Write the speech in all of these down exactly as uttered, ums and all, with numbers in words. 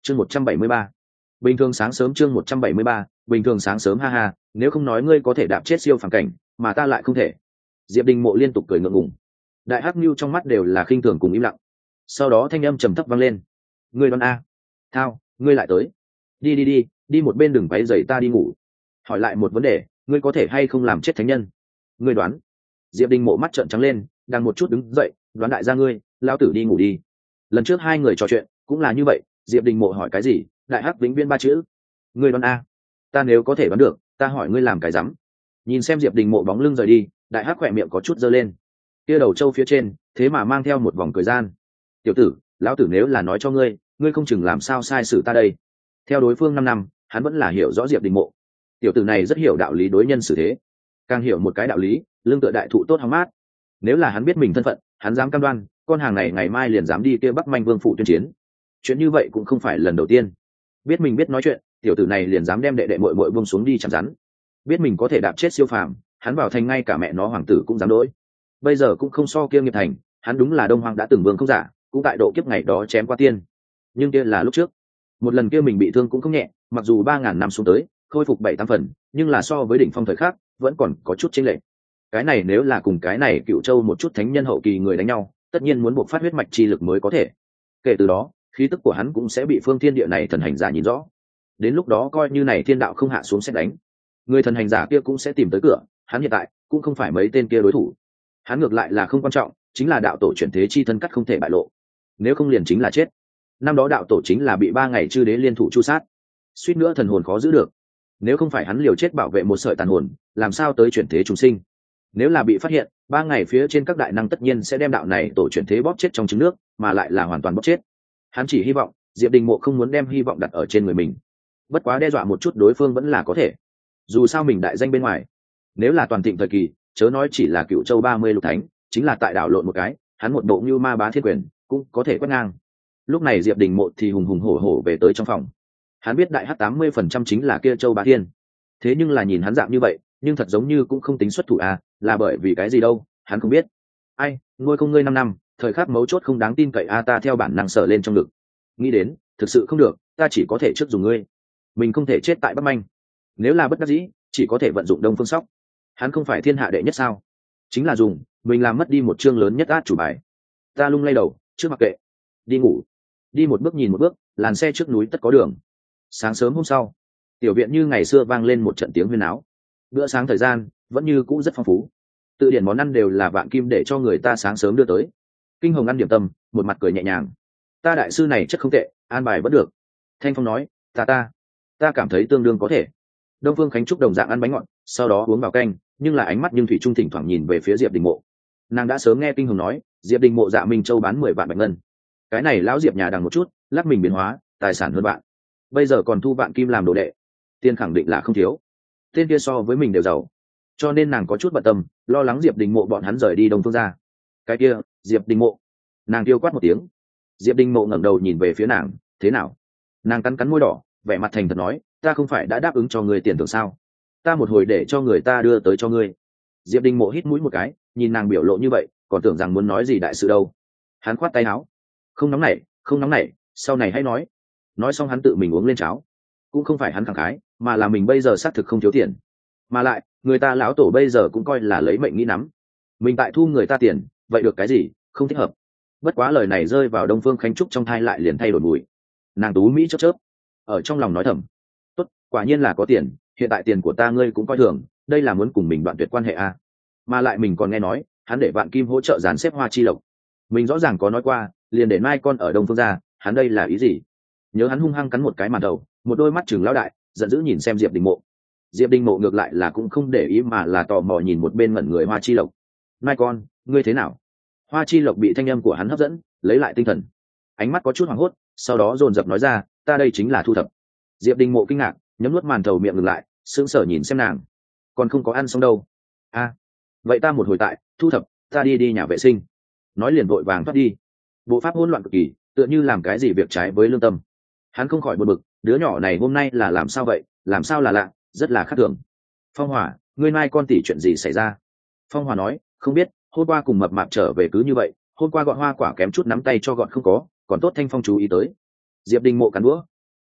chương một trăm bảy mươi ba, bình thường sáng sớm. Chương một trăm bảy mươi ba, bình thường sáng sớm. Ha ha, nếu không nói ngươi có thể đạp chết siêu phàm cảnh mà ta lại không thể. Diệp Đình Mộ liên tục cười ngượng ngùng. Đại hắc nhu trong mắt đều là khinh thường cùng im lặng. Sau đó thanh âm trầm thấp vang lên, ngươi đoán a? Thao, ngươi lại tới. Đi đi đi, đi một bên đừng váy dậy ta đi ngủ. Hỏi lại một vấn đề, ngươi có thể hay không làm chết thánh nhân? Ngươi đoán. Diệp Đình Mộ mắt trợn trắng lên, đang một chút đứng dậy, đoán đại gia ngươi, lão tử đi ngủ đi. Lần trước hai người trò chuyện cũng là như vậy, Diệp Đình Mộ hỏi cái gì, đại hắc vĩnh viên ba chữ. Ngươi đoán a? Ta nếu có thể đoán được, ta hỏi ngươi làm cái rắm. Nhìn xem Diệp Đình Mộ bóng lưng rời đi, đại hắc khỏe miệng có chút giơ lên. Kia đầu trâu phía trên, thế mà mang theo một vòng cười gian. Tiểu tử, lão tử nếu là nói cho ngươi, ngươi không chừng làm sao sai xử ta đây. Theo đối phương năm năm, hắn vẫn là hiểu rõ Diệp Đình Mộ. Tiểu tử này rất hiểu đạo lý đối nhân xử thế, càng hiểu một cái đạo lý, lương tựa đại thụ tốt hóng mát. Nếu là hắn biết mình thân phận, hắn dám cam đoan con hàng này ngày mai liền dám đi kia Bắc Manh Vương phủ tuyên chiến. Chuyện như vậy cũng không phải lần đầu tiên. Biết mình biết nói chuyện, tiểu tử này liền dám đem đệ đệ muội muội buông xuống đi chặn rắn. Biết mình có thể đạp chết siêu phàm, hắn vào thành ngay cả mẹ nó hoàng tử cũng dám đối. Bây giờ cũng không so kia nghiệp thành, hắn đúng là Đông Hoang đã từng vương không giả, cũng tại độ kiếp ngày đó chém qua tiên. Nhưng kia là lúc trước, một lần kia mình bị thương cũng không nhẹ, mặc dù ba ngàn năm xuống tới khôi phục bảy tám phần, nhưng là so với đỉnh phong thời khác vẫn còn có chút chênh lệch. Cái này nếu là cùng cái này Cựu Châu một chút thánh nhân hậu kỳ người đánh nhau, tất nhiên muốn buộc phát huyết mạch chi lực mới có thể. Kể từ đó, khí tức của hắn cũng sẽ bị phương thiên địa này thần hành giả nhìn rõ. Đến lúc đó coi như này thiên đạo không hạ xuống xét đánh, người thần hành giả kia cũng sẽ tìm tới cửa. Hắn hiện tại cũng không phải mấy tên kia đối thủ. Hắn ngược lại là không quan trọng, chính là đạo tổ chuyển thế chi thân cắt không thể bại lộ. Nếu không liền chính là chết. Năm đó đạo tổ chính là bị ba ngày chư đế liên thủ chu sát, suýt nữa thần hồn khó giữ được. Nếu không phải hắn liều chết bảo vệ một sợi tàn hồn, làm sao tới chuyển thế trùng sinh? Nếu là bị phát hiện, ba ngày phía trên các đại năng tất nhiên sẽ đem đạo này tổ chuyển thế bóp chết trong trứng nước, mà lại là hoàn toàn bóp chết. Hắn chỉ hy vọng Diệp Đình Mộ không muốn đem hy vọng đặt ở trên người mình. Bất quá đe dọa một chút đối phương vẫn là có thể. Dù sao mình đại danh bên ngoài, nếu là toàn thịnh thời kỳ, chớ nói chỉ là Cựu Châu ba mươi lục thánh, chính là tại đảo lộn một cái, hắn một bộ như ma bá thiên quyền cũng có thể quét ngang. Lúc này Diệp Đình Mộ thì hùng hùng hổ hổ về tới trong phòng. Hắn biết đại h tám mươi phần trăm chính là kia Châu Bá Thiên, thế nhưng là nhìn hắn dạng như vậy, nhưng thật giống như cũng không tính xuất thủ à, là bởi vì cái gì đâu, hắn không biết. Ai, nuôi không ngươi năm năm, thời khắc mấu chốt không đáng tin cậy a. Ta theo bản năng sở lên trong ngực, nghĩ đến thực sự không được, ta chỉ có thể trước dùng ngươi. Mình không thể chết tại Bắc Manh, nếu là bất đắc dĩ, chỉ có thể vận dụng Đông Phương Sóc. Hắn không phải thiên hạ đệ nhất sao? Chính là dùng mình làm mất đi một chương lớn nhất át chủ bài. Ta lung lay đầu, trước mặc kệ, đi ngủ. Đi một bước nhìn một bước, làn xe trước núi tất có đường. Sáng sớm hôm sau, tiểu viện như ngày xưa vang lên một trận tiếng huyên áo. Bữa sáng thời gian vẫn như cũ rất phong phú, tự điển món ăn đều là vạn kim để cho người ta sáng sớm đưa tới. Kinh Hồng ăn điểm tâm, một mặt cười nhẹ nhàng. Ta đại sư này chất không tệ, an bài vẫn được. Thanh Phong nói, ta ta ta cảm thấy tương đương có thể. Đông Phương Khánh Trúc đồng dạng ăn bánh ngọt, sau đó uống vào canh, nhưng là ánh mắt nhưng thủy trung thỉnh thoảng nhìn về phía Diệp Đình Mộ. Nàng đã sớm nghe Kinh Hồng nói, Diệp Đình Mộ dạ Minh Châu bán mười vạn bạch ngân. Cái này lão Diệp nhà đằng một chút, lắc mình biến hóa, tài sản hơn bạn. Bây giờ còn thu vạn kim làm đồ đệ, tiên khẳng định là không thiếu. Tên kia so với mình đều giàu, cho nên nàng có chút bận tâm, lo lắng Diệp Đình Mộ bọn hắn rời đi Đông Phương ra. Cái kia, Diệp Đình Mộ. Nàng kêu quát một tiếng. Diệp Đình Mộ ngẩng đầu nhìn về phía nàng, thế nào? Nàng cắn cắn môi đỏ, vẻ mặt thành thật nói, ta không phải đã đáp ứng cho người tiền thưởng sao? Ta một hồi để cho người ta đưa tới cho ngươi. Diệp Đình Mộ hít mũi một cái, nhìn nàng biểu lộ như vậy, còn tưởng rằng muốn nói gì đại sự đâu. Hắn khoát tay áo, không nóng nảy, không nóng nảy, sau này hãy nói. Nói xong hắn tự mình uống lên cháo. Cũng không phải hắn khẳng khái, mà là mình bây giờ xác thực không thiếu tiền. Mà lại, người ta lão tổ bây giờ cũng coi là lấy mệnh nghĩ nắm. Mình tại thu người ta tiền, vậy được cái gì, không thích hợp. Bất quá lời này rơi vào Đông Phương Khánh Trúc trong thai lại liền thay đổi mùi. Nàng tú mỹ chớp chớp, ở trong lòng nói thầm, tốt, quả nhiên là có tiền, hiện tại tiền của ta ngươi cũng coi thường, đây là muốn cùng mình đoạn tuyệt quan hệ à. Mà lại mình còn nghe nói, hắn để Vạn Kim hỗ trợ dàn xếp Hoa Chi Lộc. Mình rõ ràng có nói qua, liền để mai con ở Đông Phương ra, hắn đây là ý gì? Nhớ hắn hung hăng cắn một cái màn đầu, một đôi mắt chừng lão đại, giận dữ nhìn xem Diệp Đình Mộ. Diệp Đình Mộ ngược lại là cũng không để ý mà là tò mò nhìn một bên ngẩn người Hoa Chi Lộc. Mai con, ngươi thế nào? Hoa Chi Lộc bị thanh âm của hắn hấp dẫn, lấy lại tinh thần, ánh mắt có chút hoảng hốt, sau đó dồn dập nói ra, ta đây chính là thu thập. Diệp Đình Mộ kinh ngạc, nhấm nuốt màn thầu miệng ngừng lại, sững sờ nhìn xem nàng, còn không có ăn xong đâu. A, à, vậy ta một hồi tại thu thập, ta đi đi nhà vệ sinh. Nói liền vội vàng thoát đi, bộ pháp hỗn loạn cực kỳ, tựa như làm cái gì việc trái với lương tâm. Hắn không khỏi buồn bực, đứa nhỏ này hôm nay là làm sao vậy, làm sao là lạ, rất là khác thường. Phong Hỏa, ngươi mai con tỷ chuyện gì xảy ra? Phong Hỏa nói, không biết, hôm qua cùng mập mạp trở về cứ như vậy, hôm qua gọn hoa quả kém chút nắm tay cho gọn không có, còn tốt Thanh Phong chú ý tới. Diệp Đình Mộ cắn đũa,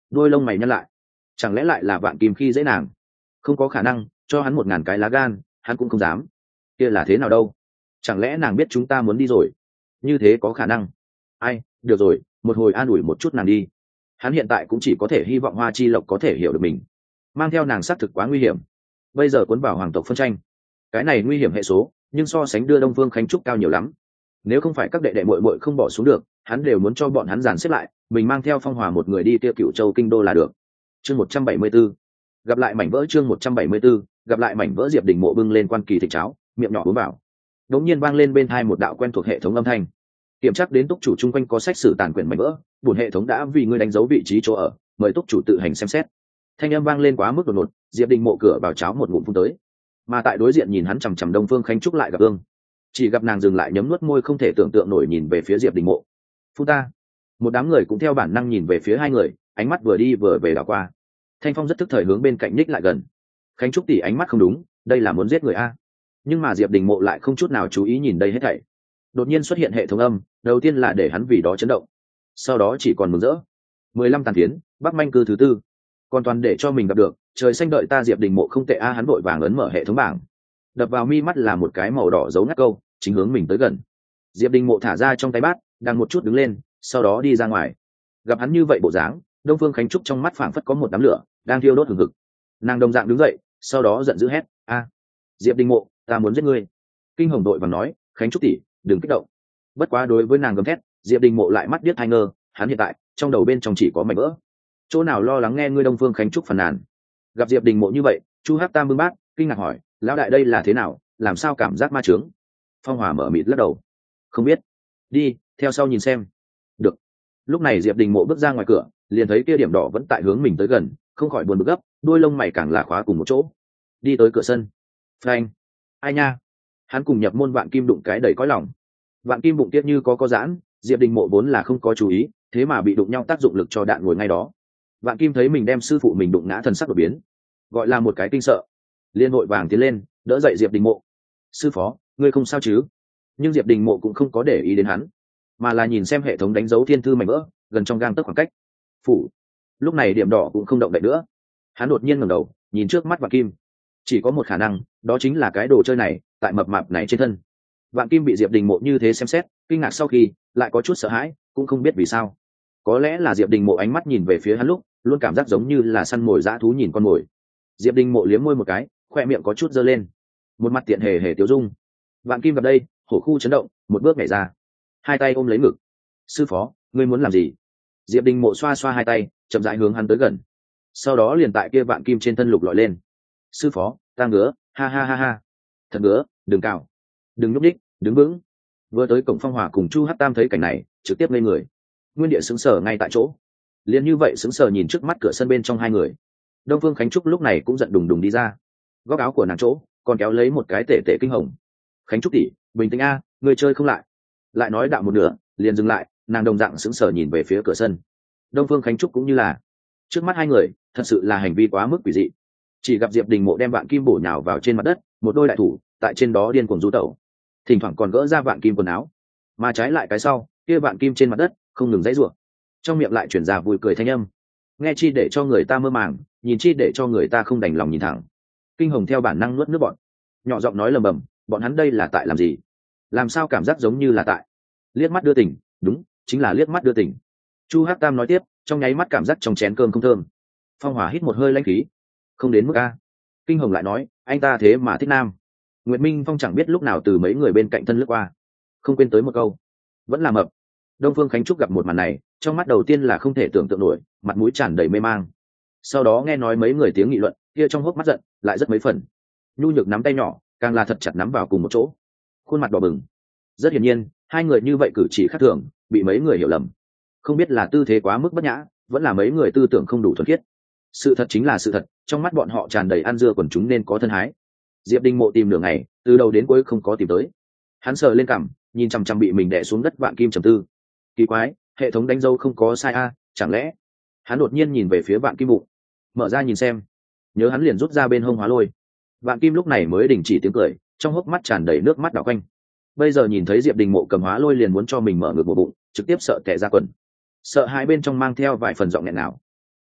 đôi lông mày nhăn lại, chẳng lẽ lại là Vạn Kim khi dễ nàng? Không có khả năng, cho hắn một ngàn cái lá gan hắn cũng không dám. Kia là thế nào đâu? Chẳng lẽ nàng biết chúng ta muốn đi rồi? Như thế có khả năng? Ai, được rồi, một hồi an ủi một chút nàng đi. Hắn hiện tại cũng chỉ có thể hy vọng Hoa Chi Lộc có thể hiểu được mình. Mang theo nàng xác thực quá nguy hiểm, bây giờ cuốn vào hoàng tộc phân tranh, cái này nguy hiểm hệ số nhưng so sánh đưa Đông Phương Khánh Trúc cao nhiều lắm. Nếu không phải các đệ đệ muội muội không bỏ xuống được, hắn đều muốn cho bọn hắn dàn xếp lại, mình mang theo Phong Hòa một người đi tiêu Cựu Châu kinh đô là được. Chương một trăm bảy mươi 174. Gặp lại mảnh vỡ chương một trăm bảy mươi 174, gặp lại mảnh vỡ Diệp Đình Mộ bưng lên quan kỳ thịt cháo, miệng nhỏ uống vào. Đột nhiên vang lên bên tai một đạo quen thuộc hệ thống âm thanh. Kiểm tra đến túc chủ chung quanh có sách sử tàn quyển mảnh vỡ, bổn hệ thống đã vì ngươi đánh dấu vị trí chỗ ở, mời túc chủ tự hành xem xét. Thanh âm vang lên quá mức đột ngột, Diệp Đình Mộ cửa vào cháo một ngụm phun tới. Mà tại đối diện nhìn hắn chằm chằm Đông Phương Khánh Trúc lại gặp ương, chỉ gặp nàng dừng lại nhấm nuốt môi không thể tưởng tượng nổi nhìn về phía Diệp Đình Mộ. Phu ta. Một đám người cũng theo bản năng nhìn về phía hai người, ánh mắt vừa đi vừa về đảo qua. Thanh Phong rất tức thời hướng bên cạnh ních lại gần. Khánh Trúc tỷ ánh mắt không đúng, đây là muốn giết người a. Nhưng mà Diệp Đình Mộ lại không chút nào chú ý nhìn đây hết thảy. Đột nhiên xuất hiện hệ thống âm, đầu tiên là để hắn vì đó chấn động, sau đó chỉ còn mừng rỡ. Mười lăm tàn tiến, Bắc Manh cư thứ tư, còn toàn để cho mình gặp được, trời xanh đợi ta Diệp Đình Mộ không tệ a. Hắn vội vàng ấn mở hệ thống bảng, đập vào mi mắt là một cái màu đỏ dấu ngắt câu, chính hướng mình tới gần. Diệp Đình Mộ thả ra trong tay bát, đang một chút đứng lên, sau đó đi ra ngoài. Gặp hắn như vậy bộ dáng, Đông Phương Khánh Trúc trong mắt phảng phất có một đám lửa đang thiêu đốt hừng hực. Nàng đồng dạng đứng dậy, sau đó giận dữ hét: a, Diệp Đình Mộ, ta muốn giết ngươi! Kinh Hồng đội và nói: Khánh Trúc tỷ, đừng kích động. Bất quá đối với nàng gầm thét, Diệp Đình Mộ lại mắt điếc hai ngơ, hắn hiện tại trong đầu bên trong chỉ có mảnh vỡ, chỗ nào lo lắng nghe ngươi Đông Phương Khánh Trúc phàn nàn. Gặp Diệp Đình Mộ như vậy, Chu Hắc Tam bưng bát, kinh ngạc hỏi: lão đại đây là thế nào, làm sao cảm giác ma chướng? Phong Hòa mở mịt lắc đầu: không biết, đi theo sau nhìn xem. Được. Lúc này Diệp Đình Mộ bước ra ngoài cửa, liền thấy kia điểm đỏ vẫn tại hướng mình tới gần, không khỏi buồn bực gấp, đôi lông mày càng là khóa cùng một chỗ. Đi tới cửa sân. Phanh. Ai nha. Hắn cùng nhập môn Vạn Kim đụng cái đầy cõi lòng. Vạn Kim bụng tiết như có có giãn, Diệp Đình Mộ vốn là không có chú ý, thế mà bị đụng nhau tác dụng lực cho đạn ngồi ngay đó. Vạn Kim thấy mình đem sư phụ mình đụng ngã, thần sắc đột biến, gọi là một cái kinh sợ, liên hội vàng tiến lên đỡ dậy Diệp Đình Mộ. Sư phó, ngươi không sao chứ? Nhưng Diệp Đình Mộ cũng không có để ý đến hắn, mà là nhìn xem hệ thống đánh dấu thiên thư mảnh vỡ gần trong gang tấc khoảng cách. Phủ. Lúc này điểm đỏ cũng không động đậy nữa, hắn đột nhiên ngẩng đầu nhìn trước mắt Vạn Kim. Chỉ có một khả năng, đó chính là cái đồ chơi này tại mập mạp này trên thân. Vạn Kim bị Diệp Đình Mộ như thế xem xét, kinh ngạc sau khi lại có chút sợ hãi, cũng không biết vì sao. Có lẽ là Diệp Đình Mộ ánh mắt nhìn về phía hắn lúc luôn cảm giác giống như là săn mồi dã thú nhìn con mồi. Diệp Đình Mộ liếm môi một cái, khoe miệng có chút giơ lên, một mặt tiện hề hề tiêu dung. Vạn Kim gặp đây, hổ khu chấn động, một bước nhảy ra, hai tay ôm lấy ngực. Sư phó, ngươi muốn làm gì? Diệp Đình Mộ xoa xoa hai tay, chậm rãi hướng hắn tới gần, sau đó liền tại kia Vạn Kim trên thân lục lọi lên. Sư phó, ta ngứa, ha ha ha ha. Thật ngứa, đừng cào, đừng nhúc nhích, đứng vững. Vừa tới cổng, Phong Hòa cùng Chu Hắc Tam thấy cảnh này, trực tiếp ngây người, nguyên địa sững sờ ngay tại chỗ. Liền như vậy sững sờ nhìn trước mắt cửa sân bên trong hai người. Đông Phương Khánh Trúc lúc này cũng giận đùng đùng đi ra, góc áo của nàng chỗ còn kéo lấy một cái tể tể Kinh Hồng. Khánh Trúc tỷ, bình tĩnh a, người chơi không lại. Lại nói đạo một nửa, liền dừng lại, nàng đồng dạng sững sờ nhìn về phía cửa sân. Đông Phương Khánh Trúc cũng như là, trước mắt hai người thật sự là hành vi quá mức quỷ dị. Chỉ gặp Diệp Đình Mộ đem Vạn Kim bổ nhào vào trên mặt đất, một đôi đại thủ tại trên đó điên cuồng du tẩu, thỉnh thoảng còn gỡ ra Vạn Kim quần áo, mà trái lại cái sau kia Vạn Kim trên mặt đất không ngừng dãy rủa, trong miệng lại chuyển ra vui cười thanh âm, nghe chi để cho người ta mơ màng, nhìn chi để cho người ta không đành lòng nhìn thẳng. Kinh Hồng theo bản năng nuốt nước bọn, nhỏ giọng nói lầm bầm, bọn hắn đây là tại làm gì? Làm sao cảm giác giống như là tại liếc mắt đưa tình? Đúng, chính là liếc mắt đưa tình. Chu Hắc Tam nói tiếp, trong nháy mắt cảm giác trong chén cơm không thơm. Phong Hòa hít một hơi lãnh khí, không đến mức a. Kinh Hồng lại nói, anh ta thế mà thích nam. Nguyệt Minh Phong chẳng biết lúc nào từ mấy người bên cạnh thân lướt qua, không quên tới một câu, vẫn là mập. Đông Phương Khánh Trúc gặp một màn này, trong mắt đầu tiên là không thể tưởng tượng nổi, mặt mũi tràn đầy mê mang. Sau đó nghe nói mấy người tiếng nghị luận, kia trong hốc mắt giận lại rất mấy phần. Nhu nhược nắm tay nhỏ, càng là thật chặt nắm vào cùng một chỗ, khuôn mặt đỏ bừng. Rất hiển nhiên, hai người như vậy cử chỉ khác thường, bị mấy người hiểu lầm. Không biết là tư thế quá mức bất nhã, vẫn là mấy người tư tưởng không đủ thuần khiết. Sự thật chính là sự thật, trong mắt bọn họ tràn đầy ăn dưa quần chúng nên có thân hái. Diệp Đình Mộ tìm nửa ngày, từ đầu đến cuối không có tìm tới. Hắn sờ lên cằm, nhìn chằm chằm bị mình đè xuống đất Vạn Kim trầm tư. Kỳ quái, hệ thống đánh dấu không có sai a, chẳng lẽ? Hắn đột nhiên nhìn về phía Vạn Kim bụng, mở ra nhìn xem, nhớ hắn liền rút ra bên hông hóa lôi. Vạn Kim lúc này mới đình chỉ tiếng cười, trong hốc mắt tràn đầy nước mắt đảo quanh. Bây giờ nhìn thấy Diệp Đình Mộ cầm hóa lôi liền muốn cho mình mở ngược một bụng, trực tiếp sợ tè ra quần, sợ hai bên trong mang theo vài phần giọng nghẹn nào.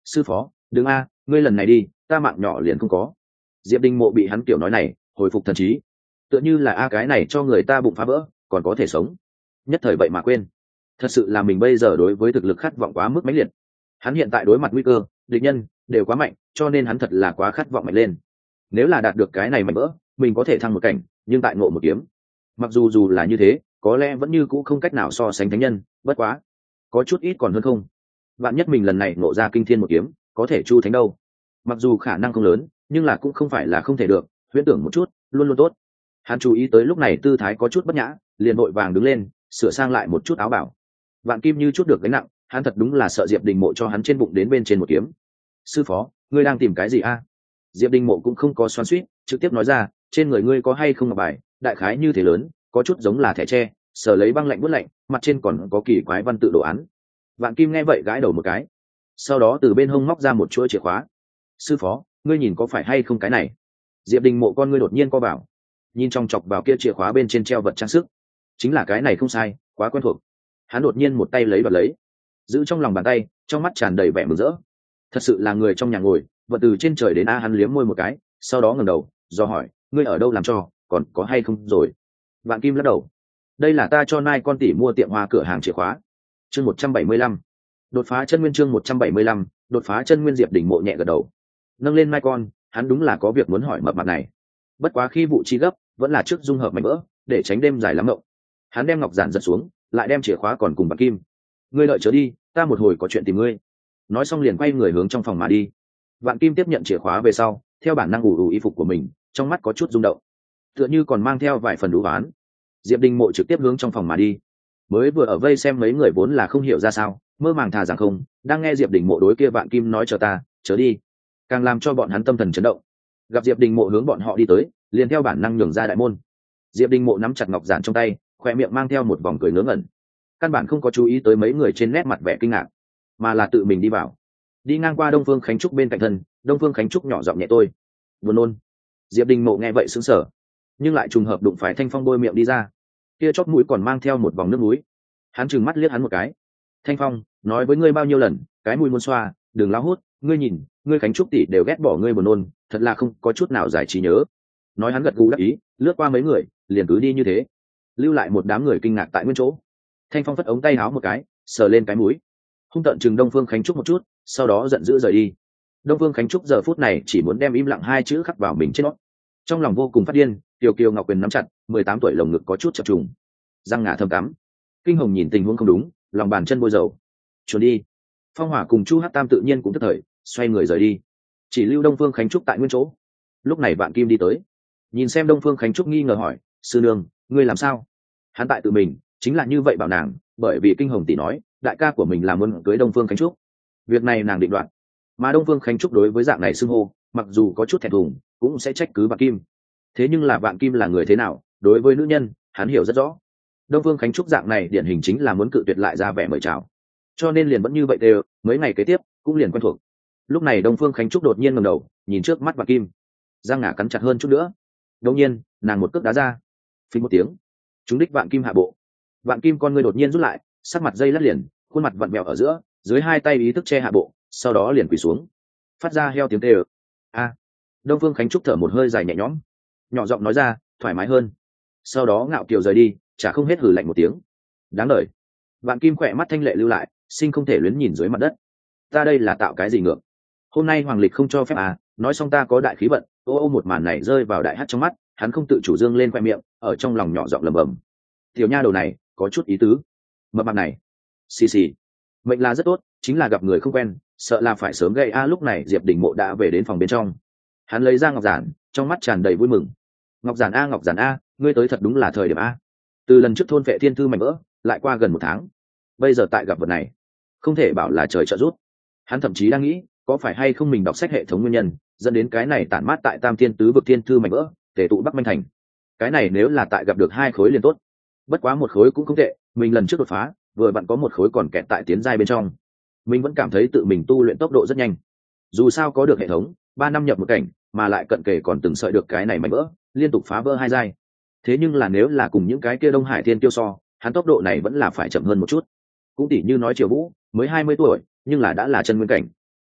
sư phó đừng a, ngươi lần này đi ta mạng nhỏ liền không có. Diệp Đình Mộ bị hắn kiểu nói này hồi phục thần trí, tựa như là a cái này cho người ta bụng phá vỡ còn có thể sống, nhất thời vậy mà quên. Thật sự là mình bây giờ đối với thực lực khát vọng quá mức mãnh liệt. Hắn hiện tại đối mặt nguy cơ địch nhân đều quá mạnh, cho nên hắn thật là quá khát vọng mạnh lên. Nếu là đạt được cái này mạnh vỡ mình có thể thăng một cảnh, nhưng tại ngộ một kiếm, mặc dù dù là như thế có lẽ vẫn như cũ không cách nào so sánh thánh nhân, bất quá có chút ít còn hơn không. Vạn nhất mình lần này ngộ ra kinh thiên một kiếm có thể chu thánh đâu, mặc dù khả năng không lớn nhưng là cũng không phải là không thể được. Huyễn tưởng một chút luôn luôn tốt. Hắn chú ý tới lúc này tư thái có chút bất nhã, liền vội vàng đứng lên sửa sang lại một chút áo bảo. Vạn Kim như chút được gánh nặng, hắn thật đúng là sợ Diệp Đình Mộ cho hắn trên bụng đến bên trên một kiếm. Sư phó ngươi đang tìm cái gì a? Diệp Đình Mộ cũng không có xoắn xuýt, trực tiếp nói ra, trên người ngươi có hay không ngọc bài, đại khái như thế lớn, có chút giống là thẻ tre, sờ lấy băng lạnh bút lạnh, mặt trên còn có kỳ quái văn tự đồ án. Vạn Kim nghe vậy gãi đầu một cái, sau đó từ bên hông móc ra một chuỗi chìa khóa. Sư phó ngươi nhìn có phải hay không cái này? Diệp Đình Mộ con ngươi đột nhiên co vào, nhìn trong chọc vào kia chìa khóa bên trên treo vật trang sức. Chính là cái này không sai, quá quen thuộc. Hắn đột nhiên một tay lấy đoạt lấy, giữ trong lòng bàn tay, trong mắt tràn đầy vẻ mừng rỡ. Thật sự là người trong nhà ngồi, vật từ trên trời đến a. Hắn liếm môi một cái, sau đó ngẩng đầu do hỏi, ngươi ở đâu làm cho, còn có hay không rồi? Vạn Kim lắc đầu, đây là ta cho Nai con tỷ mua tiệm hoa cửa hàng chìa khóa. Chương một trăm bảy mươi lăm, đột phá chân nguyên. Chương một trăm bảy mươi lăm, đột phá chân nguyên. Diệp Đình Mộ nhẹ gật đầu, nâng lên Nai con, hắn đúng là có việc muốn hỏi mập mặt này. Bất quá khi vụ chi gấp, vẫn là trước dung hợp mảnh vỡ để tránh đêm dài lắm mộng. Hắn đem ngọc giản giật xuống, lại đem chìa khóa còn cùng Vạn Kim. Ngươi đợi chớ đi, ta một hồi có chuyện tìm ngươi. Nói xong liền quay người hướng trong phòng mà đi. Vạn Kim tiếp nhận chìa khóa về sau, theo bản năng ủ ủ y phục của mình, trong mắt có chút rung động, tựa như còn mang theo vài phần đú oán. Diệp Đình Mộ trực tiếp hướng trong phòng mà đi. Mới vừa ở vây xem mấy người vốn là không hiểu ra sao, mơ màng thà rằng không, đang nghe Diệp Đình Mộ đối kia Vạn Kim nói chờ ta, chớ đi, càng làm cho bọn hắn tâm thần chấn động. Gặp Diệp Đình Mộ hướng bọn họ đi tới, liền theo bản năng nhường ra đại môn. Diệp Đình Mộ nắm chặt ngọc giản trong tay, khoe miệng mang theo một vòng cười ngớ ngẩn, căn bản không có chú ý tới mấy người trên nét mặt vẻ kinh ngạc, mà là tự mình đi vào. Đi ngang qua Đông Phương Khánh Trúc bên cạnh thân, Đông Phương Khánh Trúc nhỏ giọng nhẹ tôi buồn nôn. Diệp Đình Mộ nghe vậy sững sờ, nhưng lại trùng hợp đụng phải Thanh Phong bôi miệng đi ra, kia chóp mũi còn mang theo một vòng nước mũi. Hắn trừng mắt liếc hắn một cái, Thanh Phong nói với ngươi bao nhiêu lần, cái mũi muốn xoa đừng lao hút, ngươi nhìn ngươi Khánh Trúc tỷ đều ghét bỏ ngươi buồn nôn, thật là không có chút nào giải trí nhớ. Nói hắn gật gù đáp ý, lướt qua mấy người liền cứ đi như thế, lưu lại một đám người kinh ngạc tại nguyên chỗ. Thanh Phong phất ống tay áo một cái, sờ lên cái mũi, hung tợn chừng Đông Phương Khánh Trúc một chút, sau đó giận dữ rời đi. Đông Phương Khánh Trúc giờ phút này chỉ muốn đem im lặng hai chữ khắc vào mình trên nó, trong lòng vô cùng phát điên. Kiều Kiều Ngọc Quyền nắm chặt, mười tám tuổi lồng ngực có chút chập trùng, răng ngà thâm cắm. Kinh Hồng nhìn tình huống không đúng, lòng bàn chân bôi dầu, chuồn đi. Phong Hỏa cùng Chu Hắc Tam tự nhiên cũng tức thời, xoay người rời đi, chỉ lưu Đông Phương Khánh Trúc tại nguyên chỗ. Lúc này Vạn Kim đi tới, nhìn xem Đông Phương Khánh Trúc nghi ngờ hỏi, sư nương ngươi làm sao? Hắn tại tự mình chính là như vậy bảo nàng, bởi vì Kinh Hồng tỷ nói đại ca của mình là muốn cưới Đông Phương Khánh Trúc, việc này nàng định đoạt. Mà Đông Phương Khánh Trúc đối với dạng này xưng hô, mặc dù có chút thẹn thùng, cũng sẽ trách cứ Vạn Kim. Thế nhưng là Vạn Kim là người thế nào, đối với nữ nhân hắn hiểu rất rõ. Đông Phương Khánh Trúc dạng này điển hình chính là muốn cự tuyệt lại ra vẻ mời chào, cho nên liền vẫn như vậy đều, mấy ngày kế tiếp cũng liền quen thuộc. Lúc này Đông Phương Khánh Trúc đột nhiên ngẩng đầu, nhìn trước mắt Vạn Kim, răng ngà cắn chặt hơn chút nữa. Đột nhiên, nàng một cước đá ra, phình một tiếng, trúng đích Vạn Kim hạ bộ. Vạn Kim con ngươi đột nhiên rút lại, sắc mặt dây lát liền, khuôn mặt vặn vẹo ở giữa, dưới hai tay ý thức che hạ bộ, sau đó liền quỳ xuống, phát ra heo tiếng tê ơ. A. Đông Phương Khánh Trúc thở một hơi dài nhẹ nhõm, nhỏ giọng nói ra, thoải mái hơn. Sau đó ngạo kiều rời đi, chả không hết hừ lạnh một tiếng. Đáng đời. Vạn Kim khỏe mắt thanh lệ lưu lại, sinh không thể luyến nhìn dưới mặt đất. Ta đây là tạo cái gì ngược? Hôm nay hoàng lịch không cho phép à? Nói xong ta có đại khí vận. Ô ô một màn này rơi vào đại hắt trong mắt, hắn không tự chủ dương lên khoe miệng, ở trong lòng nhỏ giọng lẩm bẩm. Tiểu nha đầu này có chút ý tứ. Mập mạp này, xì xì. Mệnh là rất tốt, chính là gặp người không quen, sợ là phải sớm gây a. Lúc này Diệp Đình Mộ đã về đến phòng bên trong, hắn lấy ra ngọc giản, trong mắt tràn đầy vui mừng. Ngọc giản a, ngọc giản a, ngươi tới thật đúng là thời điểm a. Từ lần trước thôn vệ thiên thư mảnh vỡ, lại qua gần một tháng, bây giờ tại gặp vật này, không thể bảo là trời trợ giúp. Hắn thậm chí đang nghĩ, có phải hay không mình đọc sách hệ thống nguyên nhân, dẫn đến cái này tản mát tại Tam Thiên Tứ Vực thiên thư mảnh vỡ, tề tụ Bắc Minh Thành. Cái này nếu là tại gặp được hai khối liền tốt. Bất quá một khối cũng không tệ, mình lần trước đột phá, vừa vặn có một khối còn kẹt tại tiến giai bên trong. Mình vẫn cảm thấy tự mình tu luyện tốc độ rất nhanh. Dù sao có được hệ thống, ba năm nhập một cảnh, mà lại cận kề còn từng sợi được cái này mảnh vỡ, liên tục phá vỡ hai giai. Thế nhưng là nếu là cùng những cái kia Đông Hải Thiên Tiêu so, hắn tốc độ này vẫn là phải chậm hơn một chút. Cũng tỉ như nói Triều Vũ, mới hai mươi tuổi, nhưng là đã là chân nguyên cảnh.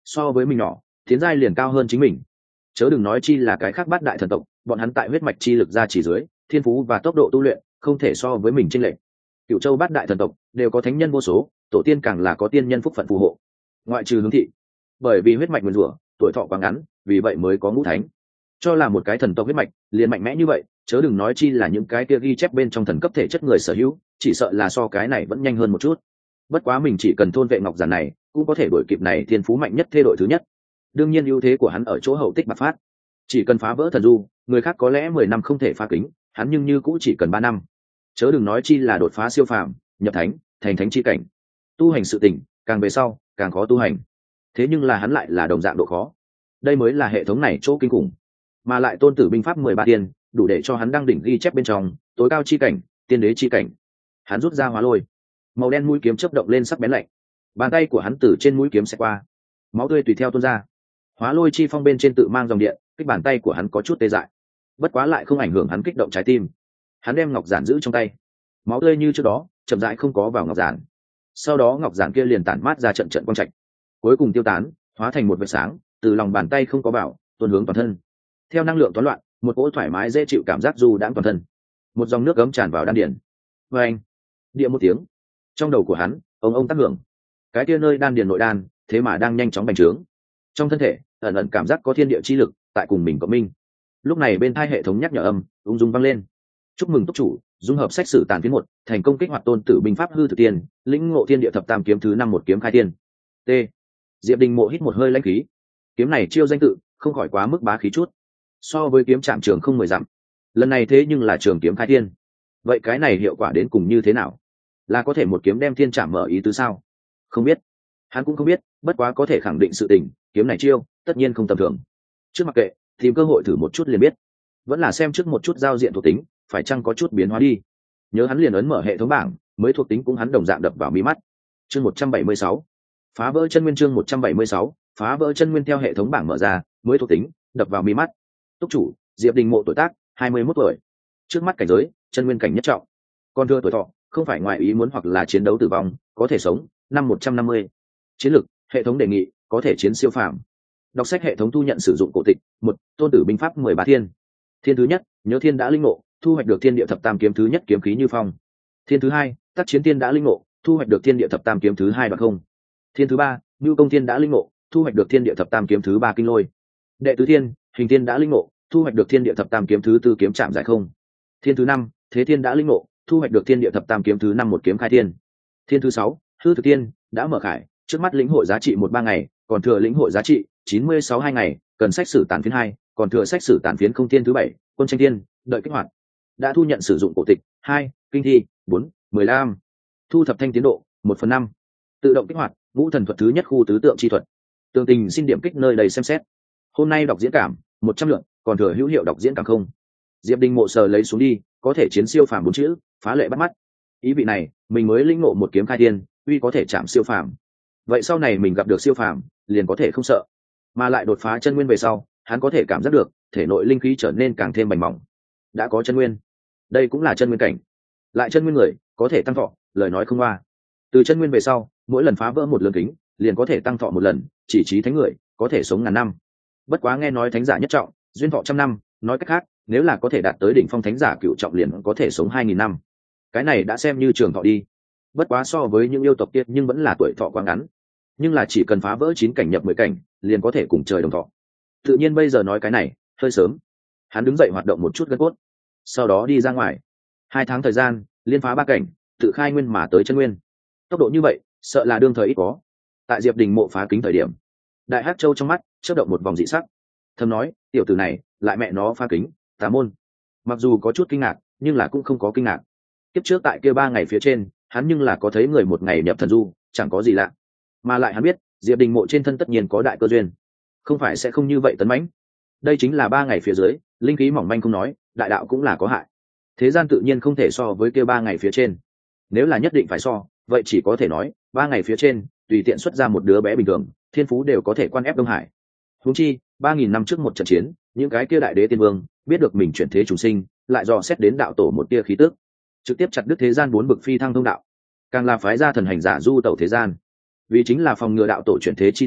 so với mình nhỏ tiến giai liền cao hơn chính mình, chớ đừng nói chi là cái khác bát đại thần tộc, bọn hắn tại huyết mạch chi lực ra chỉ dưới thiên phú và tốc độ tu luyện không thể so với mình chênh lệch. Cựu châu bát đại thần tộc đều có thánh nhân vô số, tổ tiên càng là có tiên nhân phúc phận phù hộ, ngoại trừ hướng thị bởi vì huyết mạch nguyên rủa tuổi thọ quá ngắn, vì vậy mới có ngũ thánh. Cho là một cái thần tộc huyết mạch liền mạnh mẽ như vậy, chớ đừng nói chi là những cái kia ghi chép bên trong thần cấp thể chất người sở hữu, chỉ sợ là so cái này vẫn nhanh hơn một chút. Bất quá mình chỉ cần thôn vệ ngọc giản này cũng có thể đuổi kịp này thiên phú mạnh nhất thê đội thứ nhất. Đương nhiên ưu thế của hắn ở chỗ hậu tích bạc phát, chỉ cần phá vỡ thần du, người khác có lẽ mười năm không thể phá kính, hắn nhưng như cũng chỉ cần ba năm. Chớ đừng nói chi là đột phá siêu phàm, nhập thánh, thành thánh chi cảnh. Tu hành sự tình, càng về sau, càng khó tu hành. Thế nhưng là hắn lại là đồng dạng độ khó. Đây mới là hệ thống này chỗ kinh khủng. Mà lại tôn tử binh pháp mười ba tiên, đủ để cho hắn đăng đỉnh ghi chép bên trong, tối cao chi cảnh, tiên đế chi cảnh. Hắn rút ra hóa lôi, màu đen mũi kiếm chớp động lên sắc bén lạnh. Bàn tay của hắn từ trên mũi kiếm xẹt qua, máu tươi tùy theo tuôn ra. Hóa lôi chi phong bên trên tự mang dòng điện, kích bàn tay của hắn có chút tê dại. Bất quá lại không ảnh hưởng hắn kích động trái tim. Hắn đem ngọc giản giữ trong tay, máu tươi như trước đó chậm rãi không có vào ngọc giản. Sau đó ngọc giản kia liền tản mát ra trận trận quang trạch, cuối cùng tiêu tán, hóa thành một vệt sáng, từ lòng bàn tay không có vào, tuôn hướng toàn thân. Theo năng lượng toán loạn, một cỗ thoải mái dễ chịu cảm giác du đãng toàn thân. Một dòng nước gấm tràn vào đan điền. Và anh, địa một tiếng, trong đầu của hắn, ông ông tác hưởng. Cái kia nơi đan điền nội đan, thế mà đang nhanh chóng bành trướng. Trong thân thể, ẩn ẩn cảm giác có thiên địa chi lực tại cùng mình cộng minh. Lúc này bên tai hệ thống nhắc nhở âm ung dung vang lên. Chúc mừng túc chủ, dung hợp sách sử tàn phiến một, thành công kích hoạt tôn tử binh pháp hư thực tiên, lĩnh ngộ thiên địa thập tam kiếm thứ năm một kiếm khai tiên. T. Diệp Đình Mộ hít một hơi lãnh khí. Kiếm này chiêu danh tự, không khỏi quá mức bá khí chút. So với kiếm trạm trường không mười dặm, lần này thế nhưng là trường kiếm khai tiên. Vậy cái này hiệu quả đến cùng như thế nào? Là có thể một kiếm đem thiên trạm mở ý tứ sao? Không biết, hắn cũng không biết, bất quá có thể khẳng định sự tình, kiếm này chiêu tất nhiên không tầm thường. Trước mặc kệ, tìm cơ hội thử một chút liền biết. Vẫn là xem trước một chút giao diện thuộc tính, phải chăng có chút biến hóa đi. Nhớ hắn liền ấn mở hệ thống bảng, mới thuộc tính cũng hắn đồng dạng đập vào mí mắt. Chương một trăm bảy mươi sáu, phá vỡ chân nguyên. Chương một trăm bảy mươi sáu, phá vỡ chân nguyên. Theo hệ thống bảng mở ra, mới thuộc tính đập vào mí mắt. Túc chủ Diệp Đình Mộ, tuổi tác hai mươi mốt tuổi, trước mắt cảnh giới chân nguyên cảnh nhất trọng, còn thưa tuổi thọ không phải ngoài ý muốn hoặc là chiến đấu tử vong, có thể sống năm một trăm năm mươi. Chiến lực hệ thống đề nghị có thể chiến siêu phàm. Đọc sách hệ thống thu nhận sử dụng cổ tịch một, tôn tử binh pháp mười ba thiên. Thiên thứ nhất, nhớ thiên đã linh ngộ, thu hoạch được thiên địa thập tam kiếm thứ nhất kiếm khí như phong. Thiên thứ hai, tác chiến thiên đã linh ngộ, thu hoạch được thiên địa thập tam kiếm thứ hai đoạn không. Thiên thứ ba, nhu công thiên đã linh ngộ, thu hoạch được thiên địa thập tam kiếm thứ ba kinh lôi. Đệ tứ thiên, hình thiên đã linh ngộ, thu hoạch được thiên địa thập tam kiếm thứ tư kiếm chạm giải không. Thiên thứ năm, thế thiên đã linh ngộ, thu hoạch được thiên địa thập tam kiếm thứ năm một kiếm khai thiên. Thiên thứ sáu, hư thực thiên đã mở khải, trước mắt lĩnh hội giá trị một ba ngày, còn thừa lĩnh hội giá trị chín mươi sáu hai ngày, cần sách sử tàn phiến hai, còn thừa sách sử tàn phiến không. Thiên thứ bảy, quân tranh thiên đợi kích hoạt, đã thu nhận sử dụng cổ tịch hai, kinh thi bốn, mười lăm, thu thập thanh tiến độ một phần năm, tự động kích hoạt vũ thần thuật thứ nhất khu tứ tượng chi thuật. Tường tình xin điểm kích nơi đầy xem xét. Hôm nay đọc diễn cảm một trăm lượng, còn thừa hữu hiệu đọc diễn cảm không. Diệp Đình Mộ sờ lấy xuống đi, có thể chiến siêu phàm bốn chữ, phá lệ bắt mắt. Ý vị này, mình mới lĩnh ngộ một kiếm khai thiên, uy có thể chạm siêu phàm. Vậy sau này mình gặp được siêu phàm, liền có thể không sợ. Mà lại đột phá chân nguyên về sau, hắn có thể cảm giác được thể nội linh khí trở nên càng thêm bành mỏng. Đã có chân nguyên, đây cũng là chân nguyên cảnh. Lại chân nguyên người, có thể tăng thọ, lời nói không qua. Từ chân nguyên về sau, mỗi lần phá vỡ một lượng kính, liền có thể tăng thọ một lần, chỉ trí thánh người, có thể sống ngàn năm. Bất quá nghe nói thánh giả nhất trọng, duyên thọ trăm năm, nói cách khác, nếu là có thể đạt tới đỉnh phong thánh giả cựu trọng liền có thể sống hai nghìn năm. Cái này đã xem như trường thọ đi. Bất quá so với những yêu tộc kia nhưng vẫn là tuổi thọ quá ngắn. Nhưng là chỉ cần phá vỡ chín cảnh nhập mười cảnh, liền có thể cùng trời đồng thọ. Tự nhiên bây giờ nói cái này, hơi sớm. Hắn đứng dậy hoạt động một chút gân cốt, sau đó đi ra ngoài. Hai tháng thời gian, liên phá ba cảnh, tự khai nguyên mà tới chân nguyên. Tốc độ như vậy, sợ là đương thời ít có. Tại Diệp Đình Mộ phá kính thời điểm, Đại Hắc Châu trong mắt chớp động một vòng dị sắc, thầm nói, tiểu tử này lại mẹ nó phá kính, tà môn. Mặc dù có chút kinh ngạc, nhưng là cũng không có kinh ngạc. Kiếp trước tại kia ba ngày phía trên, hắn nhưng là có thấy người một ngày nhập thần du, chẳng có gì lạ. Mà lại hắn biết, Diệp Đình Mộ trên thân tất nhiên có đại cơ duyên, không phải sẽ không như vậy tấn mãnh. Đây chính là ba ngày phía dưới, linh khí mỏng manh không nói, đại đạo cũng là có hại. Thế gian tự nhiên không thể so với kia ba ngày phía trên. Nếu là nhất định phải so, vậy chỉ có thể nói, ba ngày phía trên, tùy tiện xuất ra một đứa bé bình thường, thiên phú đều có thể quan ép Đông Hải. Huống chi, ba nghìn năm trước một trận chiến, những cái kia đại đế tiên vương biết được mình chuyển thế chủ sinh, lại dò xét đến đạo tổ một tia khí tức, trực tiếp chặt đứt thế gian bốn bực phi thăng thông đạo, càng là phái ra thần hành giả du tẩu thế gian, vì chính là phòng ngừa đạo tổ chuyển thế chi thân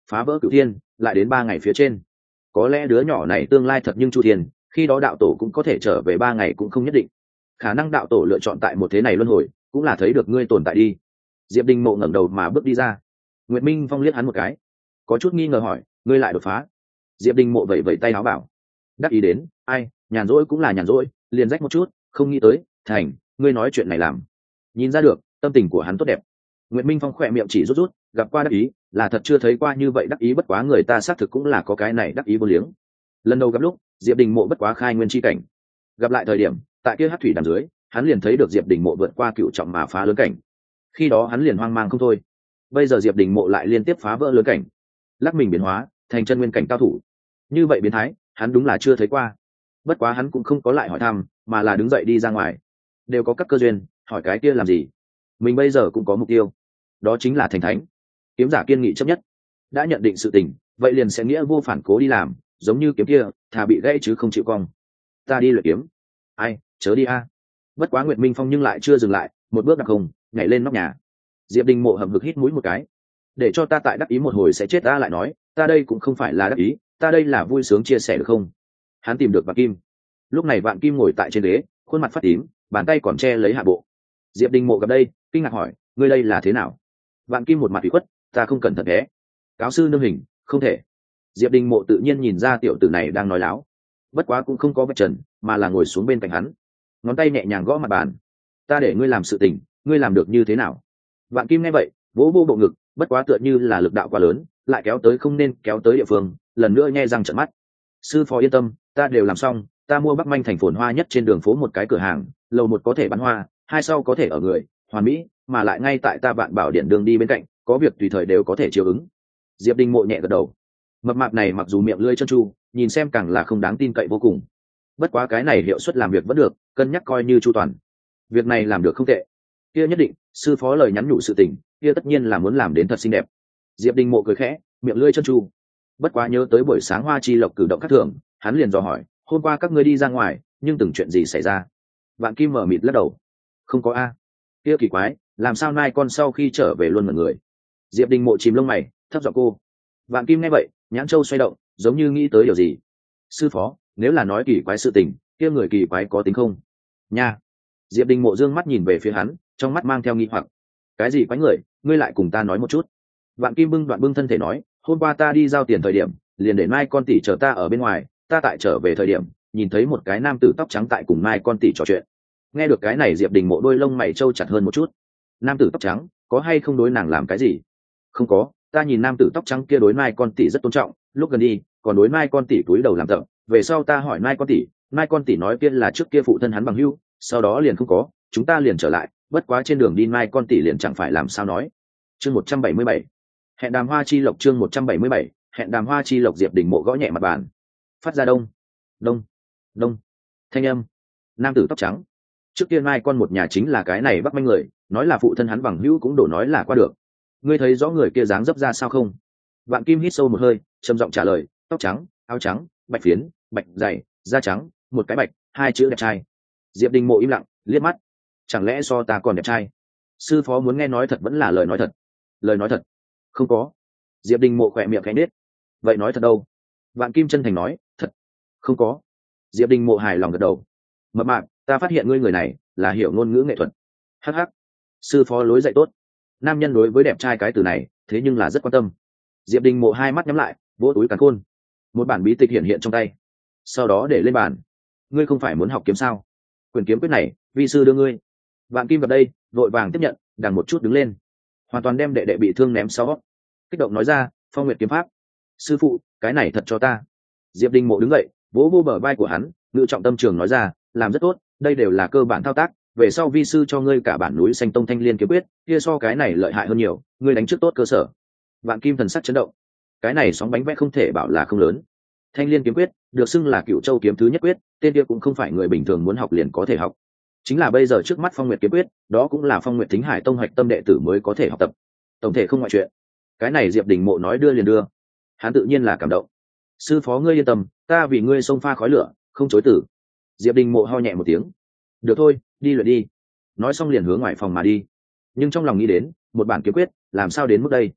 phá vỡ cửu thiên, lại đến ba ngày phía trên. Có lẽ đứa nhỏ này tương lai thật nhưng chu thiên, khi đó đạo tổ cũng có thể trở về ba ngày cũng không nhất định. Khả năng đạo tổ lựa chọn tại một thế này luân hồi, cũng là thấy được ngươi tồn tại đi. Diệp Đình Mộ ngẩng đầu mà bước đi ra. Nguyệt Minh Phong liếc hắn một cái, có chút nghi ngờ hỏi, ngươi lại đột phá? Diệp Đình Mộ vẩy vẩy tay áo bảo, đắc ý đến, ai, nhàn rỗi cũng là nhàn rỗi, liền rách một chút, không nghĩ tới, thành, ngươi nói chuyện này làm. Nhìn ra được, tâm tình của hắn tốt đẹp. Nguyệt Minh Phong khỏe miệng chỉ rút rút, gặp qua đắc ý, là thật chưa thấy qua như vậy đắc ý, bất quá người ta xác thực cũng là có cái này đắc ý vô liếng. Lần đầu gặp lúc, Diệp Đình Mộ bất quá khai nguyên chi cảnh. Gặp lại thời điểm, tại kia hắc thủy đàm dưới, hắn liền thấy được Diệp Đình Mộ vượt qua cựu trọng mà phá lớn cảnh. Khi đó hắn liền hoang mang không thôi. Bây giờ Diệp Đình Mộ lại liên tiếp phá vỡ lớn cảnh, lắc mình biến hóa thành chân nguyên cảnh cao thủ. Như vậy biến thái, hắn đúng là chưa thấy qua. Bất quá hắn cũng không có lại hỏi thăm, mà là đứng dậy đi ra ngoài. Đều có các cơ duyên, hỏi cái kia làm gì? Mình bây giờ cũng có mục tiêu, đó chính là thành thánh. Kiếm giả kiên nghị chấp nhất, đã nhận định sự tình, vậy liền sẽ nghĩa vô phản cố đi làm, giống như kiếm kia, thà bị gãy chứ không chịu cong. Ta đi luyện kiếm. Ai, chớ đi a. Bất quá Nguyệt Minh Phong nhưng lại chưa dừng lại, một bước đặc không, nhảy lên nóc nhà. Diệp Đình Mộ hậm hực hít mũi một cái, để cho ta tại đắc ý một hồi sẽ chết. Ta lại nói, ta đây cũng không phải là đắc ý, ta đây là vui sướng chia sẻ được không? Hắn tìm được Vạn Kim. Lúc này Vạn Kim ngồi tại trên ghế, khuôn mặt phát tím, bàn tay còn che lấy hạ bộ. Diệp Đình Mộ gặp đây, kinh ngạc hỏi, ngươi đây là thế nào? Vạn Kim một mặt ủy khuất, ta không cẩn thận ghé. Cáo sư nương hình, không thể. Diệp Đình Mộ tự nhiên nhìn ra tiểu tử này đang nói láo, bất quá cũng không có vạch trần, mà là ngồi xuống bên cạnh hắn, ngón tay nhẹ nhàng gõ mặt bàn. Ta để ngươi làm sự tình, ngươi làm được như thế nào? Vạn Kim nghe vậy, vỗ vỗ bộ ngực, bất quá tựa như là lực đạo quá lớn, lại kéo tới không nên kéo tới địa phương, lần nữa nhe răng trợn mắt. Sư phó yên tâm, ta đều làm xong, ta mua Bắc Manh thành phồn hoa nhất trên đường phố một cái cửa hàng, lầu một có thể bán hoa, hai sau có thể ở người, hoàn mỹ, mà lại ngay tại ta Vạn Bảo điện đường đi bên cạnh, có việc tùy thời đều có thể chiếu ứng. Diệp Đình Mộ nhẹ gật đầu. Mập mạp này mặc dù miệng lưỡi trơn tru, nhìn xem càng là không đáng tin cậy vô cùng. Bất quá cái này hiệu suất làm việc vẫn được, cân nhắc coi như chu toàn. Việc này làm được không tệ. Kia nhất định, sư phó lời nhắn nhủ sự tình, kia tất nhiên là muốn làm đến thật xinh đẹp. Diệp Đình Mộ cười khẽ, miệng lưỡi trơn tru. Bất quá nhớ tới buổi sáng Hoa Chi Lộc cử động khác thường, hắn liền dò hỏi, hôm qua các ngươi đi ra ngoài, nhưng từng chuyện gì xảy ra? Vạn Kim mở mịt lắc đầu, không có a. Kia kỳ quái, làm sao nai con sau khi trở về luôn mọi người? Diệp Đình Mộ chìm lông mày, thấp giọng cô. Vạn Kim nghe vậy, nhãn châu xoay động, giống như nghĩ tới điều gì. Sư phó, nếu là nói kỳ quái sự tình, kia người kỳ quái có tính không? Nha. Diệp Đình Mộ dương mắt nhìn về phía hắn, trong mắt mang theo nghi hoặc. Cái gì quái người, ngươi lại cùng ta nói một chút. Vạn Kim bưng đoạn bưng thân thể nói, hôm qua ta đi giao tiền thời điểm, liền để mai con tỷ chờ ta ở bên ngoài, ta tại trở về thời điểm, nhìn thấy một cái nam tử tóc trắng tại cùng mai con tỷ trò chuyện. Nghe được cái này Diệp Đình Mộ đôi lông mày trâu chặt hơn một chút. Nam tử tóc trắng, có hay không đối nàng làm cái gì? Không có, ta nhìn nam tử tóc trắng kia đối mai con tỷ rất tôn trọng, lúc gần đi, còn đối mai con tỷ cúi đầu làm tập. Về sau ta hỏi mai con tỷ, mai con tỷ nói kia là trước kia phụ thân hắn bằng hữu, sau đó liền không có, chúng ta liền trở lại, bất quá trên đường đi mai con tỷ liền chẳng phải làm sao nói. Chương một trăm bảy mươi bảy, hẹn đàm hoa chi lộc. Chương một trăm bảy mươi bảy, hẹn đàm hoa chi lộc. Diệp Đình Mộ gõ nhẹ mặt bàn, phát ra đông đông đông thanh âm. Nam tử tóc trắng, trước kia mai con một nhà chính là cái này Bắc Manh người, nói là phụ thân hắn bằng hữu cũng đổ nói là qua được. Ngươi thấy rõ người kia dáng dấp ra sao không? Vạn Kim hít sâu một hơi, trầm giọng trả lời, tóc trắng, áo trắng, bạch phiến, bạch dày, da trắng, một cái bạch, hai chữ đẹp trai. Diệp Đình Mộ im lặng, liếc mắt, chẳng lẽ so ta còn đẹp trai? Sư phó muốn nghe nói thật vẫn là lời nói thật? Lời nói thật? Không có. Diệp Đình Mộ khỏe miệng khẽ nết. Vậy nói thật đâu? Vạn Kim chân thành nói, thật. Không có. Diệp Đình Mộ hài lòng gật đầu. Mập mạp, ta phát hiện ngươi người này là hiểu ngôn ngữ nghệ thuật. Hắc hắc. Sư phó lối dạy tốt. Nam nhân đối với đẹp trai cái từ này, thế nhưng là rất quan tâm. Diệp Đình Mộ hai mắt nhắm lại, vỗ túi càn khôn. Một bản bí tịch hiện hiện trong tay, sau đó để lên bàn. Ngươi không phải muốn học kiếm sao? Quyền kiếm quyết này, vi sư đưa ngươi. Vạn Kim vào đây, vội vàng tiếp nhận, đằng một chút đứng lên, hoàn toàn đem đệ đệ bị thương ném sau, kích động nói ra, Phong Nguyệt kiếm pháp. Sư phụ, cái này thật cho ta. Diệp Đình Mộ đứng dậy, vỗ vô bờ vai của hắn, ngự trọng tâm trường nói ra, làm rất tốt, đây đều là cơ bản thao tác, về sau vi sư cho ngươi cả bản núi xanh tông thanh liên kiếm quyết, kia so cái này lợi hại hơn nhiều, ngươi đánh trước tốt cơ sở. Vạn Kim thần sắc chấn động, cái này sóng bánh vẽ không thể bảo là không lớn. Thanh liên kiếm quyết được xưng là Cửu Châu kiếm thứ nhất quyết, tên kia cũng không phải người bình thường muốn học liền có thể học. Chính là bây giờ trước mắt Phong Nguyệt kiếm quyết, đó cũng là Phong Nguyệt Thính Hải tông hoạch tâm đệ tử mới có thể học tập. Tổng thể không ngoại chuyện. Cái này Diệp Đình Mộ nói đưa liền đưa, hắn tự nhiên là cảm động. Sư phó ngươi yên tâm, ta vì ngươi xông pha khói lửa, không chối từ. Diệp Đình Mộ ho nhẹ một tiếng, được thôi, đi luyện đi. Nói xong liền hướng ngoài phòng mà đi. Nhưng trong lòng nghĩ đến, một bản kiếm quyết, làm sao đến mức đây?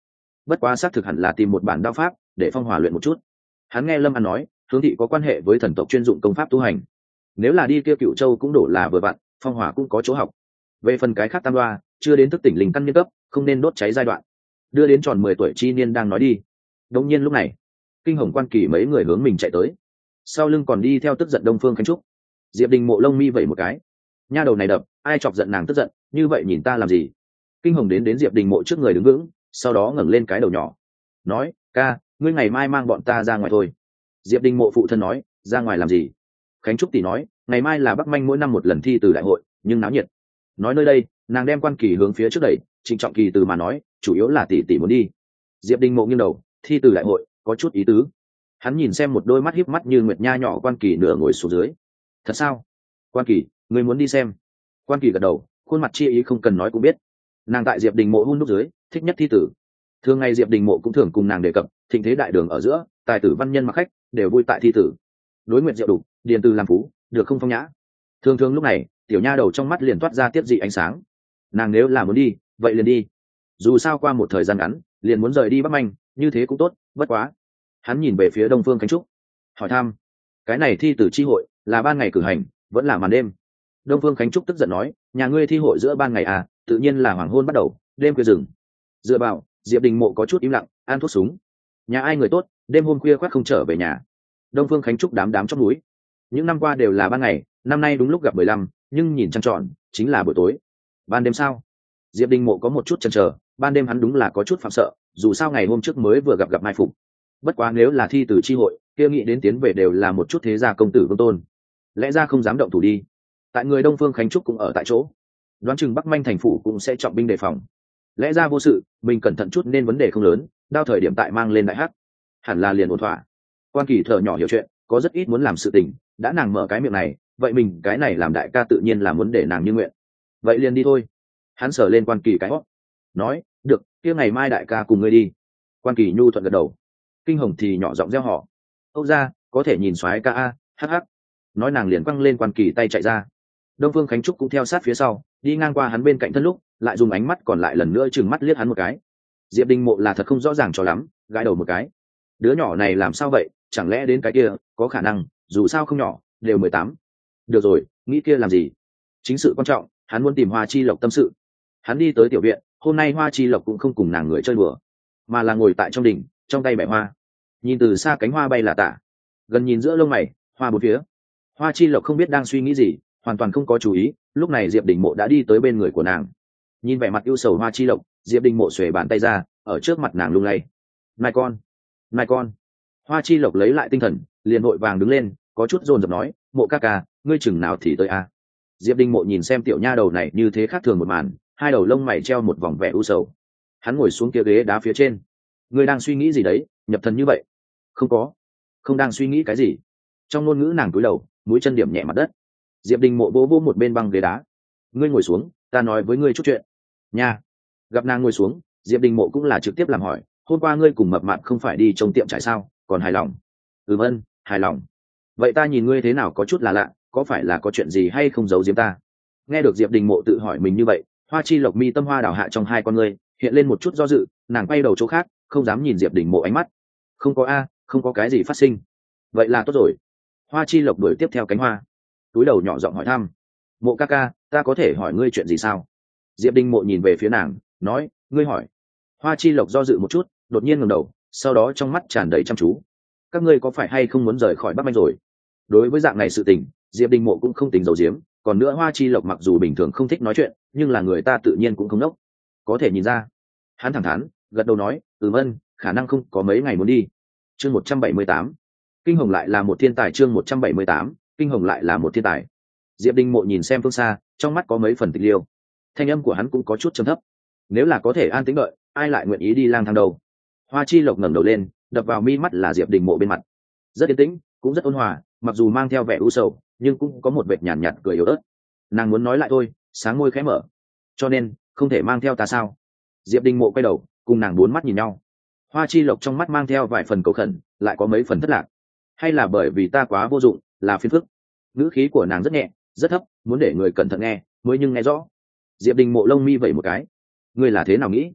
bất quá xác thực hẳn là tìm một bản đao pháp để phong hỏa luyện một chút. Hắn nghe Lâm An nói hướng thị có quan hệ với thần tộc chuyên dụng công pháp tu hành, nếu là đi kia Cựu Châu cũng đổ là vừa vặn, phong hỏa cũng có chỗ học. Về phần cái khác tam đoa chưa đến thức tỉnh linh căn nhân cấp, không nên đốt cháy giai đoạn. Đưa đến tròn mười tuổi chi niên đang nói đi. Đống nhiên lúc này Kinh Hồng Quan Kỳ mấy người hướng mình chạy tới, sau lưng còn đi theo tức giận Đông Phương Khánh Trúc. Diệp Đình Mộ lông mi vẩy một cái, nha đầu này đập, ai chọc giận nàng tức giận như vậy, nhìn ta làm gì? Kinh Hồng đến đến Diệp Đình Mộ trước người đứng vững, sau đó ngẩng lên cái đầu nhỏ nói, ca, ngươi ngày mai mang bọn ta ra ngoài thôi. Diệp Đình Mộ phụ thân nói, ra ngoài làm gì? Khánh Trúc tỷ nói, ngày mai là Bắc Manh mỗi năm một lần thi từ đại hội, nhưng náo nhiệt. Nói nơi đây nàng đem Quan Kỳ hướng phía trước đẩy, trịnh trọng kỳ từ mà nói, chủ yếu là tỷ tỷ muốn đi. Diệp Đình Mộ nghiêng đầu, thi từ đại hội có chút ý tứ. Hắn nhìn xem một đôi mắt híp mắt như nguyệt nha nhỏ Quan Kỳ nửa ngồi xuống dưới. Thật sao? Quan Kỳ, ngươi muốn đi xem? Quan Kỳ gật đầu, khuôn mặt chi ý không cần nói cũng biết. Nàng tại Diệp Đình Mộ hun nút dưới thích nhất thi tử. Thường ngày Diệp Đình Mộ cũng thường cùng nàng đề cập thịnh thế đại đường ở giữa, tài tử văn nhân mặc khách đều vui tại thi tử. Đối nguyện diệu đủ, điền từ làm phú, được không phong nhã. Thường thường lúc này tiểu nha đầu trong mắt liền toát ra tiếp dị ánh sáng. Nàng nếu là muốn đi vậy liền đi, dù sao qua một thời gian ngắn liền muốn rời đi Bắc Manh, như thế cũng tốt. Bất quá hắn nhìn về phía Đông Phương Khánh Trúc hỏi thăm, cái này thi tử chi hội là ban ngày cử hành vẫn là màn đêm? Đông Phương Khánh Trúc tức giận nói, nhà ngươi thi hội giữa ban ngày à, tự nhiên là hoàng hôn bắt đầu, đêm khuya rừng. Dựa vào. Diệp Đình Mộ có chút im lặng, ăn thuốc súng. Nhà ai người tốt đêm hôm khuya khoác không trở về nhà? Đông Phương Khánh Trúc đám đám trong núi, những năm qua đều là ban ngày, năm nay đúng lúc gặp mười lăm, nhưng nhìn trăng tròn chính là buổi tối. Ban đêm sao? Diệp Đình Mộ có một chút chần chờ, ban đêm hắn đúng là có chút phạm sợ, dù sao ngày hôm trước mới vừa gặp gặp mai phục. Bất quá nếu là thi từ chi hội, kia nghĩ đến tiến về đều là một chút thế gia công tử vương tôn, lẽ ra không dám động thủ đi. Tại người Đông Phương Khánh Trúc cũng ở tại chỗ, đoán chừng Bắc Manh thành phủ cũng sẽ trọng binh đề phòng. Lẽ ra vô sự, mình cẩn thận chút nên vấn đề không lớn, đao thời điểm tại mang lên đại hắc hẳn là liền ổn thỏa. Quan Kỳ thở nhỏ hiểu chuyện, có rất ít muốn làm sự tình, đã nàng mở cái miệng này, vậy mình cái này làm đại ca tự nhiên là muốn để nàng như nguyện. Vậy liền đi thôi. Hắn sờ lên Quan Kỳ cái hót, nói, được, kia ngày mai đại ca cùng ngươi đi. Quan Kỳ nhu thuận gật đầu. Kinh Hồng thì nhỏ giọng reo hò, âu ra, có thể nhìn soái ca a, hắc hắc. Nói nàng liền quăng lên Quan Kỳ tay chạy ra. Đông Phương Khánh Trúc cũng theo sát phía sau, đi ngang qua hắn bên cạnh thân lúc lại dùng ánh mắt còn lại lần nữa chừng mắt liếc hắn một cái. Diệp Đình Mộ là thật không rõ ràng cho lắm, gãi đầu một cái. Đứa nhỏ này làm sao vậy, chẳng lẽ đến cái kia? Có khả năng, dù sao không nhỏ, đều mười tám. Được rồi, nghĩ kia làm gì? Chính sự quan trọng, hắn muốn tìm Hoa Chi Lộc tâm sự. Hắn đi tới tiểu viện, hôm nay Hoa Chi Lộc cũng không cùng nàng người chơi đùa, mà là ngồi tại trong đỉnh, trong tay bẻ hoa, nhìn từ xa cánh hoa bay là tả, gần nhìn giữa lông mày, hoa bốn phía. Hoa Chi Lộc không biết đang suy nghĩ gì, hoàn toàn không có chú ý. Lúc này Diệp Đình Mộ đã đi tới bên người của nàng, nhìn vẻ mặt ưu sầu Hoa Chi Lộc, Diệp Đình Mộ xuề bàn tay ra ở trước mặt nàng lung lay, mai con, mai con. Hoa Chi Lộc lấy lại tinh thần, liền vội vàng đứng lên, có chút dồn dập nói, Mộ ca ca, ngươi chừng nào thì tới a? Diệp Đình Mộ nhìn xem tiểu nha đầu này như thế khác thường một màn, hai đầu lông mày treo một vòng vẻ ưu sầu. Hắn ngồi xuống kia ghế đá phía trên, ngươi đang suy nghĩ gì đấy, nhập thần như vậy? Không có, không đang suy nghĩ cái gì. Trong ngôn ngữ nàng cúi đầu, mũi chân điểm nhẹ mặt đất. Diệp Đình Mộ vỗ vỗ một bên băng ghế đá, ngươi ngồi xuống, ta nói với ngươi chút chuyện nha. Gặp nàng ngồi xuống, Diệp Đình Mộ cũng là trực tiếp làm hỏi, hôm qua ngươi cùng Mập Mạp không phải đi trông tiệm trải sao, còn hài lòng? Ừm ân, hài lòng. Vậy ta nhìn ngươi thế nào có chút là lạ, có phải là có chuyện gì hay không giấu giếm ta? Nghe được Diệp Đình Mộ tự hỏi mình như vậy, Hoa Chi Lộc mi tâm hoa đảo hạ trong hai con ngươi hiện lên một chút do dự, nàng quay đầu chỗ khác, không dám nhìn Diệp Đình Mộ ánh mắt. Không có a, không có cái gì phát sinh. Vậy là tốt rồi. Hoa Chi Lộc đuổi tiếp theo cánh hoa, túi đầu nhỏ giọng hỏi thăm, Mộ ca ca, ta có thể hỏi ngươi chuyện gì sao? Diệp Đình Mộ nhìn về phía nàng, nói, ngươi hỏi. Hoa Chi Lộc do dự một chút, đột nhiên ngẩng đầu, sau đó trong mắt tràn đầy chăm chú. Các ngươi có phải hay không muốn rời khỏi Bắc Manh rồi? Đối với dạng này sự tình, Diệp Đình Mộ cũng không tính giấu giếm. Còn nữa Hoa Chi Lộc mặc dù bình thường không thích nói chuyện, nhưng là người ta tự nhiên cũng không nốc, có thể nhìn ra. Hắn thẳng thắn gật đầu nói, ừ vâng, khả năng không có mấy ngày muốn đi. Chương một trăm bảy mươi tám, Kinh Hồng lại là một thiên tài. Chương một trăm bảy mươi tám, Kinh Hồng lại là một thiên tài. Diệp Đình Mộ nhìn xem phương xa, trong mắt có mấy phần tịch liêu, thanh âm của hắn cũng có chút trầm thấp. Nếu là có thể an tĩnh đợi, ai lại nguyện ý đi lang thang đầu? Hoa Chi Lộc ngẩng đầu lên, đập vào mi mắt là Diệp Đình Mộ bên mặt, rất yên tĩnh, cũng rất ôn hòa, mặc dù mang theo vẻ u sầu, nhưng cũng có một vệt nhàn nhạt, nhạt cười yếu ớt. Nàng muốn nói lại thôi, sáng môi khẽ mở, cho nên không thể mang theo ta sao? Diệp Đình Mộ quay đầu, cùng nàng bốn mắt nhìn nhau. Hoa Chi Lộc trong mắt mang theo vài phần cầu khẩn, lại có mấy phần thất lạc. Hay là bởi vì ta quá vô dụng, là phiền phức? Ngữ khí của nàng rất nhẹ, rất thấp, muốn để người cẩn thận nghe mới nhưng nghe rõ. Diệp Đình Mộ lông mi vẩy một cái, ngươi là thế nào nghĩ?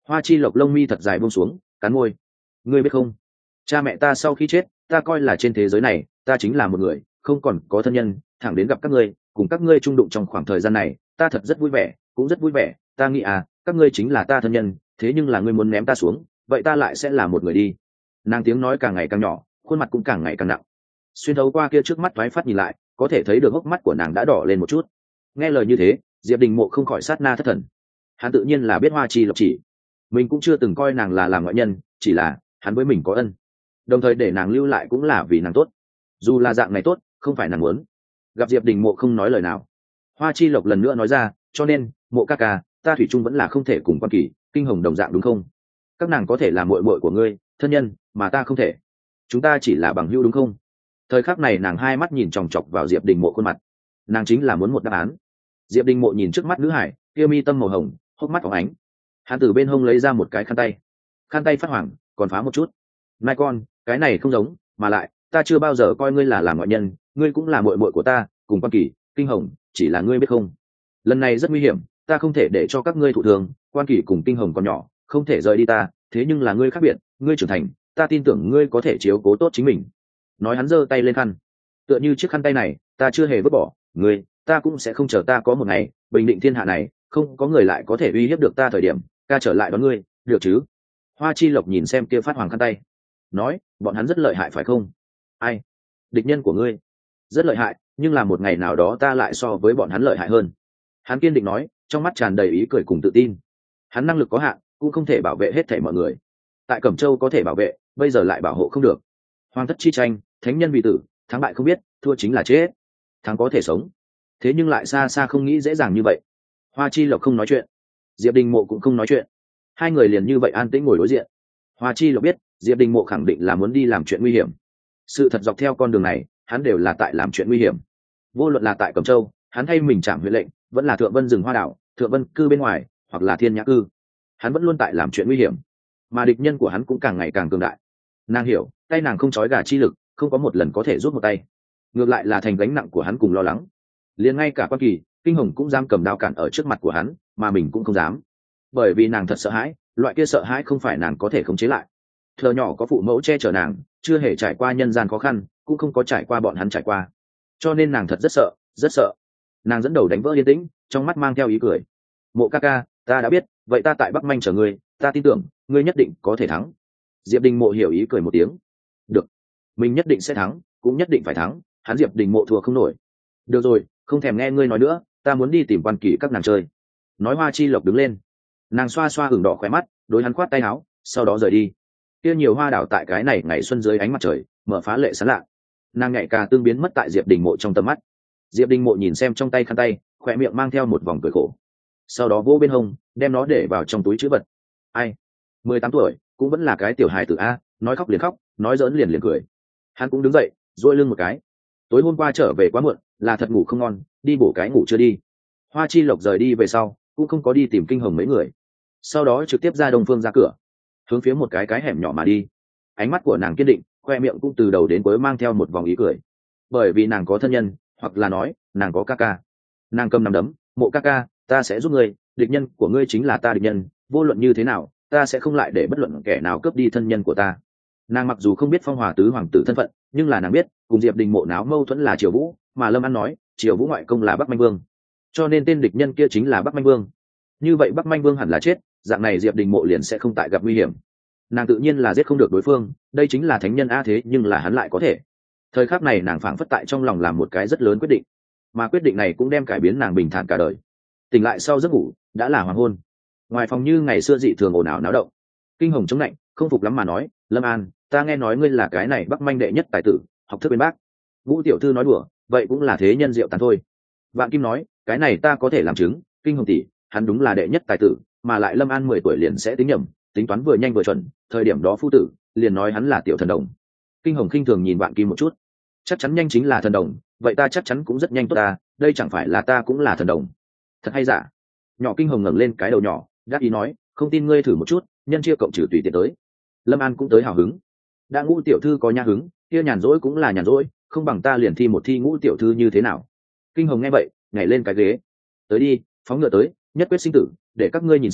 Hoa chi lộc lông mi thật dài buông xuống, cắn môi. Ngươi biết không, cha mẹ ta sau khi chết, ta coi là trên thế giới này ta chính là một người không còn có thân nhân, thẳng đến gặp các ngươi, cùng các ngươi chung đụng trong khoảng thời gian này, ta thật rất vui vẻ, cũng rất vui vẻ. Ta nghĩ à, các ngươi chính là ta thân nhân, thế nhưng là ngươi muốn ném ta xuống, vậy ta lại sẽ là một người đi. Nàng tiếng nói càng ngày càng nhỏ, khuôn mặt cũng càng ngày càng nặng. Xuyên thấu qua kia trước mắt thoái phát nhìn lại, có thể thấy được hốc mắt của nàng đã đỏ lên một chút. Nghe lời như thế, Diệp Đình Mộ không khỏi sát na thất thần. Hắn tự nhiên là biết Hoa Chi Lộc chỉ, mình cũng chưa từng coi nàng là làm ngoại nhân, chỉ là hắn với mình có ân, đồng thời để nàng lưu lại cũng là vì nàng tốt. Dù là dạng này tốt, không phải nàng muốn. Gặp Diệp Đình Mộ không nói lời nào, Hoa Chi Lộc lần nữa nói ra, cho nên Mộ ca ca, ta thủy chung vẫn là không thể cùng Quan Kỳ, Kinh Hồng đồng dạng đúng không? Các nàng có thể là muội muội của ngươi, thân nhân, mà ta không thể. Chúng ta chỉ là bằng hữu đúng không? Thời khắc này nàng hai mắt nhìn chòng chọc vào Diệp Đình Mộ khuôn mặt, nàng chính là muốn một đáp án. Diệp Đình Mộ nhìn trước mắt nữ hải, kia mi tâm màu hồng, hốc mắt phóng ánh. Hắn từ bên hông lấy ra một cái khăn tay, khăn tay phát hoàng, còn phá một chút. Mai con, cái này không giống, mà lại ta chưa bao giờ coi ngươi là làm ngoại nhân, ngươi cũng là muội muội của ta, cùng Quan Kỳ, Kinh Hồng, chỉ là ngươi biết không, lần này rất nguy hiểm, ta không thể để cho các ngươi thụ thương. Quan Kỳ cùng Kinh Hồng còn nhỏ, không thể rời đi ta, thế nhưng là ngươi khác biệt, ngươi trưởng thành, ta tin tưởng ngươi có thể chiếu cố tốt chính mình. Nói hắn giơ tay lên khăn, tựa như chiếc khăn tay này ta chưa hề vứt bỏ ngươi, ta cũng sẽ không chờ ta có một ngày bình định thiên hạ này, không có người lại có thể uy hiếp được ta thời điểm, ca trở lại đón ngươi, được chứ? Hoa Chi Lộc nhìn xem kia phát hoàng khăn tay, nói, bọn hắn rất lợi hại phải không? Ai? Địch nhân của ngươi rất lợi hại, nhưng là một ngày nào đó ta lại so với bọn hắn lợi hại hơn. Hắn kiên định nói, trong mắt tràn đầy ý cười cùng tự tin. Hắn năng lực có hạn, cũng không thể bảo vệ hết thảy mọi người. Tại Cẩm Châu có thể bảo vệ, bây giờ lại bảo hộ không được. Hoàng thất chi tranh, thánh nhân vì tử, thắng bại không biết, thua chính là chết. Thắng có thể sống, thế nhưng lại xa xa không nghĩ dễ dàng như vậy. Hoa Chi Lộc không nói chuyện, Diệp Đình Mộ cũng không nói chuyện, hai người liền như vậy an tĩnh ngồi đối diện. Hoa Chi Lộc biết Diệp Đình Mộ khẳng định là muốn đi làm chuyện nguy hiểm. Sự thật dọc theo con đường này, hắn đều là tại làm chuyện nguy hiểm. Vô luận là tại Cẩm Châu, hắn thay mình trảm huyện lệnh, vẫn là Thượng Vân rừng hoa đảo, Thượng Vân cư bên ngoài, hoặc là Thiên Nhã cư, hắn vẫn luôn tại làm chuyện nguy hiểm. Mà địch nhân của hắn cũng càng ngày càng cường đại. Nàng hiểu, tay nàng không trói gà chi lực, không có một lần có thể rút một tay, ngược lại là thành gánh nặng của hắn cùng lo lắng. Liền ngay cả Quan Kỳ, Kinh Hồng cũng dám cầm đao cản ở trước mặt của hắn, mà mình cũng không dám, bởi vì nàng thật sợ hãi, loại kia sợ hãi không phải nàng có thể khống chế lại. Thờ nhỏ có phụ mẫu che chở nàng, chưa hề trải qua nhân gian khó khăn, cũng không có trải qua bọn hắn trải qua, cho nên nàng thật rất sợ, rất sợ. Nàng dẫn đầu đánh vỡ yên tĩnh, trong mắt mang theo ý cười. Mộ ca ca, ta đã biết, vậy ta tại Bắc Manh chờ ngươi, ta tin tưởng ngươi nhất định có thể thắng. Diệp Đình Mộ hiểu ý cười một tiếng. Được, mình nhất định sẽ thắng, cũng nhất định phải thắng. Hắn Diệp Đình Mộ thua không nổi. Được rồi, không thèm nghe ngươi nói nữa, ta muốn đi tìm Quan Kỳ các nàng chơi. Nói Hoa Chi Lộc đứng lên, nàng xoa xoa hừng đỏ khóe mắt, đối hắn khoát tay áo, sau đó rời đi. Kia nhiều hoa đảo tại cái này ngày xuân dưới ánh mặt trời mở phá lệ sáng lạ. Nàng nhạy cả tương biến mất tại Diệp Đình Mộ trong tầm mắt. Diệp Đình Mộ nhìn xem trong tay khăn tay, khỏe miệng mang theo một vòng cười khổ, sau đó vỗ bên hông, đem nó để vào trong túi trữ vật. Ai, mười tám tuổi cũng vẫn là cái tiểu hài tử a, nói khóc liền khóc, nói giỡn liền liền cười. Hắn cũng đứng dậy, duỗi lưng một cái. Tối hôm qua trở về quá muộn, là thật ngủ không ngon, đi bổ cái ngủ chưa đi. Hoa Chi Lộc rời đi về sau, cũng không có đi tìm Kinh Hồng mấy người, sau đó trực tiếp ra Đông Phương ra cửa, hướng phía một cái cái hẻm nhỏ mà đi. Ánh mắt của nàng kiên định, khoe miệng cũng từ đầu đến cuối mang theo một vòng ý cười, bởi vì nàng có thân nhân, hoặc là nói nàng có ca ca. Nàng cầm nắm đấm, Mộ ca ca, ta sẽ giúp ngươi, địch nhân của ngươi chính là ta địch nhân, vô luận như thế nào ta sẽ không lại để bất luận kẻ nào cướp đi thân nhân của ta. Nàng mặc dù không biết Phong Hòa tứ hoàng tử thân phận, nhưng là nàng biết cùng Diệp Đình Mộ náo mâu thuẫn là Triều Vũ, mà Lâm An nói Triều Vũ ngoại công là Bắc Manh Vương, cho nên tên địch nhân kia chính là Bắc Manh Vương. Như vậy Bắc Manh Vương hẳn là chết, dạng này Diệp Đình Mộ liền sẽ không tại gặp nguy hiểm. Nàng tự nhiên là giết không được đối phương, đây chính là thánh nhân a, thế nhưng là hắn lại có thể. Thời khắc này nàng phảng phất tại trong lòng làm một cái rất lớn quyết định, mà quyết định này cũng đem cải biến nàng bình thản cả đời. Tỉnh lại sau giấc ngủ, đã là hoàng hôn. Ngoài phòng như ngày xưa dị thường ồn ào náo động. Kinh Hồng chống lạnh, không phục lắm mà nói, Lâm An, ta nghe nói ngươi là cái này Bắc Manh đệ nhất tài tử, học thức bên bác. Vũ tiểu thư nói đùa, vậy cũng là thế nhân diệu tán thôi. Vạn Kim nói, cái này ta có thể làm chứng, Kinh Hồng tỷ, hắn đúng là đệ nhất tài tử, mà lại Lâm An mười tuổi liền sẽ tính nhầm, tính toán vừa nhanh vừa chuẩn, thời điểm đó phu tử liền nói hắn là tiểu thần đồng. Kinh Hồng khinh thường nhìn Vạn Kim một chút, chắc chắn nhanh chính là thần đồng, vậy ta chắc chắn cũng rất nhanh tốt ta, đây chẳng phải là ta cũng là thần đồng. Thật hay giả? Nhỏ Kinh Hồng ngẩng lên cái đầu nhỏ, đáp ý nói, không tin ngươi thử một chút, nhân chia cộng trừ tùy tiện tới. Lâm An cũng tới hào hứng, đã Ngũ tiểu thư có nha hứng, kia nhàn rỗi cũng là nhàn rỗi, không bằng ta liền thi một thi Ngũ tiểu thư như thế nào? Kinh Hồng nghe vậy, nhảy lên cái ghế, tới đi, phóng ngựa tới, nhất quyết sinh tử, để các ngươi nhìn xem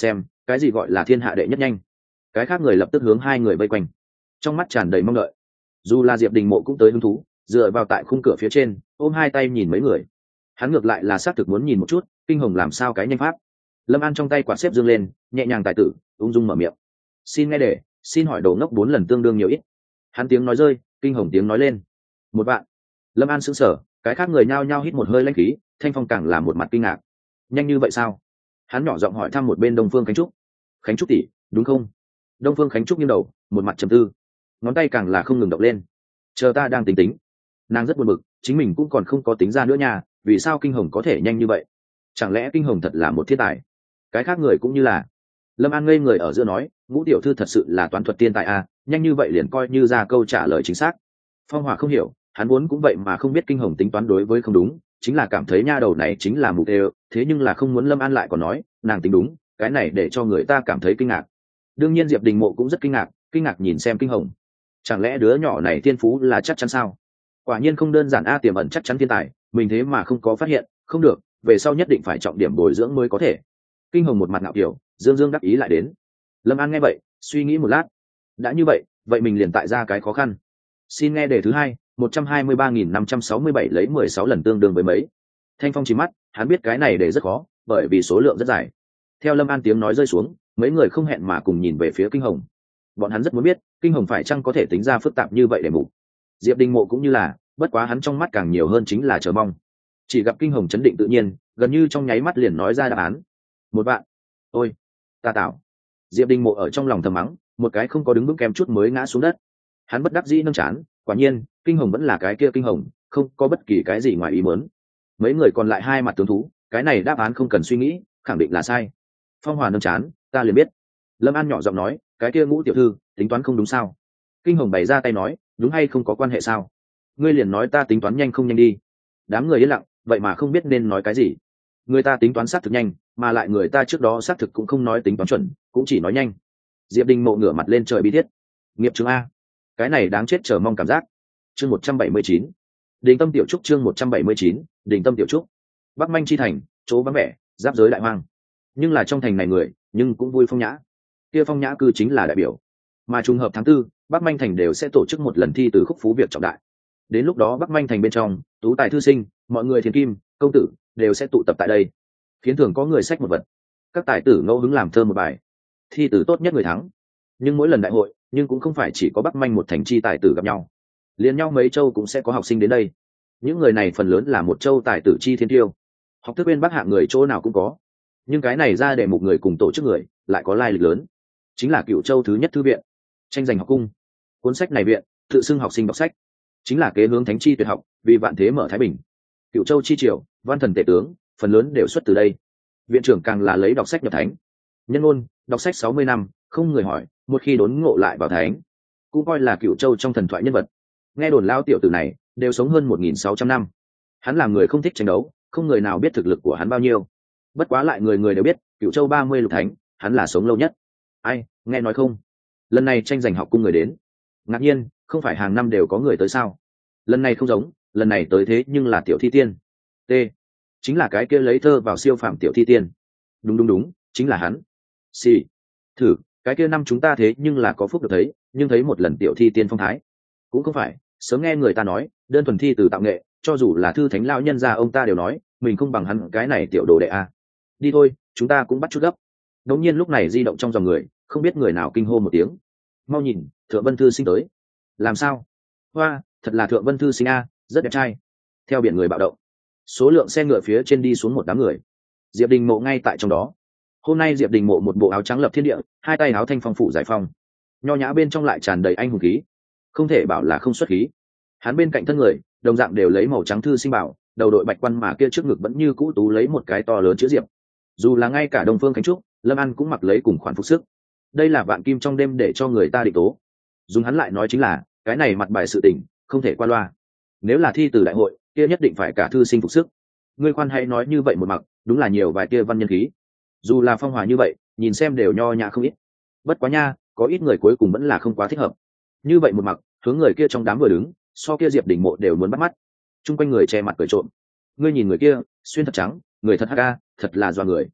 cái gì gọi là thiên hạ đệ nhất nhanh? Cái khác người lập tức hướng hai người vây quanh, trong mắt tràn đầy mong đợi. Dù là Diệp Đình Mộ cũng tới hứng thú, dựa vào tại khung cửa phía trên, ôm hai tay nhìn mấy người. Hắn ngược lại là xác thực muốn nhìn một chút Kinh Hồng làm sao cái nhanh pháp. Lâm An trong tay quạt xếp dương lên, nhẹ nhàng tài tử ung dung mở miệng. Xin nghe để, xin hỏi đồ ngốc bốn lần tương đương nhiều ít? Hắn tiếng nói rơi, Kinh Hồng tiếng nói lên. Một vạn. Lâm An sững sờ, cái khác người nhao nhao hít một hơi lãnh khí, Thanh Phong càng là một mặt kinh ngạc. Nhanh như vậy sao? Hắn nhỏ giọng hỏi thăm một bên Đông Phương Khánh Trúc. Khánh Trúc tỷ, đúng không? Đông Phương Khánh Trúc nghiêng đầu, một mặt trầm tư, ngón tay càng là không ngừng động lên. Chờ ta đang tính tính. Nàng rất buồn bực, chính mình cũng còn không có tính ra nữa nha, vì sao Kinh Hồng có thể nhanh như vậy? Chẳng lẽ Kinh Hồng thật là một thiên tài? Cái khác người cũng như là. Lâm An ngây người ở giữa nói, Ngũ tiểu thư thật sự là toán thuật tiên tài à, nhanh như vậy liền coi như ra câu trả lời chính xác. Phong Hỏa không hiểu, hắn muốn cũng vậy mà không biết Kinh Hồng tính toán đối với không đúng, chính là cảm thấy nha đầu này chính là mục tiêu, thế nhưng là không muốn Lâm An lại còn nói nàng tính đúng, cái này để cho người ta cảm thấy kinh ngạc. Đương nhiên Diệp Đình Mộ cũng rất kinh ngạc, kinh ngạc nhìn xem Kinh Hồng, chẳng lẽ đứa nhỏ này thiên phú là chắc chắn sao? Quả nhiên không đơn giản a, tiềm ẩn chắc chắn thiên tài, mình thế mà không có phát hiện, không được, về sau nhất định phải trọng điểm bồi dưỡng mới có thể. Kinh Hồng một mặt ngạo kiểu, dương dương đắc ý lại đến. Lâm An nghe vậy, suy nghĩ một lát, đã như vậy, vậy mình liền tại ra cái khó khăn. Xin nghe đề thứ hai, một trăm hai mươi ba nghìn năm trăm sáu mươi bảy lấy mười sáu lần tương đương với mấy? Thanh Phong chỉ mắt, hắn biết cái này đề rất khó, bởi vì số lượng rất dài. Theo Lâm An tiếng nói rơi xuống, mấy người không hẹn mà cùng nhìn về phía Kinh Hồng. Bọn hắn rất muốn biết, Kinh Hồng phải chăng có thể tính ra phức tạp như vậy để mục. Diệp Đình Mộ cũng như là, bất quá hắn trong mắt càng nhiều hơn chính là chờ mong. Chỉ gặp Kinh Hồng chấn định tự nhiên, gần như trong nháy mắt liền nói ra đáp án. Một vạn. Ôi, ta tạo. Diệp Đình Mộ ở trong lòng thầm mắng, một cái không có đứng bước kém chút mới ngã xuống đất. Hắn bất đắc dĩ nâng chán, quả nhiên, Kinh Hồng vẫn là cái kia Kinh Hồng, không có bất kỳ cái gì ngoài ý muốn. Mấy người còn lại hai mặt tướng thú, cái này đáp án không cần suy nghĩ, khẳng định là sai. Phong Hòa nâng chán, ta liền biết. Lâm An nhỏ giọng nói, cái kia Ngũ tiểu thư tính toán không đúng sao? Kinh Hồng bày ra tay nói, đúng hay không có quan hệ sao? Ngươi liền nói ta tính toán nhanh không nhanh đi. Đám người yên lặng, vậy mà không biết nên nói cái gì. Người ta tính toán xác thực nhanh, mà lại người ta trước đó xác thực cũng không nói tính toán chuẩn, cũng chỉ nói nhanh. Diệp Đình Mộ ngửa mặt lên trời bi thiết. Nghiệp chứng a, cái này đáng chết, chờ mong cảm giác. Chương một trăm bảy mươi chín, Đình Tâm Tiểu Trúc. Chương một trăm bảy mươi chín, Đình Tâm Tiểu Trúc. Bắc Manh chi thành, chỗ vắng vẻ, giáp giới đại hoang. Nhưng là trong thành này người, nhưng cũng vui phong nhã. Kia phong nhã cư chính là đại biểu. Mà trùng hợp tháng tư, Bắc Manh thành đều sẽ tổ chức một lần thi từ khúc phú việc trọng đại. Đến lúc đó Bắc Manh thành bên trong, tú tài thư sinh, mọi người thiên kim, công tử đều sẽ tụ tập tại đây, khiến thường có người sách một vật, các tài tử ngẫu hứng làm thơ một bài, thi từ tốt nhất người thắng. Nhưng mỗi lần đại hội, nhưng cũng không phải chỉ có Bắc Manh một thành chi tài tử gặp nhau, liền nhau mấy châu cũng sẽ có học sinh đến đây. Những người này phần lớn là một châu tài tử chi thiên tiêu, học thức bên Bắc hạng người chỗ nào cũng có. Nhưng cái này ra để một người cùng tổ chức người lại có lai lịch lớn, chính là Cửu Châu thứ nhất thư viện, tranh giành học cung. Cuốn sách này viện tự xưng học sinh đọc sách, chính là kế hướng thánh chi tuyệt học, vì vạn thế mở thái bình. Cửu Châu chi triều, văn thần tể tướng phần lớn đều xuất từ đây. Viện trưởng càng là lấy đọc sách nhập thánh. Nhân ngôn đọc sách sáu mươi năm không người hỏi, một khi đốn ngộ lại vào thánh, cũng coi là Cửu Châu trong thần thoại nhân vật. Nghe đồn lao tiểu tử này đều sống hơn một nghìn sáu trăm năm. Hắn làm người không thích tranh đấu, không người nào biết thực lực của hắn bao nhiêu. Bất quá lại người người đều biết, Cửu Châu ba mươi lục thánh, hắn là sống lâu nhất. Ai, nghe nói không? Lần này tranh giành học cung người đến. Ngạc nhiên, không phải hàng năm đều có người tới sao? Lần này không giống, lần này tới thế nhưng là tiểu thi tiên. T, chính là cái kia lấy thơ vào siêu phàm tiểu thi tiên. Đúng đúng đúng, chính là hắn. Xì, thử, cái kia năm chúng ta thế nhưng là có phúc được thấy, nhưng thấy một lần tiểu thi tiên phong thái. Cũng không phải, sớm nghe người ta nói, đơn thuần thi từ tạo nghệ, cho dù là thư thánh lao nhân gia ông ta đều nói, mình không bằng hắn cái này tiểu đồ đệ a. Đi thôi, chúng ta cũng bắt chút gấp. Đột nhiên lúc này di động trong dòng người, không biết người nào kinh hô một tiếng. Mau nhìn, Thượng Vân thư sinh tới. Làm sao? Hoa, thật là Thượng Vân thư sinh a, rất đẹp trai. Theo biển người bạo động, số lượng xe ngựa phía trên đi xuống một đám người. Diệp Đình Mộ ngay tại trong đó. Hôm nay Diệp Đình Mộ một bộ áo trắng lập thiên địa, hai tay áo thanh phong phủ giải phong, nho nhã bên trong lại tràn đầy anh hùng khí, không thể bảo là không xuất khí. Hắn bên cạnh thân người đồng dạng đều lấy màu trắng thư sinh bảo, đầu đội bạch quan mà kia trước ngực vẫn như cũ tú lấy một cái to lớn chữ Diệp. Dù là ngay cả Đông Phương Khánh Trúc, Lâm An cũng mặc lấy cùng khoản phục sức. Đây là vạn kim trong đêm để cho người ta định tố. Dùng hắn lại nói chính là, cái này mặt bài sự tình không thể qua loa. Nếu là thi từ đại hội, kia nhất định phải cả thư sinh phục sức. Ngươi khoan hãy nói như vậy một mặc, đúng là nhiều vài kia văn nhân khí. Dù là phong hòa như vậy, nhìn xem đều nho nhã không ít. Bất quá nha, có ít người cuối cùng vẫn là không quá thích hợp. Như vậy một mặc, hướng người kia trong đám vừa đứng, so kia Diệp Đình Mộ đều muốn bắt mắt. Trung quanh người che mặt cười trộm. Ngươi nhìn người kia, xuyên thật trắng, người thật hắc a, thật là doa người.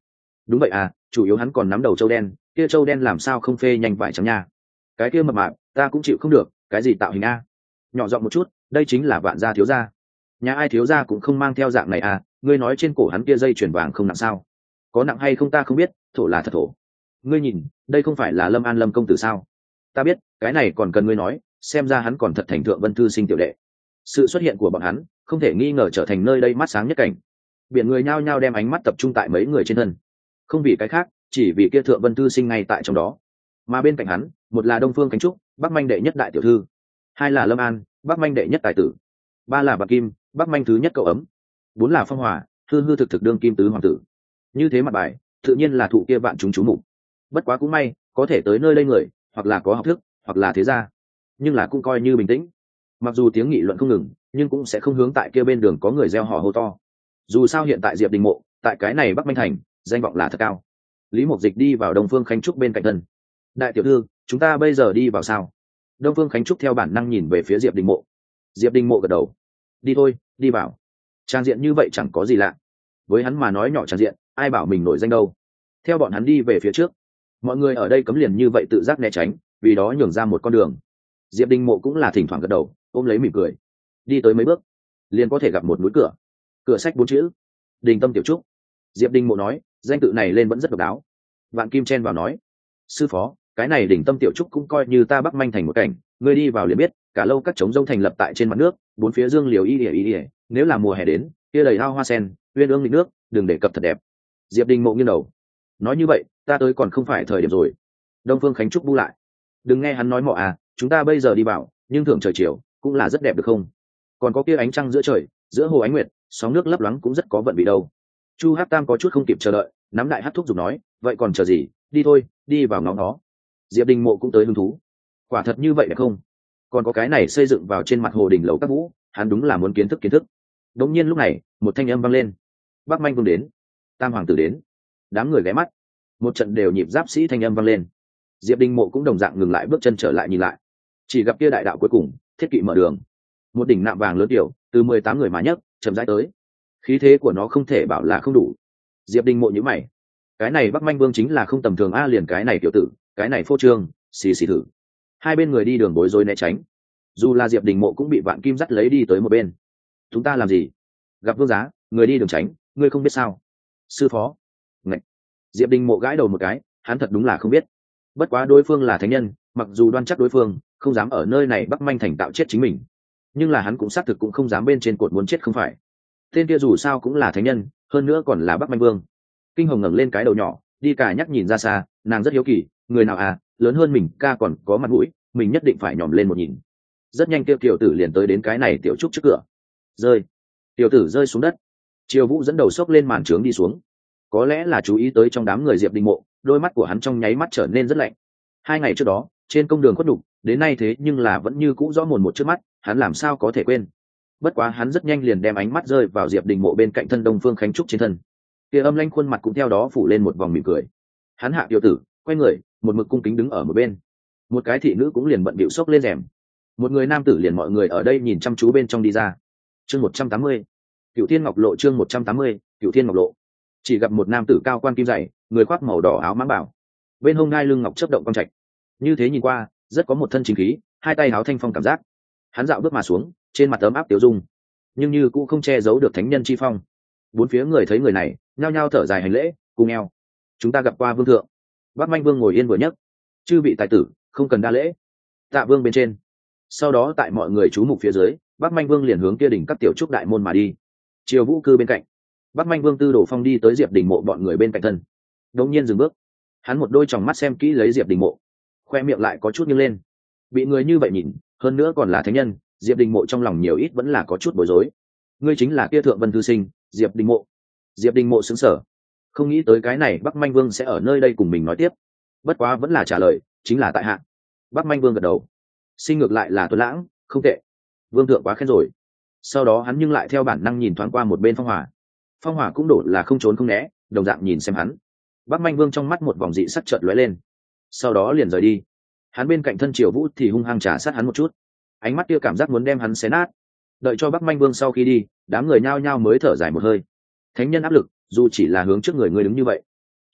đúng vậy à, chủ yếu hắn còn nắm đầu trâu đen, kia trâu đen làm sao không phê nhanh vải trắng nha. Cái kia mập mạp ta cũng chịu không được, cái gì tạo hình a. Nhỏ giọng một chút, đây chính là vạn gia thiếu gia. Nhà ai thiếu gia cũng không mang theo dạng này à, ngươi nói trên cổ hắn kia dây chuyền vàng không nặng sao? Có nặng hay không ta không biết, thổ là thật thổ. Ngươi nhìn, đây không phải là Lâm An Lâm công tử sao? Ta biết, cái này còn cần ngươi nói, xem ra hắn còn thật thành thượng vân thư sinh tiểu đệ. Sự xuất hiện của bọn hắn không thể nghi ngờ trở thành nơi đây mắt sáng nhất cảnh. Biển người nhao nhao đem ánh mắt tập trung tại mấy người trên thân, không vì cái khác, chỉ vì kia thượng vân thư sinh ngay tại trong đó. Mà bên cạnh hắn, một là Đông Phương Khánh Trúc, Bắc Manh đệ nhất đại tiểu thư; hai là Lâm An, Bắc Manh đệ nhất tài tử; ba là Bạc Kim, Bắc Manh thứ nhất cậu ấm; bốn là Phong Hòa, hư hư thực thực đương kim tứ hoàng tử. Như thế mặt bài, tự nhiên là thụ kia bạn chúng chú mục. Bất quá cũng may, có thể tới nơi đây người, hoặc là có học thức, hoặc là thế gia, nhưng là cũng coi như bình tĩnh. Mặc dù tiếng nghị luận không ngừng, nhưng cũng sẽ không hướng tại kia bên đường có người reo hò hô to. Dù sao hiện tại Diệp Đình Mộ, tại cái này Bắc Manh thành, danh vọng là thật cao. Lý Mục Dịch đi vào Đông Phương Khánh Trúc bên cạnh thân. Đại tiểu thư, chúng ta bây giờ đi vào sao? Đông Phương Khánh Trúc theo bản năng nhìn về phía Diệp Đình Mộ. Diệp Đình Mộ gật đầu. Đi thôi, đi vào. Trang diện như vậy chẳng có gì lạ. Với hắn mà nói nhỏ trang diện, ai bảo mình nổi danh đâu. Theo bọn hắn đi về phía trước, mọi người ở đây cấm liền như vậy tự giác né tránh, vì đó nhường ra một con đường. Diệp Đình Mộ cũng là thỉnh thoảng gật đầu, ôm lấy mỉm cười. Đi tới mấy bước, liền có thể gặp một núi cửa. Cửa sách bốn chữ: Đình Tâm Tiểu Trúc. Diệp Đình Mộ nói, danh tự này lên vẫn rất độc đáo. Vạn Kim chen vào nói, sư phó, cái này Đình Tâm Tiểu Trúc cũng coi như ta Bắc Manh thành một cảnh, ngươi đi vào liền biết, cả lâu các trống rông thành lập tại trên mặt nước, bốn phía dương liều y ỉa y ỉa, nếu là mùa hè đến, kia đầy ao hoa sen, uyên ương nghịch nước, đừng để cập thật đẹp. Diệp Đình Mộ nghiêng đầu, nói như vậy, ta tới còn không phải thời điểm rồi. Đông Phương Khánh Trúc bu lại, đừng nghe hắn nói mọ à, chúng ta bây giờ đi vào, nhưng thưởng trời chiều cũng là rất đẹp được không? Còn có kia ánh trăng giữa trời, giữa hồ ánh nguyệt, sóng nước lấp loáng cũng rất có vận vị đâu. Chu Hắc Tam có chút không kịp chờ đợi, nắm đại hát thuốc dùng nói, vậy còn chờ gì, đi thôi, đi vào ngóng nó. Diệp Đình Mộ cũng tới hứng thú, quả thật như vậy đẹp không? Còn có cái này xây dựng vào trên mặt hồ đỉnh lầu các vũ, hắn đúng là muốn kiến thức kiến thức. Đống nhiên lúc này, một thanh âm vang lên, Bắc Manh Vương đến, Tam hoàng tử đến. Đám người ghé mắt, một trận đều nhịp giáp sĩ thanh âm vang lên. Diệp Đình Mộ cũng đồng dạng ngừng lại bước chân trở lại nhìn lại, chỉ gặp kia đại đạo cuối cùng, thiết kỵ mở đường, một đỉnh nạm vàng lớn tiểu, từ mười tám người mà nhấc, chậm rãi tới. Khí thế của nó không thể bảo là không đủ. Diệp Đình Mộ nhíu mày, cái này Bắc Manh Vương chính là không tầm thường a, liền cái này tiểu tử, cái này phô trương, xì xì thử. Hai bên người đi đường bối rối né tránh, dù là Diệp Đình Mộ cũng bị Vạn Kim dắt lấy đi tới một bên. Chúng ta làm gì? Gặp vương giá, người đi đường tránh, ngươi không biết sao? Sư phó. Ngậy. Diệp Đình Mộ gãi đầu một cái, hắn thật đúng là không biết. Bất quá đối phương là thánh nhân, mặc dù đoan chắc đối phương không dám ở nơi này Bắc Manh thành tạo chết chính mình, nhưng là hắn cũng xác thực cũng không dám bên trên cột muốn chết không phải. Tên kia dù sao cũng là thánh nhân, hơn nữa còn là Bắc Manh Vương. Kinh Hồng ngẩng lên cái đầu nhỏ, đi cả nhắc nhìn ra xa, nàng rất hiếu kỳ, người nào à, lớn hơn mình ca còn có mặt mũi, mình nhất định phải nhòm lên một nhìn. Rất nhanh tiêu tiểu tử liền tới đến cái này tiểu trúc trước cửa. Rơi. Tiểu tử rơi xuống đất. Triều Vũ dẫn đầu xốc lên màn trướng đi xuống. Có lẽ là chú ý tới trong đám người Diệp Đình Mộ, đôi mắt của hắn trong nháy mắt trở nên rất lạnh. Hai ngày trước đó, trên công đường khuất đục, đến nay thế nhưng là vẫn như cũ rõ mồn một trước mắt, hắn làm sao có thể quên. Bất quá hắn rất nhanh liền đem ánh mắt rơi vào Diệp Đình Mộ bên cạnh thân Đông Phương Khánh Trúc trên thân. Kia âm lanh khuôn mặt cũng theo đó phủ lên một vòng mỉm cười. Hắn hạ tiểu tử, quay người, một mực cung kính đứng ở một bên. Một cái thị nữ cũng liền bận bịu xốc lên rèm. Một người nam tử liền mọi người ở đây nhìn chăm chú bên trong đi ra. Chương một trăm tám mươi, Cửu Thiên Ngọc Lộ. Chương một trăm tám mươi, Cửu Thiên Ngọc Lộ. Chỉ gặp một nam tử cao quan kim dày, người khoác màu đỏ áo mãng bảo, bên hông ngai lưng ngọc chớp động quang trạch. Như thế nhìn qua, rất có một thân chính khí, hai tay áo thanh phong cảm giác. Hắn dạo bước mà xuống, trên mặt ấm áp tiểu dung, nhưng như cũng không che giấu được thánh nhân chi phong. Bốn phía người thấy người này, nhao nhao thở dài hành lễ, cùng eo. Chúng ta gặp qua vương thượng. Bắc Manh Vương ngồi yên vừa nhấc, chư vị tài tử, không cần đa lễ. Tạ Vương bên trên. Sau đó tại mọi người chú mục phía dưới, Bắc Manh Vương liền hướng kia đỉnh các tiểu trúc đại môn mà đi. Triều Vũ cư bên cạnh, Bắc Manh Vương Tư Đồ Phong đi tới Diệp Đình Mộ bọn người bên cạnh thân. Đột nhiên dừng bước, hắn một đôi tròng mắt xem kỹ lấy Diệp Đình Mộ, khoe miệng lại có chút nghiêng lên. Bị người như vậy nhìn, hơn nữa còn là thánh nhân, Diệp Đình Mộ trong lòng nhiều ít vẫn là có chút bối rối. Ngươi chính là kia thượng vân thư sinh, Diệp Đình Mộ. Diệp Đình Mộ sững sờ, không nghĩ tới cái này Bắc Manh Vương sẽ ở nơi đây cùng mình nói tiếp. Bất quá vẫn là trả lời, chính là tại hạ. Bắc Manh Vương gật đầu, sinh ngược lại là tuấn lãng, không tệ. Vương thượng quá khen rồi. Sau đó hắn nhưng lại theo bản năng nhìn thoáng qua một bên Phong Hỏa. Phong Hỏa cũng đổ là không trốn không né, đồng dạng nhìn xem hắn. Bắc Manh Vương trong mắt một vòng dị sắc chợt lóe lên, sau đó liền rời đi. Hắn bên cạnh thân Triều Vũ thì hung hăng trả sát hắn một chút, ánh mắt kia cảm giác muốn đem hắn xé nát. Đợi cho Bắc Manh Vương sau khi đi, đám người nhao nhao mới thở dài một hơi. Thánh nhân áp lực, dù chỉ là hướng trước người ngươi đứng như vậy,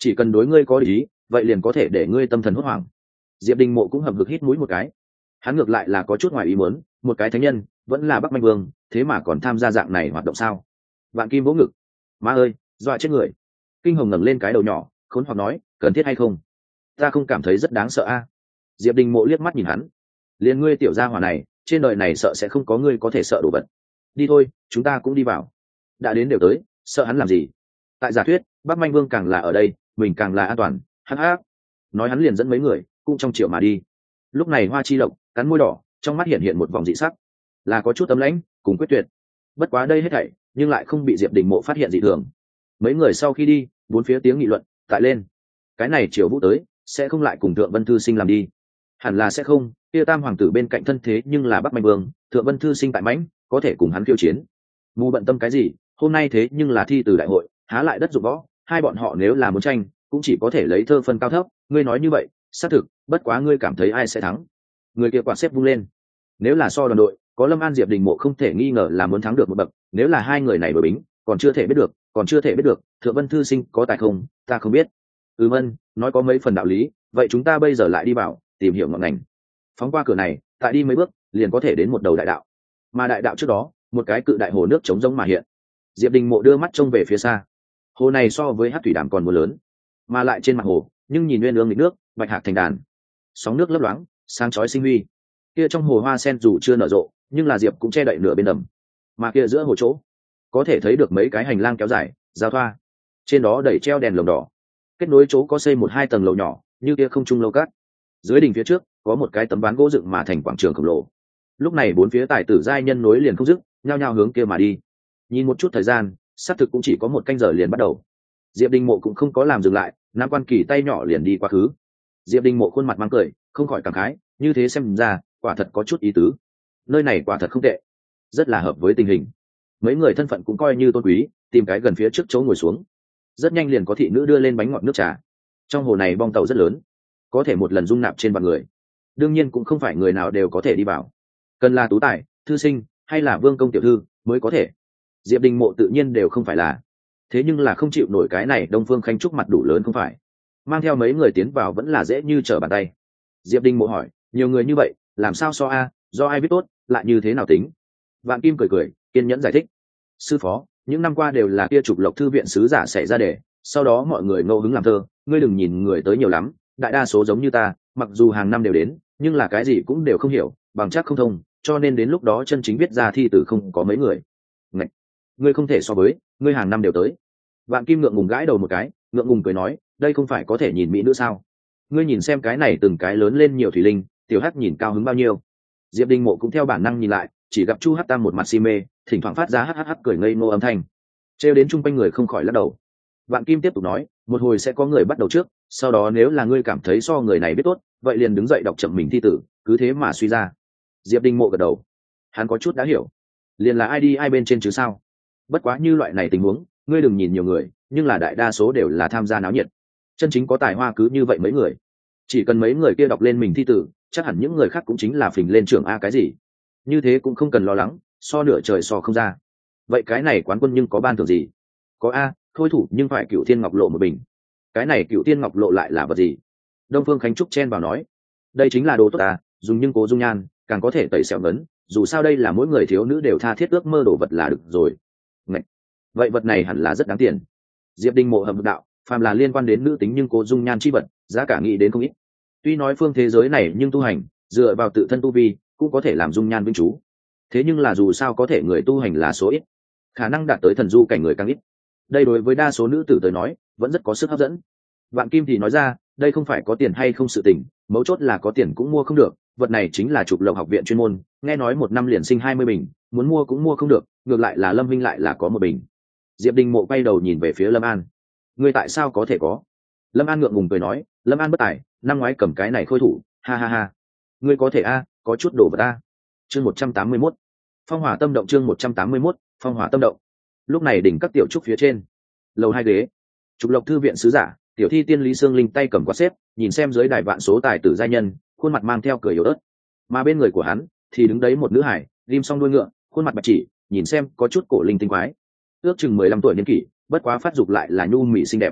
chỉ cần đối ngươi có ý vậy liền có thể để ngươi tâm thần hốt hoảng. Diệp Đình Mộ cũng hậm hực hít mũi một cái, hắn ngược lại là có chút ngoài ý muốn, một cái thánh nhân vẫn là Bắc Manh Vương thế mà còn tham gia dạng này hoạt động sao? Vạn Kim vỗ ngực, má ơi, dọa chết người. Kinh Hồng ngẩng lên cái đầu nhỏ khốn hoặc nói, cần thiết hay không? Ta không cảm thấy rất đáng sợ a. Diệp Đình Mộ liếc mắt nhìn hắn, liền ngươi tiểu gia hỏa này trên đời này sợ sẽ không có ngươi có thể sợ đồ vật. Đi thôi, chúng ta cũng đi vào, đã đến đều tới sợ hắn làm gì? Tại giả thuyết Bắc Manh Vương càng là ở đây mình càng là an toàn. Hắc hắc, nói hắn liền dẫn mấy người cũng trong triệu mà đi. Lúc này Hoa Chi Lộc cắn môi đỏ, trong mắt hiện hiện một vòng dị sắc, là có chút tấm lãnh cùng quyết tuyệt. Bất quá đây hết thảy nhưng lại không bị Diệp Đình Mộ phát hiện dị thường. Mấy người sau khi đi, bốn phía tiếng nghị luận tại lên. Cái này Triều Vũ tới sẽ không lại cùng Thượng Vân Thư Sinh làm đi? Hẳn là sẽ không, kia Tam hoàng tử bên cạnh thân thế nhưng là Bắc Manh Vương, Thượng Vân Thư Sinh tại mãnh có thể cùng hắn khiêu chiến. Mù bận tâm cái gì, hôm nay thế nhưng là thi từ đại hội, há lại đất dụng võ, hai bọn họ nếu là muốn tranh cũng chỉ có thể lấy thơ phân cao thấp. Ngươi nói như vậy xác thực, bất quá ngươi cảm thấy ai sẽ thắng? Người kia quạt xếp vung lên, nếu là so đoàn đội có Lâm An Diệp Đình Mộ không thể nghi ngờ là muốn thắng được một bậc, nếu là hai người này đối bính còn chưa thể biết được còn chưa thể biết được Thượng Vân Thư Sinh có tài không, ta không biết. Ừ Vân nói có mấy phần đạo lý, vậy chúng ta bây giờ lại đi vào tìm hiểu ngọn ngành, phóng qua cửa này tại đi mấy bước liền có thể đến một đầu đại đạo. Mà đại đạo trước đó một cái cự đại hồ nước trống rỗng mà hiện. Diệp Đình Mộ đưa mắt trông về phía xa, hồ này so với hát thủy đàm còn mưa lớn, mà lại trên mặt hồ nhưng nhìn nguyên ương nghịch nước, bạch hạc thành đàn, sóng nước lấp loáng sáng chói sinh huy. Kia trong hồ hoa sen dù chưa nở rộ nhưng là diệp cũng che đậy nửa bên đầm, mà kia giữa hồ chỗ có thể thấy được mấy cái hành lang kéo dài giao thoa, trên đó đẩy treo đèn lồng đỏ, kết nối chỗ có xây một hai tầng lầu nhỏ như kia không trung lâu cát. Dưới đỉnh phía trước có một cái tấm ván gỗ dựng mà thành quảng trường khổng lồ. Lúc này bốn phía tài tử giai nhân nối liền không dứt, nhao nhao hướng kia mà đi. Nhìn một chút thời gian, xác thực cũng chỉ có một canh giờ liền bắt đầu. Diệp Đình Mộ cũng không có làm dừng lại, Nam Quan Kỳ tay nhỏ liền đi quá khứ. Diệp Đình Mộ khuôn mặt mang cười, không khỏi cảm khái, như thế xem ra quả thật có chút ý tứ, nơi này quả thật không tệ, rất là hợp với tình hình. Mấy người thân phận cũng coi như tôn quý, tìm cái gần phía trước chỗ ngồi xuống. Rất nhanh liền có thị nữ đưa lên bánh ngọt nước trà. Trong hồ này bong tàu rất lớn, có thể một lần dung nạp trên vạn người, đương nhiên cũng không phải người nào đều có thể đi vào, cần là tú tài, thư sinh hay là vương công tiểu thư mới có thể. Diệp Đình Mộ tự nhiên đều không phải là, thế nhưng là không chịu nổi cái này Đông Phương Khanh Trúc mặt đủ lớn không phải, mang theo mấy người tiến vào vẫn là dễ như trở bàn tay. Diệp Đình Mộ hỏi, nhiều người như vậy làm sao so a, do ai biết tốt lại như thế nào tính? Vạn Kim cười cười kiên nhẫn giải thích, sư phó, những năm qua đều là kia Trục Lộc thư viện sứ giả xảy ra đề, sau đó mọi người ngẫu hứng làm thơ, ngươi đừng nhìn người tới nhiều lắm, đại đa số giống như ta, mặc dù hàng năm đều đến nhưng là cái gì cũng đều không hiểu, bằng chắc không thông, cho nên đến lúc đó chân chính viết ra thi từ không có mấy người. Ngạch, ngươi không thể so với, ngươi hàng năm đều tới. Vạn Kim ngượng ngùng gãi đầu một cái, ngượng ngùng cười nói, đây không phải có thể nhìn mỹ nữ sao? Ngươi nhìn xem cái này từng cái lớn lên nhiều thủy linh, tiểu hắc nhìn cao hứng bao nhiêu. Diệp Đình Mộ cũng theo bản năng nhìn lại, chỉ gặp Chu Hắc Tam một mặt si mê, thỉnh thoảng phát ra hắc hắc hắc cười ngây ngô âm thanh, trêu đến chung quanh người không khỏi lắc đầu. Vạn Kim tiếp tục nói, một hồi sẽ có người bắt đầu trước, sau đó nếu là ngươi cảm thấy so người này biết tốt, vậy liền đứng dậy đọc chậm mình thi tử, cứ thế mà suy ra. Diệp Đình Mộ gật đầu, hắn có chút đã hiểu, liền là ai đi ai bên trên chứ sao. Bất quá như loại này tình huống, ngươi đừng nhìn nhiều người, nhưng là đại đa số đều là tham gia náo nhiệt, chân chính có tài hoa cứ như vậy mấy người. Chỉ cần mấy người kia đọc lên mình thi tử, chắc hẳn những người khác cũng chính là phình lên trưởng a cái gì, như thế cũng không cần lo lắng so nửa trời so không ra. Vậy cái này quán quân nhưng có ban thưởng gì? Có a, thôi thủ nhưng phải Cựu Thiên Ngọc Lộ một bình. Cái này Cựu Thiên Ngọc Lộ lại là vật gì? Đông Phương Khánh Trúc chen vào nói, đây chính là đồ tốt à, dùng nhưng cố dung nhan, càng có thể tẩy sẹo ngấn, dù sao đây là mỗi người thiếu nữ đều tha thiết ước mơ đồ vật là được rồi. Ngậy! Vậy vật này hẳn là rất đáng tiền. Diệp Đình Mộ hầm đạo, phàm là liên quan đến nữ tính nhưng cố dung nhan chi vật, giá cả nghĩ đến không ít. Tuy nói phương thế giới này nhưng tu hành dựa vào tự thân tu vi cũng có thể làm dung nhan vĩnh trú, thế nhưng là dù sao có thể người tu hành là số ít, khả năng đạt tới thần du cảnh người càng ít. Đây đối với đa số nữ tử tới nói vẫn rất có sức hấp dẫn. Vạn Kim thì nói ra, đây không phải có tiền hay không sự tình, mấu chốt là có tiền cũng mua không được, vật này chính là Trục Lộc học viện chuyên môn, nghe nói một năm liền sinh hai mươi bình, muốn mua cũng mua không được, ngược lại là Lâm Vinh lại là có một bình. Diệp Đình Mộ quay đầu nhìn về phía Lâm An, ngươi tại sao có thể có? Lâm An ngượng ngùng cười nói, Lâm An bất tài, năm ngoái cầm cái này khôi thủ, ha ha ha. Ngươi có thể a, có chút đồ vật a. Chương một trăm tám mươi mốt, Phong Hỏa Tâm Động. Chương một trăm tám mươi mốt, Phong Hỏa Tâm Động. Lúc này đỉnh các tiểu trúc phía trên, lầu hai ghế, Trục Lộc thư viện sứ giả tiểu thi tiên Lý Sương Linh tay cầm quạt xếp, nhìn xem dưới đài vạn số tài tử giai nhân, khuôn mặt mang theo cười yếu ớt. Mà bên người của hắn thì đứng đấy một nữ hải, ghim song đuôi ngựa, khuôn mặt bạch chỉ, nhìn xem có chút cổ linh tinh quái, ước chừng mười lăm tuổi niên kỷ, bất quá phát dục lại là nhu mỹ xinh đẹp.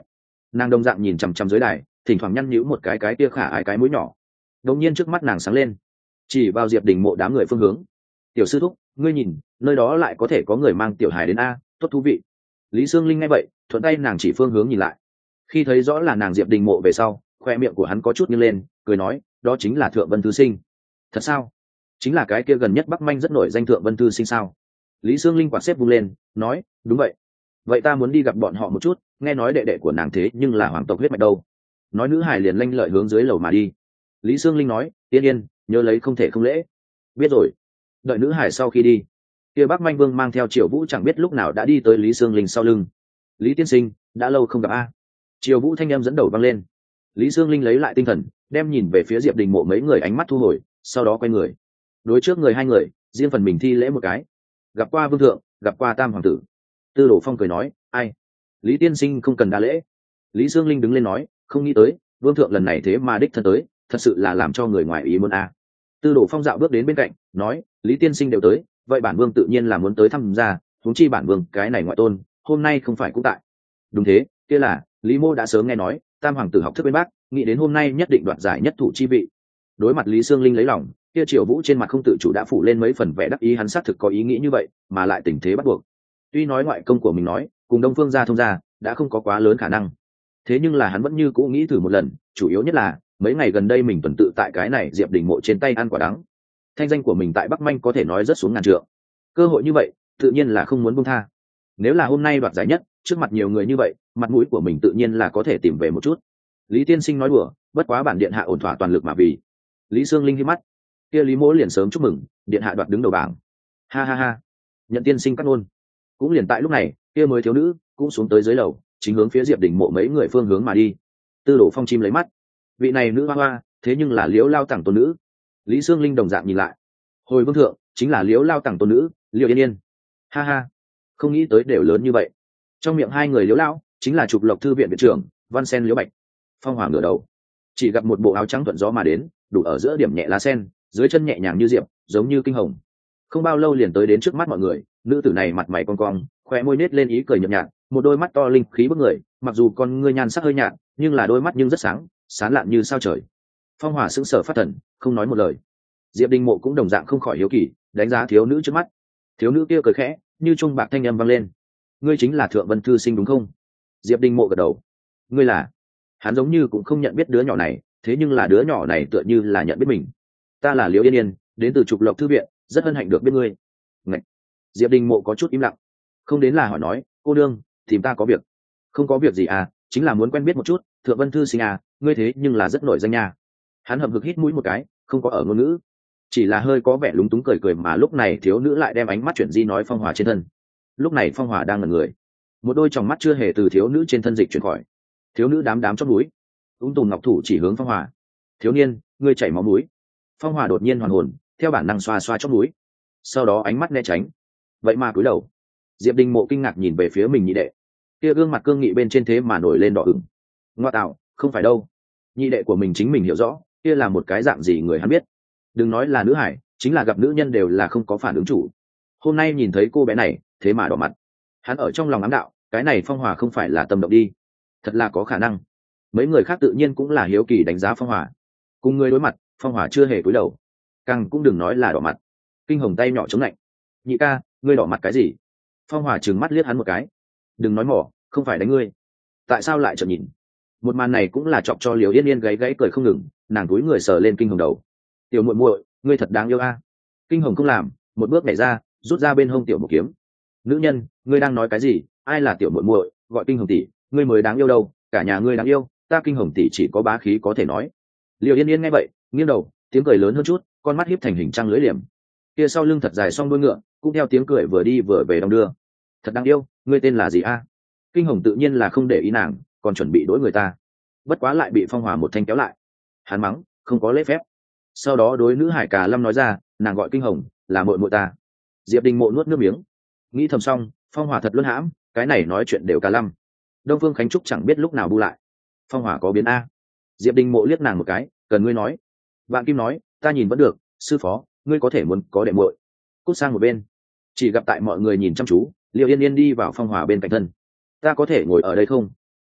Nàng đồng dạng nhìn chằm chằm dưới đài, thỉnh thoảng nhăn nhíu một cái cái tia khả ái cái mũi nhỏ. Đống nhiên trước mắt nàng sáng lên, chỉ vào Diệp Đình Mộ đám người phương hướng. Tiểu sư thúc, ngươi nhìn, nơi đó lại có thể có người mang tiểu hài đến a, tốt thú vị. Lý Sương Linh nghe vậy, thuận tay nàng chỉ phương hướng nhìn lại. Khi thấy rõ là nàng Diệp Đình Mộ về sau, khoe miệng của hắn có chút nghiêng lên, cười nói, đó chính là Thượng Vân Thư Sinh. Thật sao? Chính là cái kia gần nhất Bắc Manh rất nổi danh Thượng Vân Thư Sinh sao? Lý Sương Linh quạt xếp vung lên, nói, đúng vậy. Vậy ta muốn đi gặp bọn họ một chút, nghe nói đệ đệ của nàng thế nhưng là hoàng tộc huyết mạch đâu. Nói nữ hải liền lanh lợi hướng dưới lầu mà đi. Lý Sương Linh nói, yên yên, nhớ lấy không thể không lễ. Biết rồi. Đợi nữ hải sau khi đi, kia Bắc Manh Vương mang theo Triều Vũ chẳng biết lúc nào đã đi tới Lý Sương Linh sau lưng. Lý tiên sinh, đã lâu không gặp a. Triều Vũ thanh em dẫn đầu vang lên. Lý Sương Linh lấy lại tinh thần, đem nhìn về phía Diệp Đình Mộ mấy người ánh mắt thu hồi, sau đó quay người. Đối trước người hai người, riêng phần mình thi lễ một cái. Gặp qua vương thượng, gặp qua tam hoàng tử. Tư Đồ Phong cười nói, ai? Lý tiên sinh không cần đa lễ. Lý Sương Linh đứng lên nói, không nghĩ tới, vương thượng lần này thế mà đích thân tới, thật sự là làm cho người ngoài ý muốn a. Tư Đồ Phong dạo bước đến bên cạnh, nói, Lý tiên sinh đều tới, vậy bản vương tự nhiên là muốn tới thăm gia, huống chi bản vương cái này ngoại tôn, hôm nay không phải cũng tại. Đúng thế, kia là, Lý Mô đã sớm nghe nói, tam hoàng tử học thức bên bác, nghĩ đến hôm nay nhất định đoạt giải nhất thủ chi vị. Đối mặt Lý Sương Linh lấy lòng, kia Triều Vũ trên mặt không tự chủ đã phủ lên mấy phần vẻ đắc ý, hắn xác thực có ý nghĩ như vậy, mà lại tình thế bắt buộc. Tuy nói ngoại công của mình nói, cùng Đông Phương gia thông gia, đã không có quá lớn khả năng. Thế nhưng là hắn vẫn như cũ nghĩ thử một lần, chủ yếu nhất là, mấy ngày gần đây mình tuần tự tại cái này Diệp Đình Mộ trên tay ăn quả đắng. Thanh danh của mình tại Bắc Manh có thể nói rất xuống ngàn trượng. Cơ hội như vậy, tự nhiên là không muốn buông tha. Nếu là hôm nay đoạt giải nhất, trước mặt nhiều người như vậy, mặt mũi của mình tự nhiên là có thể tìm về một chút. Lý tiên sinh nói đùa, bất quá bản điện hạ ổn thỏa toàn lực mà vì. Lý Sương Linh hí mắt, kia Lý Mỗ liền sớm chúc mừng, điện hạ đoạt đứng đầu bảng. Ha ha ha. Nhận tiên sinh cắt ngôn. Cũng liền tại lúc này, kia mới thiếu nữ cũng xuống tới dưới lầu, chính hướng phía Diệp Đình Mộ mấy người phương hướng mà đi. Tư Đồ Phong chim lấy mắt, vị này nữ hoa hoa, thế nhưng là Liễu Lao Tẳng tôn nữ. Lý Sương Linh đồng dạng nhìn lại, hồi vương thượng, chính là Liễu Lao Tẳng tôn nữ, Liễu Yên Yên. Ha ha, không nghĩ tới đều lớn như vậy. Trong miệng hai người Liễu Lão, chính là Trục Lộc thư viện viện trưởng Văn Sen Liễu Bạch. Phong Hỏa ngửa đầu, chỉ gặp một bộ áo trắng thuận gió mà đến, đủ ở giữa điểm nhẹ lá sen, dưới chân nhẹ nhàng như diệp, giống như kinh hồng. Không bao lâu liền tới đến trước mắt mọi người, nữ tử này mặt mày cong cong, khóe môi nết lên ý cười nhợt nhạt, một đôi mắt to linh khí bức người, mặc dù con ngươi nhan sắc hơi nhạt, nhưng là đôi mắt nhưng rất sáng, sáng lạn như sao trời. Phong Hỏa sững sờ phát thần, không nói một lời. Diệp Đình Mộ cũng đồng dạng không khỏi hiếu kỳ, đánh giá thiếu nữ trước mắt. Thiếu nữ kia cười khẽ, như trung bạc thanh âm vang lên. Ngươi chính là Thượng Vân Thư Sinh đúng không? Diệp Đình Mộ gật đầu. Ngươi là? Hắn giống như cũng không nhận biết đứa nhỏ này, thế nhưng là đứa nhỏ này tựa như là nhận biết mình. Ta là Liễu Yên Yên, đến từ Trục Lộc thư viện, rất hân hạnh được biết ngươi. Ngạch. Diệp Đình Mộ có chút im lặng, không đến là hỏi nói, cô đương, tìm ta có việc? Không có việc gì à, chính là muốn quen biết một chút. Thượng Vân Thư Sinh à, ngươi thế nhưng là rất nổi danh nha. Hắn hậm hực hít mũi một cái, không có ở ngôn ngữ, chỉ là hơi có vẻ lúng túng cười cười, mà lúc này thiếu nữ lại đem ánh mắt chuyển di nói Phong Hỏa trên thân. Lúc này Phong Hỏa đang ngẩn người, một đôi tròng mắt chưa hề từ thiếu nữ trên thân dịch chuyển khỏi. Thiếu nữ đám đám trong núi, ung tùm ngọc thủ chỉ hướng Phong Hỏa. Thiếu niên, ngươi chảy máu mũi. Phong Hỏa đột nhiên hoàn hồn, theo bản năng xoa xoa chóp mũi, sau đó ánh mắt né tránh. Vậy mà cúi đầu. Diệp Đình Mộ kinh ngạc nhìn về phía mình nhị đệ, kia gương mặt cương nghị bên trên thế mà nổi lên đỏ ửng. Ngoa tạo, không phải đâu. Nhị đệ của mình chính mình hiểu rõ, kia là một cái dạng gì người hắn biết. Đừng nói là nữ hải, chính là gặp nữ nhân đều là không có phản ứng chủ. Hôm nay nhìn thấy cô bé này, thế mà đỏ mặt. Hắn ở trong lòng ám đạo, cái này Phong Hỏa không phải là tâm động đi, thật là có khả năng. Mấy người khác tự nhiên cũng là hiếu kỳ đánh giá Phong Hỏa. Cùng người đối mặt, Phong Hỏa chưa hề cúi đầu, càng cũng đừng nói là đỏ mặt. Kinh hồng tay nhỏ chống lạnh. Nhị ca, ngươi đỏ mặt cái gì? Phong Hỏa trừng mắt liếc hắn một cái. Đừng nói mỏ, không phải đánh ngươi. Tại sao lại trợn nhìn? Một màn này cũng là chọc cho Liễu Yên Yên gáy gáy cười không ngừng, nàng túi người sờ lên Kinh hồng đầu. Tiểu muội muội, ngươi thật đáng yêu a. Kinh hồng không làm, một bước nhảy ra, rút ra bên hông tiểu một kiếm. Nữ nhân, ngươi đang nói cái gì? Ai là tiểu muội muội? Gọi Kinh hồng tỷ, ngươi mới đáng yêu đâu, cả nhà ngươi đáng yêu, ta Kinh hồng tỷ chỉ có bá khí có thể nói. Liễu Yên Yên nghe vậy, nghiêng đầu, tiếng cười lớn hơn chút, con mắt hiếp thành hình trăng lưỡi liềm. Kia sau lưng thật dài song đuôi ngựa, cũng theo tiếng cười vừa đi vừa về đong đưa. Thật đáng yêu, ngươi tên là gì a? Kinh hồng tự nhiên là không để ý nàng, còn chuẩn bị đối người ta, bất quá lại bị Phong Hỏa một thanh kéo lại. Hắn mắng, không có lễ phép. Sau đó đối nữ hải Cà Lâm nói ra, nàng gọi Kinh hồng, là muội muội ta. Diệp Đình Mộ nuốt nước miếng, nghĩ thầm xong, Phong Hỏa thật luân hãm, cái này nói chuyện đều Cà Lâm. Đông Phương Khánh Trúc chẳng biết lúc nào bu lại. Phong Hỏa có biến a? Diệp Đình Mộ liếc nàng một cái, cần ngươi nói. Vạn Kim nói, ta nhìn vẫn được, sư phó, ngươi có thể muốn có đệ muội. Cút sang một bên. Chỉ gặp tại mọi người nhìn chăm chú, Liễu Yên Yên đi vào Phong Hỏa bên cạnh thân. Ta có thể ngồi ở đây không?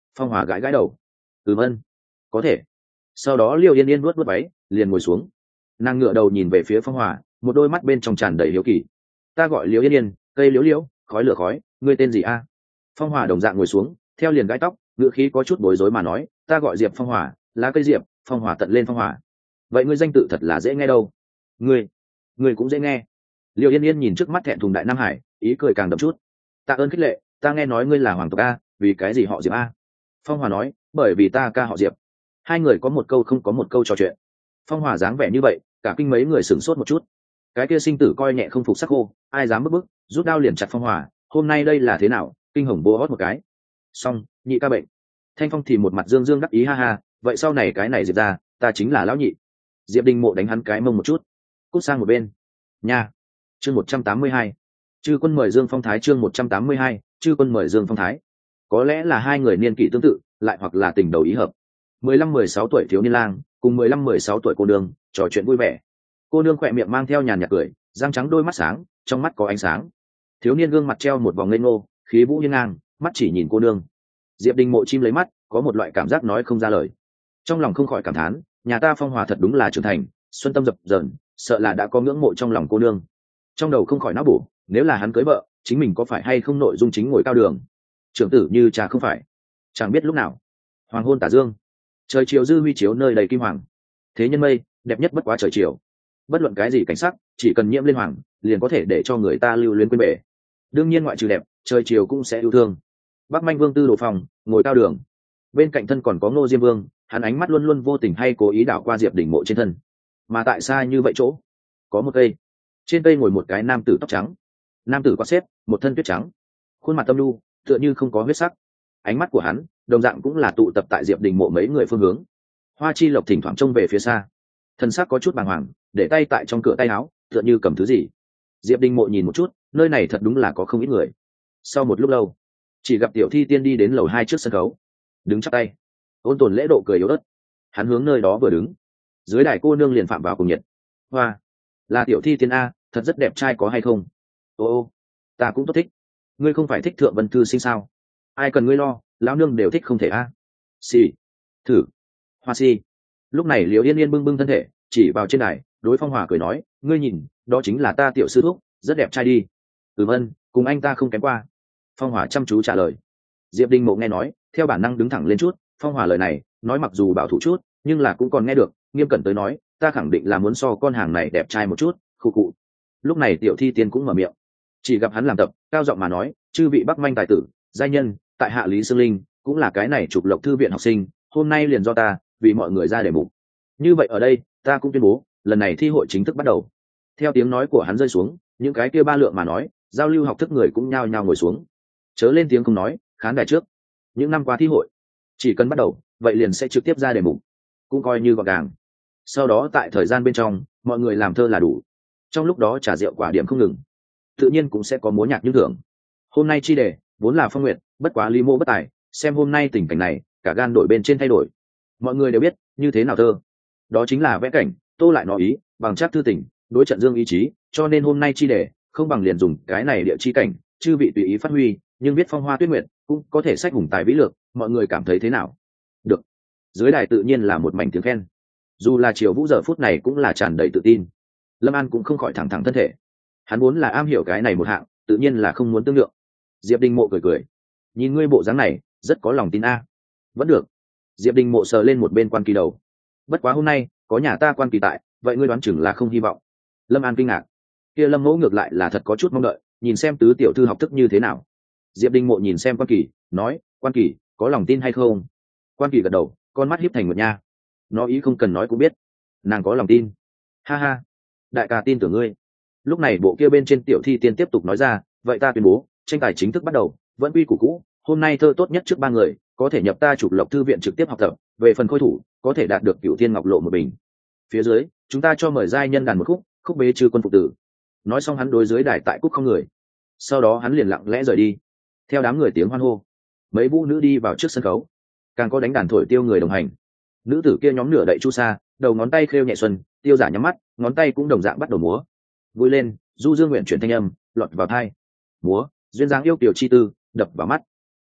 Phong Hòa gãi gãi đầu. Ừm ân, có thể. Sau đó Liêu Yên Yên vuốt vuốt váy, liền ngồi xuống. Nàng ngửa đầu nhìn về phía Phong Hòa, một đôi mắt bên trong tràn đầy hiếu kỳ. Ta gọi Liêu Yên Yên, cây liễu liễu, khói lửa khói, ngươi tên gì a? Phong Hòa đồng dạng ngồi xuống, theo liền gãi tóc, ngữ khí có chút bối rối mà nói, ta gọi Diệp Phong Hòa, lá cây diệp, Phong Hòa tận lên Phong Hòa. Vậy ngươi danh tự thật là dễ nghe đâu. Ngươi, ngươi cũng dễ nghe. Liêu Yên Yên nhìn trước mắt thẹn thùng đại Nam Hải, ý cười càng đậm chút. Tạ ơn khích lệ, ta nghe nói ngươi là hoàng tộc a, vì cái gì họ Diệp a? Phong Hòa nói, bởi vì ta ca họ Diệp. Hai người có một câu không có một câu trò chuyện. Phong Hòa dáng vẻ như vậy, cả kinh mấy người sửng sốt một chút. Cái kia sinh tử coi nhẹ không phục sắc khô, ai dám bức bức, rút đao liền chặt Phong Hòa, hôm nay đây là thế nào? Kinh hồng bố hót một cái. Xong, nhị ca bệnh. Thanh Phong thì một mặt dương dương đắc ý ha ha, vậy sau này cái này Diệp ra, ta chính là lão nhị. Diệp Đình Mộ đánh hắn cái mông một chút, cút sang một bên. Nha. Chương một trăm tám mươi hai. Chư quân mời Dương Phong Thái chương một trăm tám mươi hai, chư quân mời Dương Phong Thái. Có lẽ là hai người niên kỷ tương tự, lại hoặc là tình đầu ý hợp. mười lăm mười sáu tuổi thiếu niên lang, cùng mười lăm mười sáu tuổi cô nương, trò chuyện vui vẻ. Cô nương khỏe miệng mang theo nhàn nhạt cười, răng trắng đôi mắt sáng, trong mắt có ánh sáng. Thiếu niên gương mặt treo một vòng ngây ngô, khí vũ hiên ngang, mắt chỉ nhìn cô nương. Diệp Đình Mộ chim lấy mắt, có một loại cảm giác nói không ra lời. Trong lòng không khỏi cảm thán, nhà ta Phong Hòa thật đúng là trưởng thành, xuân tâm dập dờn, sợ là đã có ngưỡng mộ trong lòng cô nương. Trong đầu không khỏi não bổ, nếu là hắn cưới vợ, chính mình có phải hay không nội dung chính ngồi cao đường. Trưởng tử như cha không phải, chẳng biết lúc nào. Hoàng hôn tả dương, trời chiều dư huy chiếu nơi đầy kim hoàng. Thế nhân mây, đẹp nhất bất quá trời chiều. Bất luận cái gì cảnh sắc, chỉ cần nhiễm lên hoàng, liền có thể để cho người ta lưu luyến quên bể. Đương nhiên ngoại trừ đẹp, trời chiều cũng sẽ yêu thương. Bắc Manh Vương tư đồ phòng, ngồi cao đường. Bên cạnh thân còn có Ngô Diêm Vương, hắn ánh mắt luôn luôn vô tình hay cố ý đảo qua Diệp Đình Mộ trên thân. Mà tại sao như vậy chỗ? Có một cây, trên cây ngồi một cái nam tử tóc trắng. Nam tử có xếp, một thân tuyết trắng, khuôn mặt tâm lu, tựa như không có huyết sắc. Ánh mắt của hắn, đồng dạng cũng là tụ tập tại Diệp Đình Mộ mấy người phương hướng. Hoa Chi Lộc thỉnh thoảng trông về phía xa, thân sắc có chút bàng hoàng, để tay tại trong cửa tay áo, tựa như cầm thứ gì. Diệp Đình Mộ nhìn một chút, nơi này thật đúng là có không ít người. Sau một lúc lâu, chỉ gặp Tiểu Thi Tiên đi đến lầu hai trước sân khấu, đứng chắp tay, ôn tồn lễ độ cười yếu ớt. Hắn hướng nơi đó vừa đứng, dưới đài cô nương liền phạm vào cùng nhiệt. Hoa, là Tiểu Thi Tiên a, thật rất đẹp trai có hay không? Ô ô, ta cũng tốt thích. Ngươi không phải thích Thượng Vân Thư Sinh sao? Ai cần ngươi lo, lão nương đều thích không thể a. Xì, thử, Hoa si. Lúc này Liễu Yên Yên bưng bưng thân thể, chỉ vào trên đài, đối Phong Hòa cười nói, ngươi nhìn, đó chính là ta tiểu sư thúc, rất đẹp trai đi. Ừm ân, cùng anh ta không kém qua. Phong Hòa chăm chú trả lời. Diệp Đình Mộ nghe nói, theo bản năng đứng thẳng lên chút. Phong Hòa lời này nói mặc dù bảo thủ chút, nhưng là cũng còn nghe được. Nghiêm cẩn tới nói, ta khẳng định là muốn so con hàng này đẹp trai một chút. Khụ khụ. Lúc này Tiểu Thi Tiên cũng mở miệng, chỉ gặp hắn làm tập, cao giọng mà nói, chư vị Bắc Manh tài tử, giai nhân, tại hạ Lý Sương Linh, cũng là cái này trục lộc thư viện học sinh, hôm nay liền do ta vì mọi người ra đề mục. Như vậy ở đây, ta cũng tuyên bố, lần này thi hội chính thức bắt đầu. Theo tiếng nói của hắn rơi xuống, những cái kia ba lượng mà nói, giao lưu học thức người cũng nhao nhao ngồi xuống. Chớ lên tiếng không nói, khán đài trước. Những năm qua thi hội, chỉ cần bắt đầu, vậy liền sẽ trực tiếp ra đề mục, cũng coi như gọn gàng. Sau đó tại thời gian bên trong, mọi người làm thơ là đủ. Trong lúc đó trả rượu quả điểm không ngừng, tự nhiên cũng sẽ có múa nhạc như thưởng. Hôm nay chi đề vốn là phong nguyện, bất quá ly mô bất tài, xem hôm nay tình cảnh này, cả gan đổi bên trên thay đổi. Mọi người đều biết như thế nào thơ, đó chính là vẽ cảnh, tô lại nó ý, bằng chắc thư tình, đối trận dương ý chí, cho nên hôm nay chi đề không bằng liền dùng cái này địa chi cảnh, chư vị tùy ý phát huy, nhưng viết phong hoa tuyết nguyệt cũng có thể sách hùng tài vĩ lược. Mọi người cảm thấy thế nào? Được. Dưới đài tự nhiên là một mảnh tiếng khen, dù là Triều Vũ giờ phút này cũng là tràn đầy tự tin. Lâm An cũng không khỏi thẳng thẳng thân thể, hắn muốn là am hiểu cái này một hạng, tự nhiên là không muốn tương lượng. Diệp Đình Mộ cười cười, nhìn ngươi bộ dáng này rất có lòng tin a. Vẫn được. Diệp Đình Mộ sờ lên một bên quan kỳ đầu, bất quá hôm nay có nhà ta quan kỳ tại, vậy ngươi đoán chừng là không hy vọng. Lâm An kinh ngạc, kia Lâm Mẫu ngược lại là thật có chút mong đợi, nhìn xem tứ tiểu thư học thức như thế nào. Diệp Đình Mộ nhìn xem quan kỳ, nói, quan kỳ có lòng tin hay không? Quan kỳ gật đầu, con mắt hiếp thành một nha. Nó ý không cần nói cũng biết, nàng có lòng tin. Ha ha, đại ca tin tưởng ngươi. Lúc này bộ kia bên trên Tiểu Thi Tiên tiếp tục nói ra, vậy ta tuyên bố tranh tài chính thức bắt đầu, vẫn quy củ cũ, hôm nay thơ tốt nhất trước ba người có thể nhập ta Trục Lộc thư viện trực tiếp học tập, về phần khôi thủ có thể đạt được Cửu Thiên Ngọc Lộ một bình. Phía dưới chúng ta cho mời giai nhân đàn một khúc, khúc bế chư quân phục tử. Nói xong hắn đối dưới đài tại cúc không người, sau đó hắn liền lặng lẽ rời đi. Theo đám người tiếng hoan hô, mấy vũ nữ đi vào trước sân khấu, càng có đánh đàn thổi tiêu người đồng hành. Nữ tử kia nhóm nửa đậy chu sa, đầu ngón tay khêu nhẹ xuân, tiêu giả nhắm mắt, ngón tay cũng đồng dạng bắt đầu múa. Vui lên, du dương nguyện chuyển thanh âm lọt vào tai. Múa duyên dáng yêu kiều chi tư đập vào mắt.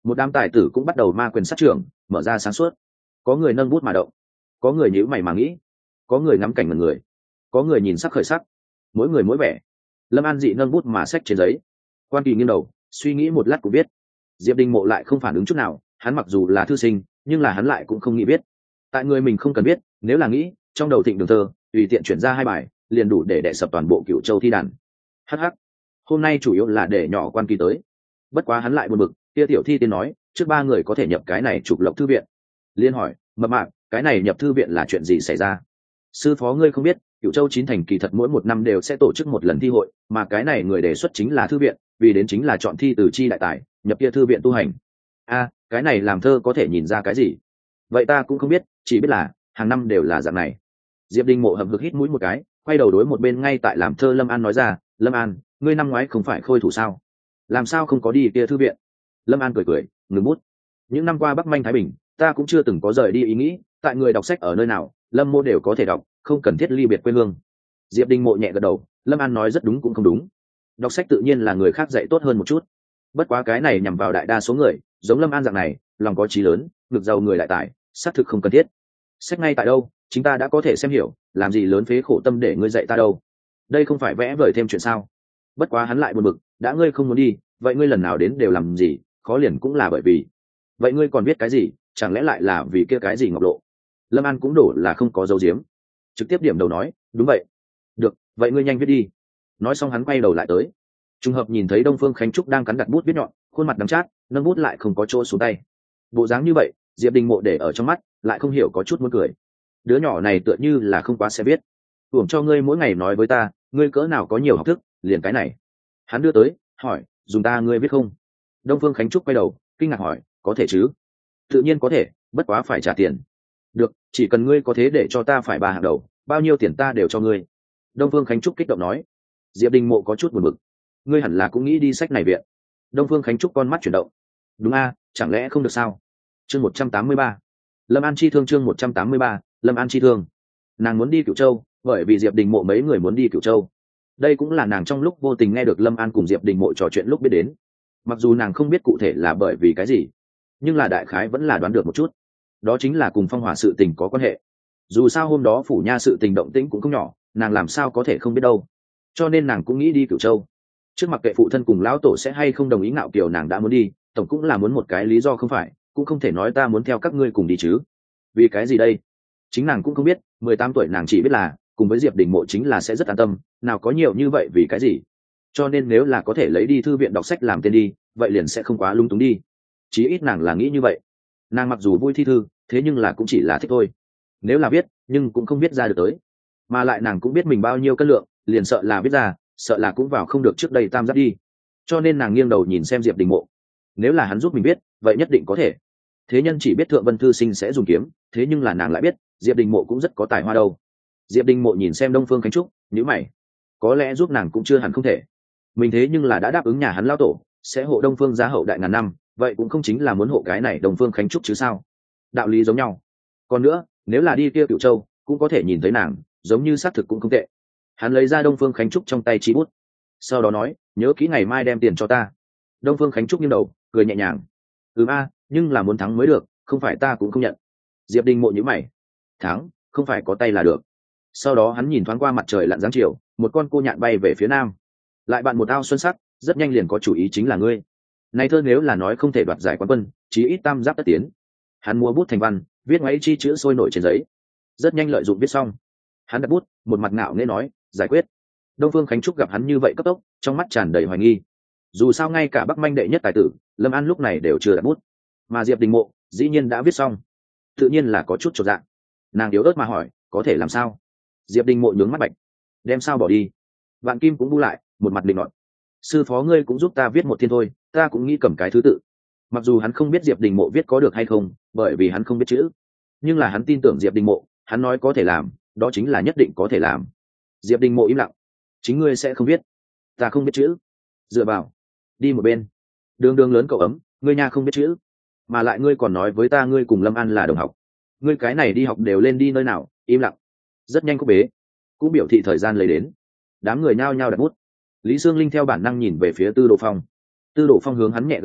một đám tài tử cũng bắt đầu ma quyền sát trưởng, mở ra sáng suốt. Có người nâng bút mà động, có người nhíu mày mà nghĩ, có người ngắm cảnh mật người, có người nhìn sắc khởi sắc, mỗi người mỗi vẻ. Lâm An dị nâng bút mà xách trên giấy. Quan Kỳ nghiêng đầu suy nghĩ một lát cũng biết. Diệp Đình Mộ lại không phản ứng chút nào, hắn mặc dù là thư sinh nhưng là hắn lại cũng không nghĩ biết. Tại người mình không cần biết, nếu là nghĩ trong đầu Thịnh Đường Thơ tùy tiện chuyển ra hai bài liền đủ để đè sập toàn bộ Cửu Châu thi đàn. Hắc hắc, hôm nay chủ yếu là để nhỏ Quan Kỳ tới. Bất quá hắn lại buồn bực, kia tiểu thi tiên nói trước ba người có thể nhập cái này trục lộc thư viện. Liên hỏi mập mạp, cái này nhập thư viện là chuyện gì xảy ra? Sư phó ngươi không biết, Cửu Châu chín thành kỳ thật mỗi một năm đều sẽ tổ chức một lần thi hội, mà cái này người đề xuất chính là thư viện, vì đến chính là chọn thi từ chi đại tài, nhập kia thư viện tu hành. A, cái này làm thơ có thể nhìn ra cái gì? Vậy ta cũng không biết, chỉ biết là hàng năm đều là dạng này. Diệp Đình Mộ hậm hực hít mũi một cái, quay đầu đối một bên ngay tại làm thơ Lâm An nói ra, Lâm An, ngươi năm ngoái không phải khôi thủ sao? Làm sao không có đi kia thư viện? Lâm An cười cười, ngừng bút. Những năm qua Bắc Manh Thái Bình, ta cũng chưa từng có rời đi ý nghĩ, tại người đọc sách ở nơi nào, Lâm Mô đều có thể đọc, không cần thiết ly biệt quê hương. Diệp Đình Mộ nhẹ gật đầu, Lâm An nói rất đúng cũng không đúng. Đọc sách tự nhiên là người khác dạy tốt hơn một chút, bất quá cái này nhằm vào đại đa số người, giống Lâm An dạng này, lòng có chí lớn, ngực giàu người đại tài, xác thực không cần thiết. Sách ngay tại đâu, chúng ta đã có thể xem hiểu, làm gì lớn phế khổ tâm để ngươi dạy ta đâu. Đây không phải vẽ vời thêm chuyện sao? Bất quá hắn lại buồn bực, đã ngươi không muốn đi, vậy ngươi lần nào đến đều làm gì, khó liền cũng là bởi vì. Vậy ngươi còn biết cái gì, chẳng lẽ lại là vì kia cái gì Ngọc Lộ? Lâm An cũng đổ là không có dấu diếm, trực tiếp điểm đầu nói, đúng vậy. Được, vậy ngươi nhanh viết đi. Nói xong hắn quay đầu lại tới, trùng hợp nhìn thấy Đông Phương Khánh Trúc đang cắn đặt bút viết nhọn, khuôn mặt đắng chát, nâng bút lại không có chỗ xuống tay. Bộ dáng như vậy, Diệp Đình Mộ để ở trong mắt, lại không hiểu có chút muốn cười. Đứa nhỏ này tựa như là không quá sẽ biết. Uổng cho ngươi mỗi ngày nói với ta, ngươi cỡ nào có nhiều học thức, liền cái này. Hắn đưa tới, hỏi, dùng ta ngươi biết không? Đông Phương Khánh Trúc quay đầu, kinh ngạc hỏi, có thể chứ? Tự nhiên có thể, bất quá phải trả tiền. Được, chỉ cần ngươi có thế để cho ta phải ba hạng đầu, bao nhiêu tiền ta đều cho ngươi. Đông Phương Khánh Trúc kích động nói. Diệp Đình Mộ có chút buồn bực, ngươi hẳn là cũng nghĩ đi sách này viện. Đông Phương Khánh Trúc con mắt chuyển động. Đúng a, chẳng lẽ không được sao? Chương một trăm tám mươi ba, Lâm An chi thương. Chương một trăm tám mươi ba, Lâm An chi thương. Nàng muốn đi Cửu Châu, bởi vì Diệp Đình Mộ mấy người muốn đi Cửu Châu. Đây cũng là nàng trong lúc vô tình nghe được Lâm An cùng Diệp Đình Mộ trò chuyện lúc biết đến. Mặc dù nàng không biết cụ thể là bởi vì cái gì, nhưng là đại khái vẫn là đoán được một chút. Đó chính là cùng Phong Hỏa sự tình có quan hệ. Dù sao hôm đó phủ nha sự tình động tĩnh cũng không nhỏ, nàng làm sao có thể không biết đâu. Cho nên nàng cũng nghĩ đi Cửu Châu. Trước mặc kệ phụ thân cùng lão tổ sẽ hay không đồng ý ngạo kiều nàng đã muốn đi, tổng cũng là muốn một cái lý do không phải, cũng không thể nói ta muốn theo các ngươi cùng đi chứ. Vì cái gì đây? Chính nàng cũng không biết, mười tám tuổi nàng chỉ biết là cùng với Diệp Đình Mộ chính là sẽ rất an tâm, nào có nhiều như vậy vì cái gì. Cho nên nếu là có thể lấy đi thư viện đọc sách làm tên đi, vậy liền sẽ không quá lung túng đi. Chí ít nàng là nghĩ như vậy. Nàng mặc dù vui thi thư, thế nhưng là cũng chỉ là thích thôi. Nếu là biết, nhưng cũng không biết ra được tới. Mà lại nàng cũng biết mình bao nhiêu cân lượng, liền sợ là biết ra, sợ là cũng vào không được trước đây tam giác đi. Cho nên nàng nghiêng đầu nhìn xem Diệp Đình Mộ. Nếu là hắn giúp mình biết, vậy nhất định có thể. Thế nhân chỉ biết Thượng Vân thư sinh sẽ dùng kiếm, thế nhưng là nàng lại biết Diệp Đình Mộ cũng rất có tài hoa đâu. Diệp Đình Mộ nhìn xem Đông Phương Khánh Trúc, nhíu mày. Có lẽ giúp nàng cũng chưa hẳn không thể. Mình thế nhưng là đã đáp ứng nhà hắn lao tổ, sẽ hộ Đông Phương gia hậu đại ngàn năm, vậy cũng không chính là muốn hộ cái này Đông Phương Khánh Trúc chứ sao? Đạo lý giống nhau. Còn nữa, nếu là đi kia Cửu Châu, cũng có thể nhìn thấy nàng, giống như xác thực cũng không tệ. Hắn lấy ra Đông Phương Khánh Trúc trong tay chi bút, sau đó nói, nhớ kỹ ngày mai đem tiền cho ta. Đông Phương Khánh Trúc nghiêng đầu, cười nhẹ nhàng. Ừm a, nhưng là muốn thắng mới được, không phải ta cũng không nhận. Diệp Đình Mộ nhíu mày. Thắng, không phải có tay là được. Sau đó hắn nhìn thoáng qua mặt trời lặn dáng chiều, một con cô nhạn bay về phía nam. Lại bạn một ao xuân sắc, rất nhanh liền có chủ ý chính là ngươi. Này thơ nếu là nói không thể đoạt giải quán quân, chí ít tam giáp tất tiến. Hắn mua bút thành văn, viết ngoáy chi chữ sôi nổi trên giấy. Rất nhanh lợi dụng viết xong. Hắn đặt bút, một mặt ngạo nghễ nói, giải quyết. Đông Phương Khánh Trúc gặp hắn như vậy cấp tốc, trong mắt tràn đầy hoài nghi. Dù sao ngay cả Bắc Manh đệ nhất tài tử, Lâm An lúc này đều chưa đặt bút, mà Diệp Đình Mộ dĩ nhiên đã viết xong, tự nhiên là có chút chột dạ. Nàng yếu ớt mà hỏi, có thể làm sao? Diệp Đình Mộ nhướng mắt bạch, đem sao bỏ đi. Vạn Kim cũng bu lại, một mặt định nọt. Sư phó ngươi cũng giúp ta viết một thiên thôi, ta cũng nghĩ cầm cái thứ tự. Mặc dù hắn không biết Diệp Đình Mộ viết có được hay không, bởi vì hắn không biết chữ, nhưng là hắn tin tưởng Diệp Đình Mộ, hắn nói có thể làm, đó chính là nhất định có thể làm. Diệp Đình Mộ im lặng. Chính ngươi sẽ không biết. Ta không biết chữ. Dựa vào. Đi một bên. Đường đường lớn cậu ấm, ngươi nha không biết chữ. Mà lại ngươi còn nói với ta ngươi cùng Lâm An là đồng học. Ngươi cái này đi học đều lên đi nơi nào, im lặng. Rất nhanh cô bế. Cũng biểu thị thời gian lấy đến. Đám người nhao nhao đặt bút. Lý Sương Linh theo bản năng nhìn về phía Tư Đồ Phong. Tư Đồ Phong hướng hắn nhẹ gật đầu,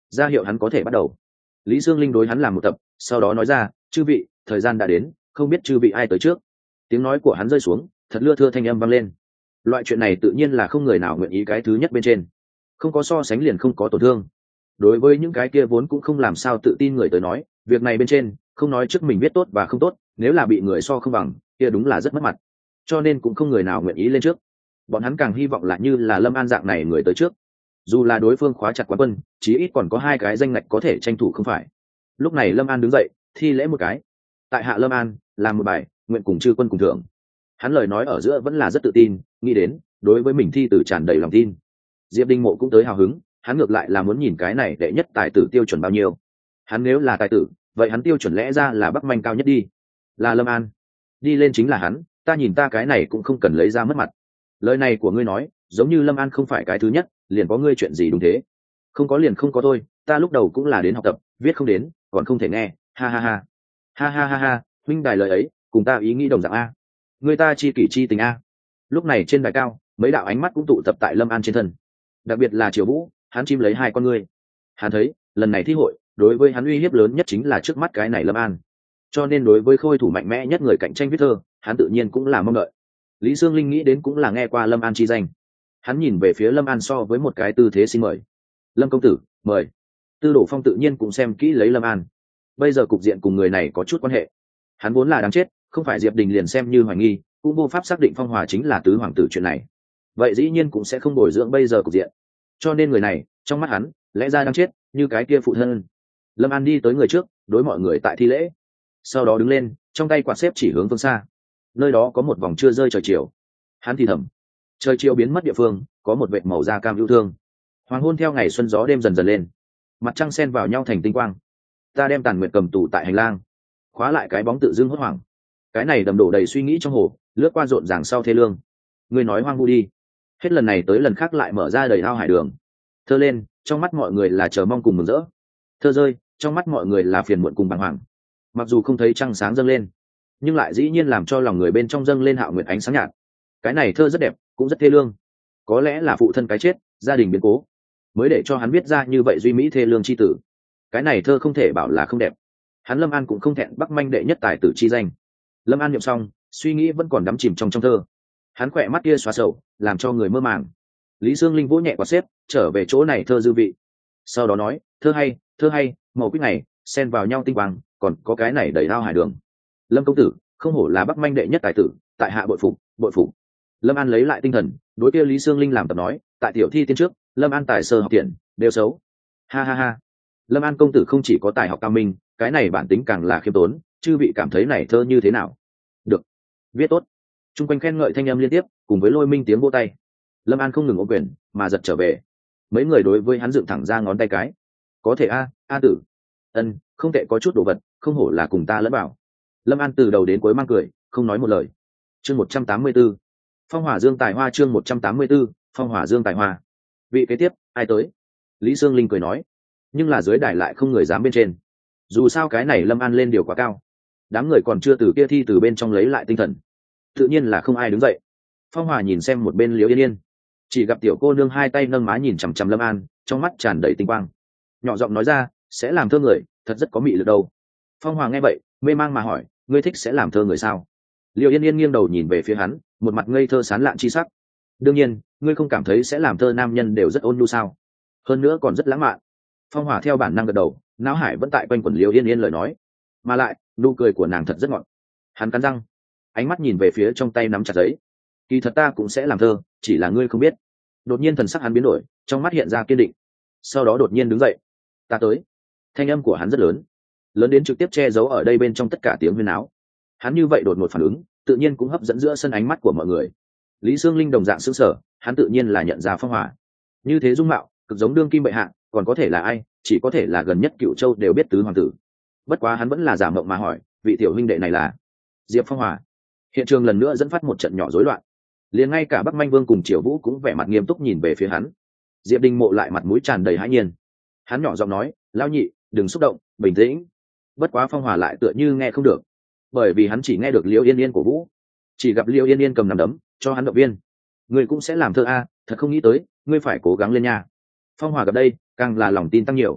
ra hiệu hắn có thể bắt đầu. Lý Dương Linh đối hắn làm một tập, sau đó nói ra, chư vị, thời gian đã đến, không biết chư vị ai tới trước. Tiếng nói của hắn rơi xuống, thật lưa thưa thanh âm vang lên. Loại chuyện này tự nhiên là không người nào nguyện ý cái thứ nhất bên trên, không có so sánh liền không có tổn thương. Đối với những cái kia vốn cũng không làm sao tự tin người tới nói, việc này bên trên không nói trước mình biết tốt và không tốt, nếu là bị người so không bằng kia đúng là rất mất mặt, cho nên cũng không người nào nguyện ý lên trước. Bọn hắn càng hy vọng là như là Lâm An dạng này người tới trước, dù là đối phương khóa chặt quán quân, chí ít còn có hai cái danh ngạch có thể tranh thủ không phải. Lúc này Lâm An đứng dậy thi lễ một cái, tại hạ Lâm An làm một bài nguyện cùng chư quân cùng thưởng. Hắn lời nói ở giữa vẫn là rất tự tin, nghĩ đến đối với mình thi tử tràn đầy lòng tin. Diệp Đình Mộ cũng tới hào hứng, hắn ngược lại là muốn nhìn cái này đệ nhất tài tử tiêu chuẩn bao nhiêu. Hắn nếu là tài tử, vậy hắn tiêu chuẩn lẽ ra là bắc manh cao nhất đi, là Lâm An đi lên chính là hắn, ta nhìn ta cái này cũng không cần lấy ra mất mặt. Lời này của ngươi nói giống như Lâm An không phải cái thứ nhất, liền có ngươi chuyện gì đúng thế? Không có liền không có thôi, ta lúc đầu cũng là đến học tập, viết không đến còn không thể nghe, ha ha ha ha ha ha ha. Huynh đài lời ấy cùng ta ý nghĩ đồng dạng a, người ta chi kỷ chi tình a. Lúc này trên đài cao mấy đạo ánh mắt cũng tụ tập tại Lâm An trên thân, đặc biệt là Triều Vũ, hắn chim lấy hai con ngươi. Hắn thấy lần này thi hội đối với hắn uy hiếp lớn nhất chính là trước mắt cái này Lâm An, cho nên đối với khôi thủ mạnh mẽ nhất người cạnh tranh viết thơ, hắn tự nhiên cũng là mong đợi. Lý Dương Linh nghĩ đến cũng là nghe qua Lâm An chi danh, hắn nhìn về phía Lâm An so với một cái tư thế xin mời. Lâm công tử mời. Tư Đồ Phong tự nhiên cũng xem kỹ lấy Lâm An, bây giờ cục diện cùng người này có chút quan hệ, hắn vốn là đáng chết, không phải Diệp Đình liền xem như hoài nghi cũng vô pháp xác định Phong Hòa chính là tứ hoàng tử chuyện này, vậy dĩ nhiên cũng sẽ không bồi dưỡng bây giờ cục diện, cho nên người này trong mắt hắn lẽ ra đáng chết như cái kia phụ thân. Lâm An đi tới người trước, đối mọi người tại thi lễ, sau đó đứng lên, trong tay quạt xếp chỉ hướng phương xa, nơi đó có một vòng chưa rơi trời chiều. Hắn thì thầm, trời chiều biến mất địa phương có một vệt màu da cam yêu thương. Hoàng hôn theo ngày xuân gió đêm dần dần lên, mặt trăng xen vào nhau thành tinh quang. Ta đem tàn nguyệt cầm tù tại hành lang, khóa lại cái bóng tự dưng hốt hoảng. Cái này đầm đổ đầy suy nghĩ trong hồ, lướt qua rộn ràng sau thê lương. Ngươi nói hoang vu đi, hết lần này tới lần khác lại mở ra đầy ao hải đường. Thơ lên, trong mắt mọi người là chờ mong cùng mừng rỡ. Thơ rơi, trong mắt mọi người là phiền muộn cùng bàng hoàng. Mặc dù không thấy trăng sáng dâng lên, nhưng lại dĩ nhiên làm cho lòng người bên trong dâng lên hạo nguyệt ánh sáng nhạt. Cái này thơ rất đẹp, cũng rất thê lương. Có lẽ là phụ thân cái chết, gia đình biến cố, mới để cho hắn viết ra như vậy duy mỹ thê lương chi tử. Cái này thơ không thể bảo là không đẹp. Hắn Lâm An cũng không thẹn bắc manh đệ nhất tài tử chi danh. Lâm An niệm xong, suy nghĩ vẫn còn đắm chìm trong trong thơ. Hắn khỏe mắt kia xóa sầu, làm cho người mơ màng. Lý Dương Linh vỗ nhẹ quạt xếp, trở về chỗ này thơ dư vị. Sau đó nói, thơ hay, thơ hay, màu quýt này xen vào nhau tinh quang, còn có cái này đầy ao hải đường. Lâm công tử không hổ là bắc manh đệ nhất tài tử, tại hạ bội phục, bội phục. Lâm An lấy lại tinh thần, đối kia Lý Dương Linh làm tập nói, tại tiểu thi tiên trước, Lâm An tài sơ học tiện đều xấu, ha ha ha. Lâm An công tử không chỉ có tài học cao minh, cái này bản tính càng là khiêm tốn, chư vị cảm thấy này thơ như thế nào? Được, viết tốt. Trung quanh khen ngợi thanh âm liên tiếp, cùng với lôi minh tiếng vỗ tay. Lâm An không ngừng ô quyền mà giật trở về, mấy người đối với hắn dựng thẳng ra ngón tay cái. Có thể a, a tử, ân, không tệ, có chút đồ vật, không hổ là cùng ta lẫn bảo. Lâm An từ đầu đến cuối mang cười, không nói một lời. Chương một trăm tám mươi 184. Phong Hỏa Dương Tài Hoa. Chương một trăm tám mươi 184. Phong Hỏa Dương Tài Hoa. Vị kế tiếp ai tới? Lý Dương Linh cười nói, nhưng là dưới đài lại không người dám bên trên, dù sao cái này Lâm An lên điều quá cao, đám người còn chưa từ kia thi từ bên trong lấy lại tinh thần, tự nhiên là không ai đứng dậy. Phong Hòa nhìn xem một bên Liễu Yên Yên, chỉ gặp tiểu cô nương hai tay nâng má nhìn chằm chằm Lâm An, trong mắt tràn đầy tinh quang, nhỏ giọng nói ra, sẽ làm thơ người thật rất có mị lực đâu. Phong Hòa nghe vậy mê mang mà hỏi, ngươi thích sẽ làm thơ người sao? Liễu Yên Yên nghiêng đầu nhìn về phía hắn, một mặt ngây thơ sán lạn chi sắc. Đương nhiên, ngươi không cảm thấy sẽ làm thơ nam nhân đều rất ôn nhu sao? Hơn nữa còn rất lãng mạn. Phong Hòa theo bản năng gật đầu, não hải vẫn tại quanh quẩn Liễu Yên Yên lời nói, mà lại nụ cười của nàng thật rất ngọt. Hắn cắn răng, ánh mắt nhìn về phía trong tay nắm chặt giấy. Kỳ thật ta cũng sẽ làm thơ, chỉ là ngươi không biết. Đột nhiên thần sắc hắn biến đổi, trong mắt hiện ra kiên định, sau đó đột nhiên đứng dậy. Ta tới. Thanh âm của hắn rất lớn, lớn đến trực tiếp che giấu ở đây bên trong tất cả tiếng huyên náo. Hắn như vậy đột ngột phản ứng, tự nhiên cũng hấp dẫn giữa sân ánh mắt của mọi người. Lý Dương Linh đồng dạng sững sờ, hắn tự nhiên là nhận ra Phong Hòa. Như thế dung mạo, cực giống đương kim bệ hạ, còn có thể là ai? Chỉ có thể là gần nhất Cựu Châu đều biết tứ hoàng tử. Bất quá hắn vẫn là giả mộng mà hỏi, vị tiểu huynh đệ này là Diệp Phong Hòa. Hiện trường lần nữa dẫn phát một trận nhỏ rối loạn, liền ngay cả Bắc Manh Vương cùng Triều Vũ cũng vẻ mặt nghiêm túc nhìn về phía hắn. Diệp Đình Mộ lại mặt mũi tràn đầy hãi nhiên, hắn nhỏ giọng nói, lão nhị, đừng xúc động, bình tĩnh. Bất quá Phong Hòa lại tựa như nghe không được, bởi vì hắn chỉ nghe được Liễu Yên Yên của Vũ, chỉ gặp Liễu Yên Yên cầm nắm đấm cho hắn động viên. Ngươi cũng sẽ làm thơ a, thật không nghĩ tới, ngươi phải cố gắng lên nha. Phong Hòa gặp đây càng là lòng tin tăng nhiều,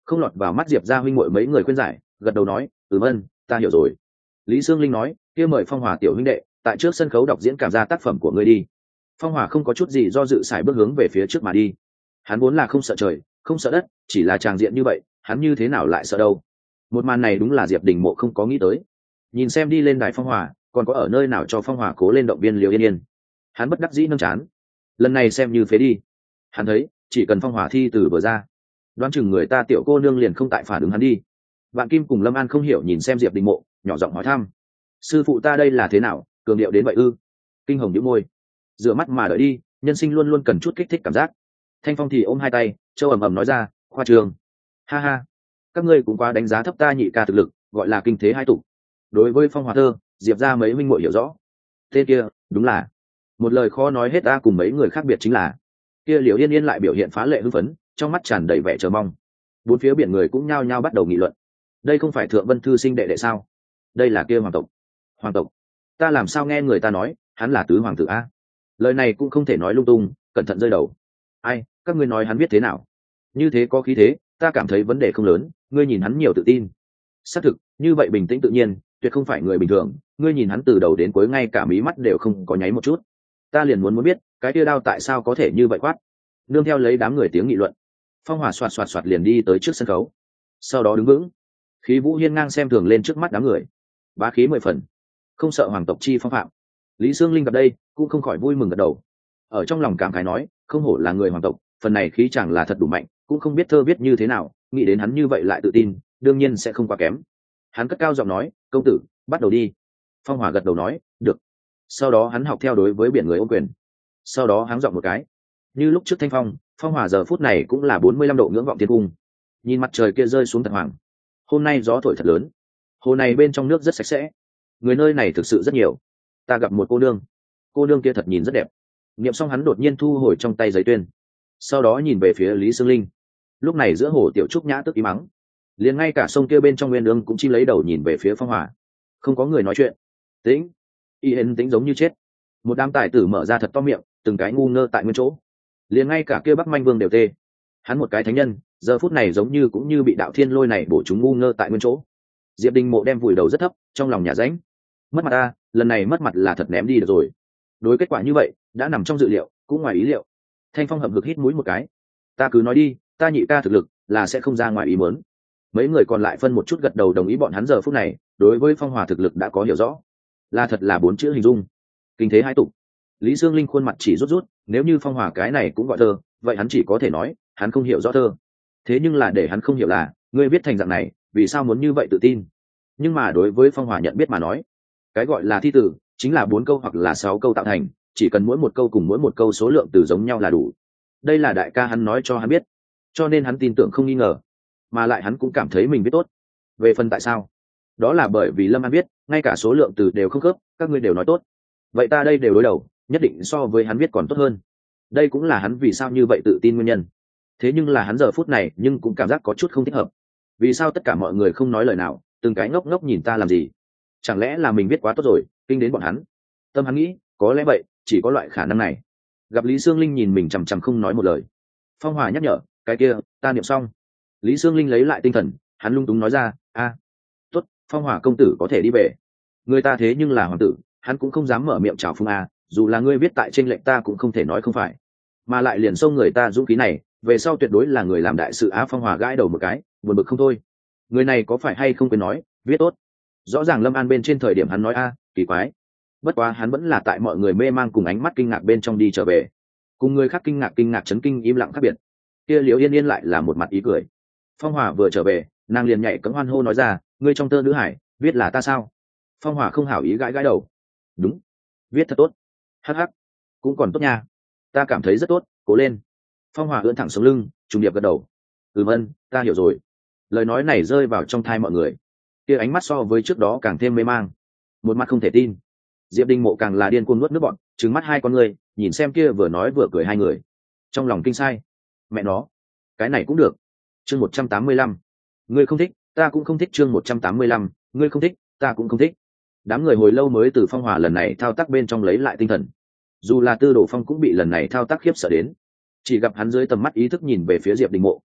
không lọt vào mắt diệp ra huynh muội mấy người khuyên giải, gật đầu nói ừm ân ta hiểu rồi. Lý Sương Linh nói kia mời Phong Hòa tiểu huynh đệ tại trước sân khấu đọc diễn cảm ra tác phẩm của ngươi đi. Phong Hòa không có chút gì do dự xài bước hướng về phía trước mà đi. Hắn vốn là không sợ trời không sợ đất, chỉ là tràng diện như vậy hắn như thế nào lại sợ đâu. Một màn này đúng là Diệp Đình Mộ không có nghĩ tới. Nhìn xem đi lên đài Phong Hòa còn có ở nơi nào cho Phong Hòa cố lên động viên Liễu Yên Yên, hắn bất đắc dĩ nâng chán. Lần này xem như phế đi. Hắn thấy chỉ cần Phong Hòa thi từ vừa ra, đoán chừng người ta tiểu cô nương liền không tại phản ứng hắn đi. Vạn Kim cùng Lâm An không hiểu nhìn xem Diệp Đình Mộ, nhỏ giọng hỏi thăm sư phụ ta đây là thế nào, cường điệu đến vậy ư? Kinh Hồng nhíu môi, rửa mắt mà đợi đi, nhân sinh luôn luôn cần chút kích thích cảm giác. Thanh Phong thì ôm hai tay châu ầm ầm nói ra khoa trường, ha ha, các ngươi cũng quá đánh giá thấp ta nhị ca thực lực, gọi là kinh thế hai tục. Đối với Phong Hòa thơ Diệp ra mấy minh muội hiểu rõ. Thế kia đúng là một lời khó nói hết. Ta cùng mấy người khác biệt chính là kia Liễu Yên Yên lại biểu hiện phá lệ hưng phấn, trong mắt tràn đầy vẻ chờ mong. Bốn phía biển người cũng nhao nhao bắt đầu nghị luận, đây không phải Thượng Vân thư sinh đệ đệ sao? Đây là kia hoàng tộc. Hoàng tộc? Ta làm sao nghe người ta nói hắn là tứ hoàng tử a? Lời này cũng không thể nói lung tung, cẩn thận rơi đầu. Ai, các ngươi nói hắn biết thế nào? Như thế có khí thế, ta cảm thấy vấn đề không lớn. Ngươi nhìn hắn nhiều tự tin. Xác thực, như vậy bình tĩnh tự nhiên, tuyệt không phải người bình thường. Ngươi nhìn hắn từ đầu đến cuối ngay cả mí mắt đều không có nháy một chút. Ta liền muốn muốn biết, cái kia đao tại sao có thể như vậy quát? Nương theo lấy đám người tiếng nghị luận, Phong Hòa xoạt xoạt xoạt liền đi tới trước sân khấu, sau đó đứng vững, khí vũ hiên ngang xem thường lên trước mắt đám người, bá khí mười phần, không sợ hoàng tộc chi phong phạm. Lý Sương Linh gặp đây cũng không khỏi vui mừng gật đầu, ở trong lòng cảm khái nói không hổ là người hoàng tộc, phần này khí chẳng là thật đủ mạnh, cũng không biết thơ viết như thế nào, nghĩ đến hắn như vậy lại tự tin, đương nhiên sẽ không quá kém. Hắn cất cao giọng nói công tử bắt đầu đi. Phong Hòa gật đầu nói được, sau đó hắn học theo đối với biển người ôm quyền, sau đó hắn giọng một cái như lúc trước Thanh Phong. Phong Hòa giờ phút này cũng là bốn mươi lăm độ ngưỡng vọng thiên cung, nhìn mặt trời kia rơi xuống thật hoàng. Hôm nay gió thổi thật lớn, hồ này bên trong nước rất sạch sẽ, người nơi này thực sự rất nhiều. Ta gặp một cô nương, cô nương kia thật nhìn rất đẹp. Niệm xong hắn đột nhiên thu hồi trong tay giấy tuyên, sau đó nhìn về phía Lý Sương Linh. Lúc này giữa hồ tiểu trúc nhã tức ý mắng, liền ngay cả sông kia bên trong nguyên ương cũng chi lấy đầu nhìn về phía Phong Hòa. Không có người nói chuyện, tĩnh y hên tĩnh giống như chết. Một đám tài tử mở ra thật to miệng, từng cái ngu ngơ tại nguyên chỗ, liền ngay cả kia Bắc Manh Vương đều tê. Hắn một cái thánh nhân giờ phút này giống như cũng như bị đạo thiên lôi này bổ chúng ngu ngơ tại nguyên chỗ. Diệp Đình Mộ đem vùi đầu rất thấp, trong lòng nhà ránh, mất mặt ta, lần này mất mặt là thật ném đi được rồi. Đối kết quả như vậy đã nằm trong dự liệu, cũng ngoài ý liệu. Thanh Phong hậm hực hít mũi một cái, ta cứ nói đi, ta nhị ca thực lực là sẽ không ra ngoài ý muốn. Mấy người còn lại phân một chút gật đầu đồng ý, bọn hắn giờ phút này đối với Phong Hòa thực lực đã có hiểu rõ, là thật là bốn chữ hình dung, kinh thế hai tục. Lý Sương Linh khuôn mặt chỉ rút rút, nếu như Phong Hòa cái này cũng gọi thơ, vậy hắn chỉ có thể nói hắn không hiểu rõ thơ. Thế nhưng là để hắn không hiểu là ngươi viết thành dạng này vì sao muốn như vậy tự tin. Nhưng mà đối với Phong Hòa nhận biết mà nói, cái gọi là thi từ chính là bốn câu hoặc là sáu câu tạo thành, chỉ cần mỗi một câu cùng mỗi một câu số lượng từ giống nhau là đủ. Đây là đại ca hắn nói cho hắn biết, cho nên hắn tin tưởng không nghi ngờ, mà lại hắn cũng cảm thấy mình biết tốt. Về phần tại sao, đó là bởi vì Lâm An biết ngay cả số lượng từ đều không khớp, các ngươi đều nói tốt, vậy ta đây đều đối đầu, nhất định so với hắn biết còn tốt hơn. Đây cũng là hắn vì sao như vậy tự tin nguyên nhân. Thế nhưng là hắn giờ phút này nhưng cũng cảm giác có chút không thích hợp. Vì sao tất cả mọi người không nói lời nào, từng cái ngốc ngốc nhìn ta làm gì? Chẳng lẽ là mình biết quá tốt rồi, kinh đến bọn hắn? Tâm hắn nghĩ, có lẽ vậy, chỉ có loại khả năng này. Gặp Lý Sương Linh nhìn mình chằm chằm không nói một lời, Phong Hòa nhắc nhở, cái kia ta niệm xong. Lý Sương Linh lấy lại tinh thần, hắn lung túng nói ra, a, tốt, Phong Hòa công tử có thể đi về. Người ta thế nhưng là hoàng tử, hắn cũng không dám mở miệng chào phung a, dù là ngươi viết tại trên lệnh ta cũng không thể nói không phải. Mà lại liền xông người ta dũng khí này, về sau tuyệt đối là người làm đại sự á. Phong Hòa gãi đầu một cái, buồn bực không thôi. Người này có phải hay không quên nói viết tốt? Rõ ràng Lâm An bên trên thời điểm hắn nói a, kỳ quái. Bất quá hắn vẫn là tại mọi người mê mang cùng ánh mắt kinh ngạc bên trong đi trở về, cùng người khác kinh ngạc kinh ngạc chấn kinh im lặng khác biệt. Kia Liễu Yên Yên lại là một mặt ý cười. Phong Hòa vừa trở về, nàng liền nhảy cẫng hoan hô nói ra, ngươi trong tơ nữ hải viết là ta sao? Phong Hòa không hảo ý gãi gãi đầu, đúng, viết thật tốt. Hắc hắc, cũng còn tốt nha, ta cảm thấy rất tốt, cố lên. Phong Hòa ưỡn thẳng sống lưng, trùng điệp gật đầu, ừm ân, ta hiểu rồi. Lời nói này rơi vào trong thai mọi người, kia ánh mắt so với trước đó càng thêm mê mang, một mặt không thể tin. Diệp Đình Mộ càng là điên cuồng nuốt nước bọn, trừng mắt hai con người nhìn xem kia vừa nói vừa cười hai người, trong lòng kinh sai. Mẹ nó, cái này cũng được. Chương một trăm tám mươi lăm, ngươi không thích ta cũng không thích. Chương một trăm tám mươi lăm, ngươi không thích ta cũng không thích. Đám người hồi lâu mới từ Phong Hòa lần này thao tác bên trong lấy lại tinh thần, dù là Tư Đồ Phong cũng bị lần này thao tác khiếp sợ đến, chỉ gặp hắn dưới tầm mắt ý thức nhìn về phía Diệp Đình Mộ,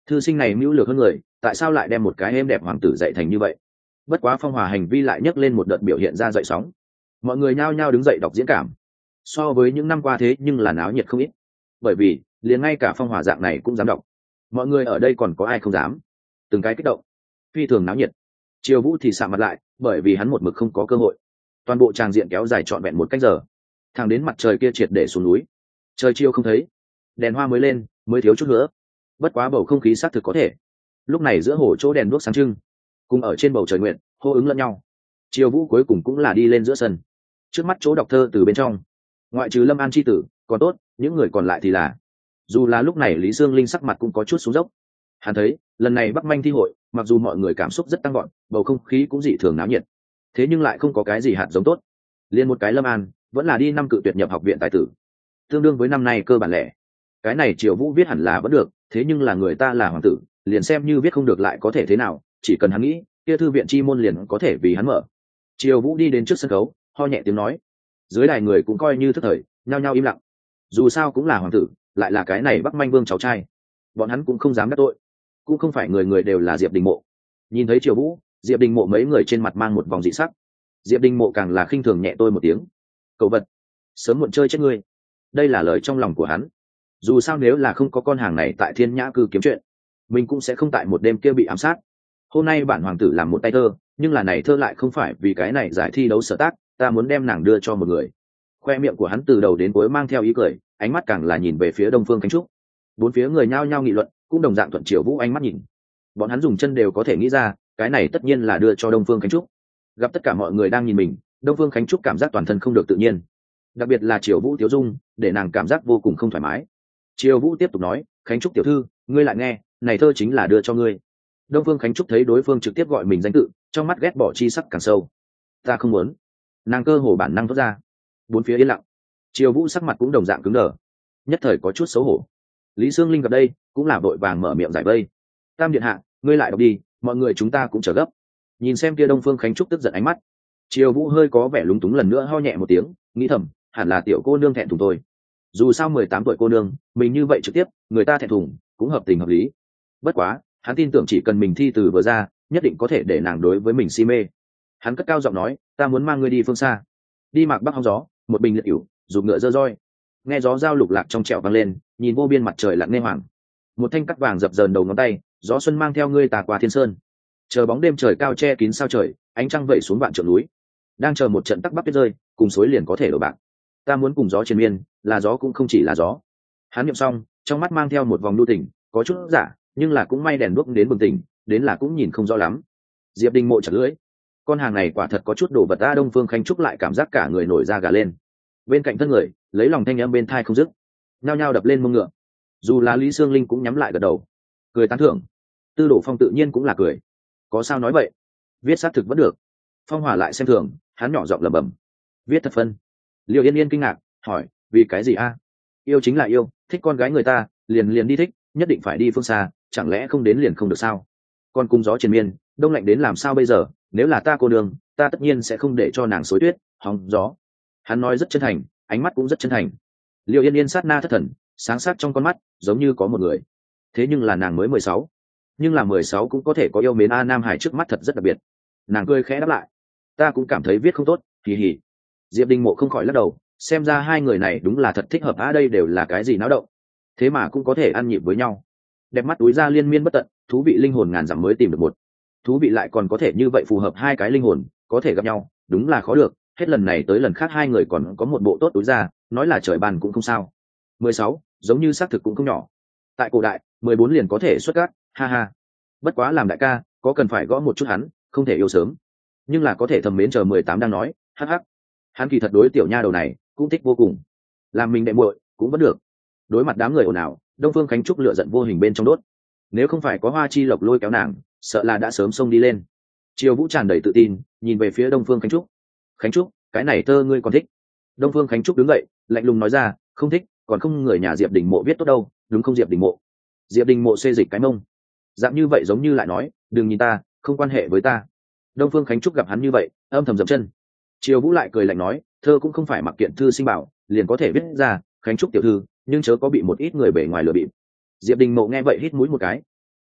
thư sinh này mưu lược hơn người, tại sao lại đem một cái êm đẹp hoàng tử dạy thành như vậy? Bất quá Phong Hòa hành vi lại nhấc lên một đợt biểu hiện ra dậy sóng, mọi người nhao nhao đứng dậy đọc diễn cảm. So với những năm qua thế nhưng là náo nhiệt không ít, bởi vì liền ngay cả Phong Hòa dạng này cũng dám đọc, mọi người ở đây còn có ai không dám? Từng cái kích động, phi thường náo nhiệt. Triều Vũ thì sạm mặt lại, bởi vì hắn một mực không có cơ hội. Toàn bộ tràng diện kéo dài trọn vẹn một cách giờ, thẳng đến mặt trời kia triệt để xuống núi, trời chiều không thấy, đèn hoa mới lên, mới thiếu chút nữa. Bất quá bầu không khí xác thực có thể. Lúc này giữa hồ chỗ đèn đuốc sáng trưng, cùng ở trên bầu trời nguyện hô ứng lẫn nhau. Triều Vũ cuối cùng cũng là đi lên giữa sân, trước mắt chỗ đọc thơ từ bên trong, ngoại trừ Lâm An chi tử còn tốt, những người còn lại thì là, dù là lúc này Lý Dương Linh sắc mặt cũng có chút xuống dốc. Hắn thấy lần này Bắc Manh thi hội, mặc dù mọi người cảm xúc rất tăng gọn, bầu không khí cũng dị thường náo nhiệt, thế nhưng lại không có cái gì hạt giống tốt. Liên một cái Lâm An vẫn là đi năm cự tuyệt nhập học viện tài tử, tương đương với năm nay cơ bản lẻ. Cái này Triều Vũ viết hẳn là vẫn được, thế nhưng là người ta là hoàng tử, liền xem như viết không được lại có thể thế nào, chỉ cần hắn nghĩ, kia thư viện chi môn liền có thể vì hắn mở. Triều Vũ đi đến trước sân khấu, ho nhẹ tiếng nói. Dưới đài người cũng coi như thức thời, nhao nhao im lặng. Dù sao cũng là hoàng tử, lại là cái này Bắc Manh Vương cháu trai, bọn hắn cũng không dám đắc tội. Cũng không phải người người đều là Diệp Đình Mộ. Nhìn thấy Triều Vũ, Diệp Đình Mộ mấy người trên mặt mang một vòng dị sắc. Diệp Đình Mộ càng là khinh thường nhẹ tôi một tiếng. Cậu vật, sớm muộn chơi chết ngươi. Đây là lời trong lòng của hắn. Dù sao nếu là không có con hàng này tại Thiên Nhã Cư kiếm chuyện, mình cũng sẽ không tại một đêm kia bị ám sát. Hôm nay bản hoàng tử làm một tay thơ, nhưng là này thơ lại không phải vì cái này giải thi đấu sở tác, ta muốn đem nàng đưa cho một người. Khoe miệng của hắn từ đầu đến cuối mang theo ý cười, ánh mắt càng là nhìn về phía Đông Phương Khánh Trúc. Bốn phía người nhao nhao nghị luận, cũng đồng dạng thuận Triều Vũ ánh mắt nhìn. Bọn hắn dùng chân đều có thể nghĩ ra, cái này tất nhiên là đưa cho Đông Phương Khánh Trúc. Gặp tất cả mọi người đang nhìn mình, Đông Phương Khánh Trúc cảm giác toàn thân không được tự nhiên, đặc biệt là Triều Vũ tiểu dung, để nàng cảm giác vô cùng không thoải mái. Triều Vũ tiếp tục nói, Khánh Trúc tiểu thư, ngươi lại nghe, này thơ chính là đưa cho ngươi. Đông Phương Khánh Trúc thấy đối phương trực tiếp gọi mình danh tự, trong mắt ghét bỏ chi sắc càng sâu. Ta không muốn. Nàng cơ hồ bản năng thoát ra. Bốn phía yên lặng. Triều Vũ sắc mặt cũng đồng dạng cứng đờ, nhất thời có chút xấu hổ. Lý Sương Linh gặp đây, cũng là vội vàng mở miệng giải vây. Tam điện hạ, ngươi lại đọc đi, mọi người chúng ta cũng chờ gấp. Nhìn xem kia Đông Phương Khánh Trúc tức giận ánh mắt, Triều Vũ hơi có vẻ lúng túng lần nữa ho nhẹ một tiếng, nghĩ thầm, hẳn là tiểu cô nương thẹn thùng thôi. Dù sao mười tám tuổi cô nương, mình như vậy trực tiếp, người ta thẹn thùng, cũng hợp tình hợp lý. Bất quá, hắn tin tưởng chỉ cần mình thi từ vừa ra, nhất định có thể để nàng đối với mình si mê. Hắn cất cao giọng nói, ta muốn mang ngươi đi phương xa, đi mạc bắc hóng gió, một bình liệt ỉu, dùng ngựa dơ roi. Nghe gió giao lục lạc trong trẻo vang lên, nhìn vô biên mặt trời lặn nghe hoàng. Một thanh cắt vàng dập dờn đầu ngón tay, gió xuân mang theo ngươi tà qua thiên sơn. Chờ bóng đêm trời cao che kín sao trời, ánh trăng vẩy xuống vạn trượng núi. Đang chờ một trận tắc bắc tuyết rơi, cùng suối liền có thể đổi bạc. Ta muốn cùng gió triền miên, là gió cũng không chỉ là gió. Hắn niệm xong, trong mắt mang theo một vòng nhu tình, có chút giả, nhưng là cũng may đèn đuốc đến bừng tỉnh, đến là cũng nhìn không rõ lắm. Diệp Đình Mộ chặt lưỡi, con hàng này quả thật có chút đồ vật. Ta Đông Phương Khánh Trúc lại cảm giác cả người nổi da gà lên. Bên cạnh thân người, lấy lòng thanh âm bên thai không dứt, nhao nhao đập lên mông ngựa. Dù là Lý Sương Linh cũng nhắm lại gật đầu, cười tán thưởng. Tư Đồ Phong tự nhiên cũng là cười. Có sao nói vậy? Viết xác thực vẫn được. Phong Hòa lại xem thường, hắn nhỏ giọng lẩm bẩm, viết thật phân. Liệu Yên Yên kinh ngạc hỏi, vì cái gì a? Yêu chính là yêu, thích con gái người ta, liền liền đi thích, nhất định phải đi phương xa, chẳng lẽ không đến liền không được sao? Còn cùng gió triền miên, đông lạnh đến làm sao bây giờ? Nếu là ta cô đường, ta tất nhiên sẽ không để cho nàng xối tuyết, hóng gió. Hắn nói rất chân thành, ánh mắt cũng rất chân thành. Liệu Yên Yên sát na thất thần, sáng sát trong con mắt, giống như có một người. Thế nhưng là nàng mới mười sáu, nhưng là mười sáu cũng có thể có yêu mến a Nam Hải trước mắt thật rất đặc biệt. Nàng cười khẽ đáp lại, ta cũng cảm thấy viết không tốt, kỳ hỉ. Diệp Đình Mộ không khỏi lắc đầu, xem ra hai người này đúng là thật thích hợp. A đây đều là cái gì náo động, thế mà cũng có thể ăn nhịp với nhau. Đẹp mắt túi ra liên miên bất tận, thú vị linh hồn ngàn dặm mới tìm được một. Thú vị lại còn có thể như vậy phù hợp hai cái linh hồn, có thể gặp nhau, đúng là khó được. Hết lần này tới lần khác hai người còn có một bộ tốt túi ra, nói là trời bàn cũng không sao. mười sáu, giống như xác thực cũng không nhỏ. Tại cổ đại, mười bốn liền có thể xuất cát, ha ha. Bất quá làm đại ca, có cần phải gõ một chút hắn, không thể yêu sớm, nhưng là có thể thầm mến chờ mười tám đang nói, hắc hắc. Hắn kỳ thật đối tiểu nha đầu này cũng thích vô cùng, làm mình đệ muội cũng vẫn được. Đối mặt đám người ồn ào, Đông Phương Khánh Trúc lựa giận vô hình bên trong đốt. Nếu không phải có Hoa Chi Lộc lôi kéo nàng, sợ là đã sớm xông đi lên. Triều Vũ tràn đầy tự tin, nhìn về phía Đông Phương Khánh Trúc. Khánh Trúc, cái này thơ ngươi còn thích? Đông Phương Khánh Trúc đứng dậy, lạnh lùng nói ra, không thích, còn không người nhà Diệp Đình Mộ viết tốt đâu, đúng không Diệp Đình Mộ? Diệp Đình Mộ xê dịch cái mông, dạng như vậy giống như lại nói, đừng nhìn ta, không quan hệ với ta. Đông Phương Khánh Trúc gặp hắn như vậy, âm thầm dậm chân. Triều Vũ lại cười lạnh nói, thơ cũng không phải mặc kiện thư sinh bảo liền có thể viết ra, Khánh Trúc tiểu thư, nhưng chớ có bị một ít người bề ngoài lừa bịp. Diệp Đình Mộ nghe vậy hít mũi một cái,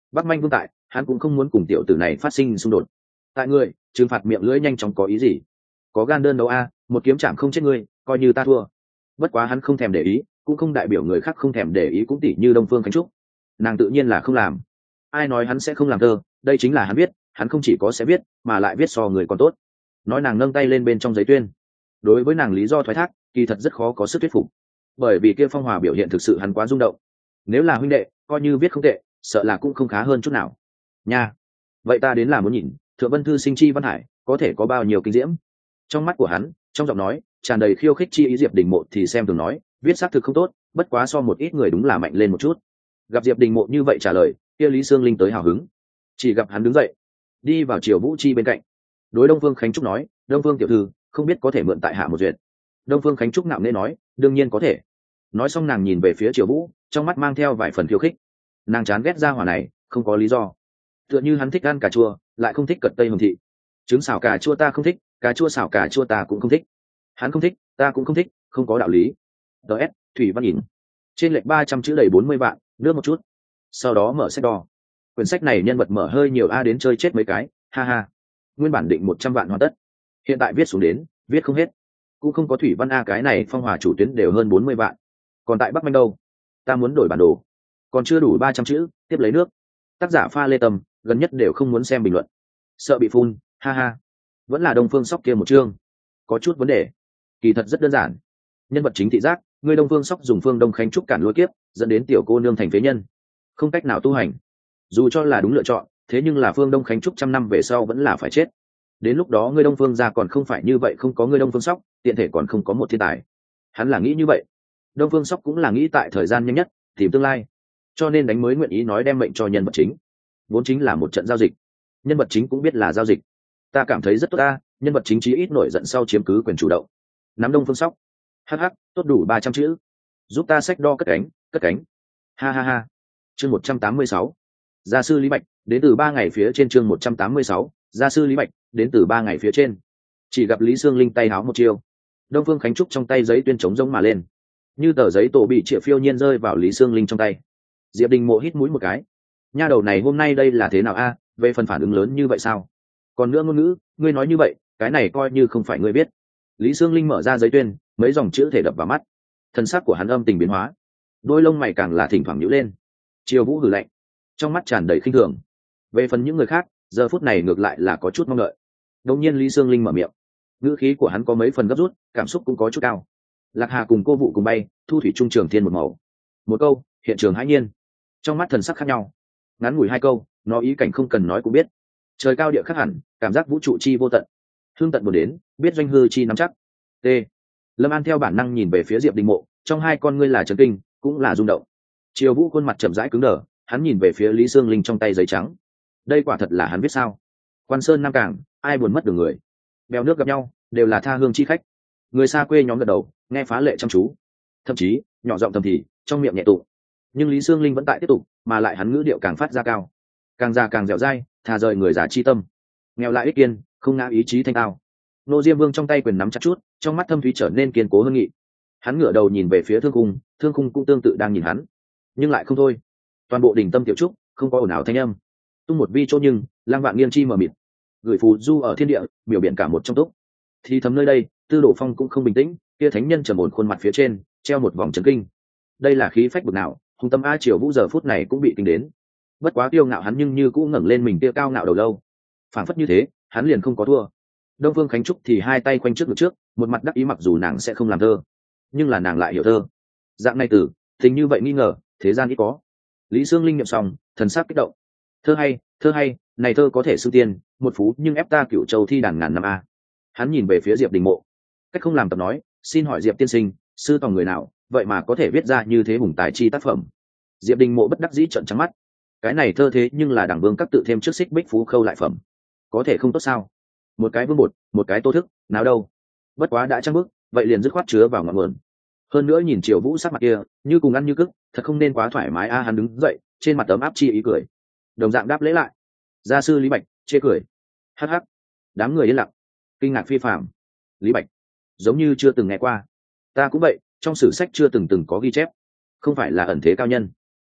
Bắc Manh Vương tại, hắn cũng không muốn cùng tiểu tử này phát sinh xung đột. Tại người, trừng phạt miệng lưỡi nhanh chóng có ý gì? Có gan đơn đấu a, một kiếm chạm không chết ngươi, coi như ta thua. Bất quá hắn không thèm để ý, cũng không đại biểu người khác không thèm để ý, cũng tỷ như Đông Phương Khánh Trúc, nàng tự nhiên là không làm. Ai nói hắn sẽ không làm thơ, đây chính là hắn biết, hắn không chỉ có sẽ viết, mà lại viết so người còn tốt. Nói nàng nâng tay lên bên trong giấy tuyên. Đối với nàng lý do thoái thác, kỳ thật rất khó có sức thuyết phục, bởi vì kia phong hòa biểu hiện thực sự hắn quá rung động. Nếu là huynh đệ, coi như viết không tệ, sợ là cũng không khá hơn chút nào. Nha, vậy ta đến là muốn nhìn, Thượng Vân Thư sinh chi văn hải, có thể có bao nhiêu kinh diễm. Trong mắt của hắn, trong giọng nói tràn đầy khiêu khích chi ý. Diệp Đình Mộ thì xem thường nói, viết xác thực không tốt, bất quá so một ít người đúng là mạnh lên một chút. Gặp Diệp Đình Mộ như vậy trả lời, kia Lý Sương Linh tới hào hứng, chỉ gặp hắn đứng dậy, đi vào Triều Vũ Chi bên cạnh, đối Đông Phương Khánh Trúc nói, Đông Phương tiểu thư, không biết có thể mượn tại hạ một duyệt. Đông Phương Khánh Trúc nặng nề nói, đương nhiên có thể. Nói xong nàng nhìn về phía Triều Vũ, trong mắt mang theo vài phần khiêu khích. Nàng chán ghét ra hỏa này, không có lý do. Tựa như hắn thích ăn cà chua, lại không thích cật tây hồng thị. Trứng xào cà chua ta không thích, cà chua xào cà chua ta cũng không thích. Hắn không thích, ta cũng không thích, không có đạo lý. ds Thủy Văn nhìn trên lệch ba trăm chữ đầy bốn mươi vạn, nước một chút. Sau đó mở sách đo. Quyển sách này nhân vật mở hơi nhiều a, đến chơi chết mấy cái, ha ha. Nguyên bản định một trăm vạn hoàn tất, hiện tại viết xuống đến, viết không hết. Cũng không có Thủy Văn a, cái này phong hòa chủ tuyến đều hơn bốn mươi vạn. Còn tại Bắc Manh đâu? Ta muốn đổi bản đồ. Còn chưa đủ ba trăm chữ, tiếp lấy nước. Tác giả Pha Lê Tâm, gần nhất đều không muốn xem bình luận, sợ bị phun, ha ha. Vẫn là Đông Phương Sóc kia một chương, có chút vấn đề. Kỳ thật rất đơn giản. Nhân vật chính thị giác, người Đông Phương Sóc dùng Phương Đông Khánh Trúc cản lôi kiếp, dẫn đến tiểu cô nương thành phế nhân, không cách nào tu hành. Dù cho là đúng lựa chọn, thế nhưng là Phương Đông Khánh Trúc trăm năm về sau vẫn là phải chết. Đến lúc đó người Đông Phương gia còn không phải như vậy, không có người Đông Phương Sóc, tiện thể còn không có một thiên tài. Hắn là nghĩ như vậy. Đông Phương Sóc cũng là nghĩ tại thời gian nhanh nhất tìm tương lai, cho nên đánh mới nguyện ý nói đem mệnh cho nhân vật chính. Vốn chính là một trận giao dịch, nhân vật chính cũng biết là giao dịch. Ta cảm thấy rất tốt ta, nhân vật chính chí ít nổi giận sau chiếm cứ quyền chủ động. Nắm Đông Phương Sóc, hh, tốt đủ ba trăm chữ, giúp ta xách đo cất cánh, cất cánh, ha ha ha. Chương một trăm tám mươi sáu, gia sư Lý Bạch đến từ ba ngày phía trên. Chương một trăm tám mươi sáu, gia sư Lý Bạch đến từ ba ngày phía trên. Chỉ gặp Lý Sương Linh tay háo một chiêu, Đông Phương Khánh Trúc trong tay giấy tuyên trống rỗng mà lên, như tờ giấy tổ bị triệu phiêu nhiên rơi vào Lý Sương Linh trong tay. Diệp Đình Mộ hít mũi một cái, nha đầu này hôm nay đây là thế nào a? Về phần phản ứng lớn như vậy sao? Còn nữa ngôn ngữ, ngươi nói như vậy, cái này coi như không phải ngươi biết. Lý Sương Linh mở ra giấy tuyên, mấy dòng chữ thể đập vào mắt, thân sắc của hắn âm tình biến hóa, đôi lông mày càng là thỉnh thoảng nhíu lên. Triều Vũ hừ lạnh, trong mắt tràn đầy khinh thường. Về phần những người khác, giờ phút này ngược lại là có chút mong đợi. Đột nhiên Lý Sương Linh mở miệng, ngữ khí của hắn có mấy phần gấp rút, cảm xúc cũng có chút cao. Lạc Hà cùng cô vụ cùng bay, thu thủy trung trường thiên một màu. Một câu, hiện trường hãi nhiên. Trong mắt thần sắc khác nhau. Ngắn ngủi hai câu, nó ý cảnh không cần nói cũng biết. Trời cao địa khắc hẳn, cảm giác vũ trụ chi vô tận. Hương tận buồn đến, biết doanh hư chi nắm chắc. T. Lâm An theo bản năng nhìn về phía Diệp Đình Mộ, trong hai con ngươi là chấn kinh, cũng là rung động. Triều Vũ khuôn mặt chậm rãi cứng đờ, hắn nhìn về phía Lý Sương Linh trong tay giấy trắng. Đây quả thật là hắn viết sao? Quan Sơn Nam Cảng, ai buồn mất đường người. Bèo nước gặp nhau, đều là tha hương chi khách. Người xa quê nhóm gật đầu, nghe phá lệ chăm chú. Thậm chí, nhỏ giọng thầm thì, trong miệng nhẹ tụng. Nhưng Lý Sương Linh vẫn tại tiếp tục, mà lại hắn ngữ điệu càng phát ra cao, càng già càng dẻo dai, thà rời người già chi tâm, nghèo lại ích kiên, không ngã ý chí thanh cao. Nô Diêm Vương trong tay quyền nắm chặt chút, trong mắt thâm thúy trở nên kiên cố hơn nghị. Hắn ngửa đầu nhìn về phía Thương Khung, Thương Khung cũng tương tự đang nhìn hắn, nhưng lại không thôi. Toàn bộ đỉnh tâm tiểu trúc không có ồn ào thanh âm, tung một vi chỗ nhưng lang vạn nghiêng chi mờ mịt, gửi phù du ở thiên địa, biểu biển cả một trong túc. Thì thầm nơi đây, Tư Đồ Phong cũng không bình tĩnh, kia thánh nhân trầm ổn khuôn mặt phía trên treo một vòng chấn kinh. Đây là khí phách bực nào, hùng tâm a Triều Vũ giờ phút này cũng bị kinh đến. Bất quá kiêu ngạo hắn nhưng như cũng ngẩng lên mình kia cao ngạo đầu lâu, phảng phất như thế hắn liền không có thua. Đông Phương Khánh Trúc thì hai tay quanh trước ngực trước, một mặt đắc ý, mặc dù nàng sẽ không làm thơ, nhưng là nàng lại hiểu thơ. Dạng này tử tình như vậy nghi ngờ thế gian ít có. Lý Sương Linh niệm xong, thần sắc kích động. Thơ hay, thơ hay, này thơ có thể xưng tiên, một phú nhưng ép ta Cửu Châu thi đàn ngàn năm a. Hắn nhìn về phía Diệp Đình Mộ, cách không làm tập nói, xin hỏi Diệp tiên sinh, sư tòng người nào, vậy mà có thể viết ra như thế hùng tài chi tác phẩm? Diệp Đình Mộ bất đắc dĩ trợn trắng mắt. Cái này thơ thế nhưng là Đảng Vương các tự thêm trước xích bích phú khâu lại phẩm, có thể không tốt sao? Một cái vương bột, một cái tô thức, nào đâu? Bất quá đã trăng bức, vậy liền dứt khoát chứa vào ngọn nguồn. Hơn nữa nhìn Triều Vũ sắc mặt kia, như cùng ăn như cức, thật không nên quá thoải mái a. Hắn đứng dậy, trên mặt ấm áp chi ý cười, đồng dạng đáp lễ lại. Gia sư Lý Bạch chê cười, hắc hắc. Đám người yên lặng, kinh ngạc phi phàm. Lý Bạch, giống như chưa từng nghe qua. Ta cũng vậy, trong sử sách chưa từng từng có ghi chép. Không phải là ẩn thế cao nhân.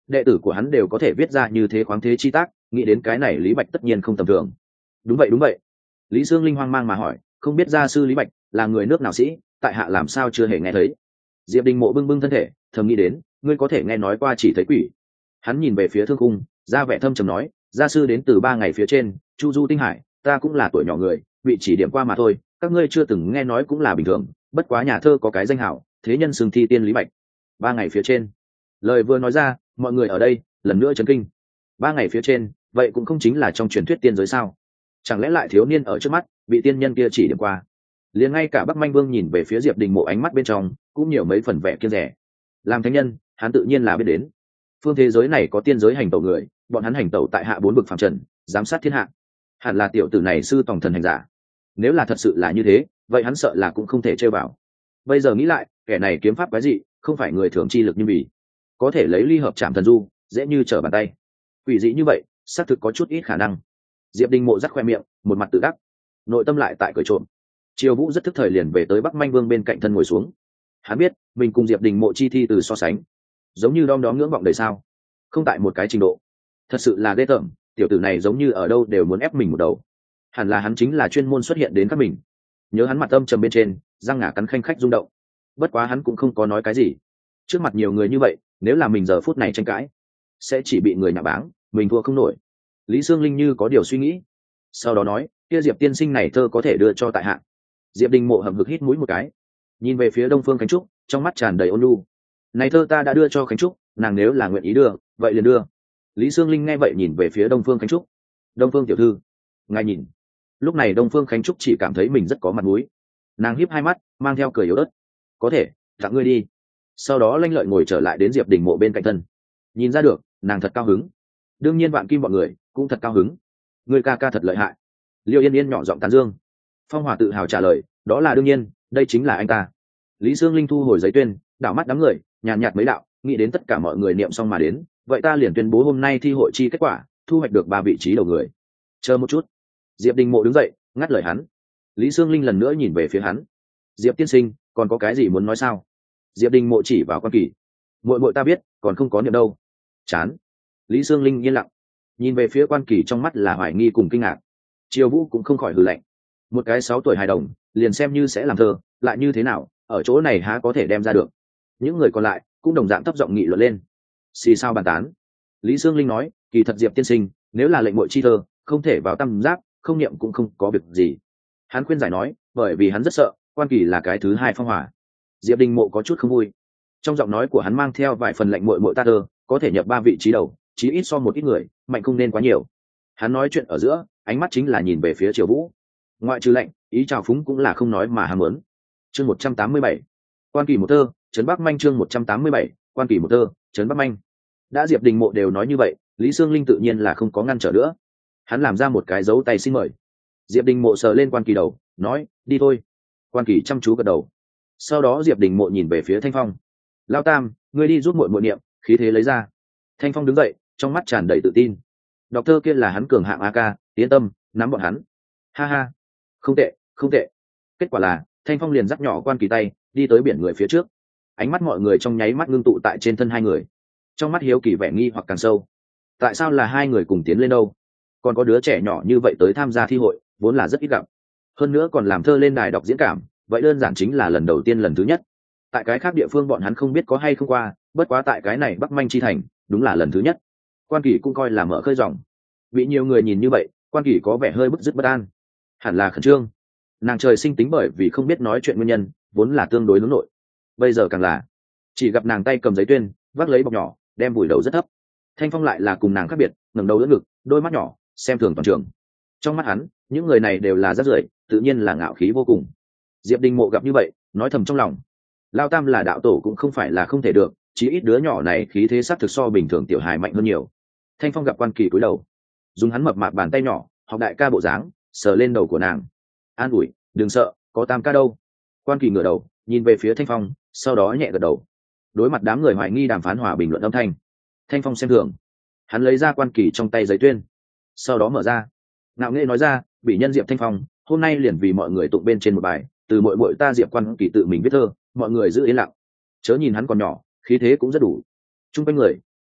đệ tử của hắn đều có thể viết ra như thế khoáng thế chi tác, nghĩ đến cái này Lý Bạch tất nhiên không tầm thường. Đúng vậy đúng vậy. Lý Dương Linh hoang mang mà hỏi, không biết gia sư Lý Bạch là người nước nào sĩ, tại hạ làm sao chưa hề nghe thấy. Diệp Đình Mộ bưng bưng thân thể, thầm nghĩ đến, ngươi có thể nghe nói qua chỉ thấy quỷ. Hắn nhìn về phía thương khung, ra vẻ thâm trầm nói, gia sư đến từ ba ngày phía trên Chu Du Tinh Hải, ta cũng là tuổi nhỏ người, bị chỉ điểm qua mà thôi, các ngươi chưa từng nghe nói cũng là bình thường, bất quá nhà thơ có cái danh hảo, thế nhân xưng thi tiên Lý Bạch. Ba ngày phía trên. Lời vừa nói ra, mọi người ở đây lần nữa chấn kinh. Ba ngày phía trên, vậy cũng không chính là trong truyền thuyết tiên giới sao? Chẳng lẽ lại thiếu niên ở trước mắt bị tiên nhân kia chỉ điểm qua? Liền ngay cả Bắc Manh Vương nhìn về phía Diệp Đình Mộ, ánh mắt bên trong cũng nhiều mấy phần vẻ kiêng rẻ. Làm thánh nhân, hắn tự nhiên là biết đến, phương thế giới này có tiên giới hành tẩu người, bọn hắn hành tẩu tại hạ bốn bực phàm trần, giám sát thiên hạ. Hẳn là tiểu tử này sư tòng thần hành giả. Nếu là thật sự là như thế, vậy hắn sợ là cũng không thể chơi vào. Bây giờ nghĩ lại, kẻ này kiếm pháp quái dị, không phải người thường chi lực như vì có thể lấy ly hợp chạm thần du, dễ như trở bàn tay. Quỷ dị như vậy, xác thực có chút ít khả năng. Diệp Đình Mộ rắc khoe miệng, một mặt tự đắc, nội tâm lại tại cười trộm. Triều Vũ rất thức thời liền về tới Bắc Manh Vương bên cạnh thân ngồi xuống. Hắn biết mình cùng Diệp Đình Mộ chi thi từ so sánh, giống như đom đóm ngưỡng vọng đời sao, không tại một cái trình độ. Thật sự là ghê tởm, tiểu tử này giống như ở đâu đều muốn ép mình một đầu. Hẳn là hắn chính là chuyên môn xuất hiện đến các mình. Nhớ hắn mặt âm trầm bên trên, răng ngả cắn khanh khách rung động. Bất quá hắn cũng không có nói cái gì. Trước mặt nhiều người như vậy, nếu là mình giờ phút này tranh cãi, sẽ chỉ bị người nhạ báng, mình thua không nổi. Lý Sương Linh như có điều suy nghĩ, sau đó nói, kia Diệp tiên sinh này thơ có thể đưa cho tại hạ. Diệp Đình Mộ hậm hực hít mũi một cái, nhìn về phía Đông Phương Khánh Trúc, trong mắt tràn đầy ôn nhu. Này thơ ta đã đưa cho Khánh Trúc, nàng nếu là nguyện ý đưa, vậy liền đưa. Lý Sương Linh nghe vậy nhìn về phía Đông Phương Khánh Trúc. Đông Phương tiểu thư, ngài nhìn. Lúc này Đông Phương Khánh Trúc chỉ cảm thấy mình rất có mặt mũi, nàng híp hai mắt, mang theo cười yếu ớt. Có thể, tặng ngươi đi. Sau đó lanh lợi ngồi trở lại đến Diệp Đình Mộ bên cạnh thân. Nhìn ra được, nàng thật cao hứng. Đương nhiên Vạn Kim bọn người cũng thật cao hứng. Người ca ca thật lợi hại. Liêu Yên Yên nhỏ giọng tán dương. Phong Hòa tự hào trả lời, đó là đương nhiên, đây chính là anh ta. Lý Sương Linh thu hồi giấy tuyên, đảo mắt đám người, nhàn nhạt mấy đạo, nghĩ đến tất cả mọi người niệm xong mà đến, vậy ta liền tuyên bố hôm nay thi hội chi kết quả, thu hoạch được ba vị trí đầu người. Chờ một chút. Diệp Đình Mộ đứng dậy, ngắt lời hắn. Lý Sương Linh lần nữa nhìn về phía hắn. Diệp tiên sinh, còn có cái gì muốn nói sao? Diệp Đình Mộ chỉ vào Quan Kỳ. Muội muội ta biết, còn không có niệm đâu. Chán. Lý Sương Linh yên lặng, nhìn về phía Quan Kỳ, trong mắt là hoài nghi cùng kinh ngạc. Triều Vũ cũng không khỏi hừ lạnh. Một cái sáu tuổi hài đồng, liền xem như sẽ làm thơ, lại như thế nào, ở chỗ này há có thể đem ra được. Những người còn lại cũng đồng dạng thấp giọng nghị luận lên. Xì sao bàn tán. Lý Sương Linh nói, kỳ thật Diệp tiên sinh, nếu là lệnh muội chi thơ, không thể vào tam giác, không niệm cũng không có việc gì. Hắn khuyên giải nói, bởi vì hắn rất sợ Quan Kỳ là cái thứ hai Phong Hỏa. Diệp Đình Mộ có chút không vui, trong giọng nói của hắn mang theo vài phần lệnh muội muội ta thơ có thể nhập ba vị trí đầu, chí ít so một ít người mạnh không nên quá nhiều. Hắn nói chuyện ở giữa, ánh mắt chính là nhìn về phía Triều Vũ. Ngoại trừ lệnh, ý chào phúng cũng là không nói mà ham muốn. Chương một trăm tám mươi bảy, Quan Kỳ một thơ, trấn Bắc Manh. Chương một trăm tám mươi bảy, Quan Kỳ một thơ, trấn Bắc Manh. Đã Diệp Đình Mộ đều nói như vậy, Lý Sương Linh tự nhiên là không có ngăn trở nữa. Hắn làm ra một cái dấu tay xin mời. Diệp Đình Mộ sờ lên Quan Kỳ đầu, nói, đi thôi. Quan Kỳ chăm chú gật đầu. Sau đó Diệp Đình Mộ nhìn về phía Thanh Phong. Lao Tam, ngươi đi giúp muội muội niệm, khí thế lấy ra. Thanh Phong đứng dậy, trong mắt tràn đầy tự tin. Đọc thơ kia là hắn cường hạng a ca, yên tâm, nắm bọn hắn. Ha ha, không tệ, không tệ. Kết quả là, Thanh Phong liền dắt nhỏ Quan Kỳ tay, đi tới biển người phía trước. Ánh mắt mọi người trong nháy mắt ngưng tụ tại trên thân hai người. Trong mắt hiếu kỳ vẻ nghi hoặc càng sâu. Tại sao là hai người cùng tiến lên đâu? Còn có đứa trẻ nhỏ như vậy tới tham gia thi hội, vốn là rất ít gặp. Hơn nữa còn làm thơ lên đài đọc diễn cảm, vậy đơn giản chính là lần đầu tiên lần thứ nhất. Tại cái khác địa phương bọn hắn không biết có hay không qua, bất quá tại cái này Bắc Manh chi thành, đúng là lần thứ nhất. Quan Kỳ cũng coi là mở khơi dòng. Bị nhiều người nhìn như vậy, Quan Kỳ có vẻ hơi bứt rứt bất an. Hẳn là khẩn trương. Nàng trời sinh tính bởi vì không biết nói chuyện nguyên nhân, vốn là tương đối hướng nội. Bây giờ càng là, chỉ gặp nàng tay cầm giấy tuyên, vác lấy bọc nhỏ, đem vùi đầu rất thấp. Thanh Phong lại là cùng nàng khác biệt, ngẩng đầu đỡ ngực, đôi mắt nhỏ, xem thường toàn trường. Trong mắt hắn, những người này đều là rác rưởi, tự nhiên là ngạo khí vô cùng. Diệp Đình Mộ gặp như vậy, nói thầm trong lòng, Lao Tam là đạo tổ cũng không phải là không thể được, chí ít đứa nhỏ này khí thế sắc thực so bình thường tiểu hài mạnh hơn nhiều. Thanh Phong gặp Quan Kỳ cúi đầu, dùng hắn mập mạp bàn tay nhỏ, học đại ca bộ dáng, sờ lên đầu của nàng, an ủi, đừng sợ, có Tam ca đâu. Quan Kỳ ngửa đầu, nhìn về phía Thanh Phong, sau đó nhẹ gật đầu. Đối mặt đám người hoài nghi đàm phán hòa bình luận âm thanh, Thanh Phong xem thường, hắn lấy ra Quan Kỳ trong tay giấy tuyên, sau đó mở ra, ngạo nghễ nói ra, bị nhân Diệp Thanh Phong, hôm nay liền vì mọi người tụng bên trên một bài, từ muội muội ta Diệp Quan Kỳ tự mình viết thơ, mọi người giữ yên lặng. Chớ nhìn hắn còn nhỏ, khí thế cũng rất đủ. Trung quanh người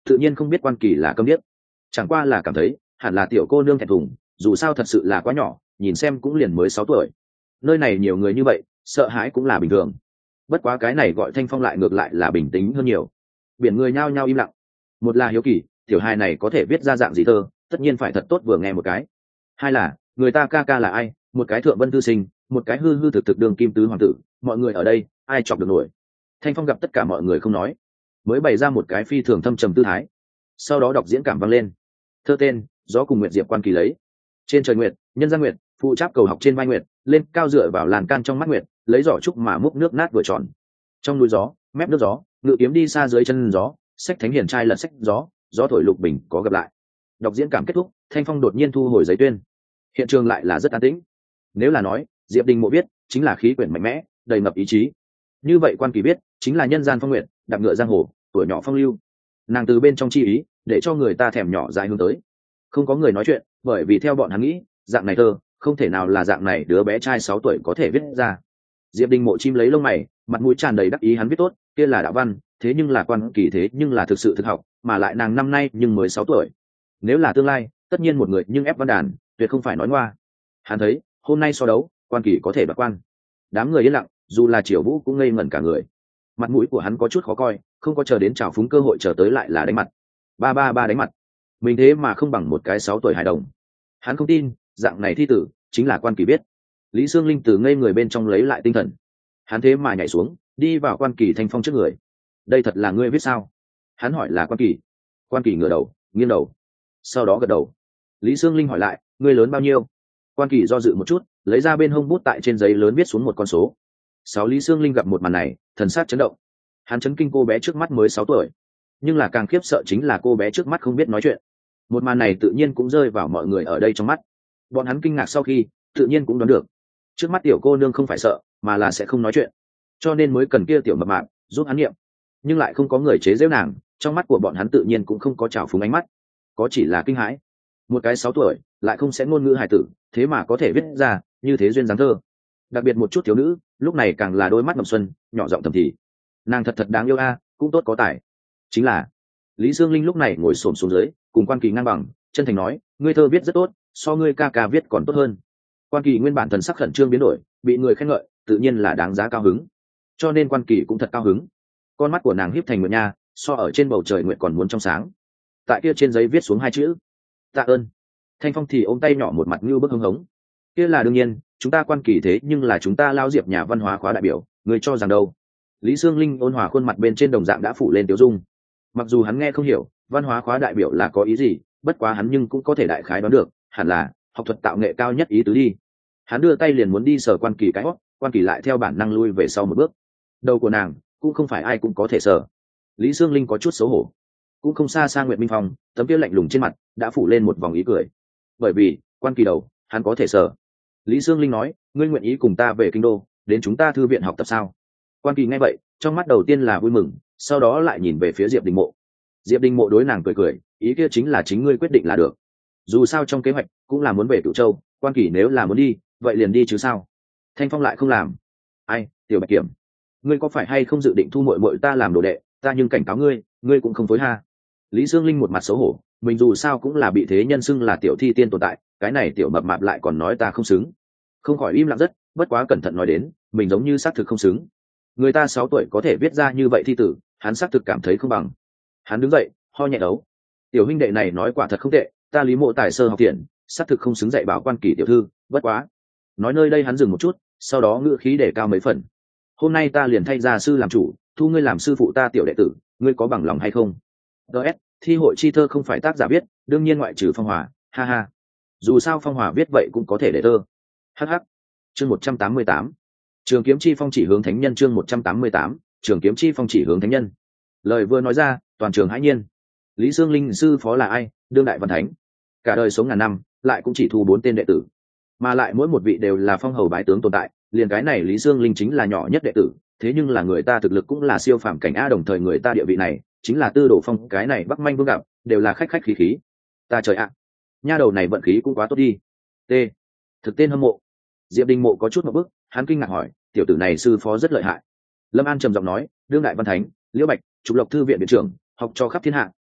tự nhiên không biết quan kỳ là câm điếc, chẳng qua là cảm thấy hẳn là tiểu cô nương thẹn thùng, dù sao thật sự là quá nhỏ, nhìn xem cũng liền mới sáu tuổi, nơi này nhiều người như vậy, sợ hãi cũng là bình thường. Bất quá cái này gọi Thanh Phong lại ngược lại là bình tĩnh hơn nhiều. Biển người nhao nhao im lặng. Một là hiếu kỳ, tiểu hài này có thể viết ra dạng gì thơ, tất nhiên phải thật tốt vừa nghe một cái. Hai là người ta ca ca là ai, một cái thượng vân thư sinh, một cái hư hư thực thực đường kim tứ hoàng tử, mọi người ở đây ai chọc được nổi. Thanh Phong gặp tất cả mọi người không nói, mới bày ra một cái phi thường thâm trầm tư thái, sau đó đọc diễn cảm vang lên. Thơ tên gió cùng nguyệt diệp quan kỳ lấy. Trên trời nguyệt, nhân gian nguyệt, phụ tráp cầu học trên vai nguyệt, lên cao dựa vào làn can trong mắt nguyệt, lấy giỏ trúc mà múc nước nát vừa tròn. Trong núi gió, mép nước gió, ngự kiếm đi xa dưới chân gió, sách thánh hiền trai lật sách gió, gió thổi lục bình có gặp lại. Đọc diễn cảm kết thúc, Thanh Phong đột nhiên thu hồi giấy tuyên. Hiện trường lại là rất an tĩnh. Nếu là nói Diệp Đình Mộ biết chính là khí quyển mạnh mẽ, đầy ngập ý chí, như vậy quan kỳ biết chính là nhân gian phong nguyện, đạp ngựa giang hồ, tuổi nhỏ phong lưu. Nàng từ bên trong chi ý để cho người ta thèm nhỏ dại hướng tới. Không có người nói chuyện, bởi vì theo bọn hắn nghĩ dạng này thơ không thể nào là dạng này đứa bé trai sáu tuổi có thể viết ra. Diệp Đình Mộ chim lấy lông mày, mặt mũi tràn đầy đắc ý, hắn viết tốt, kia là đạo văn, thế nhưng là quan kỳ thế nhưng là thực sự thực học, mà lại nàng năm nay nhưng mới sáu tuổi. Nếu là tương lai, tất nhiên một người nhưng ép văn đàn, tuyệt không phải nói ngoa. Hắn thấy, hôm nay so đấu, quan kỳ có thể đoạt quan. Đám người yên lặng, dù là Triều Vũ cũng ngây ngẩn cả người. Mặt mũi của hắn có chút khó coi, không có chờ đến trào phúng cơ hội, chờ tới lại là đánh mặt. Ba ba ba đánh mặt. Mình thế mà không bằng một cái sáu tuổi hài đồng. Hắn không tin, dạng này thi tử chính là quan kỳ biết. Lý Sương Linh từ ngây người bên trong lấy lại tinh thần. Hắn thế mà nhảy xuống, đi vào quan kỳ Thanh Phong trước người. Đây thật là ngươi viết sao? Hắn hỏi là quan kỳ. Quan kỳ ngửa đầu, nghiêng đầu, sau đó gật đầu. Lý Sương Linh hỏi lại, ngươi lớn bao nhiêu? Quan kỳ do dự một chút, lấy ra bên hông bút, tại trên giấy lớn viết xuống một con số sáu. Lý Sương Linh gặp một màn này, thần sắc chấn động. Hắn chấn kinh cô bé trước mắt mới sáu tuổi, nhưng là càng khiếp sợ chính là cô bé trước mắt không biết nói chuyện. Một màn này tự nhiên cũng rơi vào mọi người ở đây trong mắt. Bọn hắn kinh ngạc sau khi tự nhiên cũng đoán được, trước mắt tiểu cô nương không phải sợ, mà là sẽ không nói chuyện, cho nên mới cần kia tiểu mập mạp giúp hắn nghiệm. Nhưng lại không có người chế giễu nàng, trong mắt của bọn hắn tự nhiên cũng không có trào phúng ánh mắt, có chỉ là kinh hãi. Một cái sáu tuổi lại không sẽ ngôn ngữ hài tử, thế mà có thể viết ra như thế duyên dáng thơ. Đặc biệt một chút thiếu nữ lúc này càng là đôi mắt ngập xuân, nhỏ giọng thầm thì, nàng thật thật đáng yêu a, cũng tốt có tài. Chính là Lý Dương Linh lúc này ngồi xổm xuống dưới, cùng quan kỳ ngang bằng, chân thành nói, ngươi thơ viết rất tốt, so ngươi ca ca viết còn tốt hơn. Quan kỳ nguyên bản thần sắc khẩn trương biến đổi, bị người khen ngợi tự nhiên là đáng giá cao hứng, cho nên quan kỳ cũng thật cao hứng. Con mắt của nàng híp thành nguyệt nha, so ở trên bầu trời nguyệt còn muốn trong sáng. Tại kia trên giấy viết xuống hai chữ tạ ơn. Thanh Phong thì ôm tay nhỏ, một mặt như bức hưng hống. Kia là đương nhiên, chúng ta quan kỳ thế nhưng là chúng ta lao Diệp nhà văn hóa khóa đại biểu, người cho rằng đâu? Lý Sương Linh ôn hòa khuôn mặt bên trên đồng dạng đã phủ lên tiêu dung. Mặc dù hắn nghe không hiểu văn hóa khóa đại biểu là có ý gì, bất quá hắn nhưng cũng có thể đại khái đoán được, hẳn là học thuật tạo nghệ cao nhất ý tứ đi. Hắn đưa tay liền muốn đi sờ quan kỳ cái hót, quan kỳ lại theo bản năng lui về sau một bước. Đầu của nàng cũng không phải ai cũng có thể sờ. Lý Sương Linh có chút xấu hổ. Cũng không xa xa Nguyệt Minh Phong, tấm kia lạnh lùng trên mặt đã phủ lên một vòng ý cười, bởi vì quan kỳ đầu hắn có thể sờ. Lý Sương Linh nói, ngươi nguyện ý cùng ta về kinh đô, đến chúng ta thư viện học tập sao? Quan kỳ nghe vậy, trong mắt đầu tiên là vui mừng, sau đó lại nhìn về phía Diệp Đình Mộ. Diệp Đình Mộ đối nàng cười cười, ý kia chính là chính ngươi quyết định là được. Dù sao trong kế hoạch cũng là muốn về Cửu Châu, quan kỳ nếu là muốn đi, vậy liền đi chứ sao? Thanh Phong lại không làm. Ai, Tiểu Bạch Kiểm, ngươi có phải hay không dự định thu muội muội ta làm đồ đệ? Ta nhưng cảnh cáo ngươi, ngươi cũng không phối ha. Lý Dương Linh một mặt xấu hổ, mình dù sao cũng là bị thế nhân xưng là tiểu thi tiên tồn tại, cái này tiểu mập mạp lại còn nói ta không xứng, không khỏi im lặng rất, bất quá cẩn thận nói đến, mình giống như xác thực không xứng. Người ta sáu tuổi có thể viết ra như vậy thi tử, hắn xác thực cảm thấy không bằng. Hắn đứng dậy, ho nhẹ đấu. Tiểu huynh đệ này nói quả thật không tệ, ta Lý Mộ tài sơ học thiện, xác thực không xứng dạy bảo quan kỳ tiểu thư, bất quá. Nói nơi đây hắn dừng một chút, sau đó ngữ khí để cao mấy phần. Hôm nay ta liền thay gia sư làm chủ, thu ngươi làm sư phụ ta tiểu đệ tử, ngươi có bằng lòng hay không? ds thi hội chi thơ không phải tác giả viết, đương nhiên ngoại trừ Phong Hòa, ha ha. Dù sao Phong Hòa viết vậy cũng có thể để thơ. Hh. Chương một trăm tám mươi tám. Trường kiếm chi phong chỉ hướng thánh nhân. Chương một trăm tám mươi tám. Trường kiếm chi phong chỉ hướng thánh nhân. Lời vừa nói ra, toàn trường hãi nhiên. Lý Dương Linh sư phó là ai? Đương đại văn thánh, cả đời sống ngàn năm, lại cũng chỉ thu bốn tên đệ tử, mà lại mỗi một vị đều là phong hầu bái tướng tồn tại, liền cái này Lý Dương Linh chính là nhỏ nhất đệ tử, thế nhưng là người ta thực lực cũng là siêu phàm cảnh a, đồng thời người ta địa vị này chính là Tư Đồ Phong cái này Bắc Manh Vương gặp, đều là khách khách khí khí. Ta trời ạ, nha đầu này vận khí cũng quá tốt đi. T. Thực tên hâm mộ. Diệp Đình Mộ có chút một bước, hắn kinh ngạc hỏi, tiểu tử này sư phó rất lợi hại. Lâm An trầm giọng nói, đương đại văn thánh, Liễu Bạch, Trục Lộc thư viện viện trưởng, học cho khắp thiên hạ,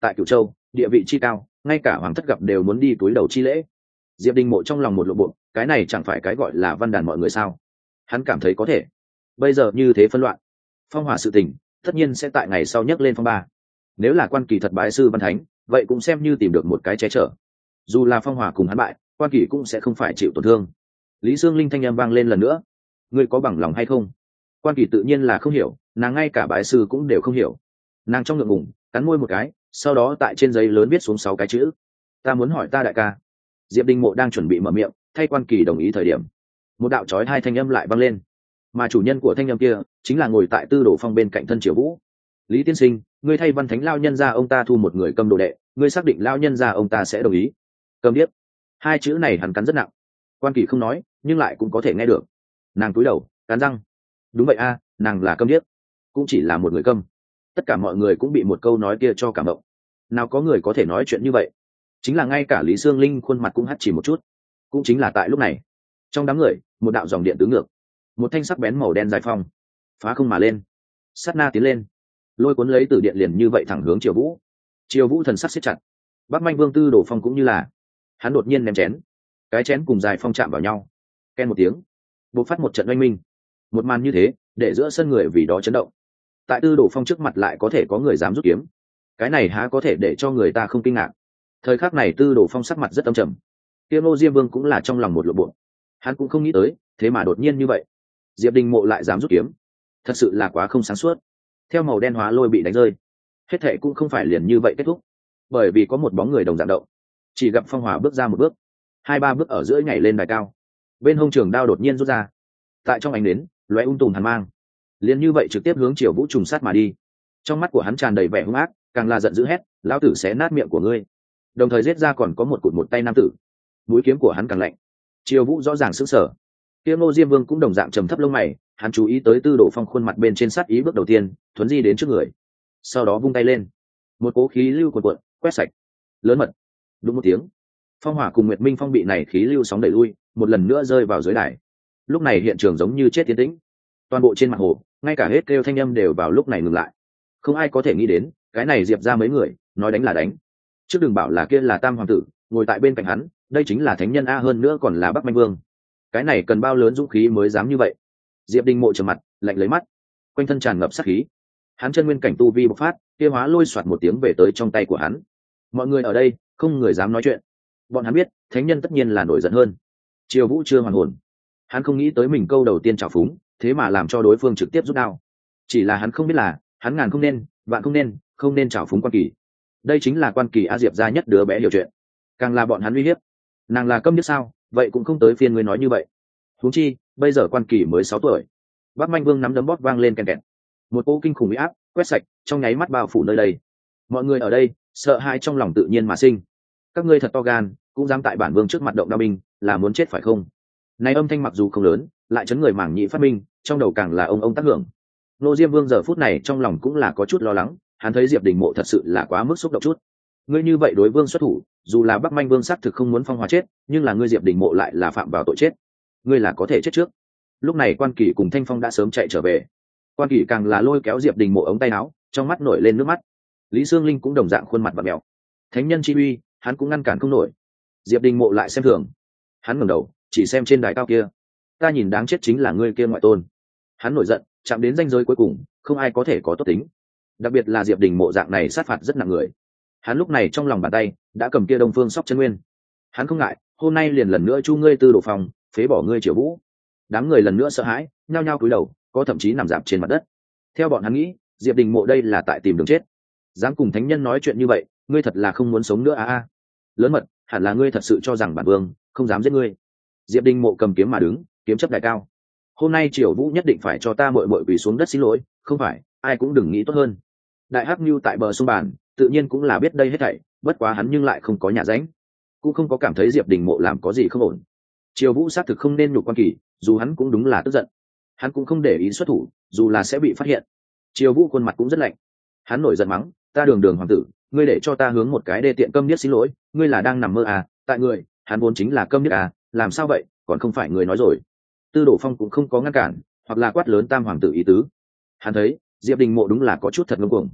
tại Cửu Châu địa vị chi cao, ngay cả hoàng thất gặp đều muốn đi túi đầu chi lễ. Diệp Đình Mộ trong lòng một lộ bộ, cái này chẳng phải cái gọi là văn đàn mọi người sao? Hắn cảm thấy có thể. Bây giờ như thế phân loạn, phong hỏa sự tình tất nhiên sẽ tại ngày sau nhấc lên phong ba. Nếu là Quan Kỳ thật bái sư văn thánh, vậy cũng xem như tìm được một cái che chở. Dù là phong hỏa cùng hắn bại, Quan Kỳ cũng sẽ không phải chịu tổn thương. Lý Sương Linh thanh âm vang lên lần nữa, ngươi có bằng lòng hay không? Quan Kỳ tự nhiên là không hiểu, nàng ngay cả bái sư cũng đều không hiểu. Nàng trong ngượng ngùng cắn môi một cái, sau đó tại trên giấy lớn viết xuống sáu cái chữ: ta muốn hỏi ta đại ca. Diệp Đình Mộ đang chuẩn bị mở miệng thay Quan Kỳ đồng ý thời điểm, một đạo chói hai thanh âm lại vang lên, mà chủ nhân của thanh âm kia chính là ngồi tại Tư Đồ Phong bên cạnh thân Triều Vũ. Lý tiên sinh, ngươi thay văn thánh lao nhân ra ông ta thu một người cầm đồ đệ, ngươi xác định lao nhân ra ông ta sẽ đồng ý? Cầm điếc, hai chữ này hắn cắn rất nặng. Quan Kỳ không nói nhưng lại cũng có thể nghe được. Nàng cúi đầu cắn răng, đúng vậy a, nàng là câm điếc, cũng chỉ là một người câm. Tất cả mọi người cũng bị một câu nói kia cho cảm động. Nào có người có thể nói chuyện như vậy? Chính là ngay cả Lý Sương Linh khuôn mặt cũng hắt chỉ một chút. Cũng chính là tại lúc này, trong đám người một đạo dòng điện tứ ngược, một thanh sắc bén màu đen dài phong phá không mà lên, sát na tiến lên, lôi cuốn lấy từ điện liền như vậy thẳng hướng Triều Vũ. Triều Vũ thần sắc siết chặt. Bắc Manh Vương Tư Đồ Phong cũng như là, hắn đột nhiên ném chén, cái chén cùng dài phong chạm vào nhau, ken một tiếng, bộc phát một trận oanh minh. Một màn như thế để giữa sân người vì đó chấn động. Tại Tư Đồ Phong trước mặt lại có thể có người dám rút kiếm, cái này há có thể để cho người ta không kinh ngạc. Thời khắc này Tư Đồ Phong sắc mặt rất âm trầm, Tiêu Ngô Diêm Vương cũng là trong lòng một lộ bộ. Hắn cũng không nghĩ tới thế mà đột nhiên như vậy Diệp Đình Mộ lại dám rút kiếm, thật sự là quá không sáng suốt. Theo màu đen hóa lôi bị đánh rơi, hết thệ cũng không phải liền như vậy kết thúc, bởi vì có một bóng người đồng dạng động. Chỉ gặp phong hỏa bước ra một bước, hai ba bước ở giữa nhảy lên đài cao, bên hông trường đao đột nhiên rút ra, tại trong ánh nến lóe ung tùm hàn mang, liền như vậy trực tiếp hướng Triều Vũ trùng sát mà đi. Trong mắt của hắn tràn đầy vẻ hung ác, càng là giận dữ hét: lão tử xé nát miệng của ngươi. Đồng thời giết ra còn có một cụt một tay nam tử, mũi kiếm của hắn càng lạnh. Triều Vũ rõ ràng sững sờ. Tiêu Ngô Diêm Vương cũng đồng dạng trầm thấp lông mày, hắn chú ý tới Tư Đồ Phong khuôn mặt bên trên sát ý bước đầu tiên, thuấn di đến trước người, sau đó vung tay lên, một cỗ khí lưu cuồn cuộn quét sạch. Lớn mật. Đúng một tiếng, phong hỏa cùng Nguyệt Minh Phong bị này khí lưu sóng đẩy lui, một lần nữa rơi vào dưới đài. Lúc này hiện trường giống như chết tiến tĩnh, toàn bộ trên mặt hồ, ngay cả hết kêu thanh âm đều vào lúc này ngừng lại. Không ai có thể nghĩ đến, cái này Diệp ra mấy người, nói đánh là đánh. Trước đừng bảo là kia là Tam hoàng tử, ngồi tại bên cạnh hắn, đây chính là thánh nhân a, hơn nữa còn là Bắc Manh Vương. Cái này cần bao lớn dũng khí mới dám như vậy? Diệp Đình Mộ trầm mặt, lạnh lấy mắt, quanh thân tràn ngập sát khí. Hắn chân nguyên cảnh tu vi bộc phát, kia hóa lôi xoạt một tiếng về tới trong tay của hắn. Mọi người ở đây không người dám nói chuyện. Bọn hắn biết, thánh nhân tất nhiên là nổi giận hơn. Triều Vũ chưa hoàn hồn, hắn không nghĩ tới mình câu đầu tiên trào phúng, thế mà làm cho đối phương trực tiếp rút đao. Chỉ là hắn không biết là, hắn ngàn không nên, vạn không nên, không nên trào phúng Quan Kỳ. Đây chính là Quan Kỳ a Diệp gia nhất đứa bé hiểu chuyện. Càng là bọn hắn uy hiếp. Nàng là câm điếc sao? Vậy cũng không tới phiên ngươi nói như vậy. Huống chi, bây giờ Quan Kỳ mới sáu tuổi. Bắc Manh Vương nắm đấm bóp vang lên kèn kẹt. Một cỗ kinh khủng uy áp quét sạch, trong nháy mắt bao phủ nơi đây. Mọi người ở đây sợ hãi trong lòng tự nhiên mà sinh. Các ngươi thật to gan, cũng dám tại bản vương trước mặt động đao binh, là muốn chết phải không? Này âm thanh mặc dù không lớn, lại chấn người mảng nhị phát minh, trong đầu càng là ông ông tác hưởng. Nô Diêm Vương giờ phút này trong lòng cũng là có chút lo lắng, hắn thấy Diệp Đình Mộ thật sự là quá mức xúc động chút. Ngươi như vậy đối vương xuất thủ, dù là Bắc Manh Vương xác thực không muốn phong hòa chết, nhưng là ngươi Diệp Đình Mộ lại là phạm vào tội chết, ngươi là có thể chết trước. Lúc này Quan Kỳ cùng Thanh Phong đã sớm chạy trở về. Quan Kỳ càng là lôi kéo Diệp Đình Mộ ống tay áo, trong mắt nổi lên nước mắt. Lý Sương Linh cũng đồng dạng khuôn mặt vặn mèo. Thánh nhân chi uy, hắn cũng ngăn cản không nổi. Diệp Đình Mộ lại xem thường, hắn ngẩng đầu, chỉ xem trên đài cao kia. Ta nhìn đáng chết chính là ngươi kia ngoại tôn. Hắn nổi giận, chạm đến ranh giới cuối cùng, không ai có thể có tốt tính. Đặc biệt là Diệp Đình Mộ dạng này sát phạt rất nặng người. Hắn lúc này trong lòng bàn tay đã cầm kia Đông Phương Sóc Chân Nguyên. Hắn không ngại, hôm nay liền lần nữa chu ngươi Tư Đồ Phong, phế bỏ ngươi Triều Vũ. Đám người lần nữa sợ hãi, nhao nhao cúi đầu, có thậm chí nằm dạp trên mặt đất. Theo bọn hắn nghĩ, Diệp Đình Mộ đây là tại tìm đường chết. Dám cùng thánh nhân nói chuyện như vậy, ngươi thật là không muốn sống nữa a a. Lớn mật, hẳn là ngươi thật sự cho rằng bản vương không dám giết ngươi. Diệp Đình Mộ cầm kiếm mà đứng, kiếm chấp đại cao. Hôm nay Triều Vũ nhất định phải cho ta muội muội quỳ xuống đất xin lỗi, không phải, ai cũng đừng nghĩ tốt hơn. Đại Hắc Nưu tại bờ sông bàn, tự nhiên cũng là biết đây hết thảy, bất quá hắn nhưng lại không có nhà ránh, cũng không có cảm thấy Diệp Đình Mộ làm có gì không ổn. Triều Vũ xác thực không nên nhục Quan Kỳ, dù hắn cũng đúng là tức giận, hắn cũng không để ý xuất thủ, dù là sẽ bị phát hiện. Triều Vũ khuôn mặt cũng rất lạnh, hắn nổi giận mắng, ta Đường Đường hoàng tử, ngươi để cho ta hướng một cái đê tiện câm điếc xin lỗi, ngươi là đang nằm mơ à? Tại người, hắn vốn chính là câm điếc à, làm sao vậy, còn không phải người nói rồi. Tư Đồ Phong cũng không có ngăn cản, hoặc là quát lớn Tam hoàng tử ý tứ. Hắn thấy Diệp Đình Mộ đúng là có chút thật ngông cuồng.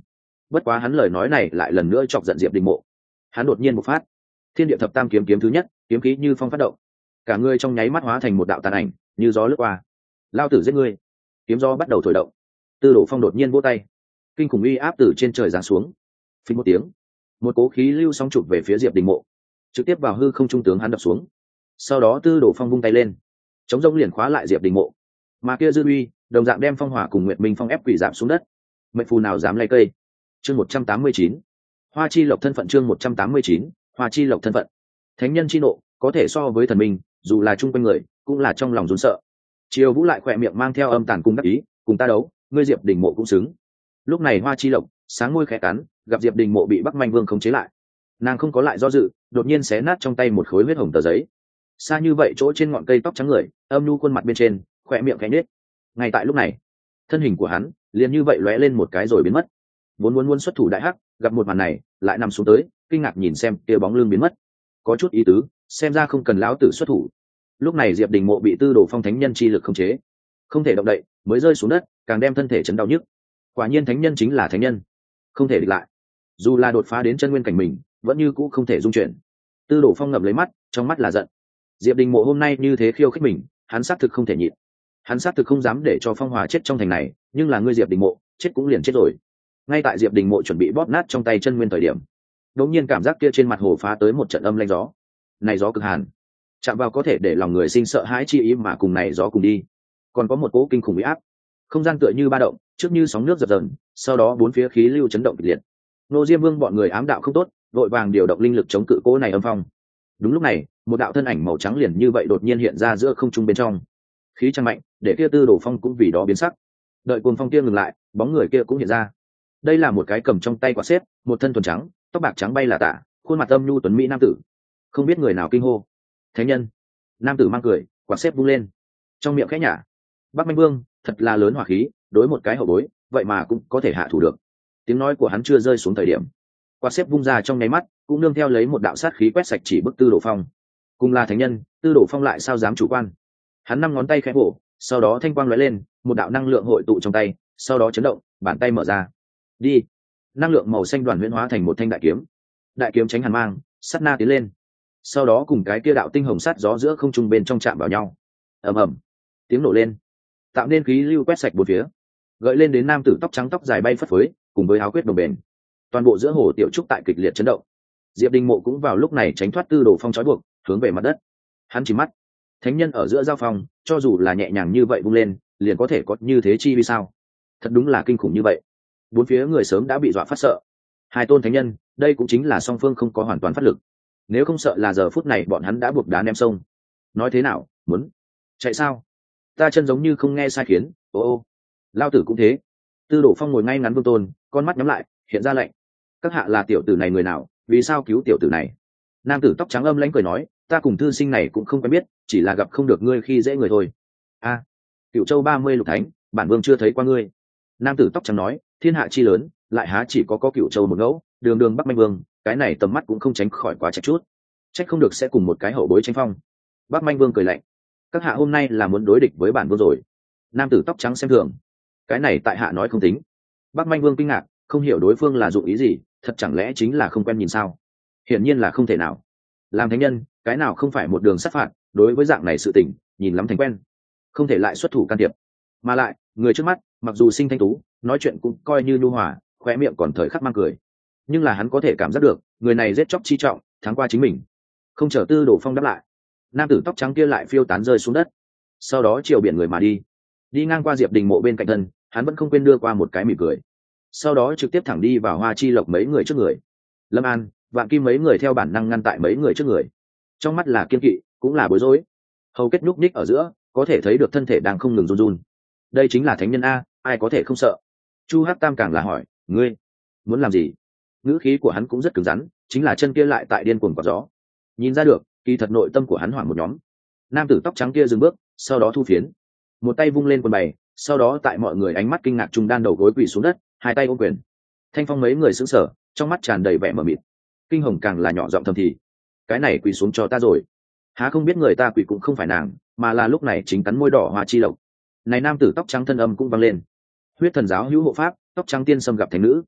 bất quá hắn lời nói này lại lần nữa chọc giận diệp đình mộ. Hắn đột nhiên bộc phát thiên địa thập tam kiếm kiếm thứ nhất, kiếm khí như phong phát động, cả người trong nháy mắt hóa thành một đạo tàn ảnh như gió lướt qua. Lao tử giết ngươi! Kiếm gió bắt đầu thổi động. Tư Đồ Phong đột nhiên vỗ tay, kinh khủng uy áp từ trên trời giáng xuống. Phình một tiếng, một cố khí lưu sóng chụp về phía diệp đình mộ, trực tiếp vào hư không trung tướng hắn đập xuống. Sau đó Tư Đồ Phong vung tay lên, chống rông liền khóa lại diệp đình mộ, mà kia dư uy đồng dạng đem phong hỏa cùng nguyệt minh phong ép quỷ giảm xuống đất. Mệnh phù nào dám lay cây. Chương một trăm tám mươi chín, Hoa Chi Lộc thân phận. Chương một trăm tám mươi chín, Hoa Chi Lộc thân phận. Thánh nhân chi nộ có thể so với thần minh, dù là chung quanh người cũng là trong lòng run sợ. Triều Vũ lại khỏe miệng mang theo âm tàn cung đắc ý, cùng ta đấu, ngươi diệp đình mộ cũng xứng. Lúc này Hoa Chi Lộc sáng môi khẽ cắn, gặp diệp đình mộ bị Bắc Manh Vương khống chế lại, nàng không có lại do dự, đột nhiên xé nát trong tay một khối huyết hồng tờ giấy. Xa như vậy chỗ trên ngọn cây tóc trắng người, âm nhu khuôn mặt bên trên, khỏe miệng khẽ nhếch. Ngay tại lúc này, thân hình của hắn liền như vậy lóe lên một cái rồi biến mất. Vốn muốn muốn xuất thủ đại hắc, gặp một màn này, lại nằm xuống tới, kinh ngạc nhìn xem kia bóng lưng biến mất. Có chút ý tứ, xem ra không cần lão tử xuất thủ. Lúc này diệp đình mộ bị Tư Đồ Phong thánh nhân chi lực khống chế, không thể động đậy, mới rơi xuống đất, càng đem thân thể chấn đau nhức. Quả nhiên thánh nhân chính là thánh nhân, không thể địch lại. Dù là đột phá đến chân nguyên cảnh mình, vẫn như cũ không thể dung chuyển. Tư Đồ Phong ngậm lấy mắt, trong mắt là giận. Diệp đình mộ hôm nay như thế khiêu khích mình, hắn xác thực không thể nhịn. Hắn xác thực không dám để cho phong hòa chết trong thành này, nhưng là ngươi diệp đình mộ chết cũng liền chết rồi. Ngay tại diệp đình mộ chuẩn bị bóp nát trong tay chân nguyên thời điểm, đột nhiên cảm giác kia trên mặt hồ phá tới một trận âm lanh gió. Này gió cực hàn, chạm vào có thể để lòng người sinh sợ hãi chi ý, mà cùng này gió cùng đi, còn có một cỗ kinh khủng uy áp. Không gian tựa như ba động, trước như sóng nước dập dờn, sau đó bốn phía khí lưu chấn động kịch liệt. Nô Diêm Vương bọn người ám đạo không tốt, vội vàng điều động linh lực chống cự cỗ này âm phong. Đúng lúc này, một đạo thân ảnh màu trắng liền như vậy đột nhiên hiện ra giữa không trung bên trong. Khí trăng mạnh, để kia Tư Đồ Phong cũng vì đó biến sắc. Đợi cuồng phong kia ngừng lại, bóng người kia cũng hiện ra. Đây là một cái cầm trong tay quạt xếp, một thân thuần trắng, tóc bạc trắng bay là tả, khuôn mặt âm nhu tuấn mỹ nam tử. Không biết người nào kinh hô: thánh nhân! Nam tử mang cười, quạt xếp vung lên, trong miệng khẽ nhả: Bắc Manh Vương thật là lớn hỏa khí, đối một cái hậu bối vậy mà cũng có thể hạ thủ được. Tiếng nói của hắn chưa rơi xuống thời điểm, quạt xếp vung ra trong nháy mắt, cũng nương theo lấy một đạo sát khí quét sạch chỉ bức Tư Đồ Phong. Cùng là thánh nhân, Tư Đồ Phong lại sao dám chủ quan. Hắn năm ngón tay khẽ vỗ, sau đó thanh quang lóe lên, một đạo năng lượng hội tụ trong tay, sau đó chấn động, bàn tay mở ra. Đi! Năng lượng màu xanh đoàn huyễn hóa thành một thanh đại kiếm. Đại kiếm tránh hàn mang, sát na tiến lên, sau đó cùng cái kia đạo tinh hồng sát gió giữa không trung bên trong chạm vào nhau. Ầm ầm, tiếng nổ lên, tạo nên khí lưu quét sạch bốn phía, gợi lên đến nam tử tóc trắng tóc dài bay phất phới, cùng với áo quyết đồng bền. Toàn bộ giữa hồ tiểu trúc tại kịch liệt chấn động. Diệp Đình Mộ cũng vào lúc này tránh thoát Tư Đồ Phong trói buộc, hướng về mặt đất. Hắn chỉ mắt, thánh nhân ở giữa giao phong, cho dù là nhẹ nhàng như vậy vung lên, liền có thể có như thế chi vì sao? Thật đúng là kinh khủng như vậy. Bốn phía người sớm đã bị dọa phát sợ. Hai tôn thánh nhân, đây cũng chính là song phương không có hoàn toàn phát lực. Nếu không sợ là giờ phút này bọn hắn đã buộc đá ném sông. Nói thế nào, muốn chạy sao? Ta chân giống như không nghe sai khiến. Ô ô, lao tử cũng thế. Tư Đồ Phong ngồi ngay ngắn vương tôn, con mắt nhắm lại, hiện ra lệnh. Các hạ là tiểu tử này người nào, vì sao cứu tiểu tử này? Nam tử tóc trắng âm lãnh cười nói, ta cùng thư sinh này cũng không quen biết, chỉ là gặp không được ngươi khi dễ người thôi. A, à, Cửu Châu ba mươi lục thánh, bản vương chưa thấy qua ngươi. Nam tử tóc trắng nói, thiên hạ chi lớn, lại há chỉ có có Cửu Châu một ngẫu, đường đường Bắc Manh Vương, cái này tầm mắt cũng không tránh khỏi quá chạch chút. Trách không được sẽ cùng một cái hậu bối tranh phong. Bắc Manh Vương cười lạnh, các hạ hôm nay là muốn đối địch với bản vương rồi. Nam tử tóc trắng xem thường, cái này tại hạ nói không tính. Bắc Manh Vương kinh ngạc, không hiểu đối phương là dụng ý gì, thật chẳng lẽ chính là không quen nhìn sao? Hiển nhiên là không thể nào. Làm thánh nhân, cái nào không phải một đường sát phạt, đối với dạng này sự tình, nhìn lắm thành quen, không thể lại xuất thủ can thiệp. Mà lại, người trước mắt, mặc dù sinh thanh tú, nói chuyện cũng coi như nhu hòa, khóe miệng còn thời khắc mang cười, nhưng là hắn có thể cảm giác được, người này giết chóc chi trọng, thắng qua chính mình. Không chờ Tư Đồ Phong đáp lại, nam tử tóc trắng kia lại phiêu tán rơi xuống đất, sau đó chiều biển người mà đi. Đi ngang qua Diệp Đình Mộ bên cạnh thân, hắn vẫn không quên đưa qua một cái mỉm cười, sau đó trực tiếp thẳng đi vào Hoa Chi Lộc mấy người trước người. Lâm An, Vạn Kim mấy người theo bản năng ngăn tại mấy người trước người, trong mắt là kiên kỵ, cũng là bối rối. Hầu kết núc ních ở giữa, có thể thấy được thân thể đang không ngừng run run. Đây chính là thánh nhân a, ai có thể không sợ? Chu Hắc Tam càng là hỏi, ngươi muốn làm gì? Ngữ khí của hắn cũng rất cứng rắn, chính là chân kia lại tại điên cuồng quạt gió. Nhìn ra được, kỳ thật nội tâm của hắn hoảng một nhóm. Nam tử tóc trắng kia dừng bước, sau đó thu phiến, một tay vung lên quần bày, sau đó tại mọi người ánh mắt kinh ngạc trung đan đầu gối quỳ xuống đất, hai tay ôm quyền. Thanh Phong mấy người sững sờ, trong mắt tràn đầy vẻ mờ mịt. Kinh Hồng càng là nhỏ giọng thầm thì, cái này quỳ xuống cho ta rồi. Há không biết người ta quỳ cũng không phải nàng, mà là lúc này chính cắn môi đỏ Hoa Chi Lộc. Này nam tử tóc trắng thân âm cũng vang lên, huyết thần giáo hữu hộ pháp, tóc trắng tiên xâm gặp thánh nữ.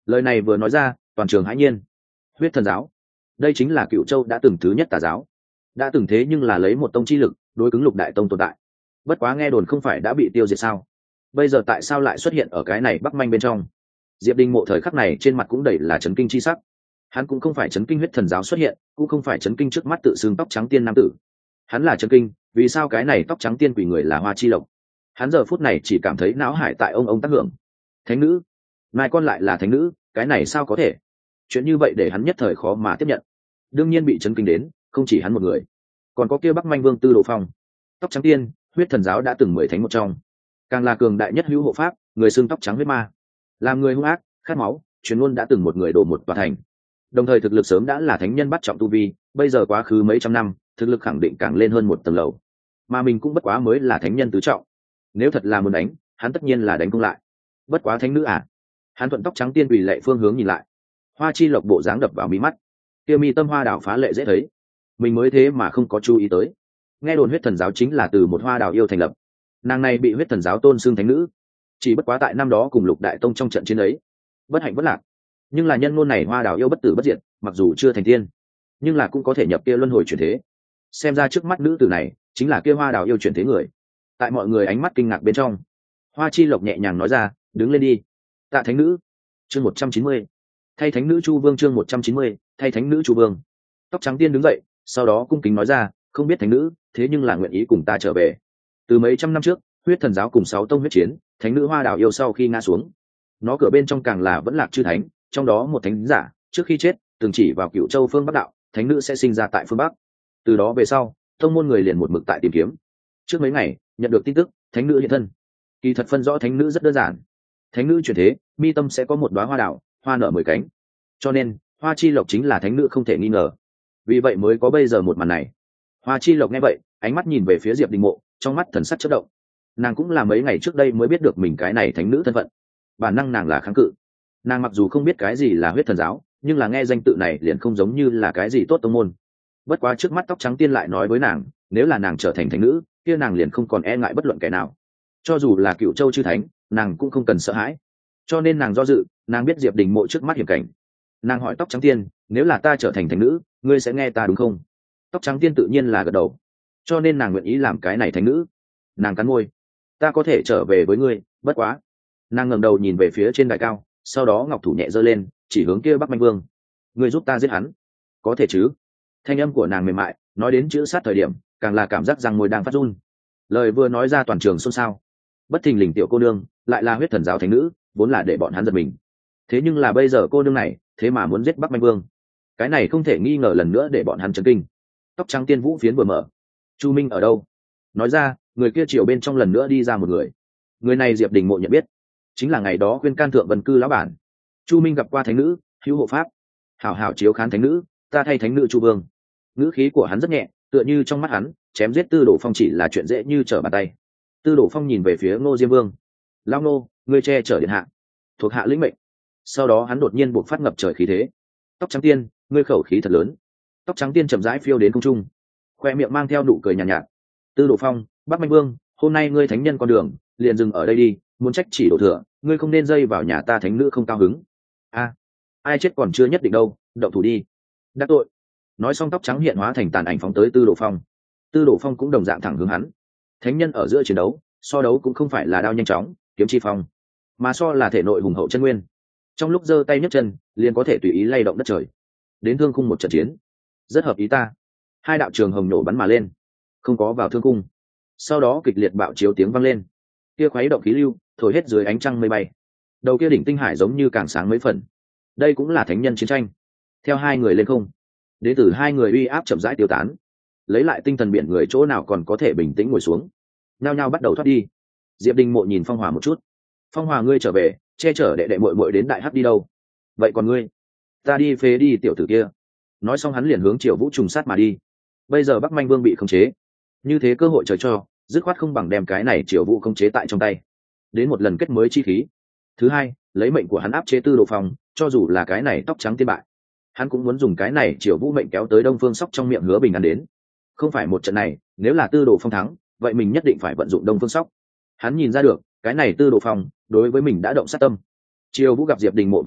Lời này vừa nói ra, toàn trường hãi nhiên. Huyết thần giáo, đây chính là Cựu Châu đã từng thứ nhất tà giáo, đã từng thế nhưng là lấy một tông chi lực đối cứng lục đại tông tồn tại. Bất quá nghe đồn không phải đã bị tiêu diệt sao, bây giờ tại sao lại xuất hiện ở cái này Bắc Manh bên trong? Diệp Đình Mộ thời khắc này trên mặt cũng đầy là chấn kinh chi sắc. Hắn cũng không phải chấn kinh huyết thần giáo xuất hiện, cũng không phải chấn kinh trước mắt tự xưng tóc trắng tiên nam tử. Hắn là chấn kinh vì sao cái này tóc trắng tiên quỷ người là Hoa Chi Lộc. Hắn giờ phút này chỉ cảm thấy não hải tại ông ông tác hưởng. Thánh nữ, mai con lại là thánh nữ, cái này sao có thể? Chuyện như vậy để hắn nhất thời khó mà tiếp nhận. Đương nhiên bị chấn kinh đến không chỉ hắn một người, còn có kia Bắc Manh Vương Tư Đồ Phong. Tóc trắng tiên, huyết thần giáo đã từng mười thánh một trong, càng là cường đại nhất hữu hộ pháp, người xưng tóc trắng huyết ma, làm người hung ác khát máu, truyền luôn đã từng một người đổ một tòa thành, đồng thời thực lực sớm đã là thánh nhân bắt trọng tu vi, bây giờ quá khứ mấy trăm năm thực lực khẳng định càng lên hơn một tầng lầu, mà mình cũng bất quá mới là thánh nhân tứ trọng. Nếu thật là muốn đánh, hắn tất nhiên là đánh không lại. Bất quá thánh nữ à? Hắn thuận tóc trắng tiên quỳ lệ phương hướng nhìn lại, Hoa Chi Lộc bộ dáng đập vào mí mắt, kia mi tâm hoa đào phá lệ dễ thấy, mình mới thế mà không có chú ý tới. Nghe đồn huyết thần giáo chính là từ một hoa đào yêu thành lập, nàng này bị huyết thần giáo tôn xưng thánh nữ, chỉ bất quá tại năm đó cùng lục đại tông trong trận chiến ấy bất hạnh bất lạc, nhưng là nhân ngôn này hoa đào yêu bất tử bất diệt, mặc dù chưa thành tiên nhưng là cũng có thể nhập kia luân hồi chuyển thế. Xem ra trước mắt nữ tử này chính là kia hoa đào yêu chuyển thế người. Tại mọi người ánh mắt kinh ngạc bên trong, Hoa Chi Lộc nhẹ nhàng nói ra, đứng lên đi. Tạ thánh nữ. Chương một trăm chín mươi, thay thánh nữ Chu Vương. Chương một trăm chín mươi, thay thánh nữ Chu Vương. Tóc trắng tiên đứng dậy, sau đó cung kính nói ra, không biết thánh nữ, thế nhưng là nguyện ý cùng ta trở về. Từ mấy trăm năm trước, huyết thần giáo cùng sáu tông huyết chiến, thánh nữ hoa đào yêu sau khi ngã xuống, nó cửa bên trong càng là vẫn lạc chư thánh, trong đó một thánh giả trước khi chết từng chỉ vào Cựu Châu phương Bắc đạo, thánh nữ sẽ sinh ra tại phương Bắc. Từ đó về sau, tông môn người liền một mực tại tìm kiếm. Trước mấy ngày nhận được tin tức thánh nữ hiện thân. Kỳ thật phân rõ thánh nữ rất đơn giản, thánh nữ chuyển thế, mi tâm sẽ có một đóa hoa đào, hoa nở mười cánh, cho nên Hoa Chi Lộc chính là thánh nữ không thể nghi ngờ. Vì vậy mới có bây giờ một màn này. Hoa Chi Lộc nghe vậy, ánh mắt nhìn về phía Diệp Đình Mộ, trong mắt thần sắc chớp động. Nàng cũng là mấy ngày trước đây mới biết được mình cái này thánh nữ thân phận, bản năng nàng là kháng cự. Nàng mặc dù không biết cái gì là huyết thần giáo, nhưng là nghe danh tự này liền không giống như là cái gì tốt tông môn. Bất quá trước mắt tóc trắng tiên lại nói với nàng, nếu là nàng trở thành thánh nữ, kia nàng liền không còn e ngại bất luận kẻ nào, cho dù là Cựu Châu chư thánh, nàng cũng không cần sợ hãi. Cho nên nàng do dự, nàng biết Diệp Đình Mộ trước mắt hiểm cảnh. Nàng hỏi tóc trắng tiên, nếu là ta trở thành thánh nữ, ngươi sẽ nghe ta đúng không? Tóc trắng tiên tự nhiên là gật đầu, cho nên nàng nguyện ý làm cái này thánh nữ. Nàng cắn môi, ta có thể trở về với ngươi, bất quá. Nàng ngẩng đầu nhìn về phía trên đài cao, sau đó ngọc thủ nhẹ giơ lên, chỉ hướng kia Bắc Manh Vương. Ngươi giúp ta giết hắn, có thể chứ? Thanh âm của nàng mềm mại, nói đến chữ sát thời điểm, càng là cảm giác rằng môi đang phát run. Lời vừa nói ra toàn trường xôn xao. Bất thình lình tiểu cô nương lại là huyết thần giáo thánh nữ, vốn là để bọn hắn giật mình. Thế nhưng là bây giờ cô nương này thế mà muốn giết Bắc Manh Vương, cái này không thể nghi ngờ lần nữa để bọn hắn chấn kinh. Tóc trắng tiên vũ phiến vừa mở, Chu Minh ở đâu? Nói ra, người kia chiều bên trong lần nữa đi ra một người. Người này Diệp Đình Mộ nhận biết, chính là ngày đó khuyên can thượng vân cư lão bản. Chu Minh gặp qua thánh nữ, hữu hộ pháp, hảo hảo chiếu khán thánh nữ, ta thay thánh nữ Chu Vương. Ngữ khí của hắn rất nhẹ, tựa như trong mắt hắn chém giết Tư Đồ Phong chỉ là chuyện dễ như trở bàn tay. Tư Đồ Phong nhìn về phía Ngô Diêm Vương, lão Ngô, ngươi che chở điện hạ, thuộc hạ lĩnh mệnh. Sau đó hắn đột nhiên buộc phát ngập trời khí thế. Tóc trắng tiên, ngươi khẩu khí thật lớn. Tóc trắng tiên chậm rãi phiêu đến không trung, khoe miệng mang theo nụ cười nhàn nhạt, nhạt. Tư Đồ Phong, Bắc Manh Vương, hôm nay ngươi thánh nhân con đường liền dừng ở đây đi, muốn trách chỉ đổ thừa, ngươi không nên dây vào nhà ta thánh nữ không cao hứng. A, à, ai chết còn chưa nhất định đâu, động thủ đi. Đắc tội. Nói xong tóc trắng hiện hóa thành tàn ảnh phóng tới Tư Đồ Phong. Tư Đồ Phong cũng đồng dạng thẳng hướng hắn. Thánh nhân ở giữa chiến đấu, so đấu cũng không phải là đao nhanh chóng, kiếm chi phong, mà so là thể nội hùng hậu chân nguyên. Trong lúc giơ tay nhấc chân, liền có thể tùy ý lay động đất trời. Đến thương khung một trận chiến, rất hợp ý ta. Hai đạo trường hồng nổ bắn mà lên, không có vào thương cung. Sau đó kịch liệt bạo chiếu tiếng vang lên, kia khuấy động khí lưu, thổi hết dưới ánh trăng mây bay. Đầu kia đỉnh tinh hải giống như càng sáng mấy phần. Đây cũng là thánh nhân chiến tranh. Theo hai người lên không, đến từ hai người uy áp chậm rãi tiêu tán, lấy lại tinh thần biển người chỗ nào còn có thể bình tĩnh ngồi xuống, nhao nhao bắt đầu thoát đi. Diệp Đình Mộ nhìn Phong Hòa một chút, Phong Hòa ngươi trở về, che chở đệ đệ muội muội đến đại hắc đi đâu? Vậy còn ngươi? Ta đi phế đi tiểu tử kia. Nói xong hắn liền hướng Triều Vũ trùng sát mà đi. Bây giờ Bắc Manh Vương bị khống chế, như thế cơ hội trời cho, dứt khoát không bằng đem cái này Triều Vũ khống chế tại trong tay, đến một lần kết mới chi khí. Thứ hai, lấy mệnh của hắn áp chế Tư Đồ Phong, cho dù là cái này tóc trắng tiên bại, hắn cũng muốn dùng cái này Triều Vũ mệnh kéo tới Đông Phương Sóc trong miệng hứa bình an đến. Không phải một trận này, nếu là Tư Đồ Phong thắng, vậy mình nhất định phải vận dụng Đông Phương Sóc. Hắn nhìn ra được, cái này Tư Đồ Phong đối với mình đã động sát tâm. Triều Vũ gặp Diệp Đình Mộ vào tới,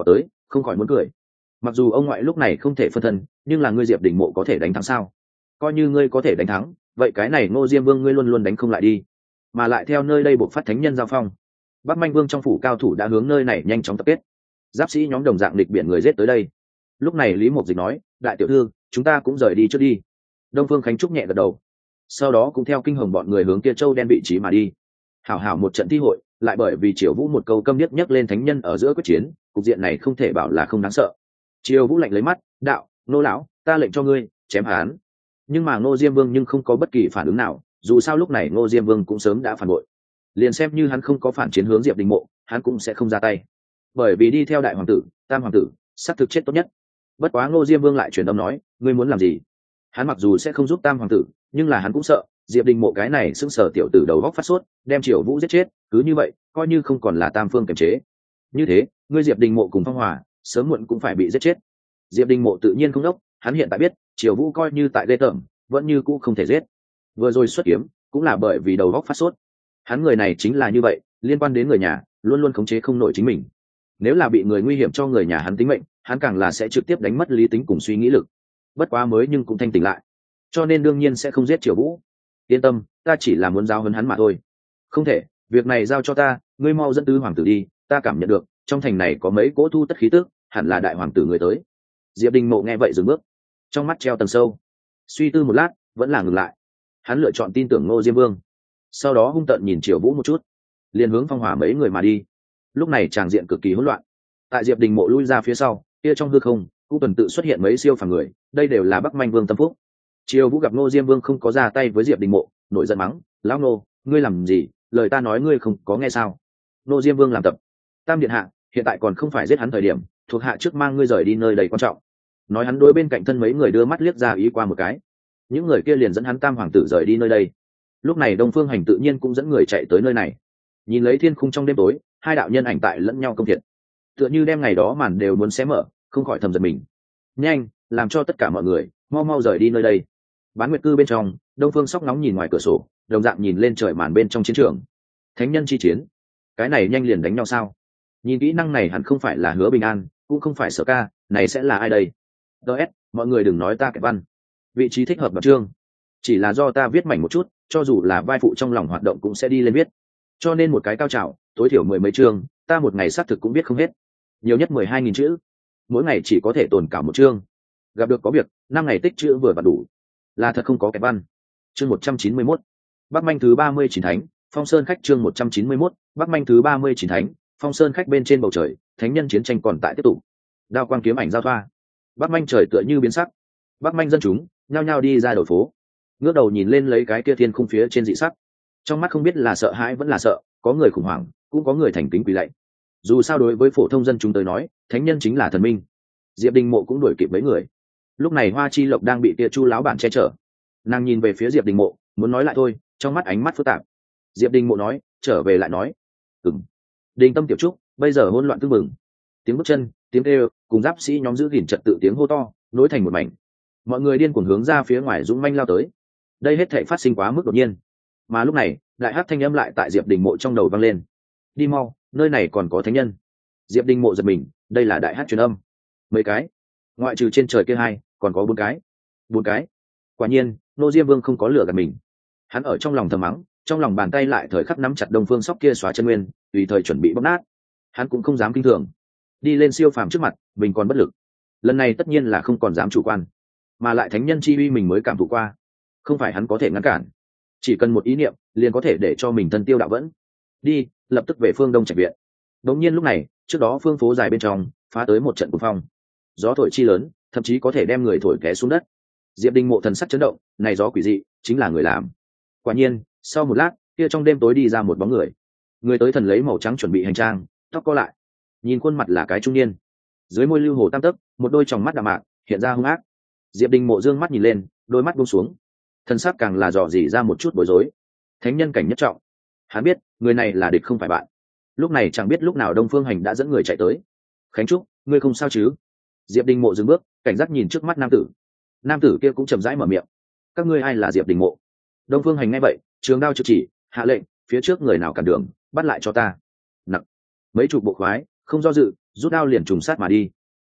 không khỏi muốn cười. Mặc dù ông ngoại lúc này không thể phân thân, nhưng là ngươi Diệp Đình Mộ có thể đánh thắng sao? Coi như ngươi có thể đánh thắng, vậy cái này Ngô Diêm Vương ngươi luôn luôn đánh không lại đi. Mà lại theo nơi đây buộc phát thánh nhân giao phong, Bắc Manh Vương trong phủ cao thủ đã hướng nơi này nhanh chóng tập kết. Giáp sĩ nhóm đồng dạng địch biển người giết tới đây. Lúc này Lý Mục Dịch nói, đại tiểu thư, chúng ta cũng rời đi trước đi. Đông Phương Khánh Trúc nhẹ gật đầu, sau đó cũng theo Kinh Hồng bọn người hướng kia châu đen vị trí mà đi. Hảo hảo một trận thi hội, lại bởi vì Triều Vũ một câu câm điếc nhắc lên thánh nhân ở giữa quyết chiến, cục diện này không thể bảo là không đáng sợ. Triều Vũ lạnh lấy mắt, đạo, nô lão, ta lệnh cho ngươi chém hắn. Nhưng mà Ngô Diêm Vương nhưng không có bất kỳ phản ứng nào, dù sao lúc này Ngô Diêm Vương cũng sớm đã phản bội. Liền xem như hắn không có phản chiến hướng Diệp Đình Mộ, hắn cũng sẽ không ra tay, bởi vì đi theo đại hoàng tử, tam hoàng tử, xác thực chết tốt nhất. Bất quá Ngô Diêm Vương lại truyền âm nói, ngươi muốn làm gì? Hắn mặc dù sẽ không giúp tam hoàng tử, nhưng là hắn cũng sợ Diệp Đình Mộ cái này sững sờ tiểu tử đầu góc phát sốt, đem Triều Vũ giết chết, cứ như vậy, coi như không còn là tam phương kiềm chế. Như thế, ngươi Diệp Đình Mộ cùng Phong Hòa, sớm muộn cũng phải bị giết chết. Diệp Đình Mộ tự nhiên không đốc, hắn hiện tại biết, Triều Vũ coi như tại ghê tởm, vẫn như cũ không thể giết. Vừa rồi xuất kiếm, cũng là bởi vì đầu góc phát sốt. Hắn người này chính là như vậy, liên quan đến người nhà, luôn luôn khống chế không nổi chính mình. Nếu là bị người nguy hiểm cho người nhà hắn tính mệnh, hắn càng là sẽ trực tiếp đánh mất lý tính cùng suy nghĩ lực. Bất quá mới nhưng cũng thanh tỉnh lại, cho nên đương nhiên sẽ không giết Triều Vũ. Yên tâm, ta chỉ là muốn giáo huấn hắn mà thôi. Không thể, việc này giao cho ta, ngươi mau dẫn tứ hoàng tử đi, ta cảm nhận được trong thành này có mấy cỗ thu tất khí tức, hẳn là đại hoàng tử người tới. Diệp Đình Mộ nghe vậy dừng bước, trong mắt treo tầng sâu, suy tư một lát vẫn là ngừng lại. Hắn lựa chọn tin tưởng Ngô Diêm Vương, sau đó hung tợn nhìn Triều Vũ một chút, liền hướng Phong Hỏa mấy người mà đi. Lúc này tràng diện cực kỳ hỗn loạn. Tại Diệp Đình Mộ lui ra phía sau, kia trong hư không cũng tuần tự xuất hiện mấy siêu phàm người, đây đều là Bắc Manh Vương tâm phúc. Triều Vũ gặp Ngô Diêm Vương không có ra tay với Diệp Đình Mộ, nổi giận mắng, lão Ngô, ngươi làm gì, lời ta nói ngươi không có nghe sao? Ngô Diêm Vương làm tập, tam điện hạ, hiện tại còn không phải giết hắn thời điểm, thuộc hạ trước mang ngươi rời đi nơi đầy quan trọng. Nói hắn đối bên cạnh thân mấy người đưa mắt liếc ra ý qua một cái, những người kia liền dẫn hắn tam hoàng tử rời đi nơi đây. Lúc này Đông Phương Hành tự nhiên cũng dẫn người chạy tới nơi này, nhìn lấy thiên khung trong đêm tối, hai đạo nhân ảnh tại lẫn nhau công thiện, tựa như đem ngày đó màn đều muốn xé mở, không khỏi thầm giật mình. Nhanh, làm cho tất cả mọi người mau mau rời đi nơi đây. Bán Nguyệt Cư bên trong, Đông Phương Sóc nóng nhìn ngoài cửa sổ, đồng dạng nhìn lên trời màn bên trong chiến trường. Thánh nhân chi chiến, cái này nhanh liền đánh nhau sao? Nhìn kỹ năng này hẳn không phải là Hứa Bình An, cũng không phải Sở Ca, này sẽ là ai đây? ds mọi người đừng nói ta kẻ văn, vị trí thích hợp bậc chương, chỉ là do ta viết mảnh một chút, cho dù là vai phụ trong lòng hoạt động cũng sẽ đi lên viết, cho nên một cái cao trào tối thiểu mười mấy chương, ta một ngày xác thực cũng biết không hết, nhiều nhất mười hai nghìn chữ, mỗi ngày chỉ có thể tồn cả một chương, gặp được có việc năm ngày tích chữ vừa và đủ, là thật không có kẻ văn. Chương một trăm chín mươi mốt, Bắc Manh thứ ba mươi chín thánh, Phong Sơn khách. Chương một trăm chín mươi mốt, Bắc Manh thứ ba mươi chín thánh, Phong Sơn khách. Bên trên bầu trời, thánh nhân chiến tranh còn tại tiếp tục, đao quang kiếm ảnh giao thoa, Bắc Manh trời tựa như biến sắc. Bắc Manh dân chúng nhao nhao đi ra đầu phố, ngước đầu nhìn lên lấy cái kia thiên khung phía trên dị sắc, trong mắt không biết là sợ hãi vẫn là sợ, có người khủng hoảng, cũng có người thành kính quỳ lạy. Dù sao đối với phổ thông dân chúng tới nói, thánh nhân chính là thần minh. Diệp Đình Mộ cũng đuổi kịp mấy người. Lúc này Hoa Chi Lộc đang bị kia Chu lão bản che chở, nàng nhìn về phía Diệp Đình Mộ, muốn nói lại thôi, trong mắt ánh mắt phức tạp. Diệp Đình Mộ nói, trở về lại nói. Ừm. Đình Tâm tiểu trúc bây giờ hỗn loạn tương mừng, tiếng bước chân, tiếng kêu, cùng giáp sĩ nhóm giữ gìn trật tự tiếng hô to nối thành một mảnh. Mọi người điên cuồng hướng ra phía ngoài dũng manh lao tới. Đây hết thảy phát sinh quá mức đột nhiên, mà lúc này đại hắc thanh âm lại tại Diệp Đình Mộ trong đầu vang lên, đi mau, nơi này còn có thánh nhân. Diệp Đình Mộ giật mình, đây là đại hắc truyền âm. Mấy cái, ngoại trừ trên trời kia hai, còn có bốn cái. Bốn cái. Quả nhiên Nô Diêm Vương không có lửa gạt mình. Hắn ở trong lòng thầm mắng, trong lòng bàn tay lại thời khắc nắm chặt Đông Phương Sóc kia xóa chân nguyên, tùy thời chuẩn bị bóp nát. Hắn cũng không dám kinh thường, đi lên siêu phàm trước mặt mình còn bất lực, lần này tất nhiên là không còn dám chủ quan, mà lại thánh nhân chi uy mình mới cảm thụ qua, không phải hắn có thể ngăn cản, chỉ cần một ý niệm liền có thể để cho mình thân tiêu đạo vẫn. Đi, lập tức về phương Đông Trạch viện. Đống nhiên lúc này, trước đó phương phố dài bên trong phá tới một trận cuồng phong, gió thổi chi lớn, thậm chí có thể đem người thổi té xuống đất. Diệp Đình Mộ thần sắc chấn động, này gió quỷ dị, chính là người làm. Quả nhiên, sau một lát, kia trong đêm tối đi ra một bóng người. Người tới thần lấy màu trắng chuẩn bị hành trang, tóc co lại, nhìn khuôn mặt là cái trung niên, dưới môi lưu hồ tam tấc, một đôi tròng mắt đạm mạc hiện ra hung ác. Diệp Đình Mộ dương mắt nhìn lên, đôi mắt buông xuống, thân sắc càng là dò dỉ ra một chút bối rối. Thánh nhân cảnh nhất trọng, hắn biết người này là địch không phải bạn. Lúc này chẳng biết lúc nào Đông Phương Hành đã dẫn người chạy tới. Khánh Trúc, ngươi không sao chứ? Diệp Đình Mộ dừng bước, cảnh giác nhìn trước mắt nam tử. Nam tử kia cũng chậm rãi mở miệng, các ngươi ai là Diệp Đình Mộ? Đông Phương Hành nghe vậy, trường đao trực chỉ, hạ lệnh, phía trước người nào cản đường, bắt lại cho ta. Nặng mấy chục bộ khoái không do dự, rút đao liền trùng sát mà đi.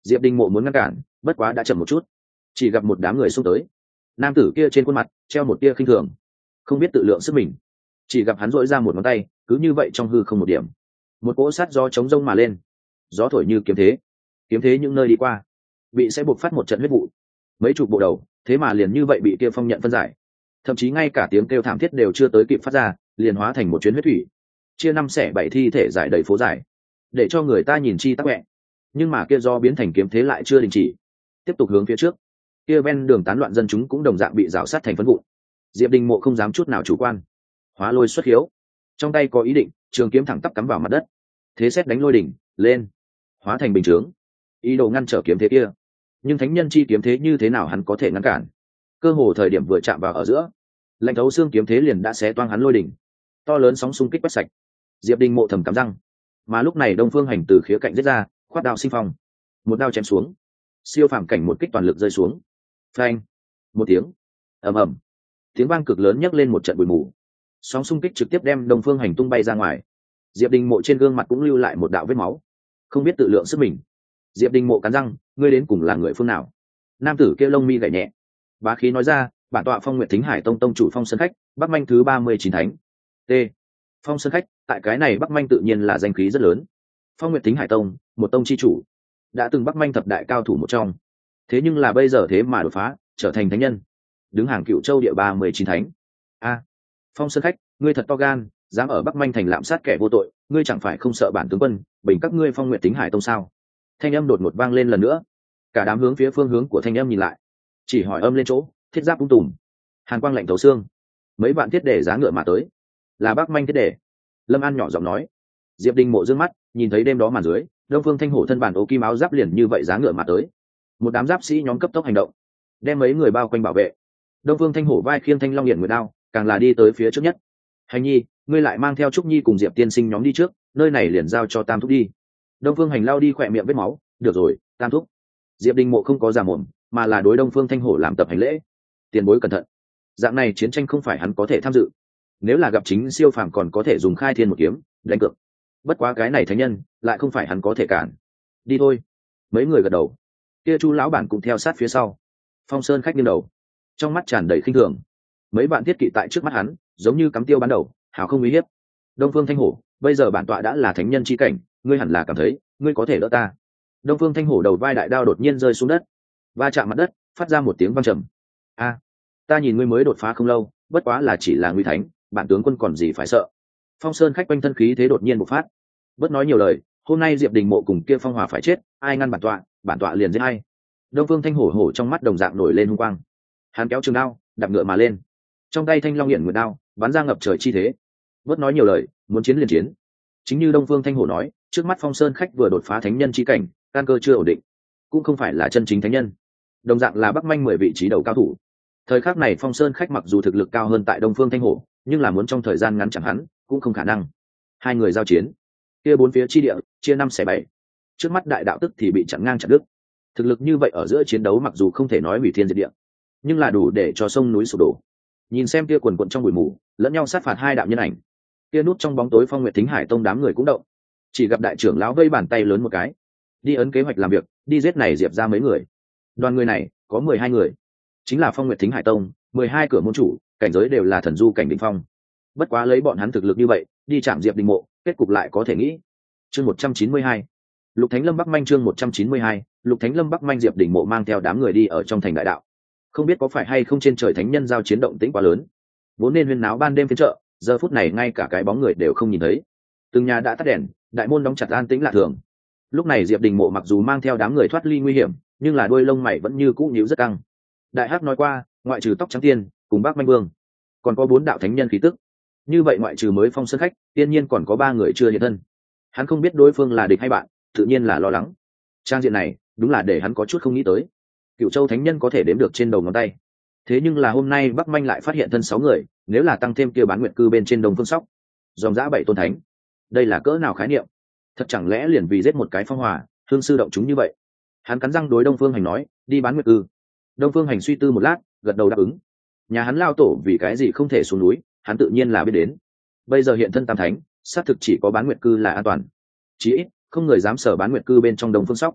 Diệp Đình Mộ muốn ngăn cản, bất quá đã chậm một chút, chỉ gặp một đám người xông tới. Nam tử kia trên khuôn mặt treo một tia khinh thường, không biết tự lượng sức mình. Chỉ gặp hắn duỗi ra một ngón tay, cứ như vậy trong hư không một điểm, một cỗ sát gió chống rông mà lên, gió thổi như kiếm thế, kiếm thế những nơi đi qua, bị sẽ buộc phát một trận huyết vụ. Mấy chục bộ đầu, thế mà liền như vậy bị kia phong nhận phân giải, thậm chí ngay cả tiếng kêu thảm thiết đều chưa tới kịp phát ra, liền hóa thành một chuyến huyết thủy, chia năm xẻ bảy thi thể giải đầy phố dài, để cho người ta nhìn chi tắc mẹ. Nhưng mà kia do biến thành kiếm thế lại chưa đình chỉ, tiếp tục hướng phía trước. Kia ven đường tán loạn dân chúng cũng đồng dạng bị rào sát thành phấn vụn. Diệp Đình Mộ không dám chút nào chủ quan, hóa lôi xuất hiếu, trong tay có ý định, trường kiếm thẳng tắp cắm vào mặt đất, thế xét đánh lôi đỉnh lên, hóa thành bình chướng, ý đồ ngăn trở kiếm thế kia. Nhưng thánh nhân chi kiếm thế như thế nào hắn có thể ngăn cản? Cơ hồ thời điểm vừa chạm vào ở giữa, lạnh thấu xương kiếm thế liền đã xé toang hắn lôi đỉnh, to lớn sóng xung kích quét sạch. Diệp Đình Mộ thầm cắn răng, mà lúc này Đông Phương Hành từ khía cạnh giết ra, khoát đao sinh phong, một đao chém xuống, siêu phàm cảnh một kích toàn lực rơi xuống. Phanh, một tiếng, ầm ầm, tiếng vang cực lớn nhấc lên một trận bụi mù, sóng xung kích trực tiếp đem Đông Phương Hành tung bay ra ngoài. Diệp Đình Mộ trên gương mặt cũng lưu lại một đạo vết máu, không biết tự lượng sức mình. Diệp Đình Mộ cắn răng, ngươi đến cùng là người phương nào? Nam tử kia lông mi gảy nhẹ, bá khí nói ra, bản tọa Phong Nguyệt Thính Hải Tông tông chủ Phong Sơn Khách, Bắc Manh thứ ba mươi chín thánh. T. Phong Sơn Khách, tại cái này Bắc Manh tự nhiên là danh khí rất lớn. Phong Nguyệt Thính Hải Tông, một tông chi chủ, đã từng Bắc Manh thập đại cao thủ một trong. Thế nhưng là bây giờ thế mà đột phá, trở thành thánh nhân, đứng hàng Cựu Châu địa ba mươi chín thánh. A. Phong Sơn Khách, ngươi thật to gan, dám ở Bắc Manh thành lạm sát kẻ vô tội, ngươi chẳng phải không sợ bản tướng quân bình các ngươi Phong Nguyệt Thính Hải Tông sao? Thanh âm đột ngột vang lên lần nữa, cả đám hướng phía phương hướng của thanh âm nhìn lại, chỉ hỏi âm lên chỗ, thiết giáp ung tùm, hàn quang lạnh thấu xương, mấy bạn thiết để giá ngựa mà tới, là Bắc Manh thiết để. Lâm An nhỏ giọng nói. Diệp Đình Mộ dương mắt nhìn thấy đêm đó màn dưới, Đông Phương Thanh Hổ thân bản ô kim áo giáp liền như vậy giá ngựa mà tới, một đám giáp sĩ nhóm cấp tốc hành động, đem mấy người bao quanh bảo vệ. Đông Phương Thanh Hổ vai khiêng thanh long hiển nguyệt đao, càng là đi tới phía trước nhất. Hành nhi, ngươi lại mang theo Trúc Nhi cùng Diệp tiên sinh nhóm đi trước, nơi này liền giao cho Tam thúc đi. Đông Phương Hành lao đi khỏe miệng vết máu, được rồi, Tam thúc. Diệp Đình Mộ không có giả mồm, mà là đối Đông Phương Thanh Hổ làm tập hành lễ. Tiền bối cẩn thận, dạng này chiến tranh không phải hắn có thể tham dự, nếu là gặp chính siêu phàm còn có thể dùng khai thiên một kiếm đánh cược, bất quá cái này thánh nhân lại không phải hắn có thể cản. Đi thôi. Mấy người gật đầu, kia Chu lão bản cũng theo sát phía sau. Phong Sơn Khách nghiêng đầu, trong mắt tràn đầy khinh thường. Mấy bạn thiết kỵ tại trước mắt hắn giống như cắm tiêu ban đầu, hào không uy hiếp. Đông Phương Thanh Hổ, bây giờ bản tọa đã là thánh nhân chi cảnh, ngươi hẳn là cảm thấy ngươi có thể đỡ ta. Đông Phương Thanh Hổ đầu vai đại đao đột nhiên rơi xuống đất, va chạm mặt đất, phát ra một tiếng vang trầm. A, ta nhìn ngươi mới đột phá không lâu, bất quá là chỉ là nguy thánh, bản tướng quân còn gì phải sợ. Phong Sơn Khách quanh thân khí thế đột nhiên bộc phát, bất nói nhiều lời, hôm nay Diệp Đình Mộ cùng kia Phong Hòa phải chết, ai ngăn bản tọa, bản tọa liền giết hay. Đông Phương Thanh Hổ hổ trong mắt đồng dạng nổi lên hung quang, hắn kéo trường đao, đạp ngựa mà lên, trong tay thanh long hiển nguyệt đao bắn ra ngập trời chi thế. Bất nói nhiều lời, muốn chiến liền chiến. Chính như Đông Phương Thanh Hổ nói, trước mắt Phong Sơn Khách vừa đột phá thánh nhân chi cảnh, căn cơ chưa ổn định, cũng không phải là chân chính thánh nhân, đồng dạng là Bắc Manh mười vị trí đầu cao thủ. Thời khắc này Phong Sơn Khách mặc dù thực lực cao hơn tại Đông Phương Thanh Hổ, nhưng là muốn trong thời gian ngắn chẳng hắn cũng không khả năng. Hai người giao chiến, kia bốn phía chi địa chia năm xẻ bảy, trước mắt đại đạo tức thì bị chặn ngang chặt đứt. Thực lực như vậy ở giữa chiến đấu mặc dù không thể nói hủy thiên diệt địa, nhưng là đủ để cho sông núi sụp đổ. Nhìn xem kia quần quận trong bụi mù, lẫn nhau sát phạt hai đạo nhân ảnh, kia nút trong bóng tối Phong Nguyệt Thính Hải Tông đám người cũng động. Chỉ gặp đại trưởng lão vây bàn tay lớn một cái, đi ấn kế hoạch làm việc, đi giết này diệp ra mấy người. Đoàn người này có mười hai người, chính là Phong Nguyệt Thính Hải Tông mười hai cửa môn chủ, cảnh giới đều là thần du cảnh đỉnh phong. Bất quá lấy bọn hắn thực lực như vậy, đi chạm Diệp Đình Mộ, kết cục lại có thể nghĩ. Chương một trăm chín mươi hai, Lục Thánh Lâm Bắc Manh. Chương một trăm chín mươi hai, Lục Thánh Lâm Bắc Manh. Diệp Đình Mộ mang theo đám người đi ở trong thành đại đạo. Không biết có phải hay không trên trời thánh nhân giao chiến động tĩnh quá lớn, vốn nên huyên náo ban đêm phiên chợ, giờ phút này ngay cả cái bóng người đều không nhìn thấy. Từng nhà đã tắt đèn, đại môn đóng chặt an tĩnh lạ thường. Lúc này Diệp Đình Mộ mặc dù mang theo đám người thoát ly nguy hiểm, nhưng là đuôi lông mày vẫn như cũ nhíu rất căng. Đại Hắc nói qua, ngoại trừ Tóc Trắng Tiên cùng Bác Manh Vương, còn có bốn đạo thánh nhân khí tức. Như vậy ngoại trừ mới Phong Sơn Khách, tiên nhiên còn có ba người chưa hiện thân. Hắn không biết đối phương là địch hay bạn, tự nhiên là lo lắng. Trang diện này đúng là để hắn có chút không nghĩ tới. Cựu Châu thánh nhân có thể đếm được trên đầu ngón tay, thế nhưng là hôm nay Bắc Manh lại phát hiện thân sáu người, nếu là tăng thêm kia bán nguyện cư bên trên Đông Phương Sóc, dòng dã bảy tôn thánh, đây là cỡ nào khái niệm? Thật chẳng lẽ liền vì giết một cái Phong Hòa, Hương sư động chúng như vậy? Hắn cắn răng đối Đông Phương Hành nói, đi bán nguyện cư. Đông Phương Hành suy tư một lát, gật đầu đáp ứng. Nhà hắn lao tổ vì cái gì không thể xuống núi, hắn tự nhiên là biết đến. Bây giờ hiện thân tam thánh, xác thực chỉ có bán nguyện cư là an toàn. Chỉ ít không người dám sở bán nguyện cư bên trong Đông Phương Sóc.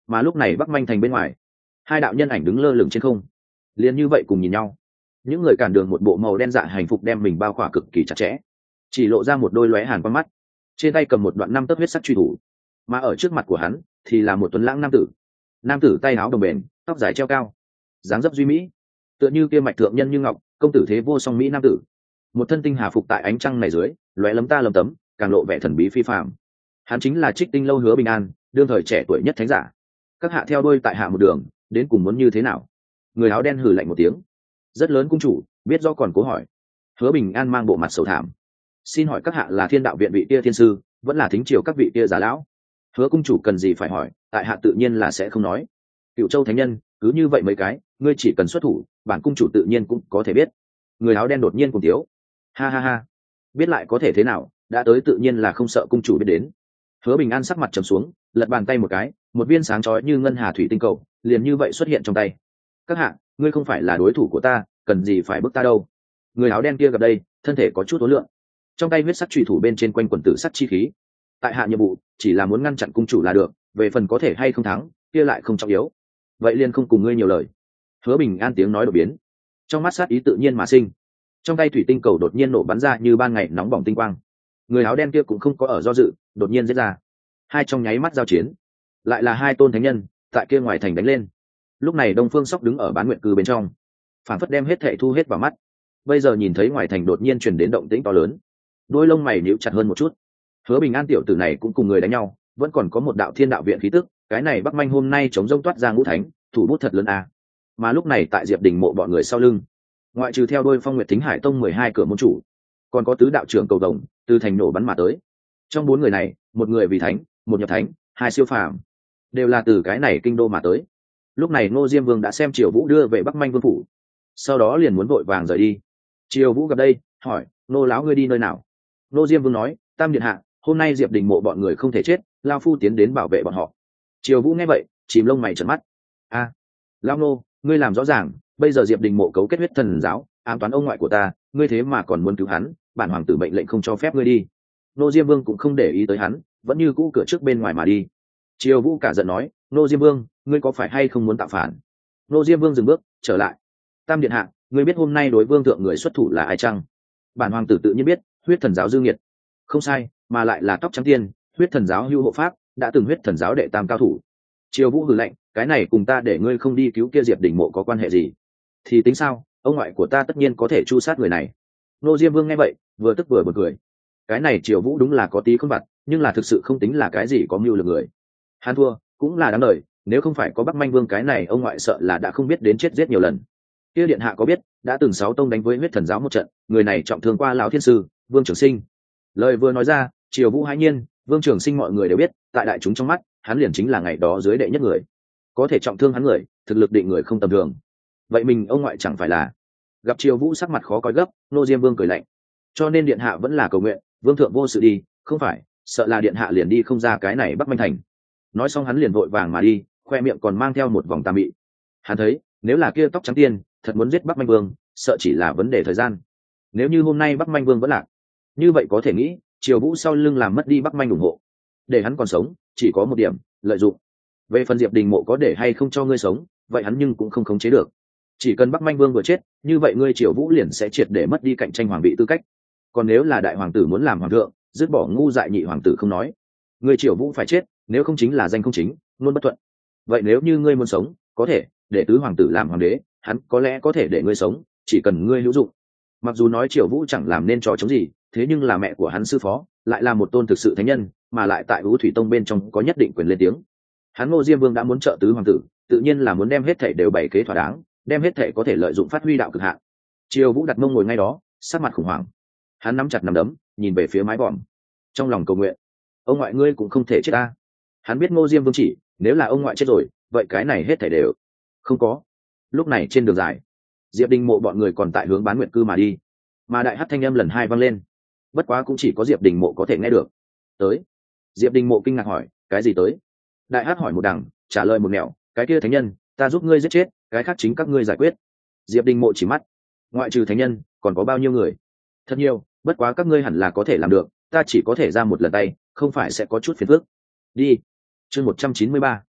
Mà lúc này Bắc Manh thành bên ngoài, hai đạo nhân ảnh đứng lơ lửng trên không, liền như vậy cùng nhìn nhau. Những người cản đường một bộ màu đen dạ hành phục đem mình bao khỏa cực kỳ chặt chẽ, chỉ lộ ra một đôi lóe hàn quan mắt, trên tay cầm một đoạn năm tấc huyết sắc truy thủ. Mà ở trước mặt của hắn thì là một tuấn lãng nam tử. Nam tử tay áo đồng bền, tóc dài treo cao, dáng dấp duy mỹ, tựa như kia mạch thượng nhân như ngọc, công tử thế vô song mỹ nam tử. Một thân tinh hà phục tại ánh trăng này dưới, lóe lấm ta lấm tấm, càng lộ vẻ thần bí phi phàm. Hắn chính là Trích Tinh lâu Hứa Bình An, đương thời trẻ tuổi nhất thánh giả. Các hạ theo đuôi tại hạ một đường, đến cùng muốn như thế nào? Người áo đen hừ lạnh một tiếng. Rất lớn cung chủ, biết do còn cố hỏi. Hứa Bình An mang bộ mặt sầu thảm. Xin hỏi các hạ là Thiên đạo viện vị tia thiên sư, vẫn là thính triều các vị tia giả lão? Hứa cung chủ cần gì phải hỏi, tại hạ tự nhiên là sẽ không nói. Cựu Châu thánh nhân, cứ như vậy mấy cái, ngươi chỉ cần xuất thủ, bản cung chủ tự nhiên cũng có thể biết. Người áo đen đột nhiên cùng tiếu. Ha ha ha, biết lại có thể thế nào, đã tới tự nhiên là không sợ cung chủ biết đến. Hứa Bình An sắc mặt trầm xuống, lật bàn tay một cái, một viên sáng chói như ngân hà thủy tinh cầu liền như vậy xuất hiện trong tay. Các hạ, ngươi không phải là đối thủ của ta, cần gì phải bức ta đâu. Người áo đen kia gặp đây, thân thể có chút tối lượng, trong tay huyết sắc chùy thủ bên trên quanh quần tử sắc chi khí. Tại hạ nhiệm vụ chỉ là muốn ngăn chặn cung chủ là được, về phần có thể hay không thắng kia lại không trọng yếu. Vậy liền không cùng ngươi nhiều lời. Hứa Bình An tiếng nói đột biến, trong mắt sát ý tự nhiên mà sinh, trong tay thủy tinh cầu đột nhiên nổ bắn ra như ban ngày nóng bỏng tinh quang. Người áo đen kia cũng không có ở do dự, đột nhiên giết ra. Hai trong nháy mắt giao chiến, lại là hai tôn thánh nhân tại kia ngoài thành đánh lên. Lúc này Đông Phương Sóc đứng ở bán nguyện cư bên trong, phản phất đem hết thệ thu hết vào mắt. Bây giờ nhìn thấy ngoài thành đột nhiên truyền đến động tĩnh to lớn, đôi lông mày nhíu chặt hơn một chút. Hứa Bình An tiểu tử này cũng cùng người đánh nhau, vẫn còn có một đạo Thiên đạo viện khí tức, cái này Bắc Manh hôm nay chống rông toát ra ngũ thánh, thủ bút thật lớn à. Mà lúc này tại Diệp Đình mộ bọn người sau lưng, ngoại trừ theo đôi Phong Nguyệt Thính Hải tông mười hai cửa môn chủ, còn có tứ đạo trưởng cầu đồng từ thành nổ bắn mà tới. Trong bốn người này, một người vì thánh, một nhập thánh, hai siêu phàm, đều là từ cái này kinh đô mà tới. Lúc này Ngô Diêm Vương đã xem Triều Vũ đưa về Bắc Manh vương phủ, sau đó liền muốn vội vàng rời đi. Triều Vũ gặp đây, hỏi: Nô lão ngươi đi nơi nào? Ngô Diêm Vương nói: Tam điện hạ, hôm nay Diệp Đình mộ bọn người không thể chết, lao phu tiến đến bảo vệ bọn họ. Triều Vũ nghe vậy, chìm lông mày trợn mắt. A, à, lão nô, ngươi làm rõ ràng, bây giờ Diệp Đình mộ cấu kết huyết thần giáo, ám toán ông ngoại của ta, ngươi thế mà còn muốn cứu hắn, bản hoàng tử mệnh lệnh không cho phép ngươi đi. Ngô Diêm Vương cũng không để ý tới hắn, vẫn như cũ cửa trước bên ngoài mà đi. Triều Vũ cả giận nói: Ngô Diêm Vương, ngươi có phải hay không muốn tạo phản? Ngô Diêm Vương dừng bước, trở lại. Tam điện hạ, ngươi biết hôm nay đối vương thượng người xuất thủ là ai chăng? Bản hoàng tử tự nhiên biết, huyết thần giáo dư nghiệt. Không sai, mà lại là tóc trắng tiên, huyết thần giáo hưu hộ pháp, đã từng huyết thần giáo đệ tam cao thủ. Triều Vũ hừ lạnh: cái này cùng ta để ngươi không đi cứu kia Diệp Đình mộ có quan hệ gì? Thì tính sao, ông ngoại của ta tất nhiên có thể tru sát người này. Ngô Diêm Vương nghe vậy, vừa tức vừa bật cười. Cái này Triều Vũ đúng là có tí không vặt, nhưng là thực sự không tính là cái gì có mưu lược người. Hắn thua cũng là đáng đời, nếu không phải có Bắc Manh Vương cái này ông ngoại sợ là đã không biết đến chết giết nhiều lần. Kia điện hạ có biết, đã từng sáu tông đánh với huyết thần giáo một trận, người này trọng thương qua lão thiên sư Vương Trường Sinh. Lời vừa nói ra, Triều Vũ hãi nhiên, Vương Trường Sinh mọi người đều biết, tại đại chúng trong mắt, hắn liền chính là ngày đó dưới đệ nhất người. Có thể trọng thương hắn người, thực lực định người không tầm thường. Vậy mình ông ngoại chẳng phải là? Gặp Triều Vũ sắc mặt khó coi gấp, Ngô Diêm Vương cười lạnh: cho nên điện hạ vẫn là cầu nguyện, vương thượng vô sự đi, không phải, sợ là điện hạ liền đi không ra cái này Bắc Manh thành. Nói xong hắn liền vội vàng mà đi, khoe miệng còn mang theo một vòng tà mị. Hắn thấy, nếu là kia tóc trắng tiên thật muốn giết Bắc Manh Vương, sợ chỉ là vấn đề thời gian. Nếu như hôm nay Bắc Manh Vương vẫn lạc, như vậy có thể nghĩ, Triều Vũ sau lưng làm mất đi Bắc Manh ủng hộ, để hắn còn sống chỉ có một điểm: lợi dụng. Về phần Diệp Đình mộ có để hay không cho ngươi sống, vậy hắn nhưng cũng không khống chế được. Chỉ cần Bắc Manh Vương vừa chết, như vậy ngươi Triều Vũ liền sẽ triệt để mất đi cạnh tranh hoàng vị tư cách. Còn nếu là đại hoàng tử muốn làm hoàng thượng, dứt bỏ ngu dại nhị hoàng tử không nói, ngươi Triều Vũ phải chết, nếu không chính là danh không chính, luôn bất thuận. Vậy nếu như ngươi muốn sống, có thể để tứ hoàng tử làm hoàng đế, hắn có lẽ có thể để ngươi sống, chỉ cần ngươi hữu dụng. Mặc dù nói Triều Vũ chẳng làm nên trò chống gì, thế nhưng là mẹ của hắn sư phó, lại là một tôn thực sự thánh nhân, mà lại tại Vũ Thủy Tông bên trong có nhất định quyền lên tiếng. Hắn Ngô Diêm Vương đã muốn trợ tứ hoàng tử, tự nhiên là muốn đem hết thảy đều bày kế thỏa đáng, đem hết thảy có thể lợi dụng phát huy đạo cực hạn. Triều Vũ đặt mông ngồi ngay đó, sắc mặt khủng hoảng. Hắn nắm chặt nắm đấm, nhìn về phía mái vòm, trong lòng cầu nguyện: ông ngoại ngươi cũng không thể chết ta. Hắn biết Ngô Diêm Vương chỉ, nếu là ông ngoại chết rồi, vậy cái này hết thảy đều không có. Lúc này trên đường dài, Diệp Đình mộ bọn người còn tại hướng Bán Nguyệt cư mà đi, mà đại hắc thanh âm lần hai vang lên, bất quá cũng chỉ có Diệp Đình mộ có thể nghe được. Tới. Diệp Đình mộ kinh ngạc hỏi: cái gì tới? Đại hắc hỏi một đằng, trả lời một nẻo: cái kia thánh nhân, ta giúp ngươi giết chết, cái khác chính các ngươi giải quyết. Diệp Đình mộ chỉ mắt: ngoại trừ thánh nhân, còn có bao nhiêu người? Thật nhiều, bất quá các ngươi hẳn là có thể làm được, ta chỉ có thể ra một lần tay, không phải sẽ có chút phiền phức. Đi. Chương một trăm chín mươi ba.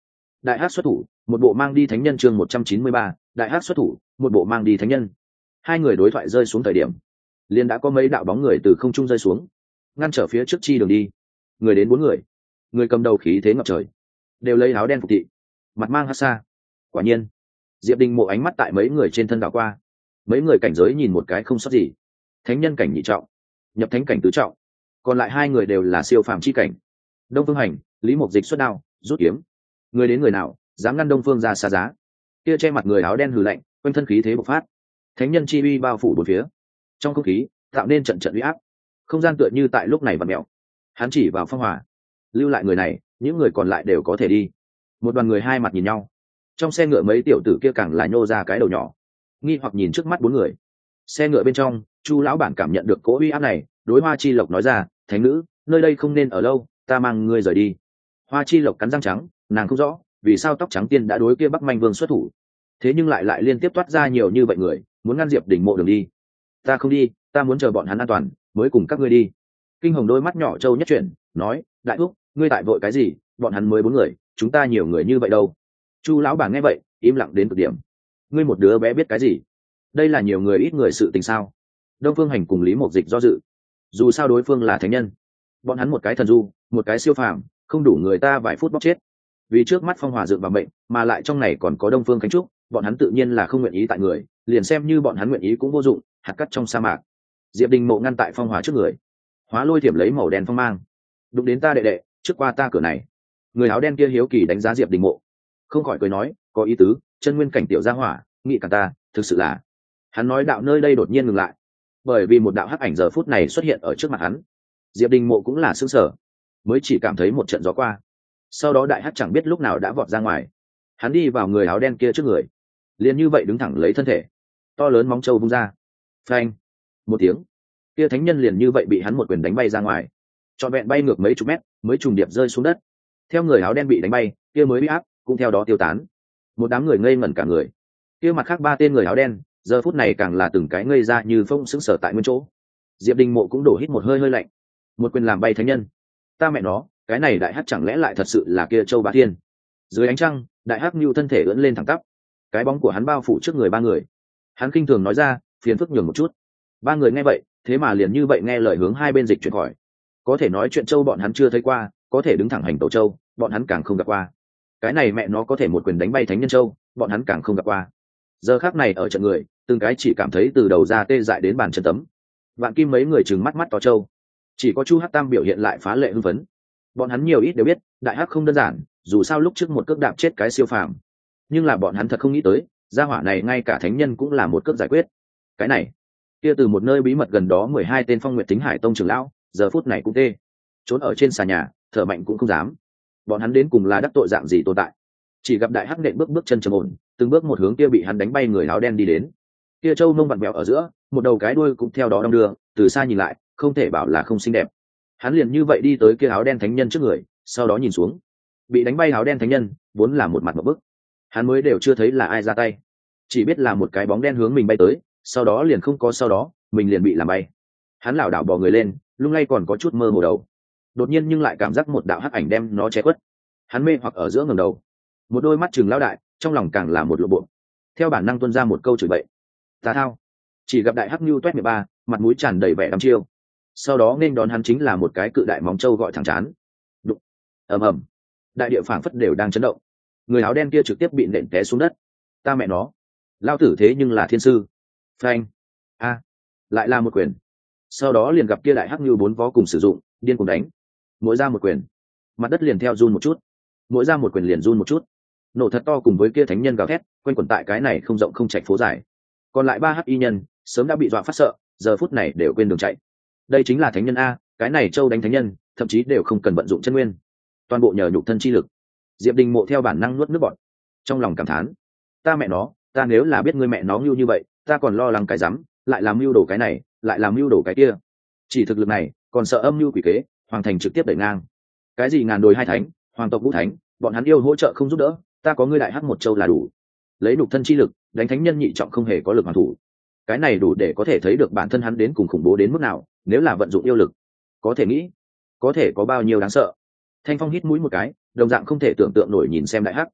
đại hắc xuất thủ, một bộ mang đi thánh nhân chương một trăm chín mươi ba, đại hắc xuất thủ, một bộ mang đi thánh nhân. Hai người đối thoại rơi xuống thời điểm, liền đã có mấy đạo bóng người từ không trung rơi xuống, ngăn trở phía trước chi đường đi. Người đến bốn người, người cầm đầu khí thế ngập trời, đều lấy áo đen phục thị, mặt mang hắc xa. Quả nhiên, Diệp Đình Mộ ánh mắt tại mấy người trên thân đảo qua, mấy người cảnh giới nhìn một cái không sót gì, thánh nhân cảnh nhị trọng, nhập thánh cảnh tứ trọng, còn lại hai người đều là siêu phàm chi cảnh. Đông Phương Hành, Lý Mộc Dịch xuất đao, rút kiếm. Người đến người nào dám ngăn Đông Phương ra xa giá? Kia che mặt người áo đen hừ lạnh, quanh thân khí thế bộc phát, thánh nhân chi uy bao phủ bốn phía, trong không khí tạo nên trận trận uy áp, không gian tựa như tại lúc này vặn mèo. Hắn chỉ vào Phong Hỏa, lưu lại người này, những người còn lại đều có thể đi. Một đoàn người hai mặt nhìn nhau, trong xe ngựa mấy tiểu tử kia càng là nhô ra cái đầu nhỏ, nghi hoặc nhìn trước mắt bốn người. Xe ngựa bên trong, Chu lão bản cảm nhận được cỗ uy áp này, đối Hoa Chi Lộc nói ra, thánh nữ, nơi đây không nên ở lâu, ta mang ngươi rời đi. Hoa Chi Lộc cắn răng trắng, nàng không rõ vì sao tóc trắng tiên đã đối kia Bắc Manh Vương xuất thủ, thế nhưng lại lại liên tiếp toát ra nhiều như vậy người muốn ngăn Diệp Đình Mộ đường đi. Ta không đi, ta muốn chờ bọn hắn an toàn mới cùng các ngươi đi. Kinh Hồng đôi mắt nhỏ trâu nhất chuyển, nói, đại thúc, ngươi tại vội cái gì, bọn hắn mới bốn người, chúng ta nhiều người như vậy đâu. Chu lão bản nghe vậy im lặng đến cực điểm. Ngươi một đứa bé biết cái gì, đây là nhiều người ít người sự tình sao? Đông Phương Hành cùng Lý Mộc Dịch do dự, dù sao đối phương là thánh nhân, bọn hắn một cái thần du, một cái siêu phàm, không đủ người ta vài phút bóc chết. Vì trước mắt Phong Hỏa dựng vào mệnh, mà lại trong này còn có Đông Phương Khánh Trúc, bọn hắn tự nhiên là không nguyện ý tại người, liền xem như bọn hắn nguyện ý cũng vô dụng, hạt cắt trong sa mạc. Diệp Đình Mộ ngăn tại Phong Hỏa trước người, hóa lôi thiểm lấy màu đen phong mang, đụng đến ta đệ đệ, trước qua ta cửa này. Người áo đen kia hiếu kỳ đánh giá Diệp Đình Mộ, không khỏi cười nói, có ý tứ, chân nguyên cảnh tiểu gia hỏa, nghị cả ta, thực sự là. Hắn nói đạo nơi đây đột nhiên ngừng lại, bởi vì một đạo hắc ảnh giờ phút này xuất hiện ở trước mặt hắn. Diệp Đình Mộ cũng là sững sờ, mới chỉ cảm thấy một trận gió qua, sau đó đại hắc chẳng biết lúc nào đã vọt ra ngoài. Hắn đi vào người áo đen kia trước người, liền như vậy đứng thẳng lấy thân thể, to lớn móng trâu vung ra, phanh một tiếng, kia thánh nhân liền như vậy bị hắn một quyền đánh bay ra ngoài, trọn vẹn bay ngược mấy chục mét mới trùng điệp rơi xuống đất. Theo người áo đen bị đánh bay, kia mới bị áp cũng theo đó tiêu tán. Một đám người ngây ngẩn cả người, kia mặt khác ba tên người áo đen giờ phút này càng là từng cái ngây ra như phông sững sờ tại nguyên chỗ. Diệp Đình Mộ cũng đổ hít một hơi hơi lạnh, một quyền làm bay thánh nhân, ta mẹ nó, cái này đại hắc chẳng lẽ lại thật sự là kia Châu Bá Thiên? Dưới ánh trăng, đại hắc nhu thân thể ưỡn lên thẳng tắp, cái bóng của hắn bao phủ trước người ba người. Hắn khinh thường nói ra, phiền phức nhường một chút. Ba người nghe vậy, thế mà liền như vậy nghe lời hướng hai bên dịch chuyển khỏi. Có thể nói chuyện Châu bọn hắn chưa thấy qua, có thể đứng thẳng hành tẩu Châu, bọn hắn càng không gặp qua. Cái này mẹ nó có thể một quyền đánh bay thánh nhân Châu, bọn hắn càng không gặp qua. Giờ khắc này ở trận người, từng cái chỉ cảm thấy từ đầu ra tê dại đến bàn chân tấm. Vạn Kim mấy người trừng mắt mắt to Châu, chỉ có Chu Hắc Tam biểu hiện lại phá lệ hưng phấn. Bọn hắn nhiều ít đều biết, đại hắc không đơn giản, dù sao lúc trước một cước đạp chết cái siêu phàm, nhưng là bọn hắn thật không nghĩ tới, gia hỏa này ngay cả thánh nhân cũng là một cước giải quyết. Cái này, kia từ một nơi bí mật gần đó mười hai tên Phong Nguyệt Tính Hải Tông trưởng lão, giờ phút này cũng tê, trốn ở trên xà nhà, thở mạnh cũng không dám. Bọn hắn đến cùng là đắc tội dạng gì tồn tại? Chỉ gặp đại hắc nện bước bước chân trầm ổn, từng bước một hướng kia bị hắn đánh bay người áo đen đi đến. Kia Châu mông vặn vẹo ở giữa, một đầu cái đuôi cũng theo đó đong đưa, từ xa nhìn lại, không thể bảo là không xinh đẹp. Hắn liền như vậy đi tới kia áo đen thánh nhân trước người, sau đó nhìn xuống. Bị đánh bay áo đen thánh nhân, vốn là một mặt một bức. Hắn mới đều chưa thấy là ai ra tay, chỉ biết là một cái bóng đen hướng mình bay tới, sau đó liền không có sau đó, mình liền bị làm bay. Hắn lảo đảo bò người lên, lung lay còn có chút mơ hồ đầu. Đột nhiên nhưng lại cảm giác một đạo hắc ảnh đem nó che khuất. Hắn mê hoặc ở giữa ngẩng đầu, một đôi mắt trừng lão đại, trong lòng càng là một lộ bộ. Theo bản năng tuôn ra một câu chửi bậy. Ta thao. Chỉ gặp đại hắc nhu toét mười ba, mặt mũi tràn đầy vẻ đăm chiêu. Sau đó nên đón hắn chính là một cái cự đại móng trâu gọi thẳng chán. Đụng. Ầm ầm. Đại địa phảng phất đều đang chấn động. Người áo đen kia trực tiếp bị nện té xuống đất. Ta mẹ nó, lao tử thế nhưng là thiên sư. Phanh. A. Lại là một quyền. Sau đó liền gặp kia đại hắc nhu bốn vó cùng sử dụng, điên cùng đánh. Mỗi ra một quyền, mặt đất liền theo run một chút. Mỗi ra một quyền liền run một chút. Nổ thật to cùng với kia thánh nhân gào thét, quanh quẩn tại cái này không rộng không chạch phố dài. Còn lại ba hắc y nhân sớm đã bị dọa phát sợ, giờ phút này đều quên đường chạy. Đây chính là thánh nhân a, cái này Châu đánh thánh nhân, thậm chí đều không cần vận dụng chân nguyên, toàn bộ nhờ nhục thân chi lực. Diệp Đình Mộ theo bản năng nuốt nước bọt, trong lòng cảm thán, ta mẹ nó, ta nếu là biết ngươi mẹ nó mưu như vậy, ta còn lo lắng cái rắm, lại làm mưu đồ cái này, lại làm mưu đồ cái kia. Chỉ thực lực này, còn sợ âm mưu quỷ kế, hoàng thành trực tiếp đẩy ngang. Cái gì ngàn đồi hai thánh, hoàng tộc ngũ thánh, bọn hắn yêu hỗ trợ không giúp đỡ, ta có ngươi đại hắc một Châu là đủ. Lấy nhục thân chi lực, đánh thánh nhân nhị trọng không hề có lực hoàn thủ. Cái này đủ để có thể thấy được bản thân hắn đến cùng khủng bố đến mức nào, nếu là vận dụng yêu lực, có thể nghĩ, có thể có bao nhiêu đáng sợ. Thanh Phong hít mũi một cái, đồng dạng không thể tưởng tượng nổi nhìn xem đại hắc.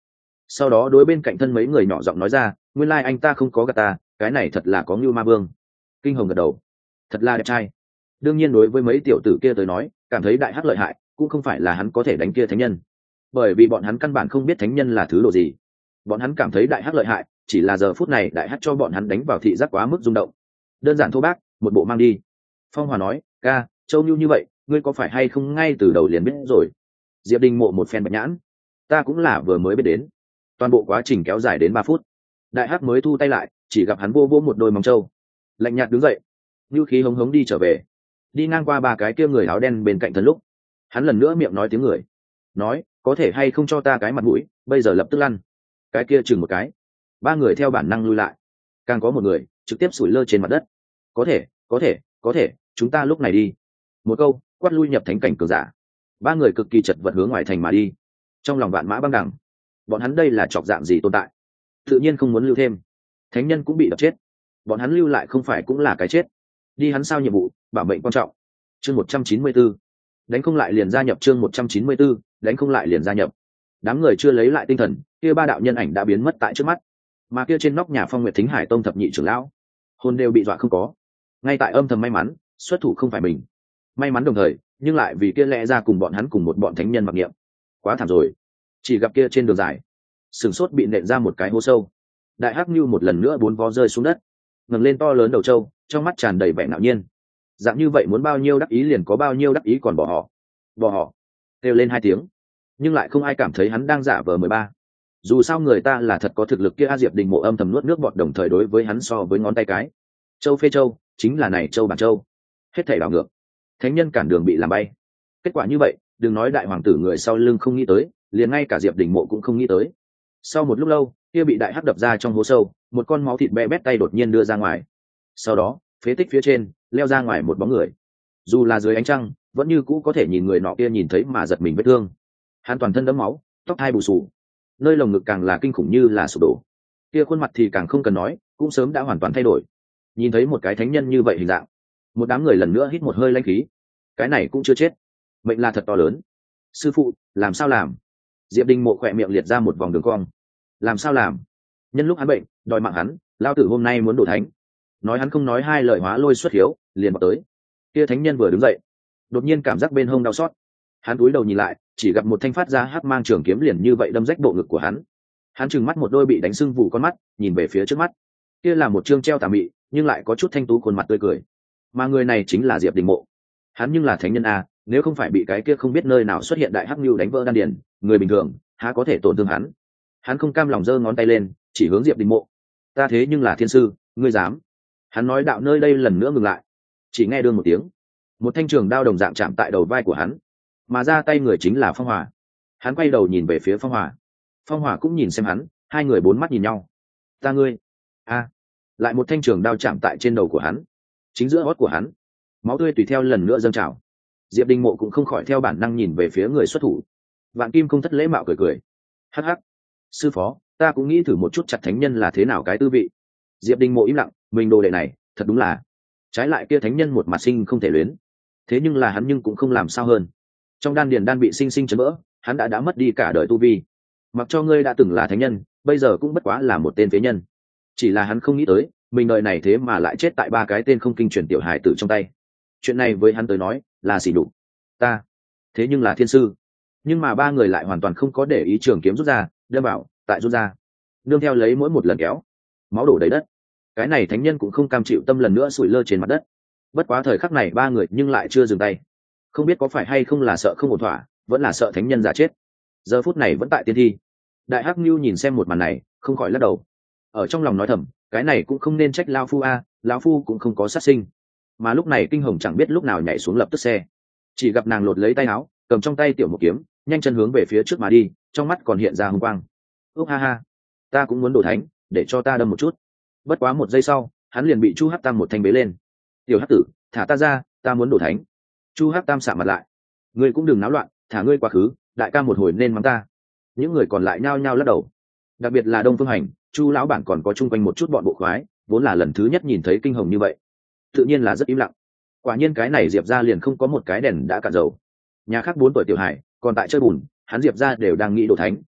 sau đó đối bên cạnh thân mấy người nhỏ giọng nói ra, nguyên lai anh ta không có gạt ta, cái này thật là có Ngưu Ma Vương. Kinh hồng gật đầu, thật là đẹp trai. Đương nhiên đối với mấy tiểu tử kia tới nói, cảm thấy đại hắc lợi hại cũng không phải là hắn có thể đánh kia thánh nhân, bởi vì bọn hắn căn bản không biết thánh nhân là thứ đồ gì. Bọn hắn cảm thấy đại hắc lợi hại chỉ là giờ phút này đại hắc cho bọn hắn đánh vào thị giác quá mức rung động, đơn giản thô bác, một bộ mang đi. Phong Hòa nói, ca, Châu Nhu như vậy ngươi có phải hay không ngay từ đầu liền biết rồi? Diệp Đình Mộ một phen bạch nhãn, ta cũng là vừa mới biết đến. Toàn bộ quá trình kéo dài đến ba phút, đại hắc mới thu tay lại, chỉ gặp hắn vô vô một đôi móng trâu, lạnh nhạt đứng dậy, như khí hống hống đi trở về. Đi ngang qua ba cái kia người áo đen bên cạnh thân lúc, hắn lần nữa miệng nói tiếng người, nói, có thể hay không cho ta cái mặt mũi, bây giờ lập tức lăn. Cái kia chừng một cái, ba người theo bản năng lui lại, càng có một người trực tiếp sủi lơ trên mặt đất. Có thể, có thể, có thể, chúng ta lúc này đi. Một câu quát lui nhập thánh cảnh cường giả. Ba người cực kỳ chật vật hướng ngoài thành mà đi, trong lòng vạn mã băng đẳng. Bọn hắn đây là chọc dạng gì tồn tại, tự nhiên không muốn lưu thêm. Thánh nhân cũng bị đập chết, bọn hắn lưu lại không phải cũng là cái chết. Đi hắn sao nhiệm vụ bảo mệnh quan trọng. Chương một trăm chín mươi 194, đánh không lại liền gia nhập. Chương một trăm chín mươi 194, đánh không lại liền gia nhập. Đám người chưa lấy lại tinh thần, kia ba đạo nhân ảnh đã biến mất tại trước mắt, mà kia trên nóc nhà Phong Nguyệt Thính Hải Tông thập nhị trưởng lão hồn đều bị dọa không có. Ngay tại âm thầm may mắn xuất thủ không phải mình, may mắn đồng thời nhưng lại vì kia lẽ ra cùng bọn hắn cùng một bọn thánh nhân mặc niệm. Quá thảm rồi. Chỉ gặp kia trên đường dài sừng sốt bị nện ra một cái hố sâu, đại hắc như một lần nữa bốn vó rơi xuống đất, ngẩng lên to lớn đầu trâu, trong mắt tràn đầy vẻ ngạo nhiên. Dạng như vậy muốn bao nhiêu đắc ý liền có bao nhiêu đắc ý, còn bỏ họ bỏ họ kêu lên hai tiếng, nhưng lại không ai cảm thấy hắn đang giả vờ mười ba. Dù sao người ta là thật có thực lực kia. A Diệp Đình Mộ âm thầm nuốt nước bọt, đồng thời đối với hắn so với ngón tay cái. Châu phê châu, chính là này châu bản châu, hết thảy đảo ngược. Thánh nhân cản đường bị làm bay. Kết quả như vậy, đừng nói đại hoàng tử người sau lưng không nghĩ tới, liền ngay cả Diệp Đình Mộ cũng không nghĩ tới. Sau một lúc lâu, kia bị đại hắc đập ra trong hố sâu, một con máu thịt bé bét tay đột nhiên đưa ra ngoài. Sau đó, phế tích phía trên leo ra ngoài một bóng người. Dù là dưới ánh trăng, vẫn như cũ có thể nhìn người nọ kia nhìn thấy mà giật mình vết thương. Hắn toàn thân đẫm máu, tóc hai bù xù, nơi lồng ngực càng là kinh khủng như là sụp đổ. Kia khuôn mặt thì càng không cần nói, cũng sớm đã hoàn toàn thay đổi. Nhìn thấy một cái thánh nhân như vậy hình dạng, một đám người lần nữa hít một hơi lãnh khí. Cái này cũng chưa chết, mệnh là thật to lớn. Sư phụ, làm sao làm? Diệp Đình Mộ khỏe miệng liệt ra một vòng đường cong. Làm sao làm? Nhân lúc hắn bệnh, đòi mạng hắn, lao tử hôm nay muốn đổ thánh. Nói hắn không nói hai lời hóa lôi xuất hiếu, liền vào tới. Kia thánh nhân vừa đứng dậy, đột nhiên cảm giác bên hông đau xót. Hắn cúi đầu nhìn lại, chỉ gặp một thanh phát ra hắc mang trường kiếm liền như vậy đâm rách bộ ngực của hắn. Hắn trừng mắt một đôi bị đánh sưng vụ con mắt, nhìn về phía trước mắt. Kia là một trương treo tà mị, nhưng lại có chút thanh tú khuôn mặt tươi cười. Mà người này chính là Diệp Đình Mộ. Hắn nhưng là thánh nhân a, nếu không phải bị cái kia không biết nơi nào xuất hiện đại hắc nưu đánh vỡ đan điền, người bình thường há có thể tổn thương hắn. Hắn không cam lòng giơ ngón tay lên, chỉ hướng Diệp Đình Mộ. Ta thế nhưng là thiên sư, ngươi dám? Hắn nói đạo nơi đây lần nữa ngừng lại, chỉ nghe đương một tiếng, một thanh trường đao đồng dạng chạm tại đầu vai của hắn, mà ra tay người chính là Phong Hòa. Hắn quay đầu nhìn về phía Phong Hòa, Phong Hòa cũng nhìn xem hắn, hai người bốn mắt nhìn nhau. Ta ngươi a lại một thanh trường đao chạm tại trên đầu của hắn, chính giữa hót của hắn, máu tươi tùy theo lần nữa dâng trào. Diệp Đình Mộ cũng không khỏi theo bản năng nhìn về phía người xuất thủ. Vạn Kim không thất lễ mạo cười cười, hắc hắc, sư phó, ta cũng nghĩ thử một chút chặt thánh nhân là thế nào cái tư vị. Diệp Đình Mộ im lặng, mình đồ đệ này thật đúng là, trái lại kia thánh nhân một mặt sinh không thể luyến, thế nhưng là hắn nhưng cũng không làm sao hơn. Trong đan điền đan bị sinh sinh chấn vỡ, hắn đã đã mất đi cả đời tu vi. Mặc cho ngươi đã từng là thánh nhân, bây giờ cũng bất quá là một tên phế nhân. Chỉ là hắn không nghĩ tới, mình đời này thế mà lại chết tại ba cái tên không kinh truyền tiểu hài tử trong tay. Chuyện này với hắn tới nói là xỉ nhục. Ta thế nhưng là thiên sư, nhưng mà ba người lại hoàn toàn không có để ý, trường kiếm rút ra, đâm bảo tại rút ra, nương theo lấy mỗi một lần kéo, máu đổ đầy đất. Cái này thánh nhân cũng không cam chịu tâm lần nữa sủi lơ trên mặt đất. Bất quá thời khắc này ba người nhưng lại chưa dừng tay, không biết có phải hay không là sợ không ổn thỏa, vẫn là sợ thánh nhân giả chết, giờ phút này vẫn tại tiên thi. Đại hắc nhu nhìn xem một màn này không khỏi lắc đầu, ở trong lòng nói thầm, cái này cũng không nên trách lao phu a, lão phu cũng không có sát sinh. Mà lúc này kinh hồng chẳng biết lúc nào nhảy xuống lập tức xe, chỉ gặp nàng lột lấy tay áo, cầm trong tay tiểu một kiếm, nhanh chân hướng về phía trước mà đi, trong mắt còn hiện ra hung quang. Úc ha ha, ta cũng muốn đổ thánh, để cho ta đâm một chút. Bất quá một giây sau, hắn liền bị Chu Hắc Tam một thanh bế lên. Tiểu Hắc tử, thả ta ra, ta muốn đổ thánh. Chu Hắc Tam sạm mặt lại, ngươi cũng đừng náo loạn, thả ngươi quá khứ, đại ca một hồi nên mắng ta. Những người còn lại nhao nhao lắc đầu, đặc biệt là Đông Phương Hành, Chu lão bản còn có chung quanh một chút bọn bộ khoái, vốn là lần thứ nhất nhìn thấy kinh hồng như vậy, tự nhiên là rất im lặng. Quả nhiên cái này Diệp ra liền không có một cái đèn đã cạn dầu. Nhà khác bốn tuổi tiểu hải còn tại chơi bùn, hắn Diệp ra đều đang nghĩ đổ thánh.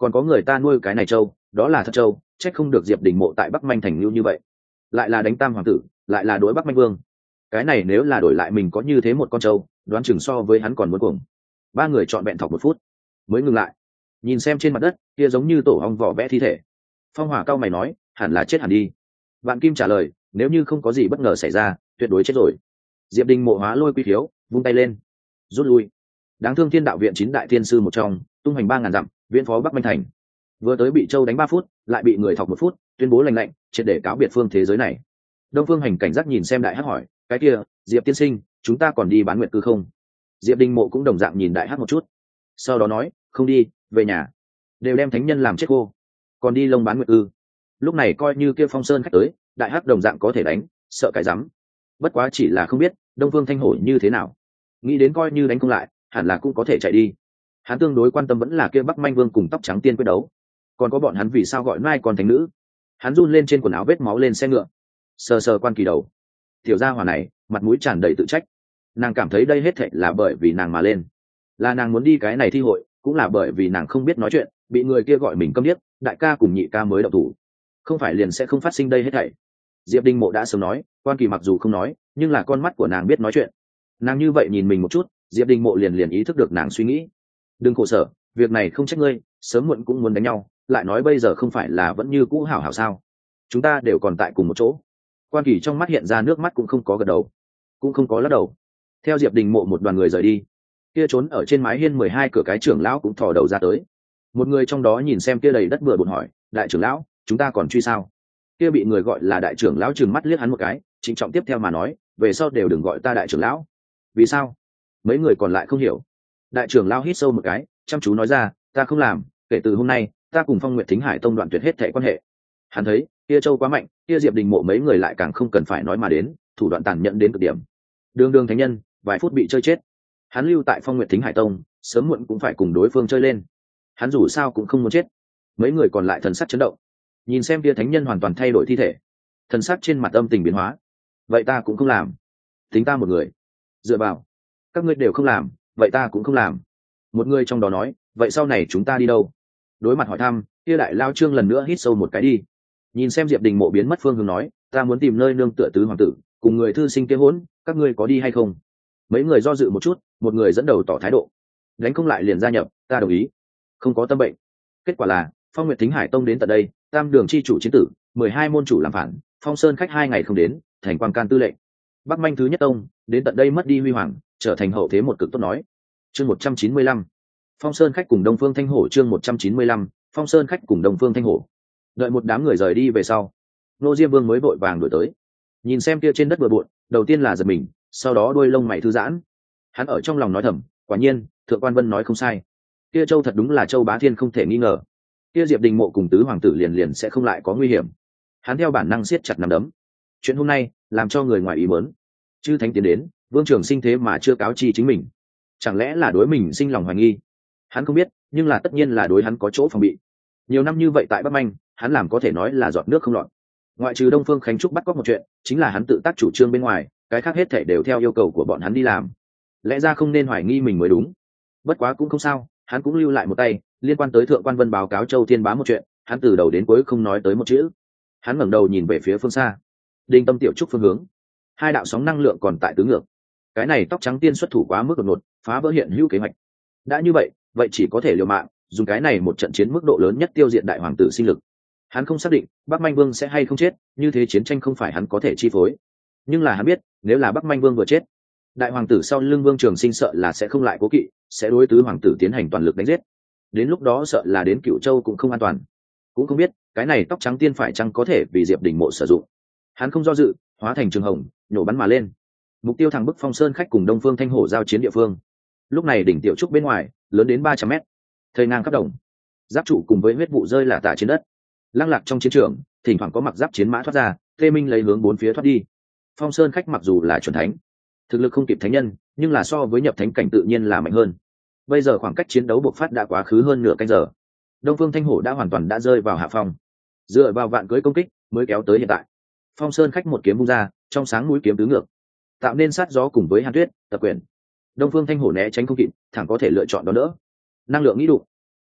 còn có người ta nuôi cái này trâu, đó là thật trâu, trách không được Diệp Đình Mộ tại Bắc Manh thành lưu như vậy, lại là đánh Tam hoàng tử, lại là đối Bắc Manh vương. Cái này nếu là đổi lại mình có như thế một con trâu, đoán chừng so với hắn còn muốn cuồng. Ba người chọn bẹn thọc một phút mới ngừng lại, nhìn xem trên mặt đất kia giống như tổ ong vỏ vẽ thi thể. Phong Hỏa cao mày nói, hẳn là chết hẳn đi. Vạn Kim trả lời, nếu như không có gì bất ngờ xảy ra, tuyệt đối chết rồi. Diệp Đình Mộ hóa lôi quy thiếu, vung tay lên, rút lui. Đáng thương Thiên Đạo viện chín đại thiên sư một trong, tung hành ba ngàn dặm, viễn phó Bắc Manh thành. Vừa tới bị Châu đánh ba phút, lại bị người thọc một phút, tuyên bố lành lạnh, triệt để cáo biệt phương thế giới này. Đông Phương Hành cảnh giác nhìn xem Đại Hắc hỏi, cái kia, Diệp tiên sinh, chúng ta còn đi bán nguyệt cư không? Diệp Đình Mộ cũng đồng dạng nhìn Đại Hắc một chút, sau đó nói, không đi, về nhà. Đều đem thánh nhân làm chết cô, còn đi lông bán nguyệt cư. Lúc này coi như kia Phong Sơn khách tới, Đại Hắc đồng dạng có thể đánh, sợ cái rắm. Bất quá chỉ là không biết Đông Phương Thanh Hổ như thế nào, nghĩ đến coi như đánh không lại, hẳn là cũng có thể chạy đi. Hắn tương đối quan tâm vẫn là kia Bắc Manh Vương cùng Tóc Trắng Tiên quyết đấu, còn có bọn hắn vì sao gọi mai con thánh nữ. Hắn run lên trên quần áo vết máu lên xe ngựa, sờ sờ Quan Kỳ đầu. Tiểu gia hỏa này mặt mũi tràn đầy tự trách, nàng cảm thấy đây hết thệ là bởi vì nàng mà lên, là nàng muốn đi cái này thi hội, cũng là bởi vì nàng không biết nói chuyện, bị người kia gọi mình câm điếc, đại ca cùng nhị ca mới động thủ, không phải liền sẽ không phát sinh đây hết thảy. Diệp Đình Mộ đã sớm nói, Quan Kỳ mặc dù không nói, nhưng là con mắt của nàng biết nói chuyện. Nàng như vậy nhìn mình một chút, Diệp Đình Mộ liền liền ý thức được nàng suy nghĩ. Đừng khổ sở, việc này không trách ngươi, sớm muộn cũng muốn đánh nhau, lại nói bây giờ không phải là vẫn như cũ hảo hảo sao? Chúng ta đều còn tại cùng một chỗ. Quan Kỳ trong mắt hiện ra nước mắt, cũng không có gật đầu, cũng không có lắc đầu. Theo Diệp Đình Mộ một đoàn người rời đi, kia trốn ở trên mái hiên mười hai cửa cái trưởng lão cũng thò đầu ra tới. Một người trong đó nhìn xem kia đầy đất bừa bộn hỏi, đại trưởng lão, chúng ta còn truy sao? Kia bị người gọi là đại trưởng lão trừng mắt liếc hắn một cái, trịnh trọng tiếp theo mà nói, về sau đều đừng gọi ta đại trưởng lão. Vì sao? Mấy người còn lại không hiểu. Đại trưởng lão hít sâu một cái, chăm chú nói ra, ta không làm, kể từ hôm nay ta cùng Phong Nguyệt Thính Hải tông đoạn tuyệt hết thảy quan hệ. Hắn thấy kia Châu quá mạnh, kia Diệp Đình Mộ mấy người lại càng không cần phải nói mà đến, thủ đoạn tàn nhẫn đến cực điểm. Đường đường thánh nhân, vài phút bị chơi chết. Hắn lưu tại Phong Nguyệt Thính Hải tông, sớm muộn cũng phải cùng đối phương chơi lên. Hắn dù sao cũng không muốn chết. Mấy người còn lại thần sắc chấn động, nhìn xem kia thánh nhân hoàn toàn thay đổi thi thể, thần sắc trên mặt âm tình biến hóa. Vậy ta cũng không làm, tính ta một người dựa vào. Các ngươi đều không làm, vậy ta cũng không làm. Một người trong đó nói, vậy sau này chúng ta đi đâu? Đối mặt hỏi thăm, kia đại lao trương lần nữa hít sâu một cái đi, nhìn xem Diệp Đình Mộ biến mất phương hướng nói, ta muốn tìm nơi nương tựa tứ hoàng tử cùng người thư sinh kia hỗn, các ngươi có đi hay không? Mấy người do dự một chút, một người dẫn đầu tỏ thái độ, đánh không lại liền gia nhập, ta đồng ý, không có tâm bệnh. Kết quả là Phong Nguyệt Thính Hải tông đến tận đây, tam đường chi chủ chiến tử, mười hai môn chủ làm phản, Phong Sơn khách hai ngày không đến, thành quan can tư lệnh. Bắc Manh thứ nhất tông đến tận đây mất đi huy hoàng, trở thành hậu thế một cực tốt nói. Chương một trăm chín mươi lăm, Phong Sơn khách cùng Đông Phương Thanh Hổ. Chương một trăm chín mươi lăm, Phong Sơn khách cùng Đông Phương Thanh Hổ. Đợi một đám người rời đi về sau, Nô Diêm Vương mới vội vàng đuổi tới, nhìn xem kia trên đất bừa bộn, đầu tiên là giật mình, sau đó đuôi lông mày thư giãn. Hắn ở trong lòng nói thầm, quả nhiên Thượng Quan Vân nói không sai, kia Châu thật đúng là Châu Bá Thiên không thể nghi ngờ. Kia Diệp Đình Mộ cùng tứ hoàng tử liền liền sẽ không lại có nguy hiểm. Hắn theo bản năng siết chặt nắm đấm. Chuyện hôm nay làm cho người ngoài ý muốn, chư thánh tiến đến, Vương Trường Sinh thế mà chưa cáo chi chính mình, chẳng lẽ là đối mình sinh lòng hoài nghi? Hắn không biết, nhưng là tất nhiên là đối hắn có chỗ phòng bị. Nhiều năm như vậy tại Bắc Manh, hắn làm có thể nói là giọt nước không lọt. Ngoại trừ Đông Phương Khánh Trúc bắt cóc một chuyện, chính là hắn tự tác chủ trương bên ngoài, cái khác hết thảy đều theo yêu cầu của bọn hắn đi làm. Lẽ ra không nên hoài nghi mình mới đúng. Bất quá cũng không sao, hắn cũng lưu lại một tay, liên quan tới Thượng Quan Vân báo cáo Châu Thiên Bá một chuyện, hắn từ đầu đến cuối không nói tới một chữ. Hắn ngẩng đầu nhìn về phía phương xa, Đinh Tâm Tiểu Trúc phương hướng, hai đạo sóng năng lượng còn tại tứ ngược. Cái này Tóc Trắng Tiên xuất thủ quá mức đột ngột, phá vỡ hiện hữu kế hoạch. Đã như vậy, vậy chỉ có thể liều mạng, dùng cái này một trận chiến mức độ lớn nhất tiêu diệt đại hoàng tử sinh lực. Hắn không xác định Bắc Manh Vương sẽ hay không chết, như thế chiến tranh không phải hắn có thể chi phối. Nhưng là hắn biết, nếu là Bắc Manh Vương vừa chết, đại hoàng tử sau lưng Vương Trường Sinh sợ là sẽ không lại cố kỵ, sẽ đối tứ hoàng tử tiến hành toàn lực đánh giết. Đến lúc đó sợ là đến Cửu Châu cũng không an toàn. Cũng không biết cái này Tóc Trắng Tiên phải chăng có thể vì Diệp Đình Mộ sử dụng. Hắn không do dự, hóa thành trường hồng, nhổ bắn mà lên. Mục tiêu thẳng bức Phong Sơn khách cùng Đông Phương Thanh Hổ giao chiến địa phương. Lúc này đỉnh Tiểu Trúc bên ngoài lớn đến ba trăm mét, thời ngang khắp đồng, giáp trụ cùng với huyết vụ rơi là tả trên đất. Lăng lạc trong chiến trường, thỉnh thoảng có mặc giáp chiến mã thoát ra, Tê Minh lấy hướng bốn phía thoát đi. Phong Sơn khách mặc dù là chuẩn thánh, thực lực không kịp thánh nhân, nhưng là so với nhập thánh cảnh tự nhiên là mạnh hơn. Bây giờ khoảng cách chiến đấu bộc phát đã quá khứ hơn nửa canh giờ, Đông Phương Thanh Hổ đã hoàn toàn đã rơi vào hạ phong, dựa vào vạn cưỡi công kích mới kéo tới hiện tại. Phong Sơn khách một kiếm vung ra, trong sáng mũi kiếm tứ ngược, tạo nên sát gió cùng với hàn tuyết tập quyền. Đông Phương Thanh Hổ né tránh không kịp, thẳng có thể lựa chọn đó đỡ. Năng lượng nghĩ đụng,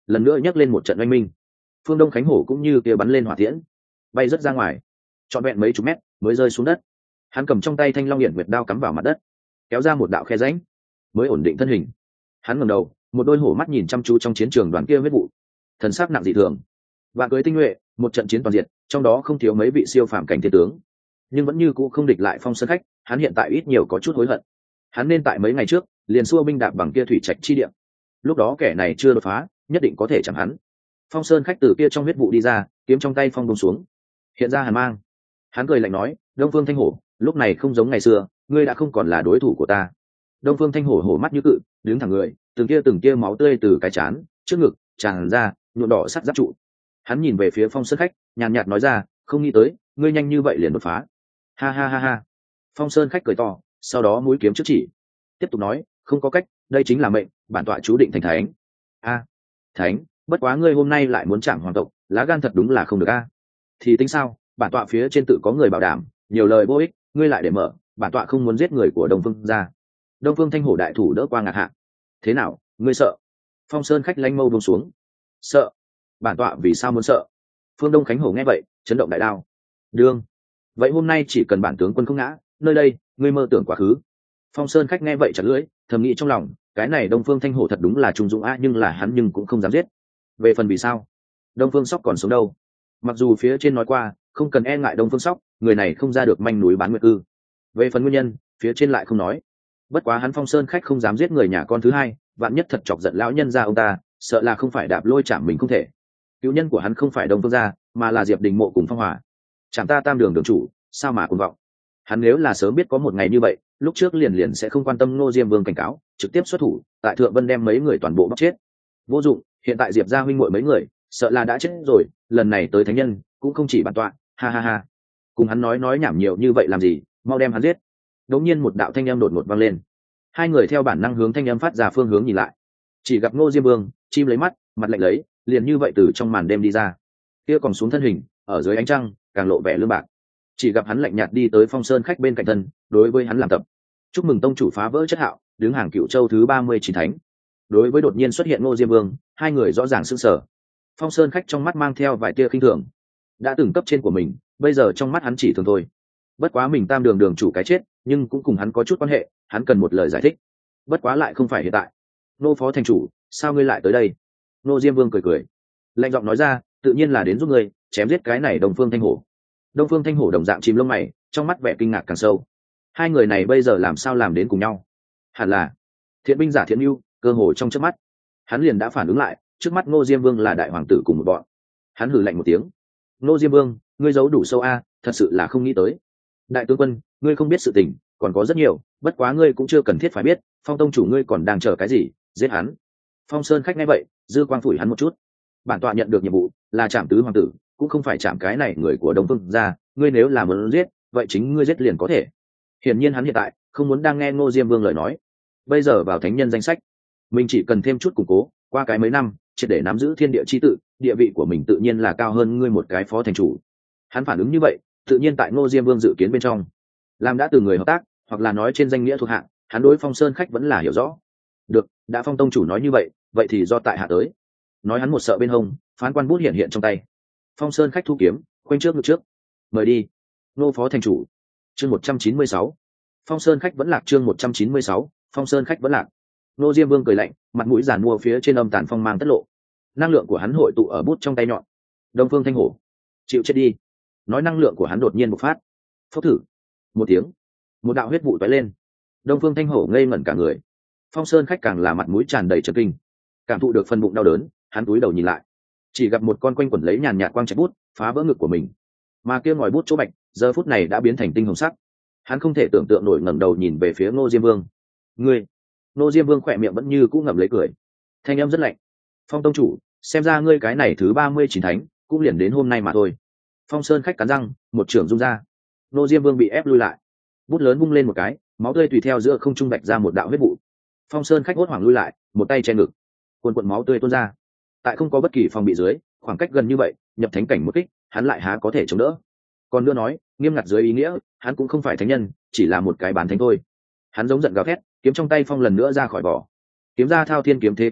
lần nữa nhấc lên một trận oanh minh. Phương Đông Khánh Hổ cũng như kia bắn lên hỏa tiễn, bay rất ra ngoài, trọn vẹn mấy chục mét mới rơi xuống đất. Hắn cầm trong tay thanh long hiển nguyệt đao cắm vào mặt đất, kéo ra một đạo khe rãnh, mới ổn định thân hình. Hắn ngẩng đầu, một đôi hổ mắt nhìn chăm chú trong chiến trường đoàn kia huyết vụ, thần sắc nặng dị thường. Vạn cưới tinh nhuệ, một trận chiến toàn diện, trong đó không thiếu mấy vị siêu phàm cảnh thiên tướng, nhưng vẫn như cũ không địch lại Phong Sơn Khách. Hắn hiện tại ít nhiều có chút hối hận. Hắn nên tại mấy ngày trước liền xua binh đạp bằng kia thủy trạch chi địa, lúc đó kẻ này chưa đột phá, nhất định có thể chẳng hắn. Phong Sơn Khách từ kia trong huyết vụ đi ra, kiếm trong tay phong buông xuống, hiện ra hàn mang. Hắn cười lạnh nói: Đông Phương Thanh Hổ, lúc này không giống ngày xưa, ngươi đã không còn là đối thủ của ta. Đông Phương Thanh Hổ hổ mắt như cự, đứng thẳng người, từng kia từng kia máu tươi từ cái chán, trước ngực tràn ra, nhuộm đỏ sắt giáp trụ. Hắn nhìn về phía Phong Sơn Khách, nhàn nhạt nói ra: không nghĩ tới ngươi nhanh như vậy liền đột phá. Ha ha ha ha. Phong Sơn Khách cười to, sau đó mũi kiếm trước chỉ, tiếp tục nói: không có cách, đây chính là mệnh, bản tọa chú định thành thánh. A, thánh? Bất quá ngươi hôm nay lại muốn chạm hoàng tộc, lá gan thật đúng là không được a. Thì tính sao, bản tọa phía trên tự có người bảo đảm, nhiều lời vô ích, ngươi lại để mở, bản tọa không muốn giết người của Đông Phương gia. Đông Phương Thanh Hổ đại thủ đỡ qua ngạc hạ. Thế nào, ngươi sợ? Phong Sơn Khách lanh mâu buông xuống. Sợ? Bản tọa vì sao muốn sợ? Phương Đông Khánh Hổ nghe vậy, chấn động đại đao. Đương. Vậy hôm nay chỉ cần bản tướng quân không ngã, nơi đây, ngươi mơ tưởng quá khứ. Phong Sơn Khách nghe vậy chặt lưỡi, thầm nghĩ trong lòng, cái này Đông Phương Thanh Hổ thật đúng là trung dũng a, nhưng là hắn nhưng cũng không dám giết. Về phần vì sao, Đông Phương Sóc còn sống đâu? Mặc dù phía trên nói qua, không cần e ngại Đông Phương Sóc, người này không ra được manh núi bán nguyệt cư. Về phần nguyên nhân, phía trên lại không nói. Bất quá hắn Phong Sơn Khách không dám giết người nhà con thứ hai, vạn nhất thật chọc giận lão nhân gia ông ta, sợ là không phải đạp lôi chạm mình không thể. Cứu nhân của hắn không phải Đông Phương gia, mà là Diệp Đình Mộ cùng Phong Hòa. Chạm ta tam đường đường chủ, sao mà cuồng vọng. Hắn nếu là sớm biết có một ngày như vậy, lúc trước liền liền sẽ không quan tâm Ngô Diêm Vương cảnh cáo, trực tiếp xuất thủ, tại Thượng Vân đem mấy người toàn bộ bóc chết. Vô dụng, hiện tại Diệp gia huynh muội mấy người, sợ là đã chết rồi, lần này tới thánh nhân, cũng không chỉ bản tọa, ha ha ha. Cùng hắn nói nói nhảm nhiều như vậy làm gì, mau đem hắn giết. Đột nhiên một đạo thanh âm đột ngột vang lên. Hai người theo bản năng hướng thanh âm phát ra phương hướng nhìn lại. Chỉ gặp Ngô Diêm Vương, chim lấy mắt, mặt lạnh lấy, liền như vậy từ trong màn đêm đi ra. Kia còn xuống thân hình, ở dưới ánh trăng, càng lộ vẻ lương bạc. Chỉ gặp hắn lạnh nhạt đi tới Phong Sơn Khách bên cạnh thân, đối với hắn làm tập. Chúc mừng tông chủ phá vỡ chất hạo, đứng hàng Cựu Châu thứ ba mươi chín thánh. Đối với đột nhiên xuất hiện Ngô Diêm Vương, hai người rõ ràng sững sờ. Phong Sơn Khách trong mắt mang theo vài tia khinh thường. Đã từng cấp trên của mình, bây giờ trong mắt hắn chỉ thường thôi. Bất quá mình tam đường đường chủ cái chết, nhưng cũng cùng hắn có chút quan hệ, hắn cần một lời giải thích. Bất quá lại không phải hiện tại. Nô phó thành chủ, sao ngươi lại tới đây? Ngô Diêm Vương cười cười, lạnh giọng nói ra, tự nhiên là đến giúp ngươi chém giết cái này Đông Phương Thanh Hổ. Đông Phương Thanh Hổ đồng dạng chìm lông mày, trong mắt vẻ kinh ngạc càng sâu. Hai người này bây giờ làm sao làm đến cùng nhau? Hẳn là thiện binh giả thiện mưu, cơ hồ trong chớp mắt, hắn liền đã phản ứng lại, trước mắt Ngô Diêm Vương là đại hoàng tử cùng một bọn. Hắn hừ lạnh một tiếng, Ngô Diêm Vương, ngươi giấu đủ sâu a, thật sự là không nghĩ tới. Đại tướng quân, ngươi không biết sự tình, còn có rất nhiều, bất quá ngươi cũng chưa cần thiết phải biết, Phong tông chủ ngươi còn đang chờ cái gì, giết hắn. Phong Sơn Khách nghe vậy, dư quang phủi hắn một chút. Bản tọa nhận được nhiệm vụ là trảm tứ hoàng tử, cũng không phải chạm cái này người của Đông Phương gia, ngươi nếu là muốn giết, vậy chính ngươi giết liền có thể. Hiển nhiên hắn hiện tại không muốn đang nghe Ngô Diêm Vương lời nói. Bây giờ vào thánh nhân danh sách, mình chỉ cần thêm chút củng cố, qua cái mấy năm, triệt để nắm giữ thiên địa chi tự, địa vị của mình tự nhiên là cao hơn ngươi một cái phó thành chủ. Hắn phản ứng như vậy, tự nhiên tại Ngô Diêm Vương dự kiến bên trong. Làm đã từ người hợp tác, hoặc là nói trên danh nghĩa thuộc hạng, hắn đối Phong Sơn Khách vẫn là hiểu rõ. Được, đã Phong tông chủ nói như vậy, vậy thì do tại hạ tới. Nói hắn một sợ bên hông, phán quan bút hiện hiện trong tay. Phong Sơn Khách thu kiếm, quanh trước ngược trước. Mời đi. Nô phó thành chủ. Chương một trăm chín mươi sáu. Phong Sơn Khách vẫn lạc chương một trăm chín mươi sáu. Phong Sơn Khách vẫn lạc. Nô Diêm Vương cười lạnh, mặt mũi giản mua phía trên âm tàn phong mang tất lộ. Năng lượng của hắn hội tụ ở bút trong tay nhọn. Đông Phương Thanh Hổ, chịu chết đi. Nói năng lượng của hắn đột nhiên bộc phát. Phốc thử. Một tiếng, một đạo huyết vụ tóe lên. Đông Phương Thanh Hổ ngây ngẩn cả người. Phong Sơn Khách càng là mặt mũi tràn đầy chấn kinh. Cảm thụ được phần bụng đau đớn, hắn cúi đầu nhìn lại, chỉ gặp một con quanh quẩn lấy nhàn nhạt quang trạch bút phá vỡ ngực của mình, mà kia ngòi bút chỗ bạch giờ phút này đã biến thành tinh hồng sắc. Hắn không thể tưởng tượng nổi, ngẩng đầu nhìn về phía Ngô Diêm Vương. Ngươi? Ngô Diêm Vương khỏe miệng vẫn như cũ ngậm lấy cười, thanh âm rất lạnh. Phong tông chủ, xem ra ngươi cái này thứ ba mươi chín thánh cũng liền đến hôm nay mà thôi. Phong Sơn Khách cắn răng, một trưởng dung ra. Ngô Diêm Vương bị ép lui lại, bút lớn vung lên một cái, máu tươi tùy theo giữa không trung bạch ra một đạo huyết vụ. Phong Sơn Khách hốt hoảng lui lại, một tay che ngực, cuồn cuộn máu tươi tuôn ra. Tại không có bất kỳ phòng bị dưới, khoảng cách gần như vậy, nhập thánh cảnh một kích, hắn lại há có thể chống đỡ. Còn nữa nói, nghiêm ngặt dưới ý nghĩa, hắn cũng không phải thánh nhân, chỉ là một cái bán thánh thôi. Hắn giống giận gào thét, kiếm trong tay phong lần nữa ra khỏi vỏ. Kiếm ra thao thiên kiếm thế quét sạch,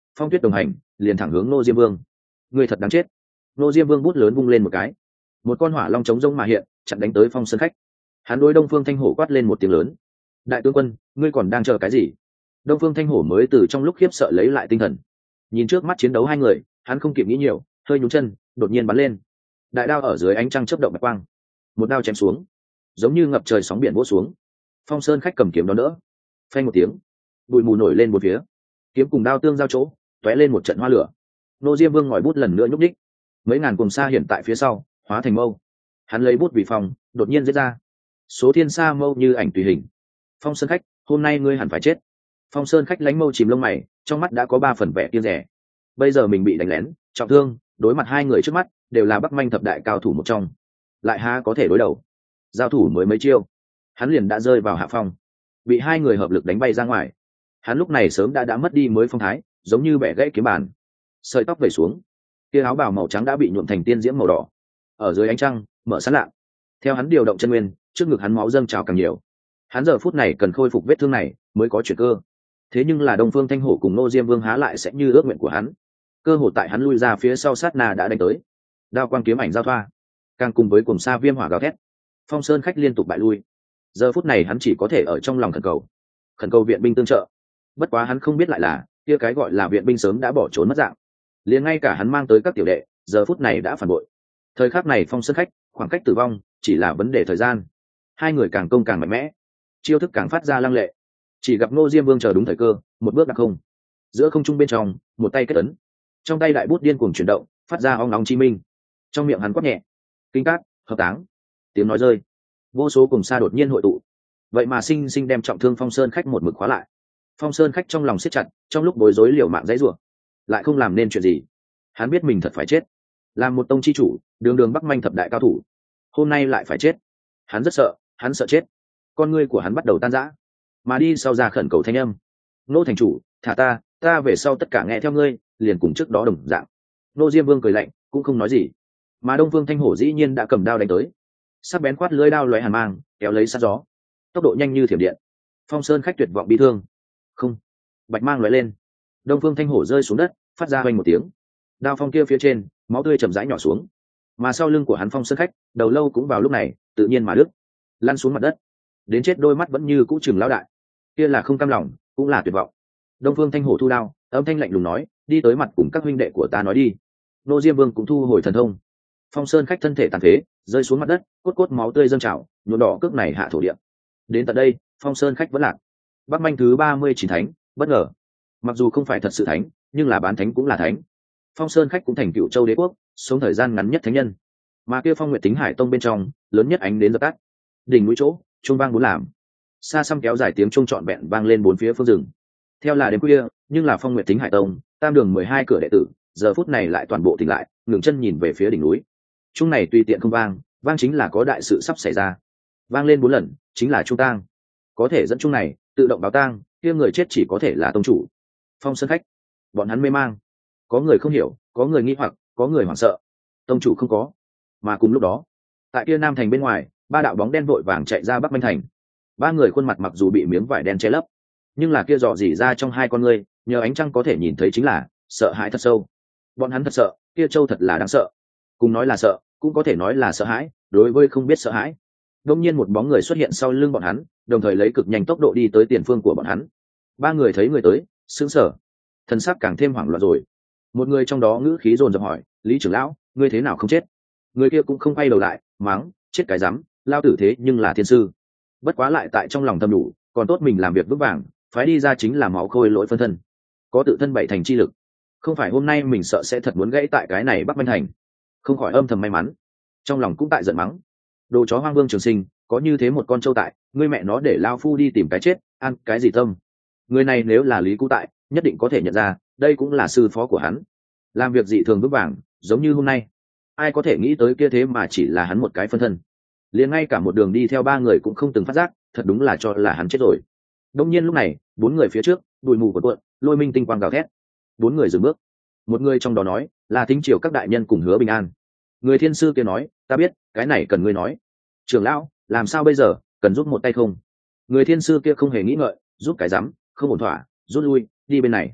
Phong Tuyết đồng hành liền thẳng hướng Ngô Diêm Vương. Người thật đáng chết. Ngô Diêm Vương bút lớn vung lên một cái, một con hỏa long chống rông mà hiện, chặn đánh tới Phong Sơn Khách. Hắn đối Đông Phương Thanh Hổ quát lên một tiếng lớn: đại tướng quân, ngươi còn đang chờ cái gì? Đông Phương Thanh Hổ mới từ trong lúc khiếp sợ lấy lại tinh thần, nhìn trước mắt chiến đấu hai người, hắn không kịp nghĩ nhiều, hơi nhún chân, đột nhiên bắn lên. Đại đao ở dưới ánh trăng chớp động bạch quang, một đao chém xuống, giống như ngập trời sóng biển vỗ xuống. Phong Sơn Khách cầm kiếm đón đỡ, phanh một tiếng, bụi mù nổi lên một phía, kiếm cùng đao tương giao chỗ, tóe lên một trận hoa lửa. Ngô Diêm Vương ngòi bút lần nữa nhúc nhích, mấy ngàn cùng xa hiện tại phía sau, hóa thành mâu. Hắn lấy bút vì phòng, đột nhiên giết ra. Số thiên sa mâu như ảnh tùy hình. Phong Sơn Khách, hôm nay ngươi hẳn phải chết. Phong Sơn Khách lánh mâu chìm lông mày, trong mắt đã có ba phần vẻ kiêng rẻ. Bây giờ mình bị đánh lén, trọng thương, đối mặt hai người trước mắt đều là Bắc Manh thập đại cao thủ một trong, lại há có thể đối đầu. Giao thủ mới mấy chiêu, hắn liền đã rơi vào hạ phong, bị hai người hợp lực đánh bay ra ngoài. Hắn lúc này sớm đã đã mất đi mới phong thái, giống như bẻ gãy kiếm bàn, sợi tóc vẩy xuống, kia áo bào màu trắng đã bị nhuộm thành tiên diễm màu đỏ, ở dưới ánh trăng mở sáng lạ. Theo hắn điều động chân nguyên, trước ngực hắn máu dâng trào càng nhiều. Hắn giờ phút này cần khôi phục vết thương này mới có chuyển cơ. Thế nhưng là Đông Phương Thanh Hổ cùng Ngô Diêm Vương há lại sẽ như ước nguyện của hắn. Cơ hội tại hắn lui ra phía sau sát na đã đánh tới, đao quang kiếm ảnh giao thoa, càng cùng với cùng sa viêm hỏa gào thét. Phong Sơn Khách liên tục bại lui. Giờ phút này hắn chỉ có thể ở trong lòng khẩn cầu, khẩn cầu viện binh tương trợ. Bất quá hắn không biết lại là kia cái gọi là viện binh sớm đã bỏ trốn mất dạng, liền ngay cả hắn mang tới các tiểu đệ giờ phút này đã phản bội. Thời khắc này Phong Sơn Khách khoảng cách tử vong chỉ là vấn đề thời gian. Hai người càng công càng mạnh mẽ, chiêu thức càng phát ra lăng lệ. Chỉ gặp Ngô Diêm Vương chờ đúng thời cơ, một bước đặc không, giữa không trung bên trong một tay kết ấn, trong tay đại bút điên cuồng chuyển động, phát ra ong nóng chi minh. Trong miệng hắn quát nhẹ: kinh cát hợp táng. Tiếng nói rơi, vô số cùng xa đột nhiên hội tụ, vậy mà sinh sinh đem trọng thương Phong Sơn Khách một mực khóa lại. Phong Sơn Khách trong lòng siết chặt, trong lúc bối rối liều mạng dãy rủa, lại không làm nên chuyện gì. Hắn biết mình thật phải chết, làm một tông chi chủ, đường đường Bắc Manh thập đại cao thủ, hôm nay lại phải chết. Hắn rất sợ, hắn sợ chết. Con ngươi của hắn bắt đầu tan rã, mà đi sau ra khẩn cầu thanh âm: Nô thành chủ, thả ta, ta về sau tất cả nghe theo ngươi, liền cùng trước đó đồng dạng. Nô Diêm Vương cười lạnh, cũng không nói gì. Mà Đông Phương Thanh Hổ dĩ nhiên đã cầm đao đánh tới, sắc bén quát lưỡi đao lóe hàn mang, kéo lấy sát gió, tốc độ nhanh như thiểm điện. Phong Sơn Khách tuyệt vọng bi thương, không, bạch mang lóe lên, Đông Phương Thanh Hổ rơi xuống đất, phát ra hoành một tiếng. Đao phong kia phía trên, máu tươi chậm rãi nhỏ xuống, mà sau lưng của hắn Phong Sơn Khách, đầu lâu cũng vào lúc này tự nhiên mà đứt, lăn xuống mặt đất. Đến chết đôi mắt vẫn như cũ trừng lão đại, kia là không cam lòng, cũng là tuyệt vọng. Đông Phương Thanh Hổ thu đao, âm thanh lạnh lùng nói: đi tới mặt cùng các huynh đệ của ta nói đi. Nô Diêm Vương cũng thu hồi thần thông. Phong Sơn Khách thân thể tàn phế, rơi xuống mặt đất, cốt cốt máu tươi dâng trào, nhuộm đỏ cước này hạ thổ địa. Đến tận đây, Phong Sơn Khách vẫn lạc. Bắc Manh thứ ba mươi chín thánh, bất ngờ. Mặc dù không phải thật sự thánh, nhưng là bán thánh cũng là thánh. Phong Sơn Khách cũng thành Cựu Châu Đế quốc, sống thời gian ngắn nhất thánh nhân. Mà kia Phong Nguyệt Tính Hải Tông bên trong, lớn nhất ánh đến dập tắt. Đỉnh núi chỗ, trung vang bốn làm. Xa xăm kéo dài tiếng trung trọn vẹn vang lên bốn phía phương rừng. Theo là đêm khuya, nhưng là Phong Nguyệt Tính Hải Tông, tam đường mười hai cửa đệ tử, giờ phút này lại toàn bộ tỉnh lại, ngừng chân nhìn về phía đỉnh núi. Trung này tùy tiện không vang, vang chính là có đại sự sắp xảy ra. Vang lên bốn lần, chính là trung tang. Có thể dẫn trung này tự động báo tang, kia người chết chỉ có thể là tông chủ. Phong Sơn Khách, bọn hắn mê mang, có người không hiểu, có người nghi hoặc, có người hoảng sợ. Tông chủ không có. Mà cùng lúc đó, tại kia Nam thành bên ngoài, ba đạo bóng đen vội vàng chạy ra Bắc Manh thành. Ba người khuôn mặt mặc dù bị miếng vải đen che lấp, nhưng là kia dò dỉ ra trong hai con ngươi, nhờ ánh trăng có thể nhìn thấy chính là sợ hãi thật sâu. Bọn hắn thật sợ, kia Châu thật là đáng sợ. Cùng nói là sợ, cũng có thể nói là sợ hãi, đối với không biết sợ hãi. Đông nhiên một bóng người xuất hiện sau lưng bọn hắn, đồng thời lấy cực nhanh tốc độ đi tới tiền phương của bọn hắn. Ba người thấy người tới, sững sờ, thân sắc càng thêm hoảng loạn rồi. Một người trong đó ngữ khí dồn dập hỏi: Lý trưởng lão, ngươi thế nào không chết? Người kia cũng không quay đầu lại, mắng: chết cái rắm, lao tử thế nhưng là thiên sư. Bất quá lại tại trong lòng thầm đủ, còn tốt mình làm việc vững vàng, phái đi ra chính là máu khôi lỗi phân thân, có tự thân bảy thành chi lực. Không phải hôm nay mình sợ sẽ thật muốn gãy tại cái này Bắc Manh thành. Không khỏi âm thầm may mắn, trong lòng cũng tại giận mắng: đồ chó hoang Vương Trường Sinh, có như thế một con trâu tại, ngươi mẹ nó để lao phu đi tìm cái chết, ăn cái gì tâm. Người này nếu là Lý Cú tại, nhất định có thể nhận ra, đây cũng là sư phó của hắn, làm việc dị thường vững vàng, giống như hôm nay. Ai có thể nghĩ tới kia thế mà chỉ là hắn một cái phân thân, liền ngay cả một đường đi theo ba người cũng không từng phát giác, thật đúng là cho là hắn chết rồi. Đông nhiên lúc này, bốn người phía trước, bụi mù cuộn cuộn, lôi minh tinh quang gào thét. Bốn người dừng bước. Một người trong đó nói, là Thính Triều các đại nhân cùng Hứa Bình An. Người thiên sư kia nói, ta biết, cái này cần ngươi nói. Trưởng lão, làm sao bây giờ, cần giúp một tay không? Người thiên sư kia không hề nghĩ ngợi, giúp cái rắm, không ổn thỏa, rút lui, đi bên này.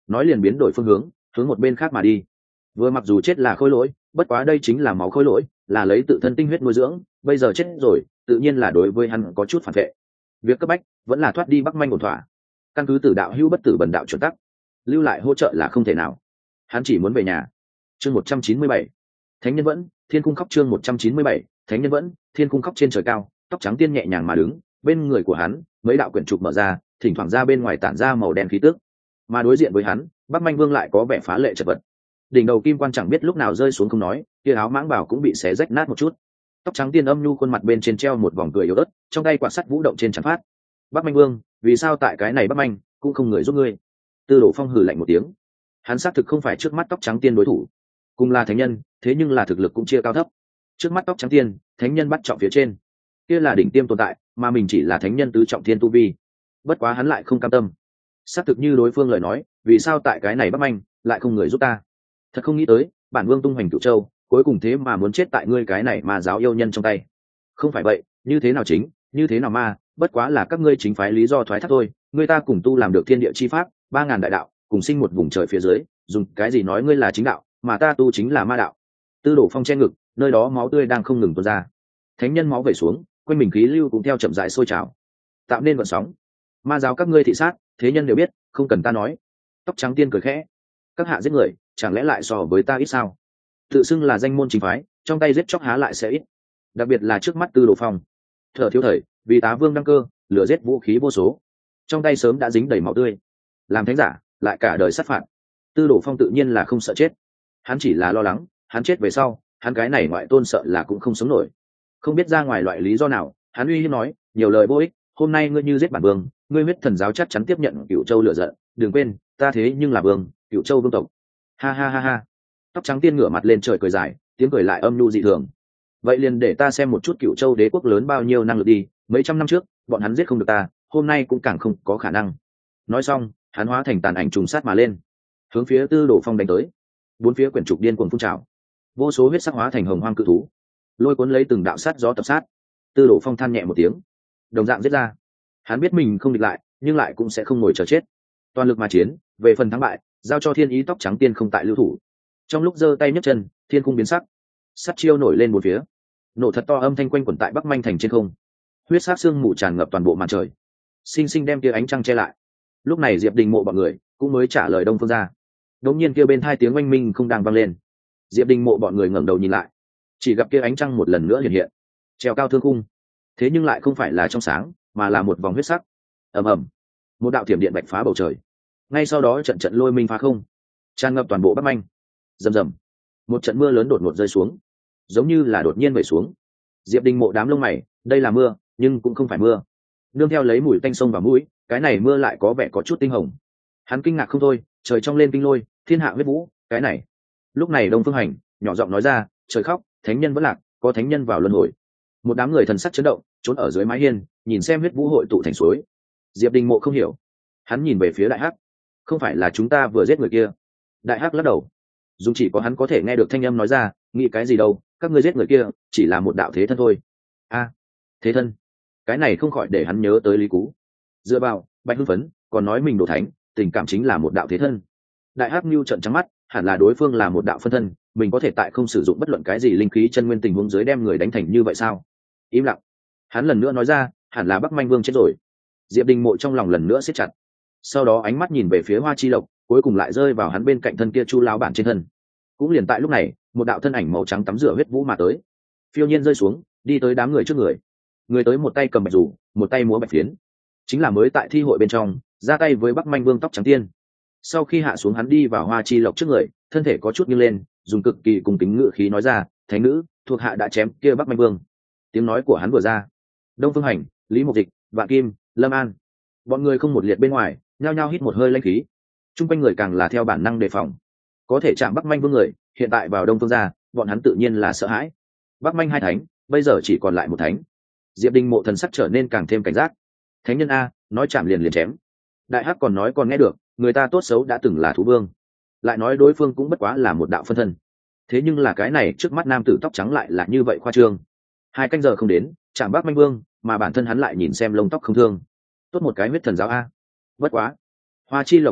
nói liền biến đổi phương hướng, hướng một bên khác mà đi. Vừa mặc dù chết là khôi lỗi, bất quá đây chính là máu khôi lỗi, là lấy tự thân tinh huyết nuôi dưỡng, bây giờ chết rồi tự nhiên là đối với hắn có chút phản vệ. Việc cấp bách vẫn là thoát đi Bắc Manh ổn thỏa. Căn cứ tử đạo hữu bất tử bần đạo chuẩn tắc, lưu lại hỗ trợ là không thể nào. Hắn chỉ muốn về nhà. Chương một trăm chín mươi bảy, Thánh nhân vẫn, thiên cung khóc. Chương một trăm chín mươi bảy, Thánh nhân vẫn, thiên cung khóc. Trên trời cao, tóc trắng tiên nhẹ nhàng mà đứng, bên người của hắn mấy đạo quyển trục mở ra, thỉnh thoảng ra bên ngoài tản ra màu đen khí tức. Mà đối diện với hắn, Bắc Manh Vương lại có vẻ phá lệ chật vật. Đỉnh đầu kim quan chẳng biết lúc nào rơi xuống không nói, kia áo mãng bảo cũng bị xé rách nát một chút. Tóc trắng tiên âm nhu khuôn mặt bên trên treo một vòng cười yếu ớt, trong tay quạt sắt vũ động trên trán phát. Bắc Manh Vương, vì sao tại cái này Bắc Manh cũng không người giúp ngươi? Tư Đồ Phong hừ lạnh một tiếng. Hắn xác thực không phải trước mắt tóc trắng tiên đối thủ, cùng là thánh nhân, thế nhưng là thực lực cũng chia cao thấp. Trước mắt tóc trắng tiên, thánh nhân bắt trọng phía trên, kia là đỉnh tiêm tồn tại, mà mình chỉ là thánh nhân tứ trọng thiên tu vi. Bất quá hắn lại không cam tâm. Xác thực như đối phương lời nói, vì sao tại cái này Bắc Manh lại không người giúp ta? Thật không nghĩ tới, bản vương tung hoành cửu châu, cuối cùng thế mà muốn chết tại ngươi cái này mà giáo yêu nhân trong tay. Không phải vậy, như thế nào chính, như thế nào ma, bất quá là các ngươi chính phái lý do thoái thác thôi. Ngươi ta cùng tu làm được thiên địa chi pháp, ba ngàn đại đạo, cùng sinh một vùng trời phía dưới, dùng cái gì nói ngươi là chính đạo, mà ta tu chính là ma đạo. Tư Đồ Phong che ngực, nơi đó máu tươi đang không ngừng tuôn ra. Thánh nhân máu về xuống, quanh mình khí lưu cũng theo chậm rãi sôi trào, tạo nên vận sóng. Ma giáo các ngươi thị sát, thế nhân đều biết, không cần ta nói. Tóc trắng tiên cười khẽ, các hạ giết người, chẳng lẽ lại so với ta ít sao? Tự xưng là danh môn chính phái, trong tay giết chóc há lại sẽ ít. Đặc biệt là trước mắt Tư Đồ Phong, thở thiếu thời, vì tá vương đăng cơ, lửa giết vũ khí vô số, trong tay sớm đã dính đầy máu tươi. Làm thánh giả, lại cả đời sát phạt. Tư Đồ Phong tự nhiên là không sợ chết, hắn chỉ là lo lắng, hắn chết về sau, hắn cái này ngoại tôn sợ là cũng không sống nổi. Không biết ra ngoài loại lý do nào, hắn uy hiếp nói, nhiều lời vô ích, hôm nay ngươi như giết bản vương, ngươi huyết thần giáo chắc chắn tiếp nhận Cửu Châu lửa giận, đừng quên, ta thế nhưng là vương, Cửu Châu vương tộc. Ha ha ha ha. Tóc trắng tiên ngửa mặt lên trời cười dài, tiếng cười lại âm nhu dị thường. Vậy liền để ta xem một chút Cửu Châu đế quốc lớn bao nhiêu năng lực đi, mấy trăm năm trước, bọn hắn giết không được ta, hôm nay cũng càng không có khả năng. Nói xong, hắn hóa thành tàn ảnh trùng sát mà lên, hướng phía Tư Đồ Phong đánh tới. Bốn phía quyển trục điên cuồng phun trào, vô số huyết sắc hóa thành hồng hoang cự thú, lôi cuốn lấy từng đạo sát gió tập sát. Tư Đồ Phong than nhẹ một tiếng, đồng dạng giết ra. Hắn biết mình không địch lại, nhưng lại cũng sẽ không ngồi chờ chết, toàn lực mà chiến. Về phần thắng bại, giao cho thiên ý tóc trắng tiên không tại lưu thủ. Trong lúc giơ tay nhấc chân, thiên cung biến sắc, sắt chiêu nổi lên một phía, nổ thật to âm thanh quanh quẩn tại Bắc Manh thành trên không. Huyết sắc sương mù tràn ngập toàn bộ màn trời, xinh xinh đem kia ánh trăng che lại. Lúc này Diệp Đình Mộ bọn người cũng mới trả lời Đông Phương ra. Đột nhiên kia bên hai tiếng oanh minh không đang vang lên. Diệp Đình Mộ bọn người ngẩng đầu nhìn lại, chỉ gặp kia ánh trăng một lần nữa hiện hiện, treo cao thương khung. Thế nhưng lại không phải là trong sáng, mà là một vòng huyết sắc. Ầm ầm, một đạo thiểm điện bạch phá bầu trời. Ngay sau đó trận trận lôi minh phá không, tràn ngập toàn bộ Bắc Manh. Rầm rầm, một trận mưa lớn đột ngột rơi xuống, giống như là đột nhiên vẩy xuống. Diệp Đình Mộ đám lông mày, đây là mưa, nhưng cũng không phải mưa. Nương theo lấy mùi tanh sông vào mũi, cái này mưa lại có vẻ có chút tinh hồng. Hắn kinh ngạc không thôi, trời trong lên kinh lôi, thiên hạ huyết vũ, cái này. Lúc này Đông Phương Hành nhỏ giọng nói ra, trời khóc, thánh nhân vẫn lạc, có thánh nhân vào luân hồi. Một đám người thần sắc chấn động, trốn ở dưới mái hiên, nhìn xem huyết vũ hội tụ thành suối. Diệp Đình Mộ không hiểu, hắn nhìn về phía Đại Hắc, không phải là chúng ta vừa giết người kia? Đại Hắc lắc đầu, dùng chỉ có hắn có thể nghe được thanh âm nói ra, nghĩ cái gì đâu, các ngươi giết người kia chỉ là một đạo thế thân thôi. A, thế thân, cái này không khỏi để hắn nhớ tới Lý Cú. Dựa vào, Bạch Hưng Phấn còn nói mình đồ thánh, tình cảm chính là một đạo thế thân. Đại Hắc Nưu trợn trắng mắt, hẳn là đối phương là một đạo phân thân, mình có thể tại không sử dụng bất luận cái gì linh khí chân nguyên tình huống dưới đem người đánh thành như vậy sao? Im lặng. Hắn lần nữa nói ra, hẳn là Bắc Manh Vương chết rồi. Diệp Đình Mộ trong lòng lần nữa siết chặt, sau đó ánh mắt nhìn về phía Hoa Chi Lộc, cuối cùng lại rơi vào hắn bên cạnh thân kia Chu lão bản trên thân. Cũng liền tại lúc này, một đạo thân ảnh màu trắng tắm rửa huyết vũ mà tới, phiêu nhiên rơi xuống, đi tới đám người trước người. Người tới một tay cầm bạch rủ, một tay múa bạch phiến, chính là mới tại thi hội bên trong ra tay với Bắc Manh Vương tóc trắng tiên. Sau khi hạ xuống, hắn đi vào Hoa Chi Lộc trước người, thân thể có chút nghiêng lên, dùng cực kỳ cùng kính ngự khí nói ra, thánh nữ thuộc hạ đã chém kia Bắc Manh Vương. Tiếng nói của hắn vừa ra, Đông Phương Hành, Lý Mục Dịch, Vạn Kim, Lâm An, bọn người không một liệt bên ngoài, nhao nhao hít một hơi lãnh khí. Trung quanh người càng là theo bản năng đề phòng, có thể chạm Bắc Manh Vương người, hiện tại vào Đông Phương gia, bọn hắn tự nhiên là sợ hãi. Bắc Manh hai thánh, bây giờ chỉ còn lại một thánh. Diệp Đình Mộ thần sắc trở nên càng thêm cảnh giác. Thánh nhân a, nói chạm liền liền chém. Đại Hắc còn nói còn nghe được, người ta tốt xấu đã từng là thú vương, lại nói đối phương cũng bất quá là một đạo phân thân. Thế nhưng là cái này trước mắt nam tử tóc trắng lại là như vậy khoa trương. Hai canh giờ không đến, chạm Bắc Manh Vương, mà bản thân hắn lại nhìn xem lông tóc không thương. Tốt một cái huyết thần giáo a. Bất quá, Hoa Chi Lộc nghe vậy,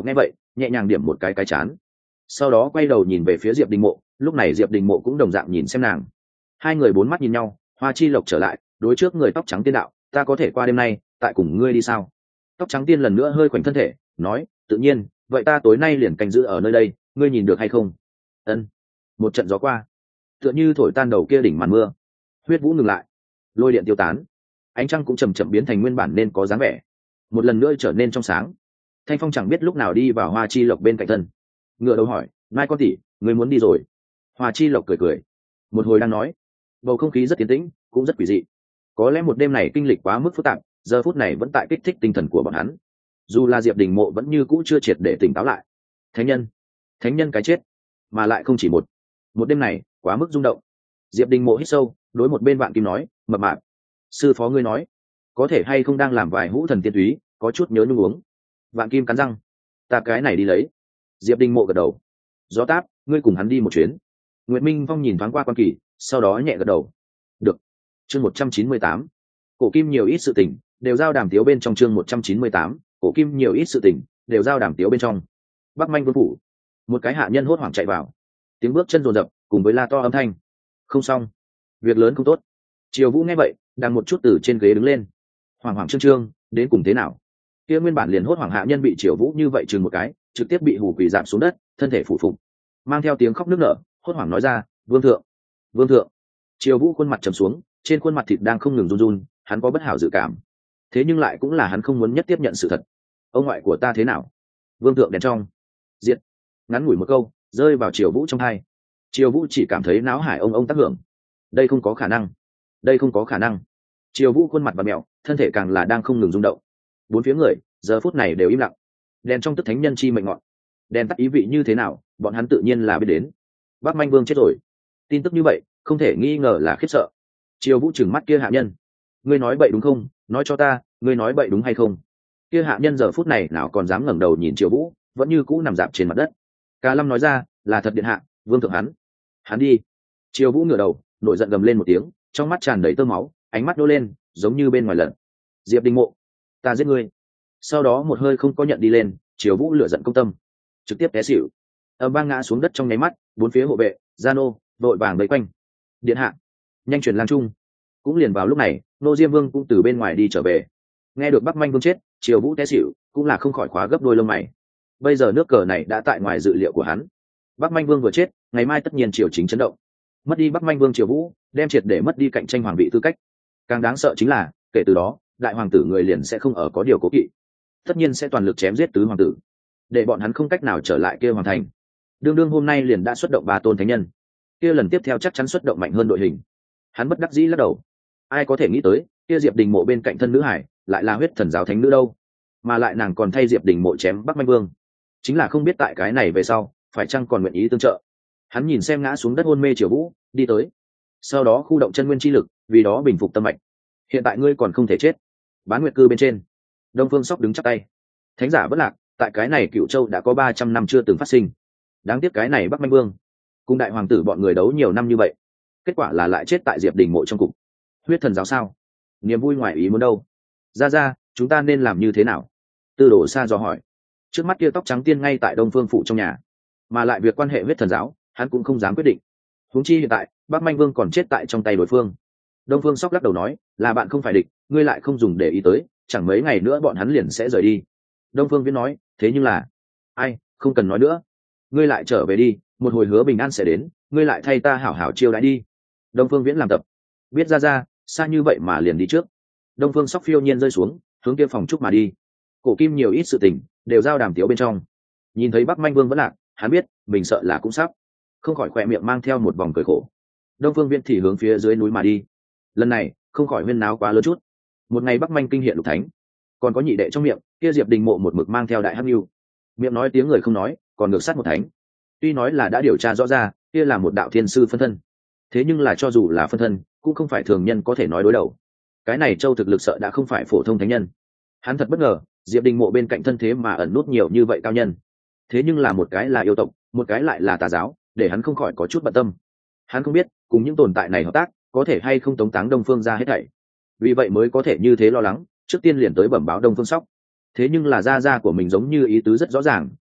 nhẹ nhàng điểm một cái cái chán, sau đó quay đầu nhìn về phía Diệp Đình Mộ. Lúc này Diệp Đình Mộ cũng đồng dạng nhìn xem nàng. Hai người bốn mắt nhìn nhau. Hoa Chi Lộc trở lại, đối trước người tóc trắng tiên đạo, ta có thể qua đêm nay tại cùng ngươi đi sao? Tóc trắng tiên lần nữa hơi khoảnh thân thể, nói, tự nhiên, vậy ta tối nay liền canh giữ ở nơi đây, ngươi nhìn được hay không? Ân. Một trận gió qua, tựa như thổi tan đầu kia đỉnh màn mưa. Huyết vũ ngừng lại, lôi điện tiêu tán, ánh trăng cũng chầm chậm biến thành nguyên bản nên có dáng vẻ, một lần nữa trở nên trong sáng. Thanh Phong chẳng biết lúc nào đi vào Hoa Chi Lộc bên cạnh thân, ngựa đầu hỏi, mai con tỷ, ngươi muốn đi rồi? Hoa Chi Lộc cười cười, một hồi đang nói, bầu không khí rất tiến tĩnh, cũng rất quỷ dị. Có lẽ một đêm này kinh lịch quá mức phức tạp, giờ phút này vẫn tại kích thích tinh thần của bọn hắn. Dù là Diệp Đình Mộ vẫn như cũ chưa triệt để tỉnh táo lại. Thánh nhân, thánh nhân cái chết, mà lại không chỉ một. Một đêm này quá mức rung động. Diệp Đình Mộ hít sâu, đối một bên Vạn Kim nói, mập mạp, sư phó ngươi nói, có thể hay không đang làm vài hũ thần tiên túy, có chút nhớ nhung uống. Vạn Kim cắn răng, ta cái này đi lấy. Diệp Đình Mộ gật đầu. Gió táp, ngươi cùng hắn đi một chuyến. Nguyệt Minh Phong nhìn thoáng qua Quan Kỳ, sau đó nhẹ gật đầu. Được. Chương một trăm chín mươi tám, cổ kim nhiều ít sự tình, đều giao đàm tiếu bên trong. Chương một trăm chín mươi tám, cổ kim nhiều ít sự tình, đều giao đàm tiếu bên trong. Bắc Manh Vương phủ, một cái hạ nhân hốt hoảng chạy vào, tiếng bước chân rồn rập, cùng với la to âm thanh. Không xong, việc lớn không tốt. Triều Vũ nghe vậy, đang một chút từ trên ghế đứng lên. Hoàng hoàng trương trương, đến cùng thế nào? Kia nguyên bản liền hốt hoảng hạ nhân bị Triều Vũ như vậy chừng một cái, trực tiếp bị hù quỳ giảm xuống đất, thân thể phủ phục, mang theo tiếng khóc nức nở, hốt hoảng nói ra, vương thượng, vương thượng. Triều Vũ khuôn mặt trầm xuống, trên khuôn mặt thịt đang không ngừng run run, hắn có bất hảo dự cảm, thế nhưng lại cũng là hắn không muốn nhất tiếp nhận sự thật. Ông ngoại của ta thế nào? Vương thượng đèn trong diệt. Ngắn ngủi một câu rơi vào Triều Vũ trong tai. Triều Vũ chỉ cảm thấy náo hải ông ông tác hưởng. Đây không có khả năng, đây không có khả năng. Triều Vũ khuôn mặt và mẹo, thân thể càng là đang không ngừng rung động. Bốn phía người giờ phút này đều im lặng. Đèn trong tức thánh nhân chi mệnh ngọn, đèn tắt ý vị như thế nào, bọn hắn tự nhiên là biết đến. Bắc Manh Vương chết rồi. Tin tức như vậy không thể nghi ngờ là khiếp sợ. Triều Vũ trừng mắt kia hạ nhân, ngươi nói bậy đúng không? Nói cho ta, ngươi nói bậy đúng hay không? Kia hạ nhân giờ phút này nào còn dám ngẩng đầu nhìn Triều Vũ, vẫn như cũ nằm dạp trên mặt đất. Cả Lâm nói ra, là thật điện hạ, vương thượng hắn, hắn đi. Triều Vũ ngửa đầu, nổi giận gầm lên một tiếng, trong mắt tràn đầy tơ máu, ánh mắt nô lên, giống như bên ngoài lận. Diệp Đình Mộ, ta giết ngươi. Sau đó một hơi không có nhận đi lên, Triều Vũ lửa giận công tâm, trực tiếp té xỉu, ầm vang ngã xuống đất trong nháy mắt. Bốn phía hộ vệ, gia nô, đội vàng vây quanh. Điện hạ, nhanh truyền lang trung. Cũng liền vào lúc này, Nô Diêm Vương cũng từ bên ngoài đi trở về. Nghe được Bắc Manh Vương chết, Triều Vũ té xỉu, cũng là không khỏi khóa gấp đôi lông mày. Bây giờ nước cờ này đã tại ngoài dự liệu của hắn. Bắc Manh Vương vừa chết, ngày mai tất nhiên triều chính chấn động. Mất đi Bắc Manh Vương Triều Vũ, đem triệt để mất đi cạnh tranh hoàng vị tư cách. Càng đáng sợ chính là, kể từ đó, đại hoàng tử người liền sẽ không ở có điều cố kỵ, tất nhiên sẽ toàn lực chém giết tứ hoàng tử, để bọn hắn không cách nào trở lại kia hoàng thành. Đương đương hôm nay liền đã xuất động ba tôn thánh nhân, kia lần tiếp theo chắc chắn xuất động mạnh hơn đội hình. Hắn bất đắc dĩ lắc đầu. Ai có thể nghĩ tới, kia Diệp Đình Mộ bên cạnh thân nữ hải, lại là huyết thần giáo thánh nữ đâu, mà lại nàng còn thay Diệp Đình Mộ chém Bắc Manh Vương. Chính là không biết tại cái này về sau, phải chăng còn nguyện ý tương trợ. Hắn nhìn xem ngã xuống đất hôn mê Triều Vũ, đi tới, sau đó khu động chân nguyên chi lực, vì đó bình phục tâm mạch. Hiện tại ngươi còn không thể chết. Bán Nguyệt Cư bên trên, Đông Phương Sóc đứng chắp tay. Thánh giả bất lạc, tại cái này Cựu Châu đã có ba trăm năm chưa từng phát sinh. Đáng tiếc cái này Bắc Manh Vương cùng đại hoàng tử bọn người đấu nhiều năm như vậy, kết quả là lại chết tại Diệp Đình Mộ trong cục. Huyết thần giáo sao? Niềm vui ngoài ý muốn đâu? Ra ra, chúng ta nên làm như thế nào? Tư Đồ Sa dò hỏi. Trước mắt kia tóc trắng tiên ngay tại Đông Phương phủ trong nhà, mà lại việc quan hệ huyết thần giáo, hắn cũng không dám quyết định. Huống chi hiện tại, Bắc Manh Vương còn chết tại trong tay đối phương. Đông Phương Sóc lắc đầu nói, là bạn không phải địch, ngươi lại không dùng để ý tới, chẳng mấy ngày nữa bọn hắn liền sẽ rời đi. Đông Phương Viễn nói, thế nhưng là, ai, không cần nói nữa, ngươi lại trở về đi, một hồi hứa bình an sẽ đến, ngươi lại thay ta hảo hảo chiêu đãi đi. Đông Phương Viễn làm tập, biết ra ra, xa như vậy mà liền đi trước. Đông Phương Sóc phiêu nhiên rơi xuống, hướng kia phòng trúc mà đi. Cổ kim nhiều ít sự tình, đều giao đàm tiếu bên trong. Nhìn thấy Bắc Manh Vương vẫn lạc, hắn biết mình sợ là cũng sắp, không khỏi khỏe miệng mang theo một vòng cười khổ. Đông Phương Viễn thì hướng phía dưới núi mà đi. Lần này không khỏi huyên náo quá lớn chút. Một ngày Bắc Manh kinh hiện lục thánh, còn có nhị đệ trong miệng kia Diệp Đình Mộ một mực mang theo đại hắc lưu, miệng nói tiếng người không nói, còn ngược sát một thánh. Tuy nói là đã điều tra rõ ra kia là một đạo thiên sư phân thân, thế nhưng là cho dù là phân thân cũng không phải thường nhân có thể nói đối đầu. Cái này Châu thực lực sợ đã không phải phổ thông thánh nhân. Hắn thật bất ngờ, Diệp Đình Mộ bên cạnh thân thế mà ẩn nút nhiều như vậy cao nhân, thế nhưng là một cái là yêu tộc, một cái lại là tà giáo, để hắn không khỏi có chút bận tâm. Hắn không biết cùng những tồn tại này hợp tác có thể hay không tống táng Đông Phương ra hết thảy, vì vậy mới có thể như thế lo lắng, trước tiên liền tới bẩm báo Đông Phương Sóc. Thế nhưng là gia gia của mình giống như ý tứ rất rõ ràng,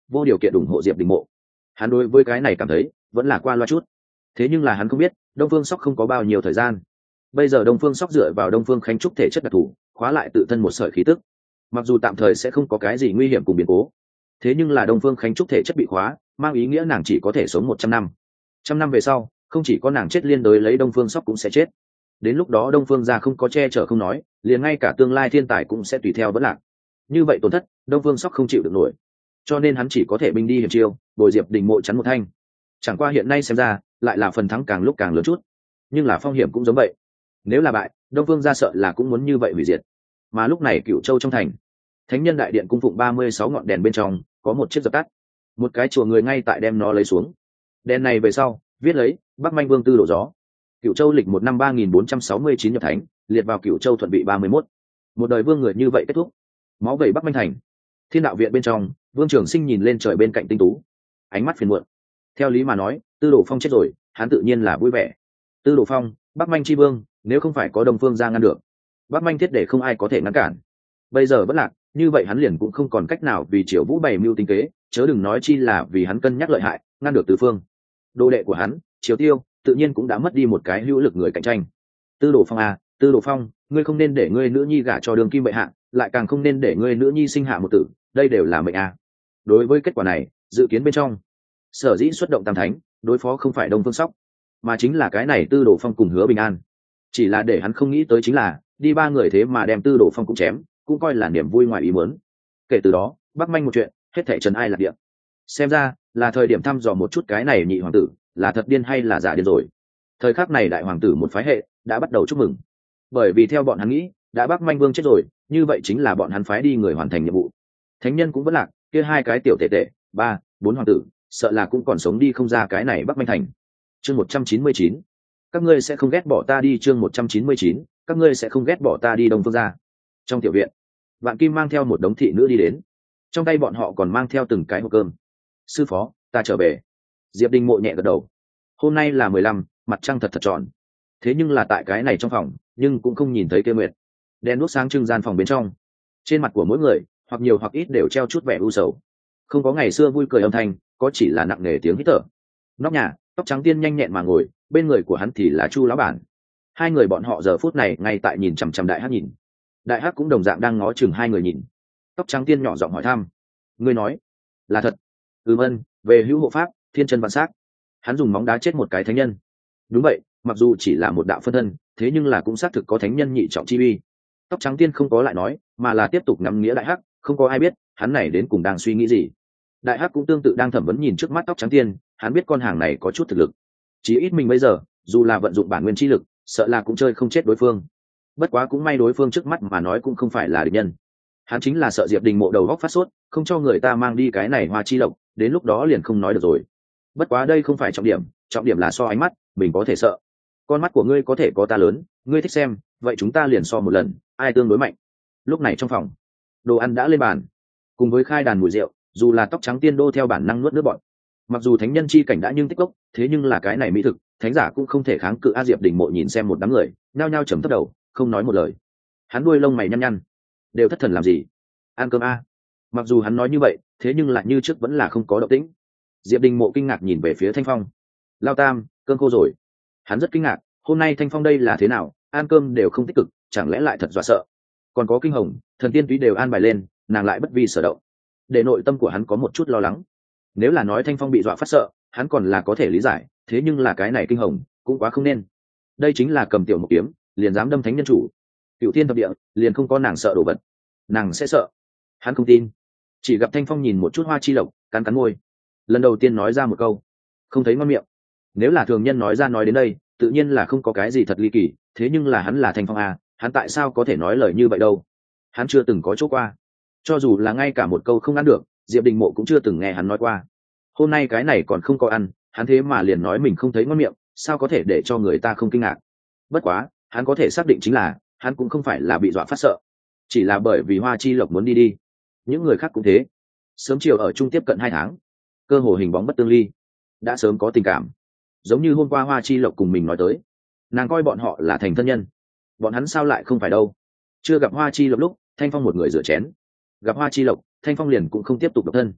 vô điều kiện ủng hộ diệp đình mộ. Hắn đối với cái này cảm thấy vẫn là qua loa chút, thế nhưng là hắn không biết đông phương sóc không có bao nhiêu thời gian. Bây giờ đông phương sóc dựa vào đông phương khánh trúc thể chất đặc thù khóa lại tự thân một sợi khí tức, mặc dù tạm thời sẽ không có cái gì nguy hiểm cùng biến cố, thế nhưng là đông phương khánh trúc thể chất bị khóa mang ý nghĩa nàng chỉ có thể sống một trăm năm. Trăm năm về sau không chỉ có nàng chết liên đối lấy đông phương sóc cũng sẽ chết. Đến lúc đó đông phương gia không có che chở không nói, liền ngay cả tương lai thiên tài cũng sẽ tùy theo vẫn lạc. Như vậy tổn thất đông phương sóc không chịu được nổi, cho nên hắn chỉ có thể binh đi hiểm chiêu, bồi diệp đình mộ chắn một thanh. Chẳng qua hiện nay xem ra lại là phần thắng càng lúc càng lớn chút, nhưng là phong hiểm cũng giống vậy. Nếu là bại, đông phương gia sợ là cũng muốn như vậy hủy diệt. Mà lúc này Cửu Châu trong thành, thánh nhân đại điện cung phụng ba mươi sáu ngọn đèn bên trong có một chiếc dập tắt, một cái chùa người ngay tại đem nó lấy xuống. Đèn này về sau viết lấy Bắc Manh Vương Tư Đổ Gió. Cửu Châu lịch một năm ba nghìn bốn trăm sáu mươi chín nhập thánh, liệt vào Cửu Châu thuận vị ba mươi mốt. Một đời vương người như vậy kết thúc. Máu vẩy Bắc Manh thành. Thiên đạo viện bên trong, Vương Trường Sinh nhìn lên trời bên cạnh tinh tú, ánh mắt phiền muộn. Theo lý mà nói, Tư Đồ Phong chết rồi, hắn tự nhiên là vui vẻ. Tư Đồ Phong, Bắc Manh chi vương, nếu không phải có Đông Phương gia ngăn được, Bắc Manh thiết để không ai có thể ngăn cản. Bây giờ bất lạc, như vậy hắn liền cũng không còn cách nào vì Triệu Vũ bày mưu tính kế, chớ đừng nói chi là vì hắn cân nhắc lợi hại, ngăn được tứ phương. Đồ đệ của hắn, Triều Tiêu, tự nhiên cũng đã mất đi một cái hữu lực người cạnh tranh. Tư Đồ Phong à, Tư Đồ Phong, ngươi không nên để ngươi nữ nhi gả cho Đường Kim bệ hạ, lại càng không nên để ngươi nữ nhi sinh hạ một tử, đây đều là mệnh à. Đối với kết quả này, dự kiến bên trong, sở dĩ xuất động tam thánh, đối phó không phải Đông Phương Sóc, mà chính là cái này Tư Đồ Phong cùng Hứa Bình An. Chỉ là để hắn không nghĩ tới chính là, đi ba người thế mà đem Tư Đồ Phong cũng chém, cũng coi là niềm vui ngoài ý muốn. Kể từ đó, Bắc Manh một chuyện, hết thảy trần ai lạc địa. Xem ra, là thời điểm thăm dò một chút cái này nhị hoàng tử, là thật điên hay là giả điên rồi. Thời khắc này đại hoàng tử một phái hệ đã bắt đầu chúc mừng, bởi vì theo bọn hắn nghĩ, đã Bắc Manh Vương chết rồi, như vậy chính là bọn hắn phái đi người hoàn thành nhiệm vụ. Thánh nhân cũng vẫn lạc, kia hai cái tiểu tệ tệ, ba, bốn hoàng tử, sợ là cũng còn sống đi không ra cái này Bắc Manh thành. Chương một trăm chín mươi chín, các ngươi sẽ không ghét bỏ ta đi. Chương một trăm chín mươi chín, các ngươi sẽ không ghét bỏ ta đi Đông Phương gia. Trong tiểu viện, Vạn Kim mang theo một đống thị nữ đi đến, trong tay bọn họ còn mang theo từng cái hộp cơm. Sư phó, ta trở về. Diệp Đình Mộ nhẹ gật đầu. Hôm nay là mười lăm, mặt trăng thật thật tròn. Thế nhưng là tại cái này trong phòng, nhưng cũng không nhìn thấy Kê Nguyệt. Đèn đuốc sáng trưng gian phòng bên trong, trên mặt của mỗi người, hoặc nhiều hoặc ít đều treo chút vẻ u sầu. Không có ngày xưa vui cười âm thanh, có chỉ là nặng nề tiếng hít thở. Nóc nhà, Tóc Trắng Tiên nhanh nhẹn mà ngồi, bên người của hắn thì là Chu lão bản. Hai người bọn họ giờ phút này ngay tại nhìn chằm chằm Đại Hắc nhìn. Đại Hắc cũng đồng dạng đang ngó chừng hai người nhìn. Tóc Trắng Tiên nhỏ giọng hỏi thăm: "Ngươi nói là thật?" "Ừm ân, về hữu hộ pháp, thiên chân vạn sắc." Hắn dùng móng đá chết một cái thánh nhân. Đúng vậy, mặc dù chỉ là một đạo phân thân, thế nhưng là cũng xác thực có thánh nhân nhị trọng chi uy. Tóc Trắng Tiên không có lại nói, mà là tiếp tục ngắm nghĩa Đại Hắc, không có ai biết hắn này đến cùng đang suy nghĩ gì. Đại Hắc cũng tương tự đang thẩm vấn nhìn trước mắt Tóc Trắng Tiên, hắn biết con hàng này có chút thực lực. Chỉ ít mình bây giờ, dù là vận dụng bản nguyên chi lực, sợ là cũng chơi không chết đối phương. Bất quá cũng may đối phương trước mắt mà nói cũng không phải là địch nhân. Hắn chính là sợ Diệp Đình Mộ đầu góc phát sốt, không cho người ta mang đi cái này hoa chi lộc, đến lúc đó liền không nói được rồi. Bất quá đây không phải trọng điểm, trọng điểm là so ánh mắt, mình có thể sợ. Con mắt của ngươi có thể có ta lớn, ngươi thích xem, vậy chúng ta liền so một lần, ai tương đối mạnh. Lúc này trong phòng, đồ ăn đã lên bàn, cùng với khai đàn mùi rượu, dù là Tóc Trắng Tiên đô theo bản năng nuốt nước bọt. Mặc dù thánh nhân chi cảnh đã nhưng tích cốc, thế nhưng là cái này mỹ thực, thánh giả cũng không thể kháng cự. A Diệp Đình Mộ nhìn xem một đám người, nhao nhao trầm thấp đầu, không nói một lời. Hắn đuôi lông mày nhăn nhăn, đều thất thần làm gì? Ăn cơm a. Mặc dù hắn nói như vậy, thế nhưng lại như trước vẫn là không có động tĩnh. Diệp Đình Mộ kinh ngạc nhìn về phía Thanh Phong. Lao Tam, cơm khô rồi. Hắn rất kinh ngạc, hôm nay Thanh Phong đây là thế nào, ăn cơm đều không tích cực, chẳng lẽ lại thật dọa sợ? Còn có Kinh Hồng, Thần Tiên Túy đều an bài lên, nàng lại bất vi sở động. Để nội tâm của hắn có một chút lo lắng. Nếu là nói Thanh Phong bị dọa phát sợ, hắn còn là có thể lý giải, thế nhưng là cái này Kinh Hồng cũng quá không nên. Đây chính là cầm tiểu một kiếm, liền dám đâm thánh nhân chủ. Cựu Thiên thập địa, liền không có nàng sợ đồ vật. Nàng sẽ sợ? Hắn không tin. Chỉ gặp Thanh Phong nhìn một chút hoa chi lộc, cắn cắn môi. Lần đầu tiên nói ra một câu, không thấy ngon miệng. Nếu là thường nhân nói ra nói đến đây, tự nhiên là không có cái gì thật ly kỳ, thế nhưng là hắn là Thanh Phong à, hắn tại sao có thể nói lời như vậy đâu? Hắn chưa từng có chỗ qua. Cho dù là ngay cả một câu không ăn được, Diệp Đình Mộ cũng chưa từng nghe hắn nói qua. Hôm nay cái này còn không có ăn, hắn thế mà liền nói mình không thấy ngon miệng, sao có thể để cho người ta không kinh ngạc? Bất quá, hắn có thể xác định chính là, hắn cũng không phải là bị dọa phát sợ, chỉ là bởi vì hoa chi lộc muốn đi đi. Những người khác cũng thế. Sớm chiều ở chung tiếp cận hai tháng, cơ hồ hình bóng bất tương ly, đã sớm có tình cảm. Giống như hôm qua hoa chi lộc cùng mình nói tới, nàng coi bọn họ là thành thân nhân, bọn hắn sao lại không phải đâu? Chưa gặp hoa chi lộc lúc, Thanh Phong một người rửa chén, gặp hoa chi lộc, Thanh Phong liền cũng không tiếp tục độc thân.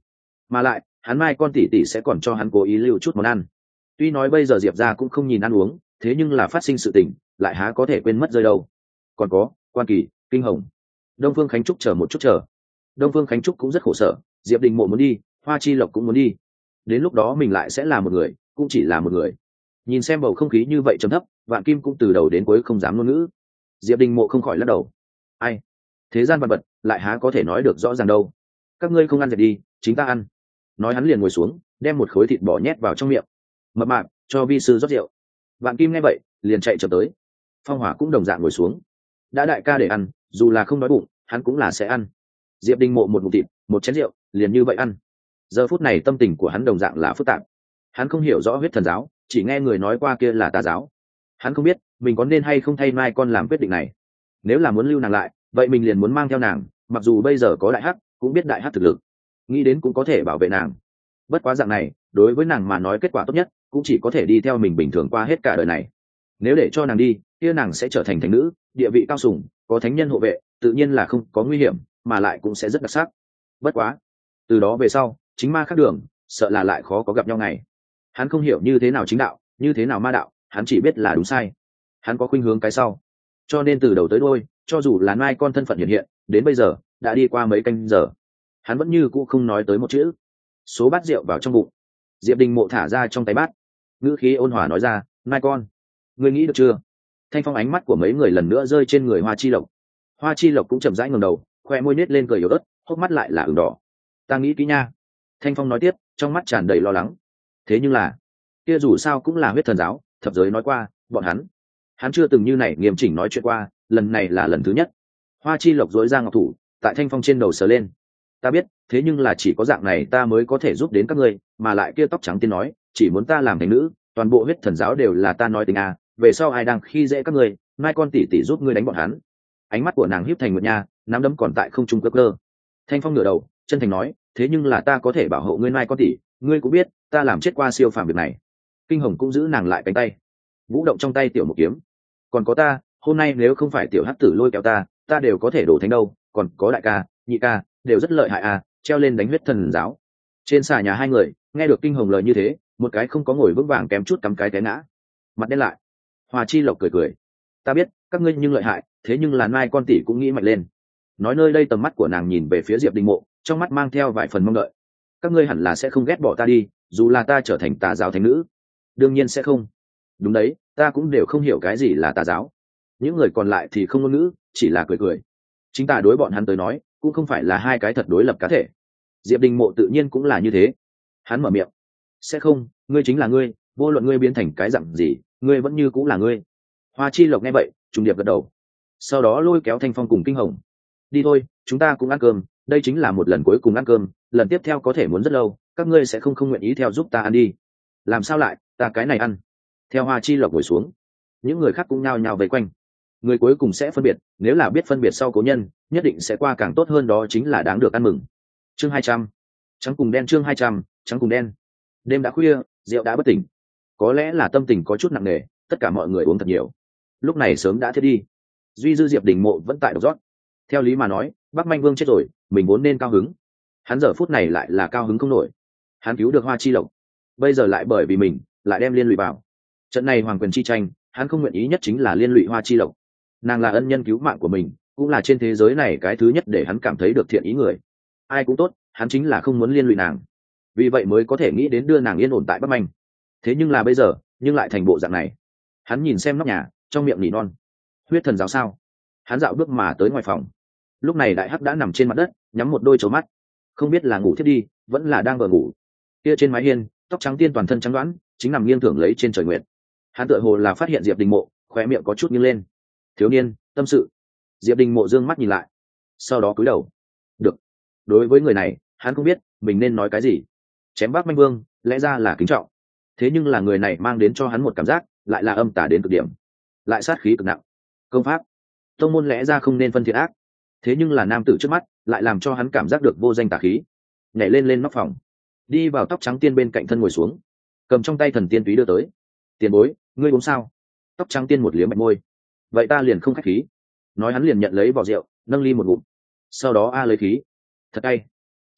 mà lại hắn mai con tỷ tỷ sẽ còn cho hắn cố ý lưu chút món ăn. Tuy nói bây giờ diệp ra cũng không nhìn ăn uống, thế nhưng là phát sinh sự tình lại há có thể quên mất rơi đâu. Còn có Quan Kỳ, Kinh Hồng, Đông Phương Khánh Trúc chờ một chút chờ. Đông Phương Khánh Trúc cũng rất khổ sở, Diệp Đình Mộ muốn đi, Hoa Chi Lộc cũng muốn đi, đến lúc đó mình lại sẽ là một người, cũng chỉ là một người. Nhìn xem bầu không khí như vậy trầm thấp, Vạn Kim cũng từ đầu đến cuối không dám ngôn ngữ. Diệp Đình Mộ không khỏi lắc đầu. Ai, thế gian vật vật lại há có thể nói được rõ ràng đâu. Các ngươi không ăn gì đi, chính ta ăn. Nói hắn liền ngồi xuống, đem một khối thịt bò nhét vào trong miệng. Mập mạp, cho vi sư rót rượu. Vạn Kim nghe vậy liền chạy chậm tới. Phong Hỏa cũng đồng dạng ngồi xuống. Đã đại ca để ăn, dù là không đói bụng hắn cũng là sẽ ăn. Diệp Đình Mộ một ngụm thịt, một chén rượu, liền như vậy ăn. Giờ phút này tâm tình của hắn đồng dạng là phức tạp. Hắn không hiểu rõ huyết thần giáo, chỉ nghe người nói qua kia là tà giáo. Hắn không biết mình có nên hay không thay mai con làm quyết định này. Nếu là muốn lưu nàng lại, vậy mình liền muốn mang theo nàng, mặc dù bây giờ có đại hắc, cũng biết đại hắc thực lực, nghĩ đến cũng có thể bảo vệ nàng. Bất quá dạng này đối với nàng mà nói kết quả tốt nhất cũng chỉ có thể đi theo mình bình thường qua hết cả đời này. Nếu để cho nàng đi, kia nàng sẽ trở thành thánh nữ, địa vị cao sủng, có thánh nhân hộ vệ, tự nhiên là không có nguy hiểm, mà lại cũng sẽ rất đặc sắc. Bất quá từ đó về sau chính ma khác đường, sợ là lại khó có gặp nhau ngày. Hắn không hiểu như thế nào chính đạo, như thế nào ma đạo, hắn chỉ biết là đúng sai. Hắn có khuynh hướng cái sau, cho nên từ đầu tới đôi, cho dù là mai con thân phận hiện hiện, đến bây giờ đã đi qua mấy canh giờ, hắn vẫn như cũ không nói tới một chữ. Số bát rượu vào trong bụng, Diệp Đình Mộ thả ra trong tay bát, ngữ khí ôn hòa nói ra, mai con, ngươi nghĩ được chưa? Thanh Phong ánh mắt của mấy người lần nữa rơi trên người Hoa Chi Lộc. Hoa Chi Lộc cũng chậm rãi ngẩng đầu, khoe môi nết lên cười yếu ớt, hốc mắt lại là ửng đỏ. Ta nghĩ kỹ nha. Thanh Phong nói tiếp, trong mắt tràn đầy lo lắng. Thế nhưng là kia dù sao cũng là huyết thần giáo, thập giới nói qua bọn hắn hắn chưa từng như này nghiêm chỉnh nói chuyện qua, lần này là lần thứ nhất. Hoa Chi Lộc dối ra ngọc thủ tại Thanh Phong trên đầu sờ lên. Ta biết, thế nhưng là chỉ có dạng này ta mới có thể giúp đến các ngươi, mà lại kia tóc trắng tiên nói chỉ muốn ta làm thành nữ, toàn bộ huyết thần giáo đều là ta nói tình à, về sau ai đang khi dễ các ngươi, mai con tỷ tỷ giúp ngươi đánh bọn hắn. Ánh mắt của nàng híp thành một nha, nắm đấm còn tại không trung cơ cơ. Thanh Phong ngửa đầu chân thành nói, thế nhưng là ta có thể bảo hộ ngươi mai con tỷ, ngươi cũng biết ta làm chết qua siêu phàm việc này. Kinh Hồng cũng giữ nàng lại cánh tay, vũ động trong tay tiểu một kiếm. Còn có ta, hôm nay nếu không phải tiểu hắc tử lôi kéo ta, ta đều có thể đổ thánh đâu. Còn có đại ca, nhị ca, đều rất lợi hại à, treo lên đánh huyết thần giáo. Trên xà nhà hai người nghe được Kinh Hồng lời như thế, một cái không có ngồi vững vàng kém chút cắm cái té ngã, mặt đen lại. Hoa Chi Lộc cười cười, ta biết các ngươi nhưng lợi hại, thế nhưng là mai con tỷ cũng nghĩ mạnh lên. Nói nơi đây tầm mắt của nàng nhìn về phía Diệp Đình Mộ, trong mắt mang theo vài phần mong đợi. Các ngươi hẳn là sẽ không ghét bỏ ta đi, dù là ta trở thành tà giáo thánh nữ. Đương nhiên sẽ không. Đúng đấy, ta cũng đều không hiểu cái gì là tà giáo. Những người còn lại thì không ngôn ngữ, chỉ là cười cười. Chính ta đối bọn hắn tới nói cũng không phải là hai cái thật đối lập cá thể. Diệp Đình Mộ tự nhiên cũng là như thế. Hắn mở miệng, sẽ không, ngươi chính là ngươi, vô luận ngươi biến thành cái dạng gì, ngươi vẫn như cũng là ngươi. Hoa Chi Lộc nghe vậy trùng điệp gật đầu, sau đó lôi kéo Thanh Phong cùng Kinh Hồng, đi thôi, chúng ta cũng ăn cơm, đây chính là một lần cuối cùng ăn cơm, lần tiếp theo có thể muốn rất lâu, các ngươi sẽ không không nguyện ý theo giúp ta ăn đi. Làm sao lại, ta cái này ăn. Theo Hoa Chi Lộc ngồi xuống, những người khác cũng nhao nhao vây quanh. Người cuối cùng sẽ phân biệt, nếu là biết phân biệt sau cố nhân, nhất định sẽ qua càng tốt hơn, đó chính là đáng được ăn mừng. Chương hai trăm, trắng cùng đen. Chương hai trăm, trắng cùng đen. Đêm đã khuya, rượu đã bất tỉnh, có lẽ là tâm tình có chút nặng nề, tất cả mọi người uống thật nhiều, lúc này sớm đã thiết đi. Duy dư Diệp Đình Mộ vẫn tại độc rót. Theo lý mà nói, Bắc Manh Vương chết rồi, mình vốn nên cao hứng, hắn giờ phút này lại là cao hứng không nổi. Hắn cứu được Hoa Chi Lộc, bây giờ lại bởi vì mình lại đem liên lụy vào trận này hoàng quyền chi tranh. Hắn không nguyện ý nhất chính là liên lụy Hoa Chi Lộc. Nàng là ân nhân cứu mạng của mình, cũng là trên thế giới này cái thứ nhất để hắn cảm thấy được thiện ý người. Ai cũng tốt, hắn chính là không muốn liên lụy nàng, vì vậy mới có thể nghĩ đến đưa nàng yên ổn tại Bắc Manh. Thế nhưng là bây giờ nhưng lại thành bộ dạng này. Hắn nhìn xem nóc nhà, trong miệng nỉ non, huyết thần giáo sao. Hắn dạo bước mà tới ngoài phòng, lúc này đại hắc đã nằm trên mặt đất, nhắm một đôi trấu mắt, không biết là ngủ thiết đi vẫn là đang vờ ngủ. Kia trên mái hiên, tóc trắng tiên toàn thân trắng đoán, chính nằm nghiêng thưởng lấy trên trời nguyện. Hắn tựa hồ là phát hiện Diệp Đình Mộ, khóe miệng có chút nghiêng lên. Thiếu niên tâm sự. Diệp Đình Mộ dương mắt nhìn lại, sau đó cúi đầu. Được, đối với người này hắn không biết mình nên nói cái gì. Chém Bắc Manh Vương lẽ ra là kính trọng, thế nhưng là người này mang đến cho hắn một cảm giác lại là âm tả đến cực điểm, lại sát khí cực nặng. Công pháp tông môn lẽ ra không nên phân thiện ác, thế nhưng là nam tử trước mắt lại làm cho hắn cảm giác được vô danh tà khí. Nhảy lên lên nóc phòng, đi vào tóc trắng tiên bên cạnh thân ngồi xuống, cầm trong tay thần tiên túy đưa tới. Tiền bối, ngươi uống sao? Tóc trắng tiên một liếm bạch môi, vậy ta liền không khách khí. Nói hắn liền nhận lấy vỏ rượu, nâng ly một ngụm, sau đó a lấy khí. Thật cay.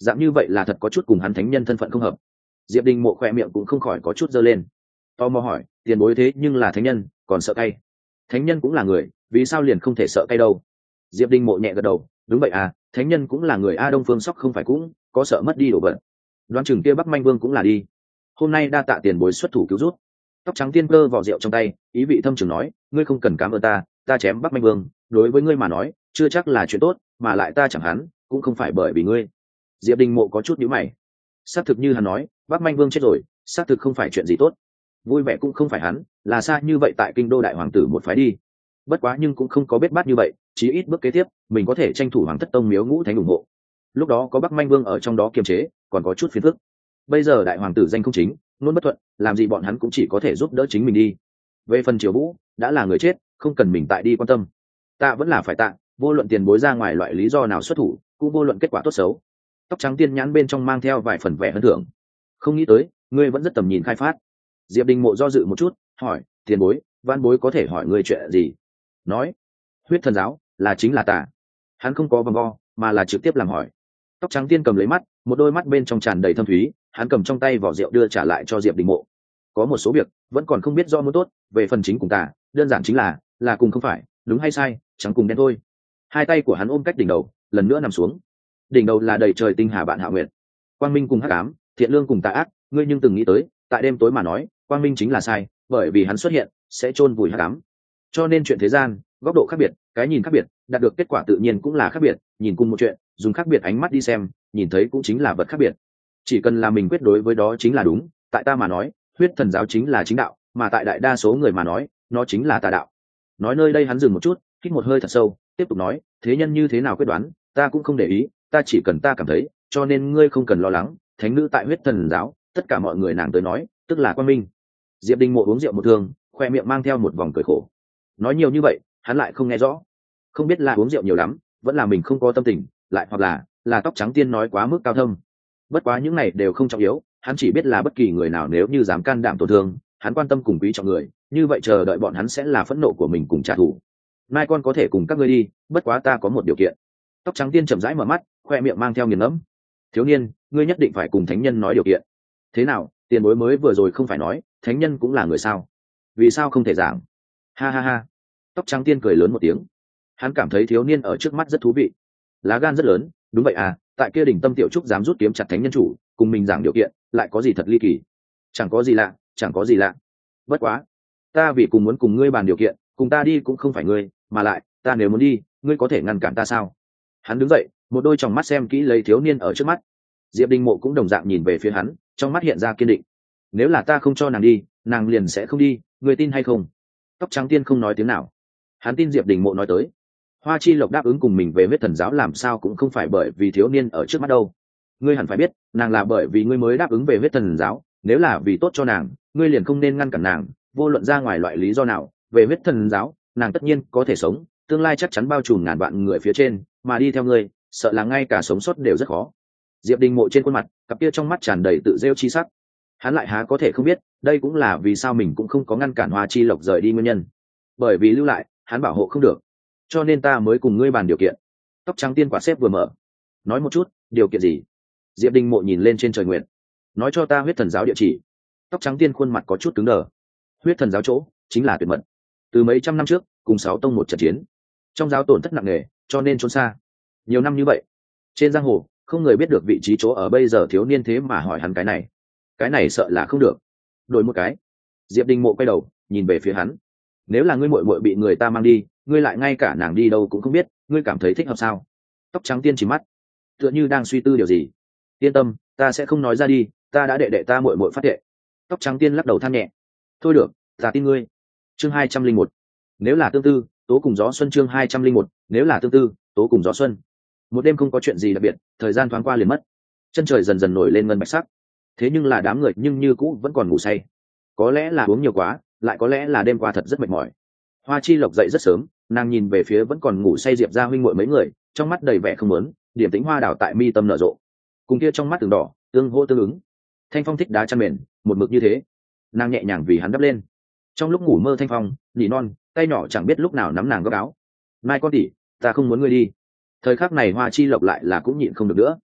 dạng như vậy là thật có chút cùng hắn thánh nhân thân phận không hợp. Diệp Đình Mộ khoe miệng cũng không khỏi có chút giơ lên. Tò mò hỏi, tiền bối thế nhưng là thánh nhân còn sợ cay? Thánh nhân cũng là người, vì sao liền không thể sợ cay đâu? Diệp Đình Mộ nhẹ gật đầu, đúng vậy à, thánh nhân cũng là người a. Đông Phương Sóc không phải cũng có sợ mất đi đồ vật. Đoán chừng kia Bắc Manh Vương cũng là đi. Hôm nay đa tạ tiền bối xuất thủ cứu rút. Tóc trắng tiên cơ vỏ rượu trong tay, ý vị thâm trường nói, ngươi không cần cảm ơn ta, ta chém Bắc Manh Vương đối với ngươi mà nói chưa chắc là chuyện tốt, mà lại ta chẳng hắn cũng không phải bởi vì ngươi. Diệp Đình Mộ có chút nhíu mày. Xác thực như hắn nói, Bắc Manh Vương chết rồi, xác thực không phải chuyện gì tốt. Vui vẻ cũng không phải hắn, là xa như vậy tại kinh đô đại hoàng tử một phái đi. Bất quá nhưng cũng không có bết bát như vậy, chí ít bước kế tiếp mình có thể tranh thủ hoàng thất tông miếu ngũ thánh ủng hộ. Lúc đó có Bắc Manh Vương ở trong đó kiềm chế, còn có chút phiền phức. Bây giờ đại hoàng tử danh không chính, luôn bất thuận, làm gì bọn hắn cũng chỉ có thể giúp đỡ chính mình đi. Về phần Triều Vũ đã là người chết, không cần mình tại đi quan tâm. Ta vẫn là phải tạ, vô luận tiền bối ra ngoài loại lý do nào xuất thủ, cũng vô luận kết quả tốt xấu. Tóc trắng tiên nhãn bên trong mang theo vài phần vẻ ấn tượng. Không nghĩ tới ngươi vẫn rất tầm nhìn khai phát. Diệp Đình Mộ do dự một chút, hỏi, tiền bối, văn bối có thể hỏi ngươi chuyện gì? Nói, huyết thần giáo là chính là ta. Hắn không có vòng vo, mà là trực tiếp làm hỏi. Tóc trắng tiên cầm lấy mắt, một đôi mắt bên trong tràn đầy thâm thúy, hắn cầm trong tay vỏ rượu đưa trả lại cho Diệp Đình Mộ. Có một số việc vẫn còn không biết do muốn tốt, về phần chính cùng ta, đơn giản chính là là cùng không phải, đúng hay sai, chẳng cùng đen thôi. Hai tay của hắn ôm cách đỉnh đầu, lần nữa nằm xuống. Đỉnh đầu là đầy trời tinh hà bạn hạ nguyệt, quang minh cùng hắc ám, thiện lương cùng tà ác. Ngươi nhưng từng nghĩ tới, tại đêm tối mà nói, quang minh chính là sai, bởi vì hắn xuất hiện sẽ chôn vùi hắc ám. Cho nên chuyện thế gian, góc độ khác biệt, cái nhìn khác biệt, đạt được kết quả tự nhiên cũng là khác biệt. Nhìn cùng một chuyện, dùng khác biệt ánh mắt đi xem, nhìn thấy cũng chính là vật khác biệt. Chỉ cần là mình quyết đối với đó chính là đúng. Tại ta mà nói, huyết thần giáo chính là chính đạo, mà tại đại đa số người mà nói, nó chính là tà đạo. Nói nơi đây hắn dừng một chút, hít một hơi thật sâu, tiếp tục nói, thế nhân như thế nào quyết đoán, ta cũng không để ý, ta chỉ cần ta cảm thấy, cho nên ngươi không cần lo lắng. Thánh nữ tại huyết thần giáo, tất cả mọi người nàng tới nói, tức là quan minh. Diệp Đình Mộ uống rượu một thương, khoe miệng mang theo một vòng cười khổ. Nói nhiều như vậy, hắn lại không nghe rõ, không biết là uống rượu nhiều lắm, vẫn là mình không có tâm tình, lại hoặc là là tóc trắng tiên nói quá mức cao thâm. Bất quá những này đều không trọng yếu, hắn chỉ biết là bất kỳ người nào nếu như dám can đảm tổn thương, hắn quan tâm cùng quý trọng người, như vậy chờ đợi bọn hắn sẽ là phẫn nộ của mình cùng trả thù. Mai con có thể cùng các ngươi đi, bất quá ta có một điều kiện. Tóc trắng tiên chậm rãi mở mắt, khoe miệng mang theo nghiền ngẫm. Thiếu niên, ngươi nhất định phải cùng thánh nhân nói điều kiện. Thế nào, tiền bối mới vừa rồi không phải nói thánh nhân cũng là người sao? Vì sao không thể giảng? Ha ha ha. Tóc trắng tiên cười lớn một tiếng. Hắn cảm thấy thiếu niên ở trước mắt rất thú vị, lá gan rất lớn. Đúng vậy à, tại kia đỉnh Tâm Tiểu Trúc dám rút kiếm chặt thánh nhân chủ, cùng mình giảng điều kiện, lại có gì thật ly kỳ? Chẳng có gì lạ, chẳng có gì lạ. Bất quá, ta vì cùng muốn cùng ngươi bàn điều kiện, cùng ta đi cũng không phải ngươi, mà lại, ta nếu muốn đi, ngươi có thể ngăn cản ta sao? Hắn đứng dậy, một đôi tròng mắt xem kỹ lấy thiếu niên ở trước mắt. Diệp Đình Mộ cũng đồng dạng nhìn về phía hắn, trong mắt hiện ra kiên định. Nếu là ta không cho nàng đi, nàng liền sẽ không đi, ngươi tin hay không? Tóc trắng tiên không nói tiếng nào. Hắn tin Diệp Đình Mộ nói tới. Hoa Chi Lộc đáp ứng cùng mình về huyết thần giáo làm sao cũng không phải bởi vì thiếu niên ở trước mắt đâu. Ngươi hẳn phải biết, nàng là bởi vì ngươi mới đáp ứng về huyết thần giáo, nếu là vì tốt cho nàng, ngươi liền không nên ngăn cản nàng, vô luận ra ngoài loại lý do nào, về huyết thần giáo, nàng tất nhiên có thể sống, tương lai chắc chắn bao trùm ngàn vạn người phía trên, mà đi theo ngươi, sợ là ngay cả sống sót đều rất khó. Diệp Đình Mộ trên khuôn mặt, cặp kia trong mắt tràn đầy tự rêu chi sắc. Hắn lại há có thể không biết, đây cũng là vì sao mình cũng không có ngăn cản Hoa Chi Lộc rời đi nguyên nhân. Bởi vì lưu lại, hắn bảo hộ không được, cho nên ta mới cùng ngươi bàn điều kiện. Tóc trắng tiên quả xếp vừa mở, nói một chút, điều kiện gì? Diệp Đình Mộ nhìn lên trên trời nguyện, nói cho ta huyết thần giáo địa chỉ. Tóc trắng tiên khuôn mặt có chút cứng đờ. Huyết thần giáo chỗ chính là tuyệt mật, từ mấy trăm năm trước cùng sáu tông một trận chiến, trong giáo tổn thất nặng nề, cho nên trốn xa. Nhiều năm như vậy, trên giang hồ không người biết được vị trí chỗ ở. Bây giờ thiếu niên thế mà hỏi hắn cái này, cái này sợ là không được. Đổi một cái. Diệp Đình Mộ quay đầu nhìn về phía hắn. Nếu là ngươi muội muội bị người ta mang đi, ngươi lại ngay cả nàng đi đâu cũng không biết, ngươi cảm thấy thích hợp sao? Tóc trắng tiên chỉ mắt, tựa như đang suy tư điều gì. Yên tâm, ta sẽ không nói ra đi, ta đã đệ đệ ta muội muội phát đệ. Tóc trắng tiên lắc đầu than nhẹ. Thôi được, ta tin ngươi. Chương hai trăm linh một. Nếu là tương tư, tố cùng gió xuân. Chương hai trăm linh một. Nếu là tương tư, tố cùng gió xuân. Một đêm không có chuyện gì đặc biệt, thời gian thoáng qua liền mất. Chân trời dần dần nổi lên ngân bạch sắc. Thế nhưng là đám người nhưng như cũ vẫn còn ngủ say. Có lẽ là uống nhiều quá, lại có lẽ là đêm qua thật rất mệt mỏi. Hoa Chi Lộc dậy rất sớm, nàng nhìn về phía vẫn còn ngủ say Diệp gia huynh muội mấy người, trong mắt đầy vẻ không muốn, điểm tĩnh hoa đào tại mi tâm nở rộ. Cùng kia trong mắt từng đỏ, tương hô tương ứng. Thanh Phong thích đá chăn mền, một mực như thế. Nàng nhẹ nhàng vì hắn đắp lên. Trong lúc ngủ mơ Thanh Phong, nỉ non, tay nhỏ chẳng biết lúc nào nắm nàng góc áo. Mai con tỉ, ta không muốn ngươi đi. Thời khắc này Hoa Chi Lộc lại là cũng nhịn không được nữa.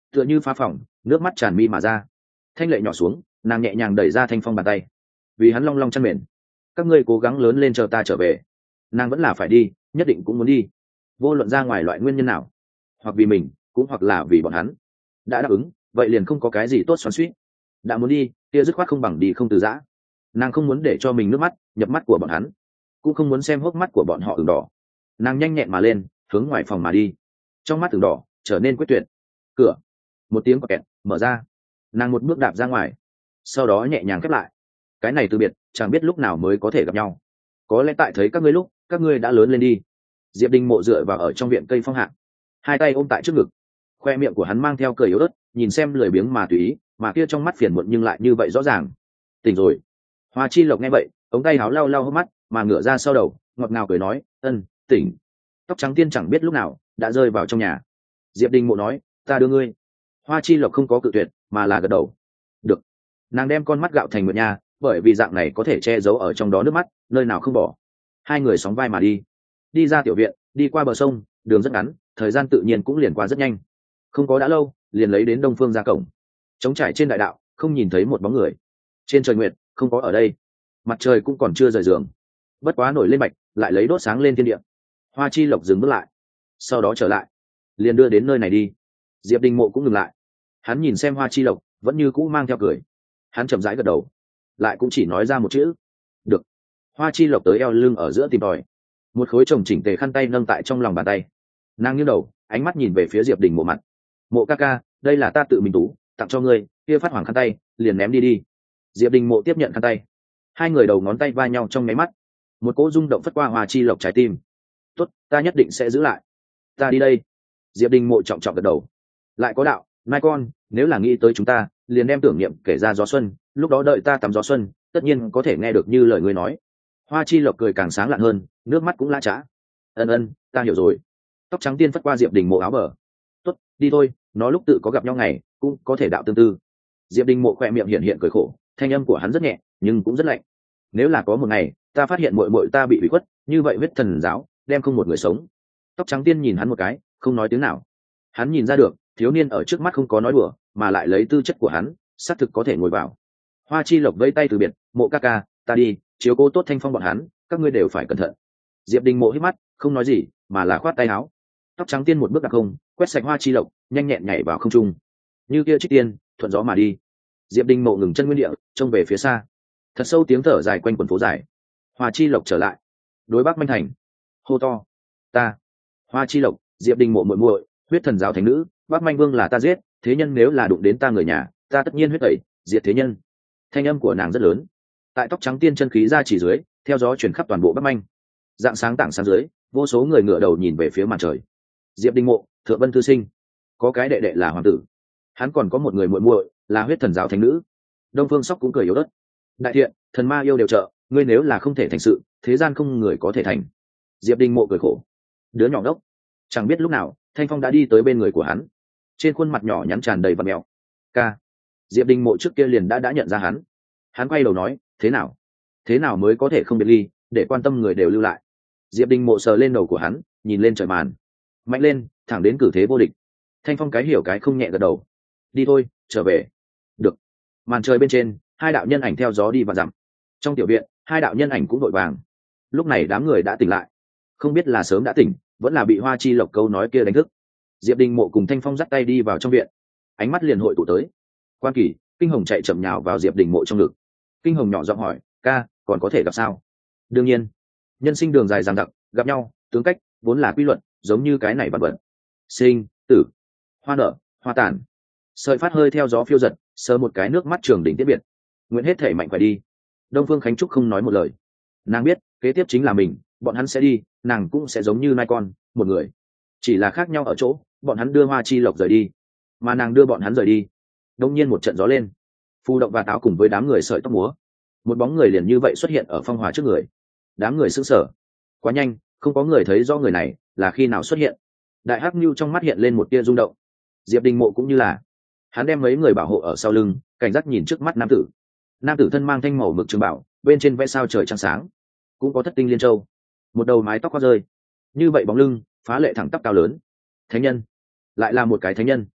tựa như phá phỏng, nước mắt tràn mi mà ra. Thanh lệ nhỏ xuống, nàng nhẹ nhàng đẩy ra Thanh Phong bàn tay. Vì hắn long long chăn mền, các ngươi cố gắng lớn lên chờ ta trở về. Nàng vẫn là phải đi, nhất định cũng muốn đi, vô luận ra ngoài loại nguyên nhân nào, hoặc vì mình cũng hoặc là vì bọn hắn. Đã đáp ứng vậy liền không có cái gì tốt xoắn xuýt. Đã muốn đi kia dứt khoát không bằng đi không từ giã. Nàng không muốn để cho mình nước mắt nhập mắt của bọn hắn, cũng không muốn xem hốc mắt của bọn họ ửng đỏ. Nàng nhanh nhẹn mà lên, hướng ngoài phòng mà đi, trong mắt ửng đỏ trở nên quyết tuyệt. Cửa một tiếng quạt kẹt mở ra, nàng một bước đạp ra ngoài, sau đó nhẹ nhàng khép lại. Cái này từ biệt chẳng biết lúc nào mới có thể gặp nhau. Có lẽ tại thấy các ngươi lúc các ngươi đã lớn lên đi. Diệp Đình Mộ dựa vào ở trong viện cây phong hạ, hai tay ôm tại trước ngực, khoe miệng của hắn mang theo cười yếu ớt, nhìn xem lười biếng mà tùy ý, mà kia trong mắt phiền muộn nhưng lại như vậy rõ ràng. Tỉnh rồi. Hoa Chi Lộc nghe vậy, ống tay áo lau lau hốc mắt, mà ngửa ra sau đầu, ngọt ngào cười nói, ân, tỉnh. Tóc trắng tiên chẳng biết lúc nào đã rơi vào trong nhà. Diệp Đình Mộ nói, ta đưa ngươi. Hoa Chi Lộc không có cự tuyệt, mà là gật đầu. Được. Nàng đem con mắt gạo thành nguyệt nha, bởi vì dạng này có thể che giấu ở trong đó nước mắt, nơi nào không bỏ. Hai người sóng vai mà đi, đi ra tiểu viện, đi qua bờ sông, đường rất ngắn, thời gian tự nhiên cũng liền qua rất nhanh. Không có đã lâu, liền lấy đến Đông Phương ra cổng. Trống trải trên đại đạo, không nhìn thấy một bóng người. Trên trời nguyệt, không có ở đây. Mặt trời cũng còn chưa rời giường, bất quá nổi lên bạch, lại lấy đốt sáng lên thiên địa. Hoa Chi Lộc dừng bước lại, sau đó trở lại, liền đưa đến nơi này đi. Diệp Đình Mộ cũng ngừng lại, hắn nhìn xem Hoa Chi Lộc, vẫn như cũ mang theo cười. Hắn chậm rãi gật đầu, lại cũng chỉ nói ra một chữ, được. Hoa Chi Lộc tới eo lưng ở giữa tìm tòi, một khối chồng chỉnh tề khăn tay nâng tại trong lòng bàn tay. Nàng nghiêng đầu, ánh mắt nhìn về phía Diệp Đình Mộ mặt. Mộ ca ca, đây là ta tự mình tú tặng cho ngươi, kia phát hoàng khăn tay liền ném đi đi. Diệp Đình Mộ tiếp nhận khăn tay, hai người đầu ngón tay va nhau trong nháy mắt, một cỗ rung động phất qua Hoa Chi Lộc trái tim. Tốt, ta nhất định sẽ giữ lại. Ta đi đây. Diệp Đình Mộ trọng trọng gật đầu. Lại có đạo, mai con, nếu là nghĩ tới chúng ta, liền đem tưởng niệm kể ra gió xuân, lúc đó đợi ta tắm gió xuân, tất nhiên có thể nghe được như lời ngươi nói. Hoa Chi Lộc cười càng sáng lạn hơn, nước mắt cũng lã chã. Ân ân, ta hiểu rồi. Tóc trắng tiên phất qua Diệp Đình Mộ áo bờ. Tốt, đi thôi, nó lúc tự có gặp nhau ngày, cũng có thể đạo tương tư. Diệp Đình Mộ khoe miệng hiện hiện cười khổ, thanh âm của hắn rất nhẹ, nhưng cũng rất lạnh. Nếu là có một ngày, ta phát hiện muội muội ta bị hủy khuất, như vậy huyết thần giáo đem không một người sống. Tóc trắng tiên nhìn hắn một cái, không nói tiếng nào. Hắn nhìn ra được, thiếu niên ở trước mắt không có nói đùa, mà lại lấy tư chất của hắn, xác thực có thể ngồi vào. Hoa Chi Lộc vẫy tay từ biệt, Mộ ca ca, ta đi, chiếu cố tốt Thanh Phong bọn hắn, các ngươi đều phải cẩn thận. Diệp Đình Mộ hít mắt, không nói gì, mà là khoát tay áo. Tóc trắng tiên một bước đặc không, quét sạch Hoa Chi Lộc, nhanh nhẹn nhảy vào không trung, như kia trích tiên thuận gió mà đi. Diệp Đình Mộ ngừng chân nguyên địa, trông về phía xa, thật sâu tiếng thở dài quanh quần phố dài. Hoa Chi Lộc trở lại, đối Bắc Manh Thành hô to, ta Hoa Chi Lộc, Diệp Đình Mộ muội muội, huyết thần giáo thánh nữ, Bắc Manh Vương là ta giết, thế nhân nếu là đụng đến ta người nhà, ta tất nhiên huyết tẩy diệt thế nhân. Thanh âm của nàng rất lớn, tại tóc trắng tiên chân khí ra chỉ dưới, theo gió chuyển khắp toàn bộ Bắc Manh. Dạng sáng tảng sáng dưới, vô số người ngửa đầu nhìn về phía màn trời. Diệp Đình Mộ, Thượng Vân thư sinh, có cái đệ đệ là hoàng tử, hắn còn có một người muội muội là huyết thần giáo thánh nữ. Đông Phương Sóc cũng cười yếu ớt. Đại thiện, thần ma yêu đều trợ, ngươi nếu là không thể thành sự, thế gian không người có thể thành. Diệp Đình Mộ cười khổ, đứa nhỏ đốc, chẳng biết lúc nào Thanh Phong đã đi tới bên người của hắn, trên khuôn mặt nhỏ nhắn tràn đầy vằn mèo. Ca. Diệp Đình Mộ trước kia liền đã đã nhận ra hắn. Hắn quay đầu nói, thế nào thế nào mới có thể không biệt ly, để quan tâm người đều lưu lại. Diệp Đình Mộ sờ lên đầu của hắn, nhìn lên trời màn, mạnh lên, thẳng đến cử thế vô địch. Thanh Phong cái hiểu cái không nhẹ gật đầu. Đi thôi, trở về. Được. Màn trời bên trên, hai đạo nhân ảnh theo gió đi và dặm. Trong tiểu viện, hai đạo nhân ảnh cũng vội vàng. Lúc này đám người đã tỉnh lại, không biết là sớm đã tỉnh, vẫn là bị Hoa Chi Lộc câu nói kia đánh thức. Diệp Đình Mộ cùng Thanh Phong dắt tay đi vào trong viện, ánh mắt liền hội tụ tới. Quan Kỳ, Kinh Hồng chạy chậm nhào vào Diệp Đình Mộ trong ngực. Kinh Hồng nhỏ giọng hỏi, ca, còn có thể gặp sao? Đương nhiên, nhân sinh đường dài dằng dặc, gặp nhau, tướng cách vốn là quy luật, giống như cái này vạn vật. Sinh, tử, hoa nở, hoa tàn. Sợi phát hơi theo gió phiêu giật, sờ một cái nước mắt trường đỉnh tiết biệt. Nguyện hết thể mạnh khỏe đi. Đông Phương Khánh Trúc không nói một lời. Nàng biết, kế tiếp chính là mình, bọn hắn sẽ đi, nàng cũng sẽ giống như nai con, một người. Chỉ là khác nhau ở chỗ, bọn hắn đưa Hoa Chi Lộc rời đi, mà nàng đưa bọn hắn rời đi. Đông nhiên một trận gió lên, Phù Động và Táo cùng với đám người sợi tóc múa, một bóng người liền như vậy xuất hiện ở Phong Hòa trước người. Đám người sững sờ, quá nhanh, không có người thấy rõ người này là khi nào xuất hiện. Đại Hắc Nưu trong mắt hiện lên một tia rung động. Diệp Đình Mộ cũng như là, hắn đem mấy người bảo hộ ở sau lưng, cảnh giác nhìn trước mắt nam tử. Nam tử thân mang thanh màu mực trường bảo, bên trên vẽ sao trời trăng sáng, cũng có thất tinh liên châu, một đầu mái tóc khoác rơi, như vậy bóng lưng phá lệ thẳng tắp cao lớn. Thánh nhân, lại là một cái thánh nhân.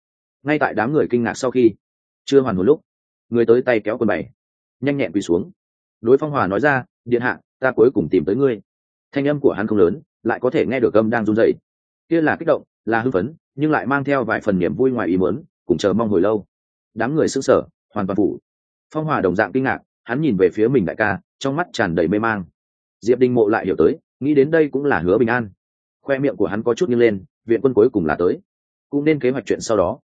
ngay tại đám người kinh ngạc sau khi chưa hoàn hồn lúc, người tới tay kéo quần bảy nhanh nhẹn quỳ xuống. Đối Phong Hòa nói ra, điện hạ, ta cuối cùng tìm tới ngươi. Thanh âm của hắn không lớn, lại có thể nghe được âm đang run rẩy. Kia là kích động, là hưng phấn, nhưng lại mang theo vài phần niềm vui ngoài ý muốn, cùng chờ mong hồi lâu. Đám người sững sờ, hoàn toàn phủ. Phong Hòa đồng dạng kinh ngạc, hắn nhìn về phía mình đại ca, trong mắt tràn đầy mê mang. Diệp Đình Mộ lại hiểu tới, nghĩ đến đây cũng là Hứa Bình An. Khoe miệng của hắn có chút nghiêng lên, viện quân cuối cùng là tới. Cũng nên kế hoạch chuyện sau đó,